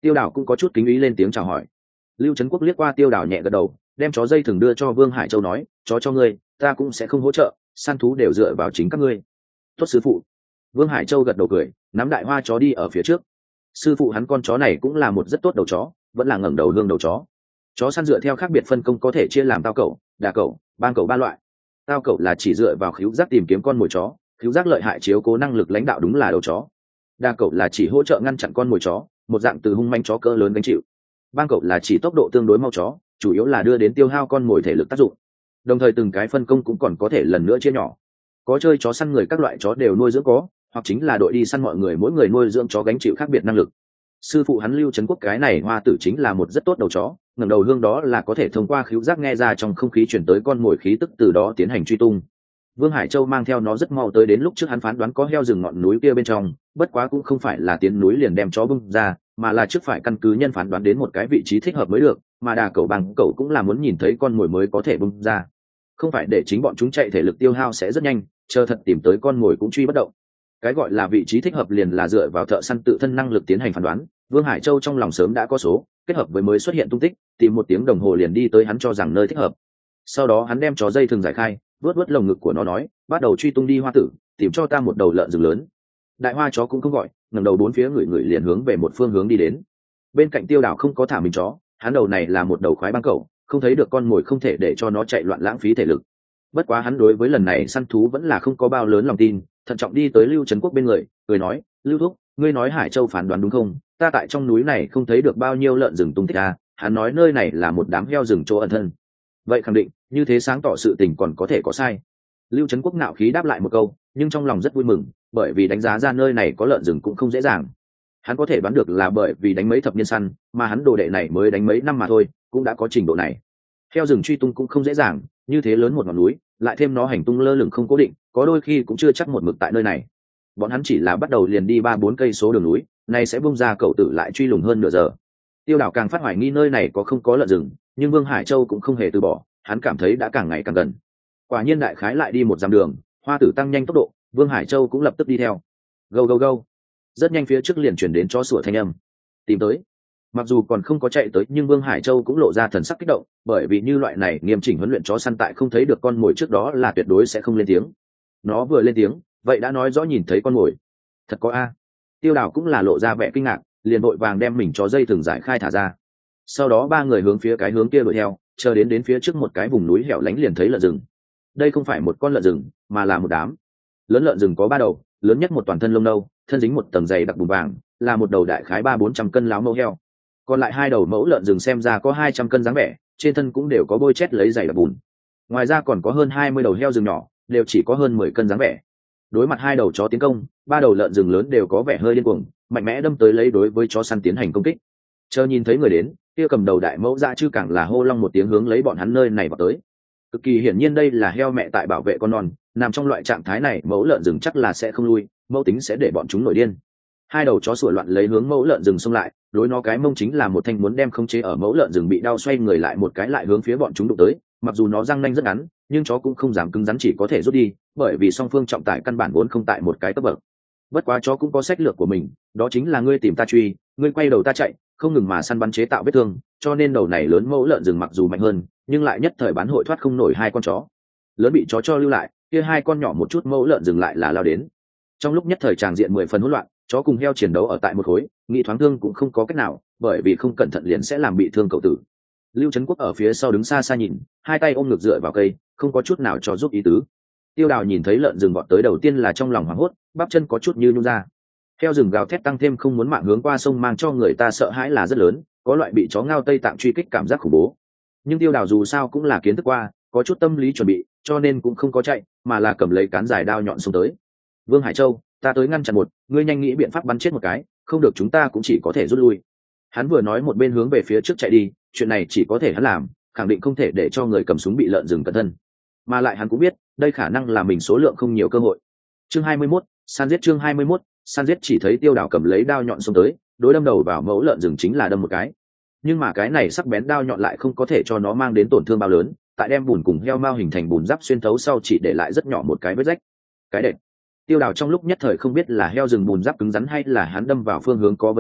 Tiêu Đào cũng có chút kính ý lên tiếng chào hỏi. Lưu Trấn Quốc liếc qua Tiêu Đào nhẹ gật đầu, đem chó dây thừng đưa cho Vương Hải Châu nói, chó cho ngươi, ta cũng sẽ không hỗ trợ, săn thú đều dựa vào chính các ngươi. Tốt sư phụ. Vương Hải Châu gật đầu cười, nắm đại hoa chó đi ở phía trước. Sư phụ hắn con chó này cũng là một rất tốt đầu chó, vẫn là ngẩng đầu hương đầu chó. Chó săn dựa theo khác biệt phân công có thể chia làm tao cẩu, đà cẩu, bang cẩu ba loại. Tao cẩu là chỉ dựa vào khứu giác tìm kiếm con mồi chó, khứu giác lợi hại chiếu cố năng lực lãnh đạo đúng là đầu chó. Đà cẩu là chỉ hỗ trợ ngăn chặn con mồi chó, một dạng từ hung manh chó cỡ lớn gánh chịu. Bang cẩu là chỉ tốc độ tương đối mau chó, chủ yếu là đưa đến tiêu hao con mồi thể lực tác dụng. Đồng thời từng cái phân công cũng còn có thể lần nữa chia nhỏ. Có chơi chó săn người các loại chó đều nuôi dưỡng có, hoặc chính là đội đi săn mọi người mỗi người nuôi dưỡng chó gánh chịu khác biệt năng lực. Sư phụ hắn Lưu Trấn Quốc cái này hoa tử chính là một rất tốt đầu chó, ngẩng đầu hương đó là có thể thông qua khứu giác nghe ra trong không khí chuyển tới con mồi khí tức, từ đó tiến hành truy tung. Vương Hải Châu mang theo nó rất mau tới đến lúc trước hắn phán đoán có heo rừng ngọn núi kia bên trong, bất quá cũng không phải là tiến núi liền đem chó bung ra, mà là trước phải căn cứ nhân phán đoán đến một cái vị trí thích hợp mới được, mà đà cẩu bằng cẩu cũng là muốn nhìn thấy con mồi mới có thể bung ra, không phải để chính bọn chúng chạy thể lực tiêu hao sẽ rất nhanh, chờ thật tìm tới con mồi cũng truy bất động. Cái gọi là vị trí thích hợp liền là dựa vào thợ săn tự thân năng lực tiến hành phán đoán. Vương Hải Châu trong lòng sớm đã có số, kết hợp với mới xuất hiện tung tích, tìm 1 tiếng đồng hồ liền đi tới hắn cho rằng nơi thích hợp. Sau đó hắn đem chó dây thừng giải khai, vuốt lồng ngực của nó nói, bắt đầu truy tung đi hoa tử, tìm cho ta một đầu lợn rừng lớn. Đại hoa chó cũng không gọi, ngẩng đầu bốn phía người liền hướng về một phương hướng đi đến. Bên cạnh Tiêu Đào không có thả mình chó, hắn đầu này là một đầu khoái băng cẩu, không thấy được con mồi không thể để cho nó chạy loạn lãng phí thể lực. Bất quá hắn đối với lần này săn thú vẫn là không có bao lớn lòng tin, thận trọng đi tới Lưu Trấn Quốc bên người, cười nói, Lưu thúc, ngươi nói Hải Châu phán đoán đúng không? Ta tại trong núi này không thấy được bao nhiêu lợn rừng tung tích à? Hắn nói nơi này là một đám heo rừng chỗ ẩn thân. Vậy khẳng định, như thế sáng tỏ sự tình còn có thể có sai. Lưu Trấn Quốc ngạo khí đáp lại một câu, nhưng trong lòng rất vui mừng, bởi vì đánh giá ra nơi này có lợn rừng cũng không dễ dàng. Hắn có thể đoán được là bởi vì đánh mấy thập niên săn, mà hắn đồ đệ này mới đánh mấy năm mà thôi, cũng đã có trình độ này. Heo rừng truy tung cũng không dễ dàng, như thế lớn một ngọn núi, lại thêm nó hành tung lơ lửng không cố định, có đôi khi cũng chưa chắc một mực tại nơi này. Bọn hắn chỉ là bắt đầu liền đi 3-4 cây số đường núi, nay sẽ bung ra cậu tử lại truy lùng hơn nửa giờ. Tiêu Đào càng phát hoài nghi nơi này có không có lợn rừng, nhưng Vương Hải Châu cũng không hề từ bỏ, hắn cảm thấy đã càng ngày càng gần. Quả nhiên đại khái lại đi 1 dặm đường, hoa tử tăng nhanh tốc độ, Vương Hải Châu cũng lập tức đi theo. Go go go. Rất nhanh phía trước liền chuyển đến chó sủa thanh âm. Tìm tới. Mặc dù còn không có chạy tới, nhưng Vương Hải Châu cũng lộ ra thần sắc kích động, bởi vì như loại này nghiêm chỉnh huấn luyện chó săn tại không thấy được con mồi trước đó là tuyệt đối sẽ không lên tiếng. Nó vừa lên tiếng, vậy đã nói rõ nhìn thấy con mồi. Thật có a. Tiêu Đào cũng là lộ ra vẻ kinh ngạc, liền vội vàng đem mình chó dây thừng giải khai thả ra. Sau đó 3 người hướng phía cái hướng kia đuổi theo, chờ đến phía trước một cái vùng núi hẻo lánh liền thấy lợn rừng. Đây không phải một con lợn rừng, mà là một đám. Lớn lợn rừng có 3 đầu, lớn nhất một toàn thân lông nâu, thân dính một tầng dày đặc bùn vàng, là một đầu đại khái 300-400 cân láo mẫu heo. Còn lại 2 đầu mẫu lợn rừng xem ra có 200 cân dáng vẻ, trên thân cũng đều có bôi chét lấy dày đặc bùn. Ngoài ra còn có hơn 20 đầu heo rừng nhỏ, đều chỉ có hơn 10 cân dáng vẻ. Đối mặt 2 đầu chó tiến công, 3 đầu lợn rừng lớn đều có vẻ hơi điên cuồng, mạnh mẽ đâm tới lấy đối với chó săn tiến hành công kích. Chờ nhìn thấy người đến, kia cầm đầu đại mẫu dã chư càng là hô long một tiếng hướng lấy bọn hắn nơi này vào tới. Cực kỳ hiển nhiên đây là heo mẹ tại bảo vệ con non, nằm trong loại trạng thái này mẫu lợn rừng chắc là sẽ không lui, mẫu tính sẽ để bọn chúng nổi điên. 2 đầu chó sủa loạn lấy hướng mẫu lợn rừng xông lại, đối nó cái mông chính là một thanh muốn đem khống chế ở mẫu lợn rừng bị đau xoay người lại một cái lại hướng phía bọn chúng đụng tới. Mặc dù nó răng nanh rất ngắn, nhưng chó cũng không dám cứng rắn, chỉ có thể rút đi, bởi vì song phương trọng tải căn bản vốn không tại một cái cấp bậc. Bất quá chó cũng có sách lược của mình, đó chính là ngươi tìm ta truy, ngươi quay đầu ta chạy, không ngừng mà săn bắn chế tạo vết thương, cho nên đầu này lớn mẫu lợn rừng mặc dù mạnh hơn, nhưng lại nhất thời bán hội thoát không nổi 2 con chó. Lớn bị chó cho lưu lại, kia 2 con nhỏ một chút mẫu lợn rừng lại là lao đến. Trong lúc nhất thời tràng diện 10 phần hỗn loạn, chó cùng heo chiến đấu ở tại một khối, nghĩ thoáng thương cũng không có cách nào, bởi vì không cẩn thận liền sẽ làm bị thương cậu tử. Lưu Trấn Quốc ở phía sau đứng xa xa nhìn, 2 tay ôm ngực dựa vào cây, không có chút nào cho giúp ý tứ. Tiêu Đào nhìn thấy lợn rừng vọt tới đầu tiên là trong lòng hoảng hốt, bắp chân có chút như nhún ra. Heo rừng gào thét tăng thêm không muốn mạng hướng qua sông mang cho người ta sợ hãi là rất lớn, có loại bị chó ngao Tây Tạng truy kích cảm giác khủng bố. Nhưng Tiêu Đào dù sao cũng là kiến thức qua, có chút tâm lý chuẩn bị, cho nên cũng không có chạy, mà là cầm lấy cán dài đao nhọn xông tới. Vương Hải Châu, ta tới ngăn chặn một, ngươi nhanh nghĩ biện pháp bắn chết một cái, không được chúng ta cũng chỉ có thể rút lui. Hắn vừa nói một bên hướng về phía trước chạy đi, chuyện này chỉ có thể hắn làm, khẳng định không thể để cho người cầm súng bị lợn rừng cẩn thân. Mà lại hắn cũng biết, đây khả năng là mình số lượng không nhiều cơ hội. Chương 21, săn giết. Chương 21, săn giết. Chỉ thấy Tiêu Đào cầm lấy đao nhọn xông tới, đối đâm đầu vào mẫu lợn rừng chính là đâm một cái. Nhưng mà cái này sắc bén đao nhọn lại không có thể cho nó mang đến tổn thương bao lớn, tại đem bùn cùng heo mao hình thành bùn giáp xuyên thấu sau chỉ để lại rất nhỏ một cái vết rách. Cái đệt. Tiêu Đào trong lúc nhất thời không biết là heo rừng bùn giáp cứng rắn hay là hắn đâm vào phương hướng có vấn đề,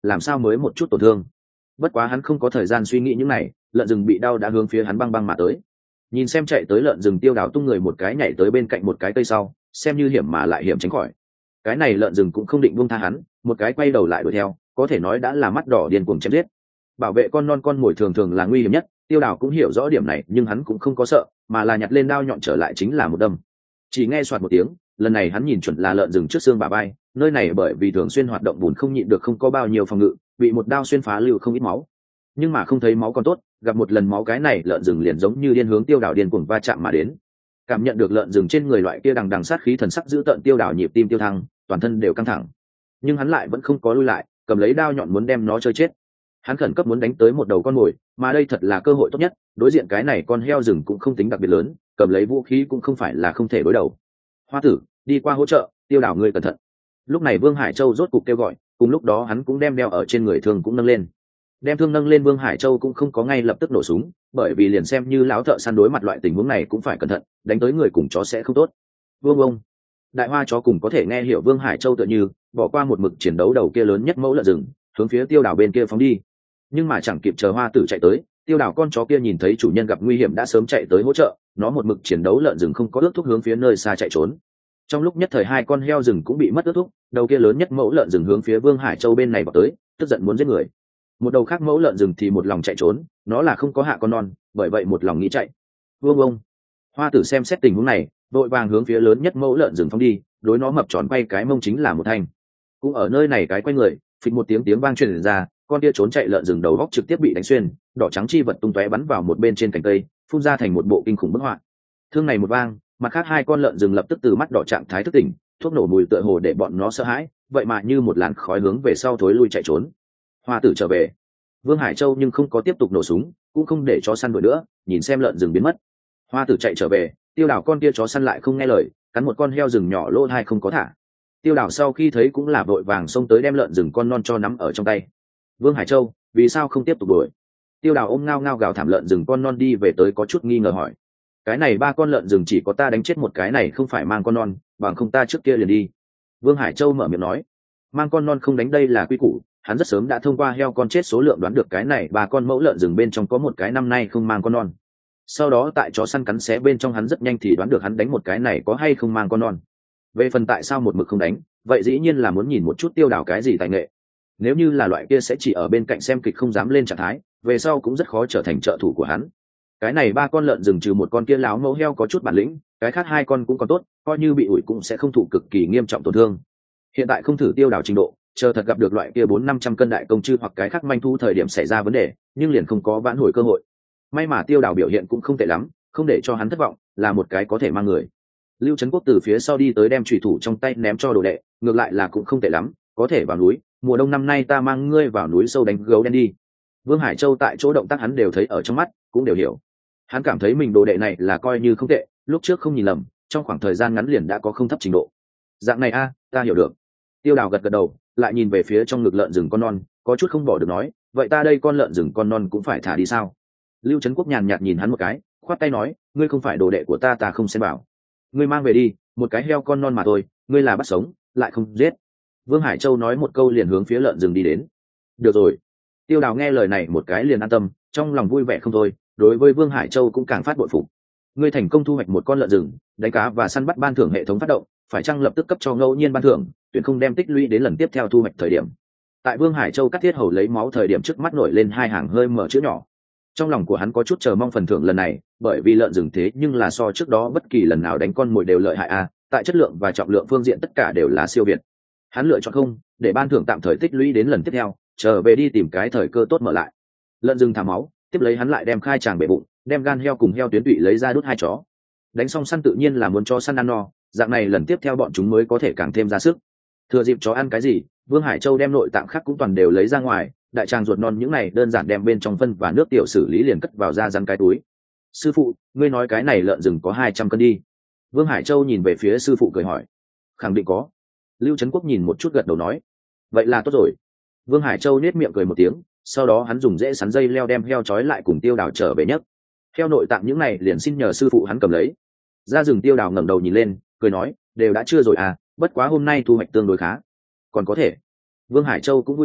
làm sao mới một chút tổn thương. Bất quá hắn không có thời gian suy nghĩ những này, lợn rừng bị đau đã hướng phía hắn băng băng mà tới. Nhìn xem chạy tới lợn rừng, Tiêu Đào tung người một cái nhảy tới bên cạnh một cái cây sau, xem như hiểm mà lại hiểm tránh khỏi. Cái này lợn rừng cũng không định buông tha hắn, một cái quay đầu lại đuổi theo, có thể nói đã là mắt đỏ điên cuồng chém giết. Bảo vệ con non con mồi thường thường là nguy hiểm nhất, Tiêu Đào cũng hiểu rõ điểm này, nhưng hắn cũng không có sợ, mà là nhặt lên đao nhọn trở lại chính là một đâm. Chỉ nghe soạt một tiếng, lần này hắn nhìn chuẩn là lợn rừng trước xương bả vai, nơi này bởi vì thường xuyên hoạt động bùn không nhịn được không có bao nhiêu phòng ngự, bị một đao xuyên phá lưu không ít máu. Nhưng mà không thấy máu còn tốt, gặp một lần máu cái này lợn rừng liền giống như điên hướng Tiêu Đào điên cuồng va chạm mà đến. Cảm nhận được lợn rừng trên người loại kia đằng đằng sát khí thần sắc giữ tợn, Tiêu Đào nhịp tim tiêu thăng, toàn thân đều căng thẳng. Nhưng hắn lại vẫn không có lui lại, cầm lấy đao nhọn muốn đem nó chơi chết. Hắn khẩn cấp muốn đánh tới một đầu con mồi, mà đây thật là cơ hội tốt nhất, đối diện cái này con heo rừng cũng không tính đặc biệt lớn, cầm lấy vũ khí cũng không phải là không thể đối đầu. Hoa tử, đi qua hỗ trợ, Tiêu Đào ngươi cẩn thận. Lúc này Vương Hải Châu rốt cục kêu gọi, cùng lúc đó hắn cũng đem đeo ở trên người thương cũng nâng lên. Đem thương nâng lên, Vương Hải Châu cũng không có ngay lập tức nổ súng, bởi vì liền xem như láo thợ săn đối mặt loại tình huống này cũng phải cẩn thận, đánh tới người cùng chó sẽ không tốt. Vương ông, đại hoa chó cùng có thể nghe hiểu Vương Hải Châu tựa như bỏ qua một mực chiến đấu đầu kia lớn nhất mẫu lợn rừng, hướng phía Tiêu Đào bên kia phóng đi. Nhưng mà chẳng kịp chờ Hoa tử chạy tới, Tiêu Đào con chó kia nhìn thấy chủ nhân gặp nguy hiểm đã sớm chạy tới hỗ trợ, nó một mực chiến đấu lợn rừng không có ước thúc hướng phía nơi xa chạy trốn. Trong lúc nhất thời hai con heo rừng cũng bị mất ước thúc, đầu kia lớn nhất mẫu lợn rừng hướng phía Vương Hải Châu bên này vào tới, tức giận muốn giết người. Một đầu khác mẫu lợn rừng thì một lòng chạy trốn, nó là không có hạ con non, bởi vậy một lòng nghĩ chạy. Vương ông, Hoa tử xem xét tình huống này, vội vàng hướng phía lớn nhất mẫu lợn rừng phóng đi, đối nó mập tròn quay cái mông chính là một thanh. Cũng ở nơi này cái quay người, phịch một tiếng vang truyền ra, con kia trốn chạy lợn rừng đầu góc trực tiếp bị đánh xuyên, đỏ trắng chi vật tung tóe bắn vào một bên trên cành cây, phun ra thành một bộ kinh khủng bức họa. Thương này một vang, mặt khác hai con lợn rừng lập tức từ mắt đỏ trạng thái thức tỉnh, thuốc nổ mùi tựa hồ để bọn nó sợ hãi, vậy mà như một làn khói hướng về sau thối lui chạy trốn. Hoa tử trở về. Vương Hải Châu nhưng không có tiếp tục nổ súng, cũng không để chó săn đuổi nữa, nhìn xem lợn rừng biến mất. Hoa tử chạy trở về, Tiêu Đào con kia chó săn lại không nghe lời, cắn một con heo rừng nhỏ lỗ hai không có thả. Tiêu Đào sau khi thấy cũng là vội vàng xông tới đem lợn rừng con non cho nắm ở trong tay. Vương Hải Châu, vì sao không tiếp tục đuổi? Tiêu Đào ôm ngao ngao gào thảm lợn rừng con non đi về tới, có chút nghi ngờ hỏi. Cái này ba con lợn rừng chỉ có ta đánh chết một cái này không phải mang con non, bằng không ta trước kia liền đi. Vương Hải Châu mở miệng nói. Mang con non không đánh đây là quy củ, hắn rất sớm đã thông qua heo con chết số lượng đoán được cái này ba con mẫu lợn rừng bên trong có một cái năm nay không mang con non. Sau đó tại chó săn cắn xé bên trong hắn rất nhanh thì đoán được hắn đánh một cái này có hay không mang con non. Về phần tại sao một mực không đánh, vậy dĩ nhiên là muốn nhìn một chút Tiêu Đào cái gì tài nghệ. Nếu như là loại kia sẽ chỉ ở bên cạnh xem kịch không dám lên trạng thái, về sau cũng rất khó trở thành trợ thủ của hắn. Cái này ba con lợn rừng trừ một con kia láo mẫu heo có chút bản lĩnh, cái khác hai con cũng còn tốt, coi như bị ủi cũng sẽ không thụ cực kỳ nghiêm trọng tổn thương. Hiện tại không thử Tiêu Đào trình độ, chờ thật gặp được loại kia 400-500 cân đại công chư hoặc cái khác manh thu thời điểm xảy ra vấn đề, nhưng liền không có vãn hồi cơ hội. May mà Tiêu Đào biểu hiện cũng không tệ lắm, không để cho hắn thất vọng, là một cái có thể mang người. Lưu Trấn Quốc từ phía sau đi tới đem chủy thủ trong tay ném cho đồ đệ, ngược lại là cũng không tệ lắm, có thể vào núi, mùa đông năm nay ta mang ngươi vào núi sâu đánh gấu đen đi. Vương Hải Châu tại chỗ động tác hắn đều thấy ở trong mắt, cũng đều hiểu. Hắn cảm thấy mình đồ đệ này là coi như không tệ, lúc trước không nhìn lầm, trong khoảng thời gian ngắn liền đã có không thấp trình độ. Dạng này a, ta hiểu được. Tiêu Đào gật gật đầu, lại nhìn về phía trong ngực lợn rừng con non, có chút không bỏ được nói, vậy ta đây con lợn rừng con non cũng phải thả đi sao? Lưu Trấn Quốc nhàn nhạt nhìn hắn một cái, khoát tay nói, ngươi không phải đồ đệ của ta không xem bảo. Ngươi mang về đi, một cái heo con non mà thôi, ngươi là bắt sống, lại không giết. Vương Hải Châu nói một câu liền hướng phía lợn rừng đi đến. Được rồi. Tiêu Đào nghe lời này một cái liền an tâm, trong lòng vui vẻ không thôi, đối với Vương Hải Châu cũng càng phát bội phục. Ngươi thành công thu hoạch một con lợn rừng, đánh cá và săn bắt ban thưởng hệ thống phát động, phải chăng lập tức cấp cho ngẫu nhiên ban thưởng, tuyển không đem tích lũy đến lần tiếp theo thu hoạch thời điểm. Tại Vương Hải Châu cắt thiết hầu lấy máu thời điểm, trước mắt nổi lên hai hàng hơi mở chữ nhỏ. Trong lòng của hắn có chút chờ mong phần thưởng lần này, bởi vì lợn rừng thế nhưng là so trước đó bất kỳ lần nào đánh con mồi đều lợi hại a, tại chất lượng và trọng lượng phương diện tất cả đều là siêu việt. Hắn lựa chọn không để ban thưởng tạm thời tích lũy đến lần tiếp theo, trở về đi tìm cái thời cơ tốt mở lại. Lợn rừng thả máu, tiếp lấy hắn lại đem khai tràng bể bụng, đem gan heo cùng heo tuyến tụy lấy ra đút hai chó. Đánh xong săn tự nhiên là muốn cho săn ăn no, dạng này lần tiếp theo bọn chúng mới có thể càng thêm ra sức. Thừa dịp chó ăn cái gì, Vương Hải Châu đem nội tạng khác cũng toàn đều lấy ra ngoài, đại tràng ruột non những này đơn giản đem bên trong phân và nước tiểu xử lý liền cất vào ra rắn cái túi. Sư phụ, ngươi nói cái này lợn rừng có 200 cân đi. Vương Hải Châu nhìn về phía sư phụ cười hỏi. Khẳng định có. Lưu Trấn Quốc nhìn một chút gật đầu nói. Vậy là tốt rồi. Vương Hải Châu nết miệng cười một tiếng, sau đó hắn dùng rễ sắn dây leo đem heo trói lại cùng Tiêu Đào trở về nhấc. Heo nội tạng những này liền xin nhờ sư phụ hắn cầm lấy. Ra rừng Tiêu Đào ngẩng đầu nhìn lên, cười nói, đều đã chưa rồi à, bất quá hôm nay thu hoạch tương đối khá. Còn có thể. Vương Hải Châu cũng vui vẻ,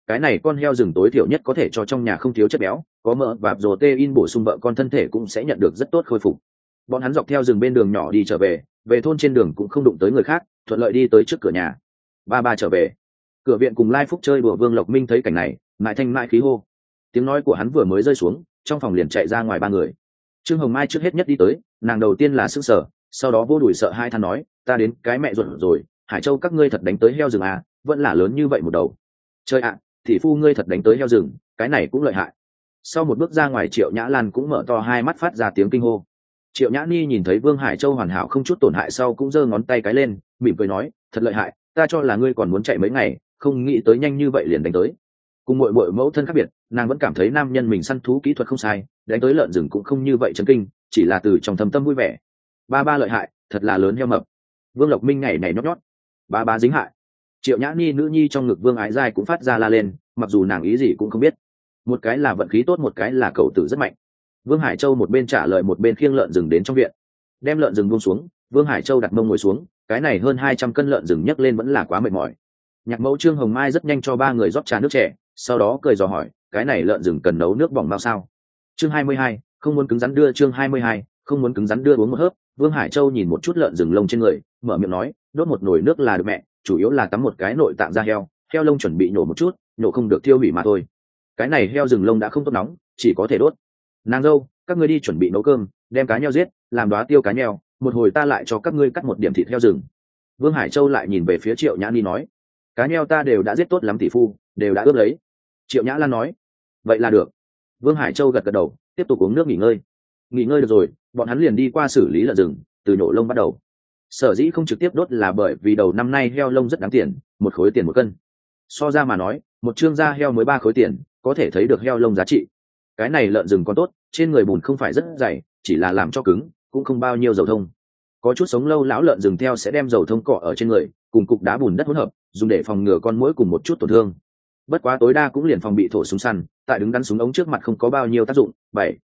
cái này con heo rừng tối thiểu nhất có thể cho trong nhà không thiếu chất béo, có mỡ và protein bổ sung, vợ con thân thể cũng sẽ nhận được rất tốt khôi phục. Bọn hắn dọc theo rừng bên đường nhỏ đi trở về, về thôn trên đường cũng không đụng tới người khác, thuận lợi đi tới trước cửa nhà. Ba trở về. Cửa viện cùng Lai Phúc chơi đùa, Vương Lộc Minh thấy cảnh này, mại thanh mại khí hô. Tiếng nói của hắn vừa mới rơi xuống, trong phòng liền chạy ra ngoài ba người. Trương Hồng Mai trước hết nhất đi tới, nàng đầu tiên là sững sờ, sau đó vô đùi sợ hai than nói, ta đến cái mẹ ruột rồi, Hải Châu các ngươi thật đánh tới heo rừng à, vẫn là lớn như vậy một đầu. Chơi ạ, thị phu ngươi thật đánh tới heo rừng, cái này cũng lợi hại. Sau một bước ra ngoài, Triệu Nhã Lan cũng mở to hai mắt phát ra tiếng kinh hô. Triệu Nhã Ni nhìn thấy Vương Hải Châu hoàn hảo không chút tổn hại sau cũng giơ ngón tay cái lên, mỉm cười nói, thật lợi hại, ta cho là ngươi còn muốn chạy mấy ngày, không nghĩ tới nhanh như vậy liền đánh tới. Cùng muội muội mẫu thân khác biệt, nàng vẫn cảm thấy nam nhân mình săn thú kỹ thuật không sai, đánh tới lợn rừng cũng không như vậy chấn kinh, chỉ là từ trong thâm tâm vui vẻ. Ba lợi hại, thật là lớn heo mập. Vương Lộc Minh nhảy nhót nhót. Ba dính hại. Triệu Nhã Ni nữ nhi trong ngực Vương Ái Giai cũng phát ra la lên, mặc dù nàng ý gì cũng không biết. Một cái là vận khí tốt, một cái là cậu tử rất mạnh. Vương Hải Châu một bên trả lời một bên khiêng lợn rừng đến trong viện. Đem lợn rừng buông xuống, Vương Hải Châu đặt mông ngồi xuống, cái này hơn 200 cân lợn rừng nhấc lên vẫn là quá mệt mỏi. Nhạc mẫu Trương Hồng Mai rất nhanh cho ba người rót trà nước trẻ, sau đó cười dò hỏi, cái này lợn rừng cần nấu nước bỏng bao sao? Chương 22, không muốn cứng rắn đưa. Chương 22, không muốn cứng rắn đưa, uống một hớp. Vương Hải Châu nhìn một chút lợn rừng lông trên người, mở miệng nói, đốt một nồi nước là được mẹ, chủ yếu là tắm một cái nội tạng da heo, heo lông chuẩn bị nhổ một chút, nhổ không được thiêu hủy mà thôi. Cái này heo rừng lông đã không tốt nóng, chỉ có thể đốt. Nàng dâu, các ngươi đi chuẩn bị nấu cơm, đem cá nheo giết, làm đóa tiêu cá nheo, một hồi ta lại cho các ngươi cắt một điểm thịt heo rừng. Vương Hải Châu lại nhìn về phía Triệu Nhã Ni nói, cá nheo ta đều đã giết tốt lắm tỷ phu, đều đã ướp lấy. Triệu Nhã Lan nói, vậy là được. Vương Hải Châu gật đầu, tiếp tục uống nước nghỉ ngơi. Nghỉ ngơi được rồi, bọn hắn liền đi qua xử lý lợn rừng, từ nhổ lông bắt đầu. Sở dĩ không trực tiếp đốt là bởi vì đầu năm nay heo lông rất đáng tiền, 1 khối tiền 1 cân. So ra mà nói, một trương da heo mới 3 khối tiền, có thể thấy được heo lông giá trị. Cái này lợn rừng còn tốt, trên người bùn không phải rất dày, chỉ là làm cho cứng, cũng không bao nhiêu dầu thông. Có chút sống lâu lão lợn rừng theo sẽ đem dầu thông cọ ở trên người, cùng cục đá bùn đất hỗn hợp, dùng để phòng ngừa con muỗi cùng một chút tổn thương. Bất quá tối đa cũng liền phòng bị thổ súng săn, tại đứng đắn súng ống trước mặt không có bao nhiêu tác dụng.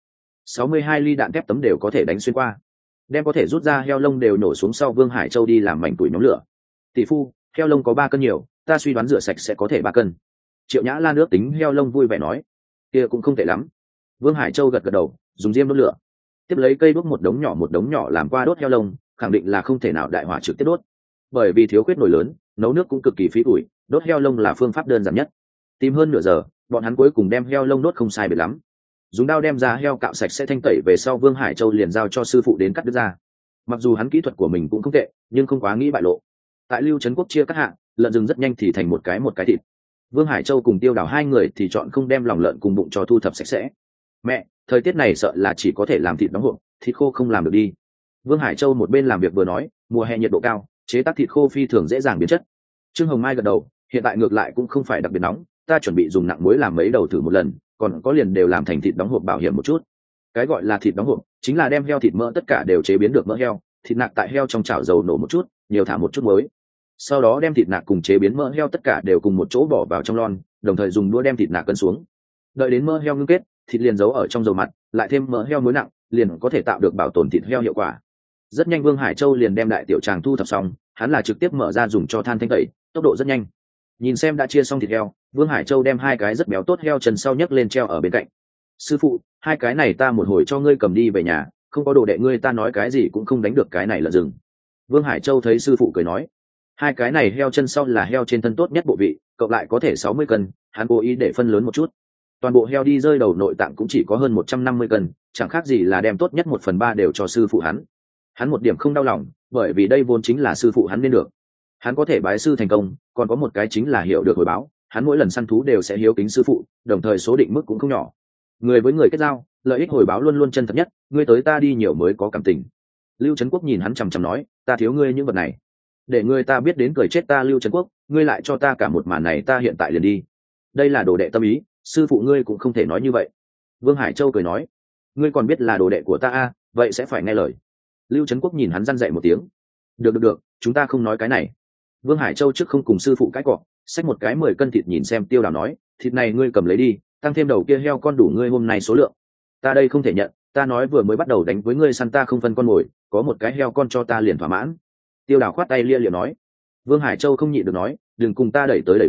62 ly đạn thép tấm đều có thể đánh xuyên qua. Đem có thể rút ra heo lông đều nổ xuống sau, Vương Hải Châu đi làm mảnh tuổi nhóm lửa. Tỷ phu, heo lông có 3 cân nhiều, ta suy đoán rửa sạch sẽ có thể 3 cân. Triệu Nhã Lan nước tính heo lông vui vẻ nói, kia cũng không tệ lắm. Vương Hải Châu gật đầu, dùng diêm đốt lửa, tiếp lấy cây đốt một đống nhỏ làm qua đốt heo lông, khẳng định là không thể nào đại hỏa trực tiếp đốt, bởi vì thiếu khuyết nồi lớn, nấu nước cũng cực kỳ phí củi, đốt heo lông là phương pháp đơn giản nhất. Tìm hơn nửa giờ, bọn hắn cuối cùng đem heo lông đốt không sai biệt lắm. Dùng dao đem da heo cạo sạch sẽ thanh tẩy về sau, Vương Hải Châu liền giao cho sư phụ đến cắt đứt ra. Mặc dù hắn kỹ thuật của mình cũng không tệ, nhưng không quá nghĩ bại lộ. Tại Lưu Trấn Quốc chia cắt hạng, lợn rừng rất nhanh thì thành một cái thịt. Vương Hải Châu cùng Tiêu Đào hai người thì chọn không đem lòng lợn cùng bụng cho thu thập sạch sẽ. Mẹ, thời tiết này sợ là chỉ có thể làm thịt đóng hộp, thịt khô không làm được đi. Vương Hải Châu một bên làm việc vừa nói, mùa hè nhiệt độ cao, chế tác thịt khô phi thường dễ dàng biến chất. Trương Hồng Mai gật đầu, hiện tại ngược lại cũng không phải đặc biệt nóng, ta chuẩn bị dùng nặng muối làm mấy đầu thử một lần, còn có liền đều làm thành thịt đóng hộp bảo hiểm một chút. Cái gọi là thịt đóng hộp chính là đem heo thịt mỡ tất cả đều chế biến được mỡ heo, thịt nạc tại heo trong chảo dầu nổ một chút, nhiều thả một chút muối, sau đó đem thịt nạc cùng chế biến mỡ heo tất cả đều cùng một chỗ bỏ vào trong lon, đồng thời dùng đũa đem thịt nạc cân xuống. Đợi đến mỡ heo ngưng kết, thịt liền giấu ở trong dầu mặt, lại thêm mỡ heo muối nặng, liền có thể tạo được bảo tồn thịt heo hiệu quả. Rất nhanh Vương Hải Châu liền đem đại tiểu tràng thu thập xong, hắn là trực tiếp mở ra dùng cho than thanh tẩy, tốc độ rất nhanh. Nhìn xem đã chia xong thịt heo, Vương Hải Châu đem 2 cái rất béo tốt heo chân sau nhấc lên treo ở bên cạnh. Sư phụ, 2 cái này ta một hồi cho ngươi cầm đi về nhà, không có đồ đệ ngươi ta nói cái gì cũng không đánh được cái này là rừng. Vương Hải Châu thấy sư phụ cười nói, 2 cái này heo chân sau là heo trên thân tốt nhất bộ vị, cộng lại có thể 60 cân, hắn cố ý để phân lớn một chút. Toàn bộ heo đi rơi đầu nội tạng cũng chỉ có hơn 150 cân, chẳng khác gì là đem tốt nhất 1/3 đều cho sư phụ hắn. Hắn một điểm không đau lòng, bởi vì đây vốn chính là sư phụ hắn nên được. Hắn có thể bái sư thành công, còn có một cái chính là hiểu được hồi báo, hắn mỗi lần săn thú đều sẽ hiếu kính sư phụ, đồng thời số định mức cũng không nhỏ. Người với người kết giao, lợi ích hồi báo luôn luôn chân thật nhất, ngươi tới ta đi nhiều mới có cảm tình. Lưu Trấn Quốc nhìn hắn chằm chằm nói, ta thiếu ngươi những vật này, để ngươi ta biết đến cười chết ta. Lưu Trấn Quốc, ngươi lại cho ta cả một màn này, ta hiện tại liền đi. Đây là đồ đệ tâm ý, sư phụ ngươi cũng không thể nói như vậy. Vương Hải Châu cười nói, ngươi còn biết là đồ đệ của ta a, vậy sẽ phải nghe lời. Lưu Trấn Quốc nhìn hắn răn dạy một tiếng, được, chúng ta không nói cái này. Vương Hải Châu trước không cùng sư phụ cãi cọ, xách một cái 10 cân thịt nhìn xem Tiêu Đào nói, thịt này ngươi cầm lấy đi, tăng thêm đầu kia heo con đủ ngươi hôm nay số lượng. Ta đây không thể nhận, ta nói vừa mới bắt đầu đánh với ngươi săn ta không phân con mồi, có một cái heo con cho ta liền thỏa mãn. Tiêu Đào khoát tay lia liệu nói. Vương Hải Châu không nhịn được nói, đừng cùng ta đẩy tới đẩy lui,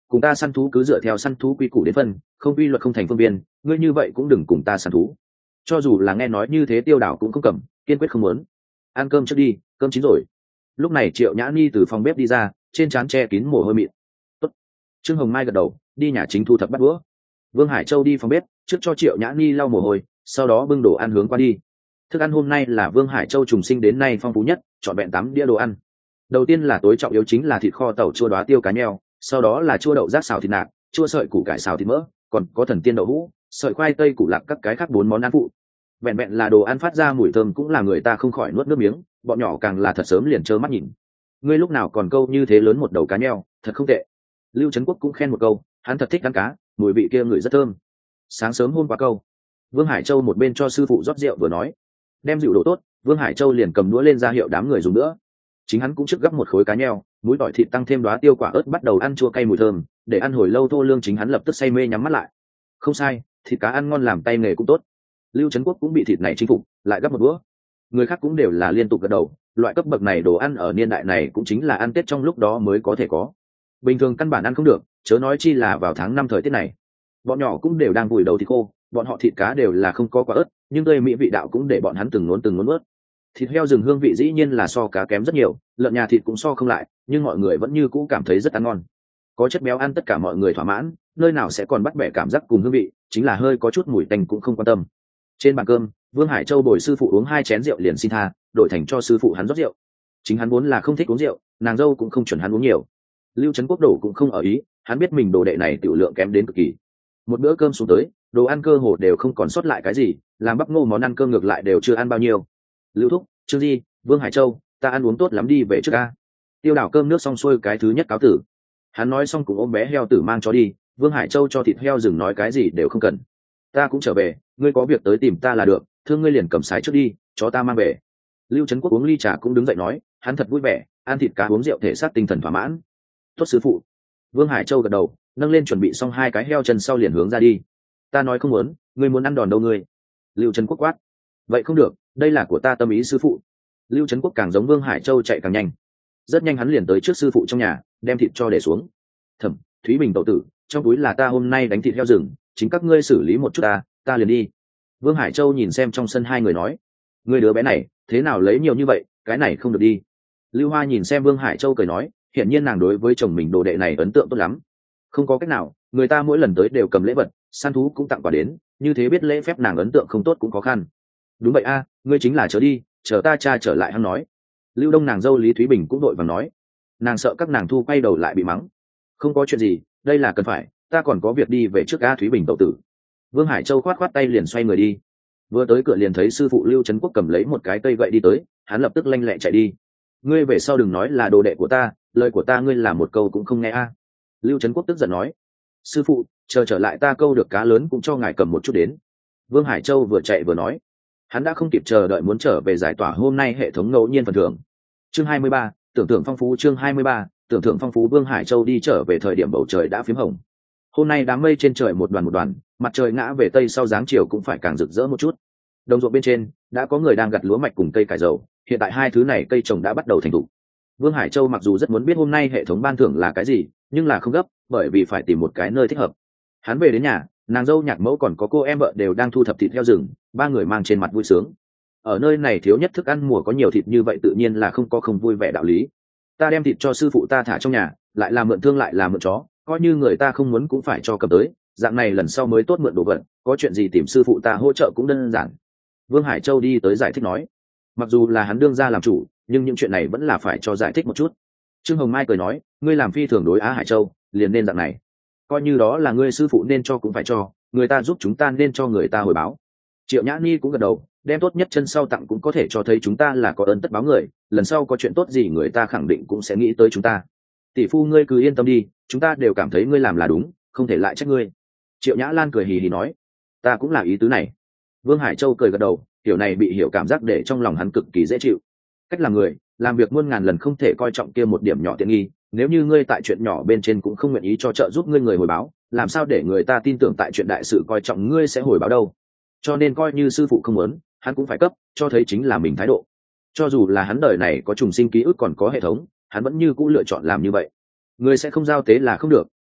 cùng ta săn thú cứ dựa theo săn thú quy củ đến phân, không quy luật không thành phương viên, ngươi như vậy cũng đừng cùng ta săn thú. Cho dù là nghe nói như thế Tiêu Đảo cũng không cầm, kiên quyết không muốn. Ăn cơm trước đi, cơm chín rồi. Lúc này Triệu Nhã Ni từ phòng bếp đi ra, trên trán che kín mồ hôi mịn. Tốt. Trương Hồng Mai gật đầu, đi nhà chính thu thập bát đũa. Vương Hải Châu đi phòng bếp, trước cho Triệu Nhã Ni lau mồ hôi, sau đó bưng đồ ăn hướng qua đi. Thức ăn hôm nay là Vương Hải Châu trùng sinh đến nay phong phú nhất, chọn vẹn 8 đĩa đồ ăn. Đầu tiên là tối trọng yếu chính là thịt kho tàu chua đóa tiêu cá nheo, sau đó là chua đậu rác xào thịt nạc, chua sợi củ cải xào thịt mỡ, còn có thần tiên đậu hũ, sợi khoai tây củ lạc các cái khác 4 món ăn phụ. Vẹn vẹn là đồ ăn phát ra mùi thơm cũng là người ta không khỏi nuốt nước miếng, bọn nhỏ càng là thật sớm liền trơ mắt nhìn. Ngươi lúc nào còn câu như thế lớn một đầu cá nheo, thật không tệ. Lưu Trấn Quốc cũng khen một câu, hắn thật thích ăn cá, mùi vị kia ngửi rất thơm. Sáng sớm hôm qua câu, Vương Hải Châu một bên cho sư phụ rót rượu vừa nói, đem rượu đổ tốt, Vương Hải Châu liền cầm đũa lên ra hiệu đám người dùng nữa. Chính hắn cũng trước gấp một khối cá nheo, muối tỏi thịt tăng thêm đóa tiêu quả ớt bắt đầu ăn chua cay mùi thơm, để ăn hồi lâu Thô Lương chính hắn lập tức say mê nhắm mắt lại. Không sai, thịt cá ăn ngon làm tay nghề cũng tốt. Lưu Trấn Quốc cũng bị thịt này chinh phục, lại gấp một đũa. Người khác cũng đều là liên tục gật đầu, loại cấp bậc này đồ ăn ở niên đại này cũng chính là ăn Tết trong lúc đó mới có thể có. Bình thường căn bản ăn không được, chớ nói chi là vào tháng 5 thời tiết này. Bọn nhỏ cũng đều đang vùi đầu thịt khô, bọn họ thịt cá đều là không có quả ớt, nhưng tươi mỹ vị đạo cũng để bọn hắn từng nuốt ớt. Thịt heo rừng hương vị dĩ nhiên là so cá kém rất nhiều, lợn nhà thịt cũng so không lại, nhưng mọi người vẫn như cũ cảm thấy rất ăn ngon. Có chất béo ăn tất cả mọi người thỏa mãn, nơi nào sẽ còn bắt bẻ cảm giác cùng hương vị, chính là hơi có chút mùi tanh cũng không quan tâm. Trên bàn cơm, Vương Hải Châu bồi sư phụ uống 2 chén rượu liền xin tha, đổi thành cho sư phụ hắn rót rượu. Chính hắn vốn là không thích uống rượu, nàng dâu cũng không chuẩn hắn uống nhiều. Lưu Trấn Quốc đổ cũng không ở ý, hắn biết mình đồ đệ này tiểu lượng kém đến cực kỳ. Một bữa cơm xuống tới, đồ ăn cơ hồ đều không còn sót lại cái gì, làm bắp ngô món ăn cơm ngược lại đều chưa ăn bao nhiêu. Lưu Thúc, Trương Di, Vương Hải Châu, ta ăn uống tốt lắm, đi về trước a. Tiêu Đảo cơm nước xong xuôi cái thứ nhất cáo tử. Hắn nói xong cùng ôm bé heo tử mang cho đi, Vương Hải Châu cho thịt heo rừng nói cái gì đều không cần. Ta cũng trở về, ngươi có việc tới tìm ta là được, thương ngươi liền cầm sái trước đi, cho ta mang về. Lưu Trấn Quốc uống ly trà cũng đứng dậy nói, hắn thật vui vẻ, ăn thịt cá uống rượu thể xác tinh thần thỏa mãn. Tốt sư phụ. Vương Hải Châu gật đầu, nâng lên chuẩn bị xong 2 cái heo chân sau liền hướng ra đi. Ta nói không muốn, ngươi muốn ăn đòn đâu ngươi? Lưu Trấn Quốc quát. Vậy không được, đây là của ta tâm ý sư phụ. Lưu Trấn Quốc càng giống Vương Hải Châu chạy càng nhanh. Rất nhanh hắn liền tới trước sư phụ trong nhà, đem thịt cho để xuống. Thẩm, Thúy Bình tẩu tử, trong túi là ta hôm nay đánh thịt heo rừng, chính các ngươi xử lý một chút ta liền đi. Vương Hải Châu nhìn xem trong sân 2 người nói, ngươi đứa bé này thế nào lấy nhiều như vậy, cái này không được đi. Lưu Hoa nhìn xem Vương Hải Châu cười nói, hiển nhiên nàng đối với chồng mình đồ đệ này ấn tượng tốt lắm. Không có cách nào, người ta mỗi lần tới đều cầm lễ vật, săn thú cũng tặng quà đến, như thế biết lễ phép nàng ấn tượng không tốt cũng khó khăn. Đúng vậy a, ngươi chính là chớ đi, chờ ta cha trở lại hắn nói. Lưu Đông nàng dâu Lý Thúy Bình cũng đội vàng nói, nàng sợ các nàng thu quay đầu lại bị mắng. Không có chuyện gì, đây là cần phải, ta còn có việc đi về trước a. Thúy Bình tẩu tử. Vương Hải Châu khoát khoát tay liền xoay người đi. Vừa tới cửa liền thấy sư phụ Lưu Trấn Quốc cầm lấy một cái cây gậy đi tới, hắn lập tức lanh lẹ chạy đi. Ngươi về sau đừng nói là đồ đệ của ta, lời của ta ngươi làm một câu cũng không nghe a. Lưu Trấn Quốc tức giận nói, sư phụ, chờ trở lại ta câu được cá lớn cũng cho ngài cầm một chút đến. Vương Hải Châu vừa chạy vừa nói, hắn đã không kịp chờ đợi muốn trở về giải tỏa hôm nay hệ thống ngẫu nhiên phần thưởng. Chương 23, tưởng thưởng phong phú. Chương 23, tưởng thưởng phong phú. Vương Hải Châu đi trở về thời điểm bầu trời đã phím hồng. Hôm nay đám mây trên trời một đoàn, mặt trời ngã về tây sau dáng chiều cũng phải càng rực rỡ một chút. Đồng ruộng bên trên đã có người đang gặt lúa mạch cùng cây cải dầu, hiện tại 2 thứ này cây trồng đã bắt đầu thành thục. Vương Hải Châu mặc dù rất muốn biết hôm nay hệ thống ban thưởng là cái gì, nhưng là không gấp, bởi vì phải tìm một cái nơi thích hợp. Hắn về đến nhà, nàng dâu Nhạc Mẫu còn có cô em vợ đều đang thu thập thịt heo rừng, 3 người mang trên mặt vui sướng. Ở nơi này thiếu nhất thức ăn mùa có nhiều thịt như vậy tự nhiên là không có không vui vẻ đạo lý. Ta đem thịt cho sư phụ ta thả trong nhà, lại là mượn thương lại là mượn chó, coi như người ta không muốn cũng phải cho cầm tới, dạng này lần sau mới tốt mượn đồ vật, có chuyện gì tìm sư phụ ta hỗ trợ cũng đơn giản. Vương Hải Châu đi tới giải thích nói, mặc dù là hắn đương ra làm chủ, nhưng những chuyện này vẫn là phải cho giải thích một chút. Trương Hồng Mai cười nói, ngươi làm phi thường đối Á Hải Châu, liền nên dạng này, coi như đó là ngươi sư phụ nên cho cũng phải cho, người ta giúp chúng ta nên cho người ta hồi báo. Triệu Nhã Ni cũng gật đầu, đem tốt nhất chân sau tặng cũng có thể cho thấy chúng ta là có ơn tất báo người, lần sau có chuyện tốt gì người ta khẳng định cũng sẽ nghĩ tới chúng ta. Tỷ phu ngươi cứ yên tâm đi, chúng ta đều cảm thấy ngươi làm là đúng, không thể lại trách ngươi. Triệu Nhã Lan cười hì hì nói, ta cũng là ý tứ này. Vương Hải Châu cười gật đầu, kiểu này bị hiểu cảm giác để trong lòng hắn cực kỳ dễ chịu. Cách làm người, làm việc muôn ngàn lần không thể coi trọng kia một điểm nhỏ tiện nghi, nếu như ngươi tại chuyện nhỏ bên trên cũng không nguyện ý cho trợ giúp ngươi người hồi báo, làm sao để người ta tin tưởng tại chuyện đại sự coi trọng ngươi sẽ hồi báo đâu. Cho nên coi như sư phụ không muốn, hắn cũng phải cấp, cho thấy chính là mình thái độ. Cho dù là hắn đời này có trùng sinh ký ức còn có hệ thống, hắn vẫn như cũ lựa chọn làm như vậy. Ngươi sẽ không giao tế là không được,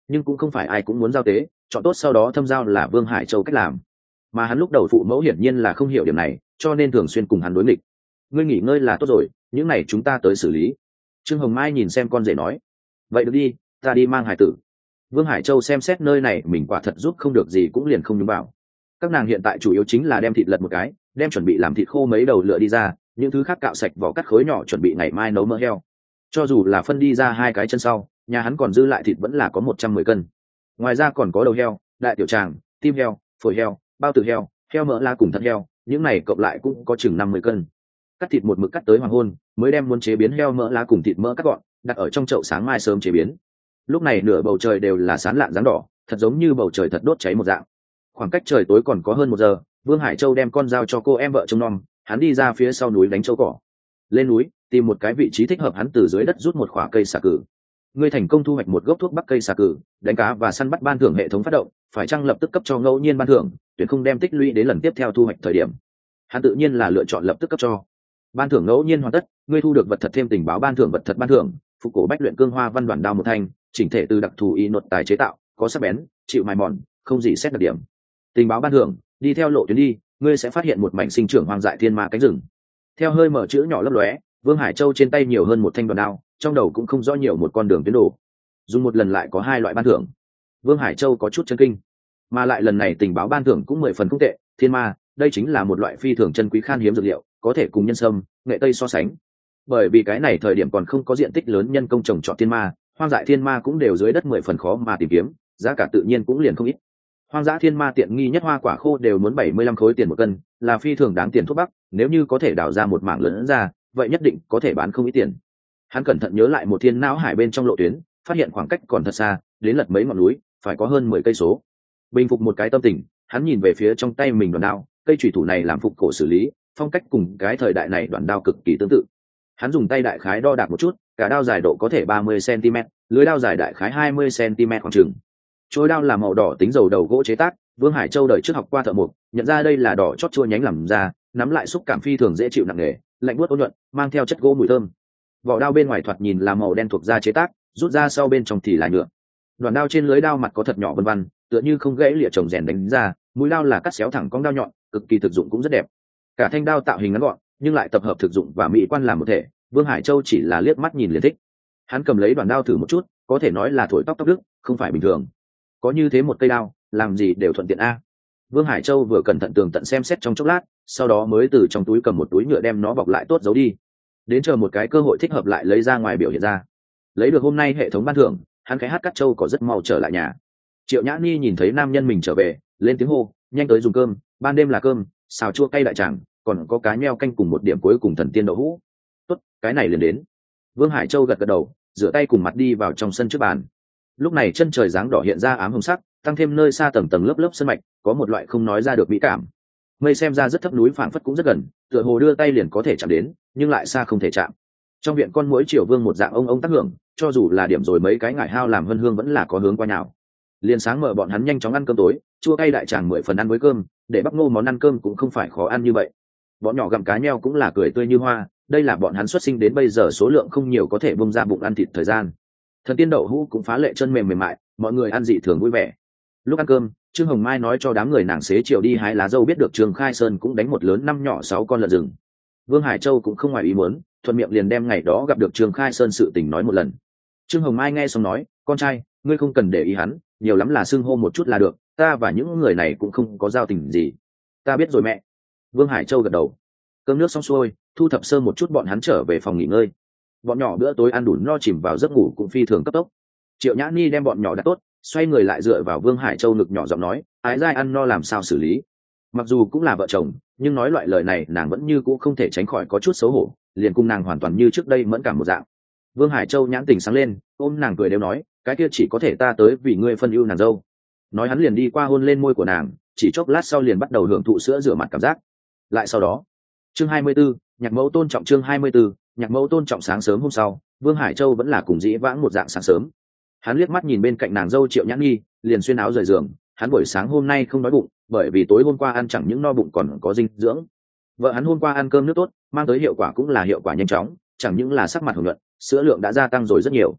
nhưng cũng không phải ai cũng muốn giao tế, chọn tốt sau đó thâm giao là Vương Hải Châu cách làm. Mà hắn lúc đầu phụ mẫu hiển nhiên là không hiểu điểm này, cho nên thường xuyên cùng hắn đối nghịch. Ngươi nghỉ ngơi là tốt rồi, những này chúng ta tới xử lý. Trương Hồng Mai nhìn xem con rể nói. Vậy được đi, ta đi mang hải tử. Vương Hải Châu xem xét nơi này mình quả thật giúp không được gì cũng liền không nhúng vào. Các nàng hiện tại chủ yếu chính là đem thịt lật một cái, đem chuẩn bị làm thịt khô mấy đầu lựa đi ra, những thứ khác cạo sạch vỏ cắt khối nhỏ chuẩn bị ngày mai nấu mỡ heo. Cho dù là phân đi ra 2 cái chân sau, nhà hắn còn dư lại thịt vẫn là có 110 cân. Ngoài ra còn có đầu heo, đại tiểu tràng, tim heo, phổi heo, bao tử heo, heo mỡ la cùng thận heo, những này cộng lại cũng có chừng 50 cân. Cắt thịt một mực cắt tới hoàng hôn, mới đem muốn chế biến heo mỡ la cùng thịt mỡ cắt gọn, đặt ở trong chậu sáng mai sớm chế biến. Lúc này nửa bầu trời đều là sáng lạn dáng đỏ, thật giống như bầu trời thật đốt cháy một dạng. Khoảng cách trời tối còn có hơn 1 giờ, Vương Hải Châu đem con dao cho cô em vợ trông nom, hắn đi ra phía sau núi đánh trâu cỏ. Lên núi, tìm một cái vị trí thích hợp, hắn từ dưới đất rút một khỏa cây xà cừ. Ngươi thành công thu hoạch một gốc thuốc bắc cây xà cừ, đánh cá và săn bắt ban thưởng hệ thống phát động, phải chăng lập tức cấp cho ngẫu nhiên ban thưởng, tuyển không đem tích lũy đến lần tiếp theo thu hoạch thời điểm. Hắn tự nhiên là lựa chọn lập tức cấp cho. Ban thưởng ngẫu nhiên hoàn tất, ngươi thu được vật thật thêm tình báo ban thưởng vật thật ban thưởng, phục cổ bách luyện cương hoa văn đoàn đao một thanh, chỉnh thể từ đặc thù y nột tài chế tạo, có sắc bén, chịu mài mòn, không gì xét đặc điểm. Tình báo ban thưởng, đi theo lộ tuyến đi, ngươi sẽ phát hiện một mảnh sinh trưởng hoang dại thiên ma cánh rừng. Theo hơi mở chữ nhỏ lấp lóe, Vương Hải Châu trên tay nhiều hơn một thanh đoàn đao, trong đầu cũng không rõ nhiều một con đường tuyến đồ. Dùng một lần lại có 2 loại ban thưởng. Vương Hải Châu có chút chấn kinh, mà lại lần này tình báo ban thưởng cũng 10 phần không tệ. Thiên ma, đây chính là một loại phi thường chân quý khan hiếm dược liệu, có thể cùng nhân sâm, nghệ tây so sánh. Bởi vì cái này thời điểm còn không có diện tích lớn nhân công trồng trọt thiên ma, hoang dại thiên ma cũng đều dưới đất 10 phần khó mà tìm kiếm, giá cả tự nhiên cũng liền không ít. Hoang dã thiên ma tiện nghi nhất hoa quả khô đều muốn 75 khối tiền 1 cân, là phi thường đáng tiền thuốc bắc, nếu như có thể đào ra một mảng lớn ra, vậy nhất định có thể bán không ít tiền. Hắn cẩn thận nhớ lại một thiên não hải bên trong lộ tuyến, phát hiện khoảng cách còn thật xa, đến lật mấy ngọn núi, phải có hơn 10 cây số. Bình phục một cái tâm tình, hắn nhìn về phía trong tay mình đoàn đao, cây chủy thủ này làm phục cổ xử lý, phong cách cùng cái thời đại này đoàn đao cực kỳ tương tự. Hắn dùng tay đại khái đo đạc một chút, cả đao dài độ có thể 30 cm, lưỡi đao dài đại khái 20 cm khoảng chừng. Trôi đao là màu đỏ tính dầu đầu gỗ chế tác, Vương Hải Châu đời trước học qua thợ mộc, nhận ra đây là đỏ chót chua nhánh làm ra, nắm lại xúc cảm phi thường dễ chịu nặng nề, lạnh buốt ôn nhuận, mang theo chất gỗ mùi thơm. Vỏ đao bên ngoài thoạt nhìn là màu đen thuộc da chế tác, rút ra sau bên trong thì là nhựa. Đoạn đao trên lưới đao mặt có thật nhỏ vân vân, tựa như không gãy lìa chồng rèn đánh ra, mũi đao là cắt xéo thẳng cong đao nhọn, cực kỳ thực dụng cũng rất đẹp. Cả thanh đao tạo hình ngắn gọn, nhưng lại tập hợp thực dụng và mỹ quan làm một thể. Vương Hải Châu chỉ là liếc mắt nhìn liền thích. Hắn cầm lấy đoạn đao thử một chút, có thể nói là thổi tóc đức, không phải bình thường. Có như thế một cây đao, làm gì đều thuận tiện a. Vương Hải Châu vừa cẩn thận tường tận xem xét trong chốc lát, sau đó mới từ trong túi cầm một túi nhựa đem nó bọc lại tốt giấu đi. Đến chờ một cái cơ hội thích hợp lại lấy ra ngoài biểu hiện ra. Lấy được hôm nay hệ thống ban thưởng, hắn cái hát cắt trâu có rất mau trở lại nhà. Triệu Nhã Nhi nhìn thấy nam nhân mình trở về, lên tiếng hô, nhanh tới dùng cơm, ban đêm là cơm, xào chua cay đại tràng, còn có cá nheo canh cùng một điểm cuối cùng thần tiên đậu hũ. Tốt, cái này liền đến. Vương Hải Châu gật gật đầu, rửa tay cùng mặt đi vào trong sân trước bàn. Lúc này chân trời dáng đỏ hiện ra ám hồng sắc, tăng thêm nơi xa tầng tầng lớp lớp sơn mạch, có một loại không nói ra được mỹ cảm. Mây xem ra rất thấp, núi phảng phất cũng rất gần, tựa hồ đưa tay liền có thể chạm đến, nhưng lại xa không thể chạm. Trong viện con muỗi Triều Vương một dạng ông tác hưởng, cho dù là điểm rồi mấy cái ngải hao làm hân hương vẫn là có hướng qua nhào. Liền sáng mở bọn hắn nhanh chóng ăn cơm tối, chua cay đại tràng 10 phần ăn với cơm, để bắp ngô món ăn cơm cũng không phải khó ăn như vậy. Bọn nhỏ gặm cá nheo cũng là cười tươi như hoa, đây là bọn hắn xuất sinh đến bây giờ số lượng không nhiều có thể bung ra bụng ăn thịt thời gian. Thần tiên đậu hũ cũng phá lệ chân mềm mềm mại, mọi người ăn dị thường vui vẻ. Lúc ăn cơm, Trương Hồng Mai nói cho đám người nàng xế chiều đi hái lá dâu, biết được Trương Khai Sơn cũng đánh một lớn 5 nhỏ 6 con lợn rừng. Vương Hải Châu cũng không ngoài ý muốn, thuận miệng liền đem ngày đó gặp được Trương Khai Sơn sự tình nói một lần. Trương Hồng Mai nghe xong nói, con trai, ngươi không cần để ý hắn, nhiều lắm là xưng hô một chút là được, ta và những người này cũng không có giao tình gì. Ta biết rồi mẹ. Vương Hải Châu gật đầu. Cơm nước xong xuôi, thu thập sơ một chút bọn hắn trở về phòng nghỉ ngơi. Bọn nhỏ bữa tối ăn đủ no chìm vào giấc ngủ cũng phi thường cấp tốc. Triệu Nhã Nhi đem bọn nhỏ đặt tốt, xoay người lại dựa vào Vương Hải Châu ngực nhỏ giọng nói, ái giai ăn no làm sao xử lý. Mặc dù cũng là vợ chồng, nhưng nói loại lời này nàng vẫn như cũ không thể tránh khỏi có chút xấu hổ, liền cùng nàng hoàn toàn như trước đây mẫn cảm một dạng. Vương Hải Châu nhãn tình sáng lên, ôm nàng cười đều nói, cái kia chỉ có thể ta tới vì ngươi phân ưu nàng dâu. Nói hắn liền đi qua hôn lên môi của nàng, chỉ chốc lát sau liền bắt đầu hưởng thụ sữa rửa mặt cảm giác. Lại sau đó, chương 24, nhạc mẫu tôn trọng. Chương 24, nhạc mẫu tôn trọng. Sáng sớm hôm sau, Vương Hải Châu vẫn là cùng dĩ vãng một dạng sáng sớm. Hắn liếc mắt nhìn bên cạnh nàng dâu Triệu Nhã Nhi, liền xuyên áo rời giường. Hắn buổi sáng hôm nay không đói bụng, bởi vì tối hôm qua ăn chẳng những no bụng còn có dinh dưỡng. Vợ hắn hôm qua ăn cơm nước tốt, mang tới hiệu quả cũng là hiệu quả nhanh chóng, chẳng những là sắc mặt hồng nhuận, sữa lượng đã gia tăng rồi rất nhiều.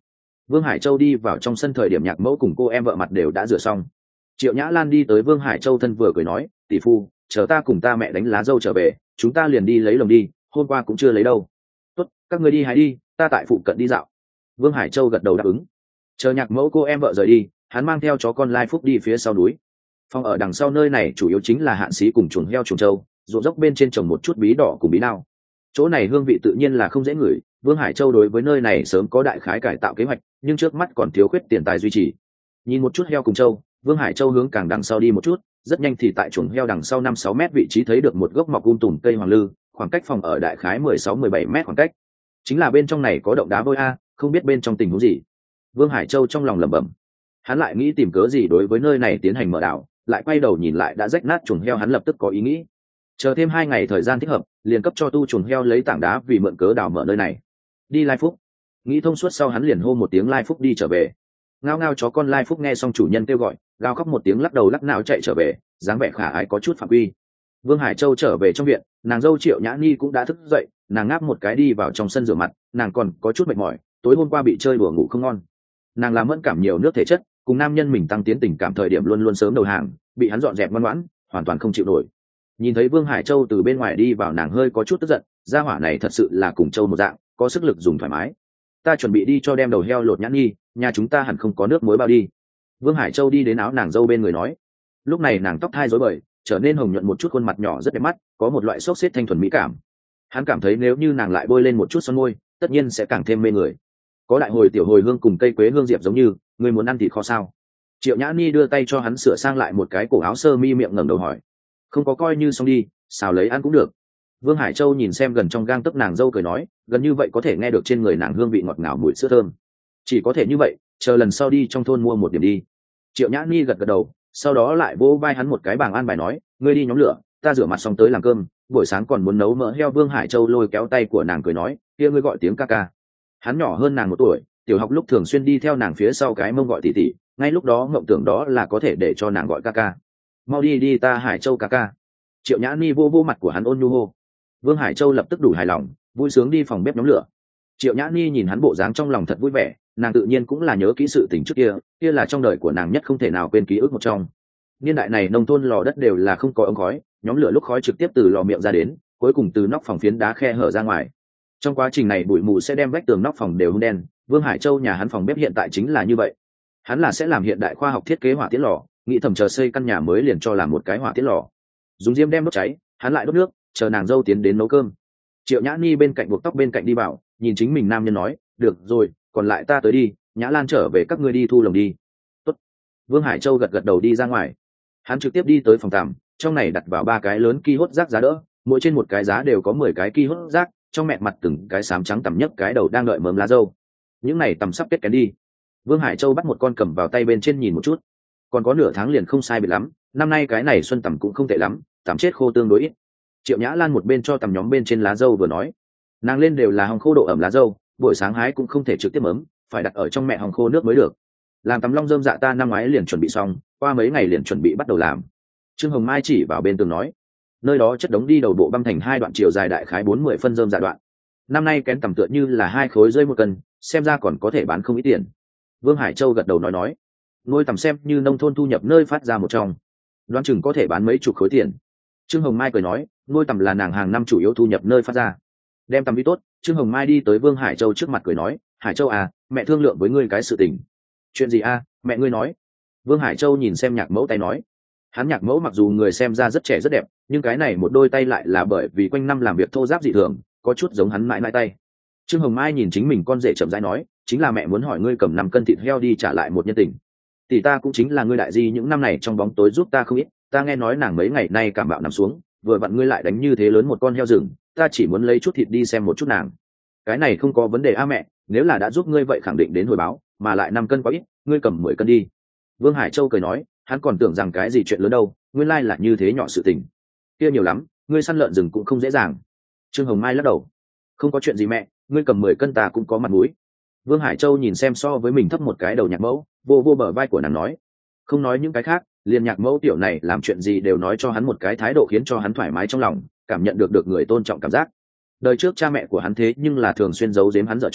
Vương Hải Châu đi vào trong sân thời điểm nhạc mẫu cùng cô em vợ mặt đều đã rửa xong. Triệu Nhã Lan đi tới Vương Hải Châu thân vừa cười nói, tỷ phu, chờ ta cùng ta mẹ đánh lá dâu trở về, chúng ta liền đi lấy lồng đi, hôm qua cũng chưa lấy đâu. Tốt, các người đi hái đi, ta tại phụ cận đi dạo. Vương Hải Châu gật đầu đáp ứng. Chờ nhạc mẫu cô em vợ rời đi, hắn mang theo chó con Lai Phúc đi phía sau núi. Phòng ở đằng sau nơi này chủ yếu chính là hạn xí cùng chuồng heo chuồng trâu, ruộng dốc bên trên trồng một chút bí đỏ cùng bí đao. Chỗ này hương vị tự nhiên là không dễ ngửi, Vương Hải Châu đối với nơi này sớm có đại khái cải tạo kế hoạch, nhưng trước mắt còn thiếu khuyết tiền tài duy trì. Nhìn một chút heo cùng trâu, Vương Hải Châu hướng càng đằng sau đi một chút, rất nhanh thì tại chuồng heo đằng sau 5-6 mét vị trí thấy được một gốc mọc tùm cây hoàng lư, khoảng cách phòng ở đại khái 16-17 mét khoảng cách. Chính là bên trong này có động đá vôi a, không biết bên trong tình huống gì. Vương Hải Châu trong lòng lẩm bẩm. Hắn lại nghĩ tìm cớ gì đối với nơi này tiến hành mở đảo, lại quay đầu nhìn lại đã rách nát chuồng heo, hắn lập tức có ý nghĩ. Chờ thêm 2 ngày thời gian thích hợp, liền cấp cho tu chuồng heo lấy tảng đá vì mượn cớ đào mở nơi này. Đi Lai Phúc. Nghĩ thông suốt sau hắn liền hô một tiếng Lai Phúc đi trở về. Ngao ngao chó con Lai Phúc nghe xong chủ nhân kêu gọi, gào khóc một tiếng lắc đầu lắc não chạy trở về, dáng vẻ khả ái có chút phạm quy. Vương Hải Châu trở về trong viện, nàng dâu Triệu Nhã Nhi cũng đã thức dậy, nàng ngáp một cái đi vào trong sân rửa mặt, nàng còn có chút mệt mỏi, tối hôm qua bị chơi đùa ngủ không ngon. Nàng làm mẫn cảm nhiều nước thể chất, cùng nam nhân mình tăng tiến tình cảm thời điểm luôn luôn sớm đầu hàng, bị hắn dọn dẹp ngoan ngoãn, hoàn toàn không chịu nổi. Nhìn thấy Vương Hải Châu từ bên ngoài đi vào, nàng hơi có chút tức giận, gia hỏa này thật sự là cùng Châu một dạng, có sức lực dùng thoải mái. Ta chuẩn bị đi cho đem đầu heo lột Nhã Nhi, nhà chúng ta hẳn không có nước muối bao đi. Vương Hải Châu đi đến áo nàng dâu bên người nói. Lúc này nàng tóc thai rối bời, trở nên hồng nhuận một chút, khuôn mặt nhỏ rất đẹp mắt, có một loại xốc xếp thanh thuần mỹ cảm. Hắn cảm thấy nếu như nàng lại bôi lên một chút son môi, tất nhiên sẽ càng thêm mê người. Có đại hồi tiểu hồi hương cùng cây quế hương diệp giống như, người muốn ăn thịt kho sao? Triệu Nhã Nhi đưa tay cho hắn sửa sang lại một cái cổ áo sơ mi, miệng ngẩng đầu hỏi. Không có coi như xong đi, xào lấy ăn cũng được. Vương Hải Châu nhìn xem gần trong gang tấc nàng dâu cười nói, gần như vậy có thể nghe được trên người nàng hương vị ngọt ngào mùi sữa thơm. Chỉ có thể như vậy, chờ lần sau đi trong thôn mua một điểm đi. Triệu Nhã Nhi gật gật đầu, sau đó lại vỗ vai hắn một cái bảng an bài nói, ngươi đi nhóm lửa, ta rửa mặt xong tới làm cơm, buổi sáng còn muốn nấu mỡ heo. Vương Hải Châu lôi kéo tay của nàng cười nói, kia ngươi gọi tiếng ca ca. Hắn nhỏ hơn nàng 1 tuổi, tiểu học lúc thường xuyên đi theo nàng phía sau cái mông gọi tỷ tỷ, ngay lúc đó mộng tưởng đó là có thể để cho nàng gọi ca ca. Mau đi đi ta Hải Châu ca ca. Triệu Nhã Nhi vô mặt của hắn ôn nhu hô. Vương Hải Châu lập tức đủ hài lòng, vui sướng đi phòng bếp nhóm lửa. Triệu Nhã Nhi nhìn hắn bộ dáng trong lòng thật vui vẻ, nàng tự nhiên cũng là nhớ kỹ sự tình trước kia, kia là trong đời của nàng nhất không thể nào quên ký ức một trong. Niên đại này nông thôn lò đất đều là không có ống khói, nhóm lửa lúc khói trực tiếp từ lò miệng ra đến, cuối cùng từ nóc phòng phiến đá khe hở ra ngoài. Trong quá trình này bụi mù sẽ đem vách tường nóc phòng đều hung đen. Vương Hải Châu nhà hắn phòng bếp hiện tại chính là như vậy. Hắn là sẽ làm hiện đại khoa học thiết kế hỏa tiễn lò, nghĩ thầm chờ xây căn nhà mới liền cho làm một cái hỏa tiễn lò, dùng diêm đem đốt cháy, hắn lại đốt nước, chờ nàng dâu tiến đến nấu cơm. Triệu Nhã Nhi bên cạnh buộc tóc bên cạnh đi vào, nhìn chính mình nam nhân nói, được rồi, còn lại ta tới đi, Nhã Lan trở về các ngươi đi thu lồng đi. Tốt. Vương Hải Châu gật gật đầu đi ra ngoài. Hắn trực tiếp đi tới phòng tắm, trong này đặt vào 3 cái lớn ki hốt rác giá đỡ, mỗi trên một cái giá đều có 10 cái ki hốt rác, trong mẹ mặt từng cái xám trắng tầm nhất cái đầu đang đợi mớm lá dâu. Những này tầm sắp kết kén đi. Vương Hải Châu bắt một con cầm vào tay bên trên nhìn một chút, còn có nửa tháng liền không sai biệt lắm, năm nay cái này xuân tầm cũng không tệ lắm, tầm chết khô tương đối ít. Triệu Nhã Lan một bên cho tầm nhóm bên trên lá dâu vừa nói, nàng lên đều là hồng khô độ ẩm lá dâu, buổi sáng hái cũng không thể trực tiếp ấm, phải đặt ở trong mẹ hồng khô nước mới được. Làm tầm long rơm dạ ta năm ngoái liền chuẩn bị xong, qua mấy ngày liền chuẩn bị bắt đầu làm. Trương Hồng Mai chỉ vào bên tường nói, nơi đó chất đống đi đầu bộ băm thành 2 đoạn chiều dài đại khái 40 phân rơm dạ đoạn. Năm nay kén tầm tựa như là 2 khối rơi 1 cân, xem ra còn có thể bán không ít tiền. Vương Hải Châu gật đầu nói, nuôi tầm xem như nông thôn thu nhập nơi phát ra một trong, đoán chừng có thể bán mấy chục khối tiền. Trương Hồng Mai cười nói, nuôi tầm là nàng hàng năm chủ yếu thu nhập nơi phát ra. Đem tầm đi tốt. Trương Hồng Mai đi tới Vương Hải Châu trước mặt cười nói, Hải Châu à, mẹ thương lượng với ngươi cái sự tình. Chuyện gì a? Mẹ ngươi nói. Vương Hải Châu nhìn xem nhạc mẫu tay nói, hắn nhạc mẫu mặc dù người xem ra rất trẻ rất đẹp, nhưng cái này một đôi tay lại là bởi vì quanh năm làm việc thô ráp dị thường, có chút giống hắn mãi mãi tay. Trương Hồng Mai nhìn chính mình con rể chậm rãi nói, chính là mẹ muốn hỏi ngươi cầm 5 cân thịt heo đi trả lại một nhân tình. Tỷ ta cũng chính là ngươi đại di những năm này trong bóng tối giúp ta không ít, ta nghe nói nàng mấy ngày nay cảm bạo nằm xuống, vừa vặn ngươi lại đánh như thế lớn một con heo rừng, ta chỉ muốn lấy chút thịt đi xem một chút nàng. Cái này không có vấn đề a mẹ, nếu là đã giúp ngươi vậy khẳng định đến hồi báo, mà lại 5 cân quá ít, ngươi cầm 10 cân đi. Vương Hải Châu cười nói, hắn còn tưởng rằng cái gì chuyện lớn đâu, nguyên lai là như thế nhỏ sự tình. Kia nhiều lắm, ngươi săn lợn rừng cũng không dễ dàng. Trương Hồng Mai lắc đầu, không có chuyện gì mẹ, ngươi cầm 10 cân ta cũng có mặt mũi. Vương Hải Châu nhìn xem so với mình thấp một cái đầu nhạc mẫu, vô bờ vai của nàng nói, không nói những cái khác, liền nhạc mẫu tiểu này làm chuyện gì đều nói cho hắn một cái thái độ khiến cho hắn thoải mái trong lòng, cảm nhận được người tôn trọng cảm giác. Đời trước cha mẹ của hắn thế nhưng là thường xuyên giấu giếm hắn dở trò,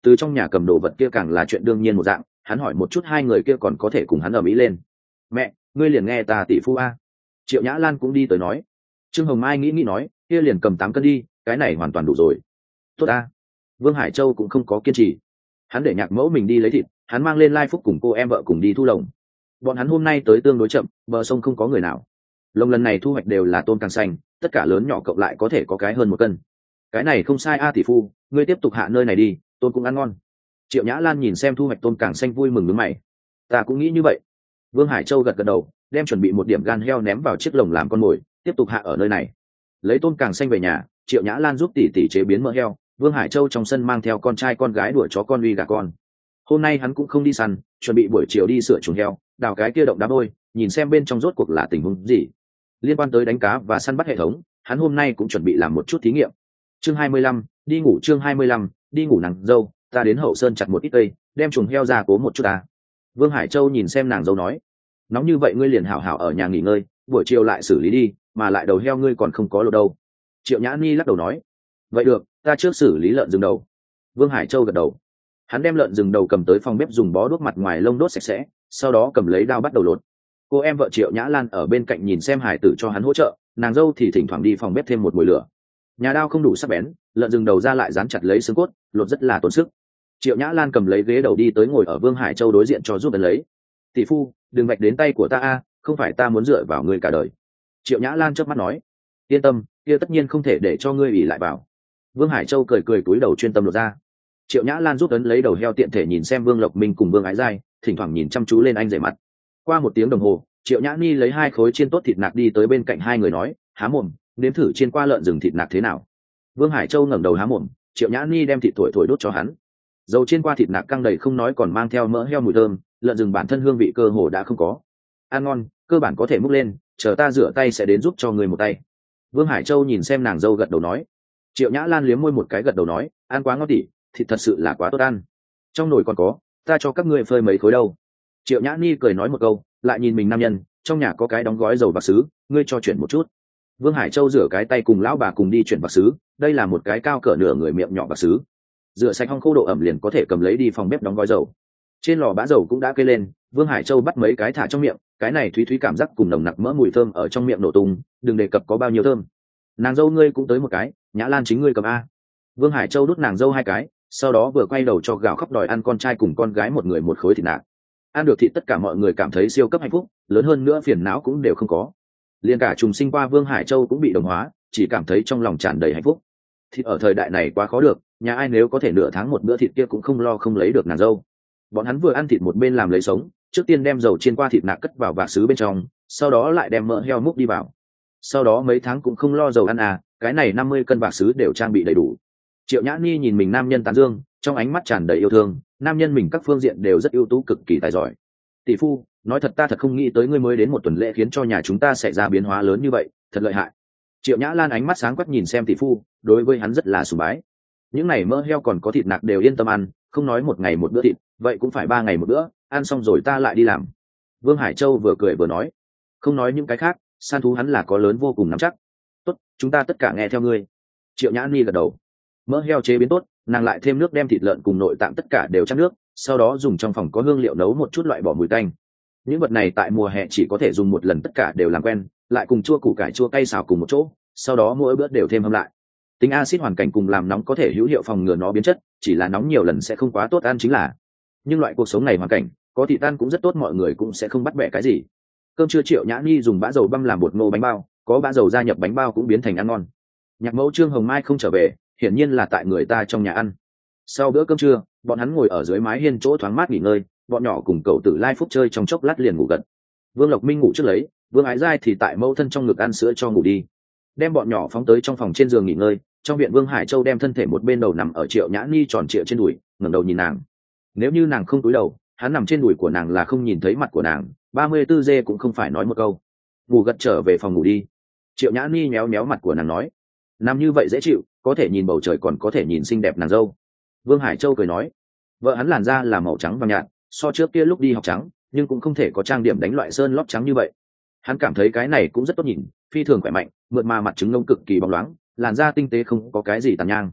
từ trong nhà cầm đồ vật kia càng là chuyện đương nhiên một dạng. Hắn hỏi một chút hai người kia còn có thể cùng hắn ở mỹ lên. Mẹ, ngươi liền nghe ta tỷ phu a. Triệu Nhã Lan cũng đi tới nói. Trương Hồng Mai nghĩ nói, kia liền cầm 8 cân đi, cái này hoàn toàn đủ rồi. Tốt a. Vương Hải Châu cũng không có kiên trì, hắn để Nhạc Mẫu mình đi lấy thịt, hắn mang lên Lai Phúc cùng cô em vợ cùng đi thu lồng. Bọn hắn hôm nay tới tương đối chậm, bờ sông không có người nào. Lồng lần này thu hoạch đều là tôm càng xanh, tất cả lớn nhỏ cộng lại có thể có cái hơn 1 cân. Cái này không sai a tỷ phu, ngươi tiếp tục hạ nơi này đi, tôm cũng ăn ngon. Triệu Nhã Lan nhìn xem thu hoạch tôm càng xanh vui mừng nhướng mày. Ta cũng nghĩ như vậy. Vương Hải Châu gật gật đầu, đem chuẩn bị một điểm gan heo ném vào chiếc lồng làm con mồi, tiếp tục hạ ở nơi này. Lấy tôm càng xanh về nhà, Triệu Nhã Lan giúp tỷ tỷ chế biến mỡ heo, Vương Hải Châu trong sân mang theo con trai con gái đuổi chó con uy gà con. Hôm nay hắn cũng không đi săn, chuẩn bị buổi chiều đi sửa chuồng heo, đào cái kia động đá bôi, nhìn xem bên trong rốt cuộc là tình huống gì. Liên quan tới đánh cá và săn bắt hệ thống, hắn hôm nay cũng chuẩn bị làm một chút thí nghiệm. Chương 25, đi ngủ. Chương 25, đi ngủ. Nàng dâu, ta đến hậu sơn chặt một ít cây, đem chuồng heo ra cố một chút ta. Vương Hải Châu nhìn xem nàng dâu nói, nóng như vậy ngươi liền hảo hảo ở nhà nghỉ ngơi, buổi chiều lại xử lý đi, mà lại đầu heo ngươi còn không có lột đâu. Triệu Nhã Ni lắc đầu nói, vậy được, ta trước xử lý lợn rừng đầu. Vương Hải Châu gật đầu, hắn đem lợn rừng đầu cầm tới phòng bếp dùng bó đuốc mặt ngoài lông đốt sạch sẽ, sau đó cầm lấy dao bắt đầu lột. Cô em vợ Triệu Nhã Lan ở bên cạnh nhìn xem hải tử cho hắn hỗ trợ, nàng dâu thì thỉnh thoảng đi phòng bếp thêm một mùi lửa. Nhà đao không đủ sắc bén, lợn rừng đầu ra lại dán chặt lấy xương cốt, lột rất là tốn sức. Triệu Nhã Lan cầm lấy ghế đầu đi tới ngồi ở Vương Hải Châu đối diện cho giúp ấn lấy. Tỷ phu, đừng vạch đến tay của ta a, không phải ta muốn dựa vào ngươi cả đời. Triệu Nhã Lan chớp mắt nói, yên tâm, kia tất nhiên không thể để cho ngươi ỉ lại vào. Vương Hải Châu cười cười túi đầu chuyên tâm lột ra. Triệu Nhã Lan giúp ấn lấy đầu heo tiện thể nhìn xem Vương Lộc Minh cùng Vương Ái Giai, thỉnh thoảng nhìn chăm chú lên anh rể mặt. Qua 1 tiếng đồng hồ, Triệu Nhã Ni lấy 2 khối chiên tốt thịt nạc đi tới bên cạnh hai người nói, há mồm, nếm thử chiên qua lợn rừng thịt nạc thế nào. Vương Hải Châu ngẩng đầu há mồm, Triệu Nhã Ni đem thịt thổi đốt cho hắn. Dầu chiên qua thịt nạc căng đầy không nói còn mang theo mỡ heo mùi thơm, lợn rừng bản thân hương vị cơ hồ đã không có. Ăn ngon, cơ bản có thể múc lên, chờ ta rửa tay sẽ đến giúp cho người một tay. Vương Hải Châu nhìn xem nàng dâu gật đầu nói. Triệu Nhã Lan liếm môi một cái gật đầu nói, ăn quá ngon tỉ, thịt thật sự là quá tốt ăn. Trong nồi còn có, ta cho các ngươi phơi mấy khối đâu. Triệu Nhã Ni cười nói một câu, lại nhìn mình nam nhân, trong nhà có cái đóng gói dầu bạc xứ, ngươi cho chuyển một chút. Vương Hải Châu rửa cái tay cùng lão bà cùng đi chuyển bạc xứ, đây là một cái cao cỡ nửa người miệng nhỏ bạc xứ. Rửa sạch hong khô độ ẩm liền có thể cầm lấy đi phòng bếp đóng gói dầu. Trên lò bã dầu cũng đã cây lên, Vương Hải Châu bắt mấy cái thả trong miệng, cái này thúy cảm giác cùng nồng nặc mỡ mùi thơm ở trong miệng nổ tung, đừng đề cập có bao nhiêu thơm. Nàng dâu ngươi cũng tới một cái, Nhã Lan chính ngươi cầm a. Vương Hải Châu đút nàng dâu 2 cái, sau đó vừa quay đầu cho gào khóc đòi ăn con trai cùng con gái một người một khối thịt nạc. Ăn được thịt tất cả mọi người cảm thấy siêu cấp hạnh phúc, lớn hơn nữa phiền não cũng đều không có. Liên cả trùng sinh qua Vương Hải Châu cũng bị đồng hóa, chỉ cảm thấy trong lòng tràn đầy hạnh phúc. Thịt ở thời đại này quá khó được, nhà ai nếu có thể nửa tháng một bữa thịt kia cũng không lo không lấy được nàng dâu. Bọn hắn vừa ăn thịt một bên làm lấy sống, trước tiên đem dầu chiên qua thịt nạc cất vào vạc sứ bên trong, sau đó lại đem mỡ heo múc đi vào. Sau đó mấy tháng cũng không lo dầu ăn à, cái này 50 cân vạc sứ đều trang bị đầy đủ. Triệu Nhã Ni nhìn mình nam nhân tán dương, trong ánh mắt tràn đầy yêu thương, nam nhân mình các phương diện đều rất ưu tú cực kỳ tài giỏi. Tỷ phu, nói thật ta thật không nghĩ tới ngươi mới đến 1 tuần lễ khiến cho nhà chúng ta xảy ra biến hóa lớn như vậy, thật lợi hại. Triệu Nhã Lan ánh mắt sáng quắc nhìn xem tỷ phu, đối với hắn rất là sùng bái. Những này mỡ heo còn có thịt nạc đều yên tâm ăn, không nói 1 ngày một bữa thịt, vậy cũng phải 3 ngày một bữa, ăn xong rồi ta lại đi làm. Vương Hải Châu vừa cười vừa nói, không nói những cái khác, săn thú hắn là có lớn vô cùng nắm chắc. Tốt, chúng ta tất cả nghe theo ngươi. Triệu Nhã Ni gật đầu. Mỡ heo chế biến tốt, nàng lại thêm nước đem thịt lợn cùng nội tạng tất cả đều chắc nước, sau đó dùng trong phòng có hương liệu nấu một chút loại bỏ mùi tanh. Những vật này tại mùa hè chỉ có thể dùng một lần, tất cả đều làm quen, lại cùng chua củ cải chua cay xào cùng một chỗ, sau đó mỗi bữa đều thêm hâm lại. Tính axit hoàn cảnh cùng làm nóng có thể hữu hiệu phòng ngừa nó biến chất, chỉ là nóng nhiều lần sẽ không quá tốt ăn chính là. Nhưng loại cuộc sống này hoàn cảnh, có thịt ăn cũng rất tốt, mọi người cũng sẽ không bắt bẻ cái gì. Cơm trưa Triệu Nhã Ni dùng bã dầu băm làm bột ngô bánh bao, có bã dầu gia nhập bánh bao cũng biến thành ăn ngon. Nhạc mẫu Trương Hồng Mai không trở về, hiển nhiên là tại người ta trong nhà ăn. Sau bữa cơm trưa, bọn hắn ngồi ở dưới mái hiên chỗ thoáng mát nghỉ ngơi, bọn nhỏ cùng cậu tử Lai Phúc chơi trong chốc lát liền ngủ gật. Vương Lộc Minh ngủ trước lấy, Vương Ái Giai thì tại mẫu thân trong ngực ăn sữa cho ngủ đi. Đem bọn nhỏ phóng tới trong phòng trên giường nghỉ ngơi, trong viện Vương Hải Châu đem thân thể một bên đầu nằm ở Triệu Nhã Ni tròn trịa trên đùi, ngẩng đầu nhìn nàng. Nếu như nàng không cúi đầu, hắn nằm trên đùi của nàng là không nhìn thấy mặt của nàng, 34 dê cũng không phải nói một câu. Ngủ gật trở về phòng ngủ đi. Triệu Nhã Ni méo méo mặt của nàng nói, nằm như vậy dễ chịu, có thể nhìn bầu trời còn có thể nhìn xinh đẹp nàng dâu. Vương Hải Châu cười nói, vợ hắn làn da là màu trắng vàng nhạt, so trước kia lúc đi học trắng, nhưng cũng không thể có trang điểm đánh loại sơn lót trắng như vậy. Hắn cảm thấy cái này cũng rất tốt nhìn, phi thường khỏe mạnh, mượt mà mặt trứng ngông cực kỳ bóng loáng, làn da tinh tế không có cái gì tàn nhang.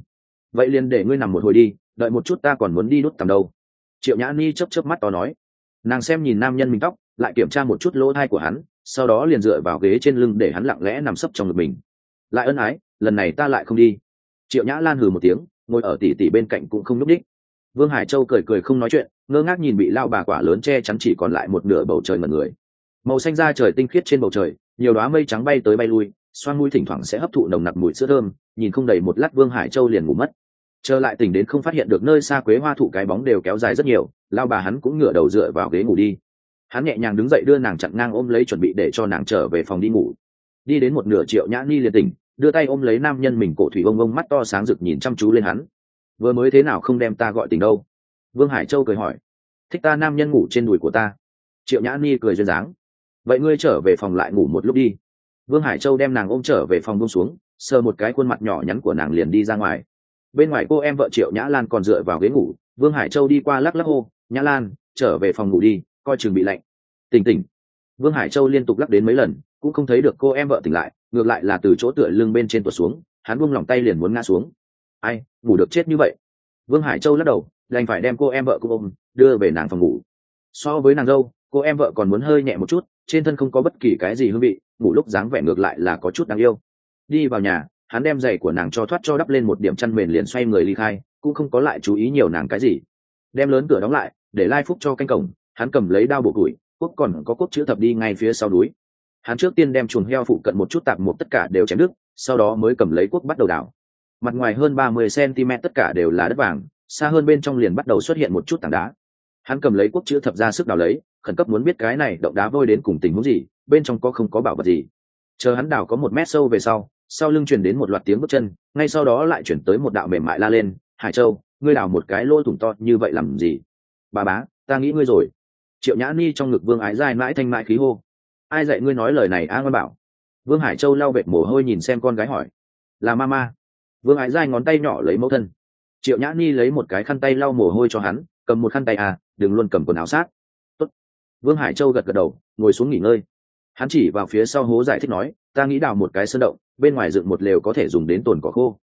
vậy liền để ngươi nằm một hồi đi, đợi một chút ta còn muốn đi đốt tằm đâu. Triệu Nhã Ni chớp chớp mắt to nói. Nàng xem nhìn nam nhân mình tóc, lại kiểm tra một chút lỗ thai của hắn, sau đó liền dựa vào ghế trên lưng để hắn lặng lẽ nằm sấp trong ngực mình. Lại ân ái, lần này ta lại không đi. Triệu Nhã Lan hừ một tiếng, ngồi ở tỉ tỉ bên cạnh cũng không núp đích. Vương Hải Châu cười cười không nói chuyện, ngơ ngác nhìn bị lao bà quả lớn che chắn chỉ còn lại một nửa bầu trời ngẩn người. Màu xanh da trời tinh khiết trên bầu trời, nhiều đóa mây trắng bay tới bay lui, xoan mũi thỉnh thoảng sẽ hấp thụ nồng nặc mùi sữa thơm, nhìn không đầy một lát Vương Hải Châu liền ngủ mất. Trở lại tỉnh đến không phát hiện được nơi xa quế hoa thụ cái bóng đều kéo dài rất nhiều, lao bà hắn cũng ngửa đầu dựa vào ghế ngủ đi. Hắn nhẹ nhàng đứng dậy đưa nàng chặn ngang ôm lấy chuẩn bị để cho nàng trở về phòng đi ngủ. Đi đến một nửa Triệu Nhã Ni liền tỉnh, đưa tay ôm lấy nam nhân mình cổ thủy ông mắt to sáng rực nhìn chăm chú lên hắn. Vừa mới thế nào không đem ta gọi tỉnh đâu? Vương Hải Châu cười hỏi. Thích ta nam nhân ngủ trên đùi của ta. Triệu Nhã Ni cười duyên dáng. Vậy ngươi trở về phòng lại ngủ một lúc đi. Vương Hải Châu đem nàng ôm trở về phòng buông xuống, sờ một cái khuôn mặt nhỏ nhắn của nàng liền đi ra ngoài. Bên ngoài cô em vợ Triệu Nhã Lan còn dựa vào ghế ngủ, Vương Hải Châu đi qua lắc lắc hô, Nhã Lan, trở về phòng ngủ đi, coi chừng bị lạnh. Tỉnh tỉnh. Vương Hải Châu liên tục lắc đến mấy lần, cũng không thấy được cô em vợ tỉnh lại, ngược lại là từ chỗ tựa lưng bên trên tuột xuống, hắn buông lỏng tay liền muốn ngã xuống. Ai, ngủ được chết như vậy. Vương Hải Châu lắc đầu, đành phải đem cô em vợ cũng ôm, đưa về nàng phòng ngủ. So với nàng dâu, cô em vợ còn muốn hơi nhẹ một chút, trên thân không có bất kỳ cái gì hương vị, ngủ lúc dáng vẻ ngược lại là có chút đáng yêu. Đi vào nhà, hắn đem giày của nàng cho thoát cho đắp lên một điểm chăn mền liền xoay người ly khai, cũng không có lại chú ý nhiều nàng cái gì. Đem lớn cửa đóng lại, để Lai Phúc cho canh cổng, hắn cầm lấy đao bổ củi, quốc còn có quốc chữ thập đi ngay phía sau núi. Hắn trước tiên đem chuồng heo phụ cận một chút tạp một tất cả đều chém đứt, sau đó mới cầm lấy quốc bắt đầu đào. Mặt ngoài hơn 30 cm tất cả đều là đất vàng, xa hơn bên trong liền bắt đầu xuất hiện một chút tảng đá. Hắn cầm lấy quốc chữ thập ra sức đào lấy, khẩn cấp muốn biết cái này động đá vôi đến cùng tình huống gì, bên trong có không có bảo vật gì. Chờ hắn đào có 1 mét sâu về sau lưng truyền đến một loạt tiếng bước chân, ngay sau đó lại chuyển tới một đạo mềm mại la lên, Hải Châu, ngươi đào một cái lỗ thủng to như vậy làm gì? Bà bá, ta nghĩ ngươi rồi. Triệu Nhã Ni trong ngực Vương Ái Giai mãi thanh mãi khí hô. Ai dạy ngươi nói lời này a ngoan bảo? Vương Hải Châu lau vệt mồ hôi nhìn xem con gái hỏi. Là mama. Vương Ái Giai ngón tay nhỏ lấy mẫu thân. Triệu Nhã Ni lấy một cái khăn tay lau mồ hôi cho hắn, cầm một khăn tay à, đừng luôn cầm quần áo sát. Tốt. Vương Hải Châu gật gật đầu, ngồi xuống nghỉ ngơi. Hắn chỉ vào phía sau hố giải thích nói, ta nghĩ đào một cái sơn động, bên ngoài dựng một lều có thể dùng đến tồn cỏ khô.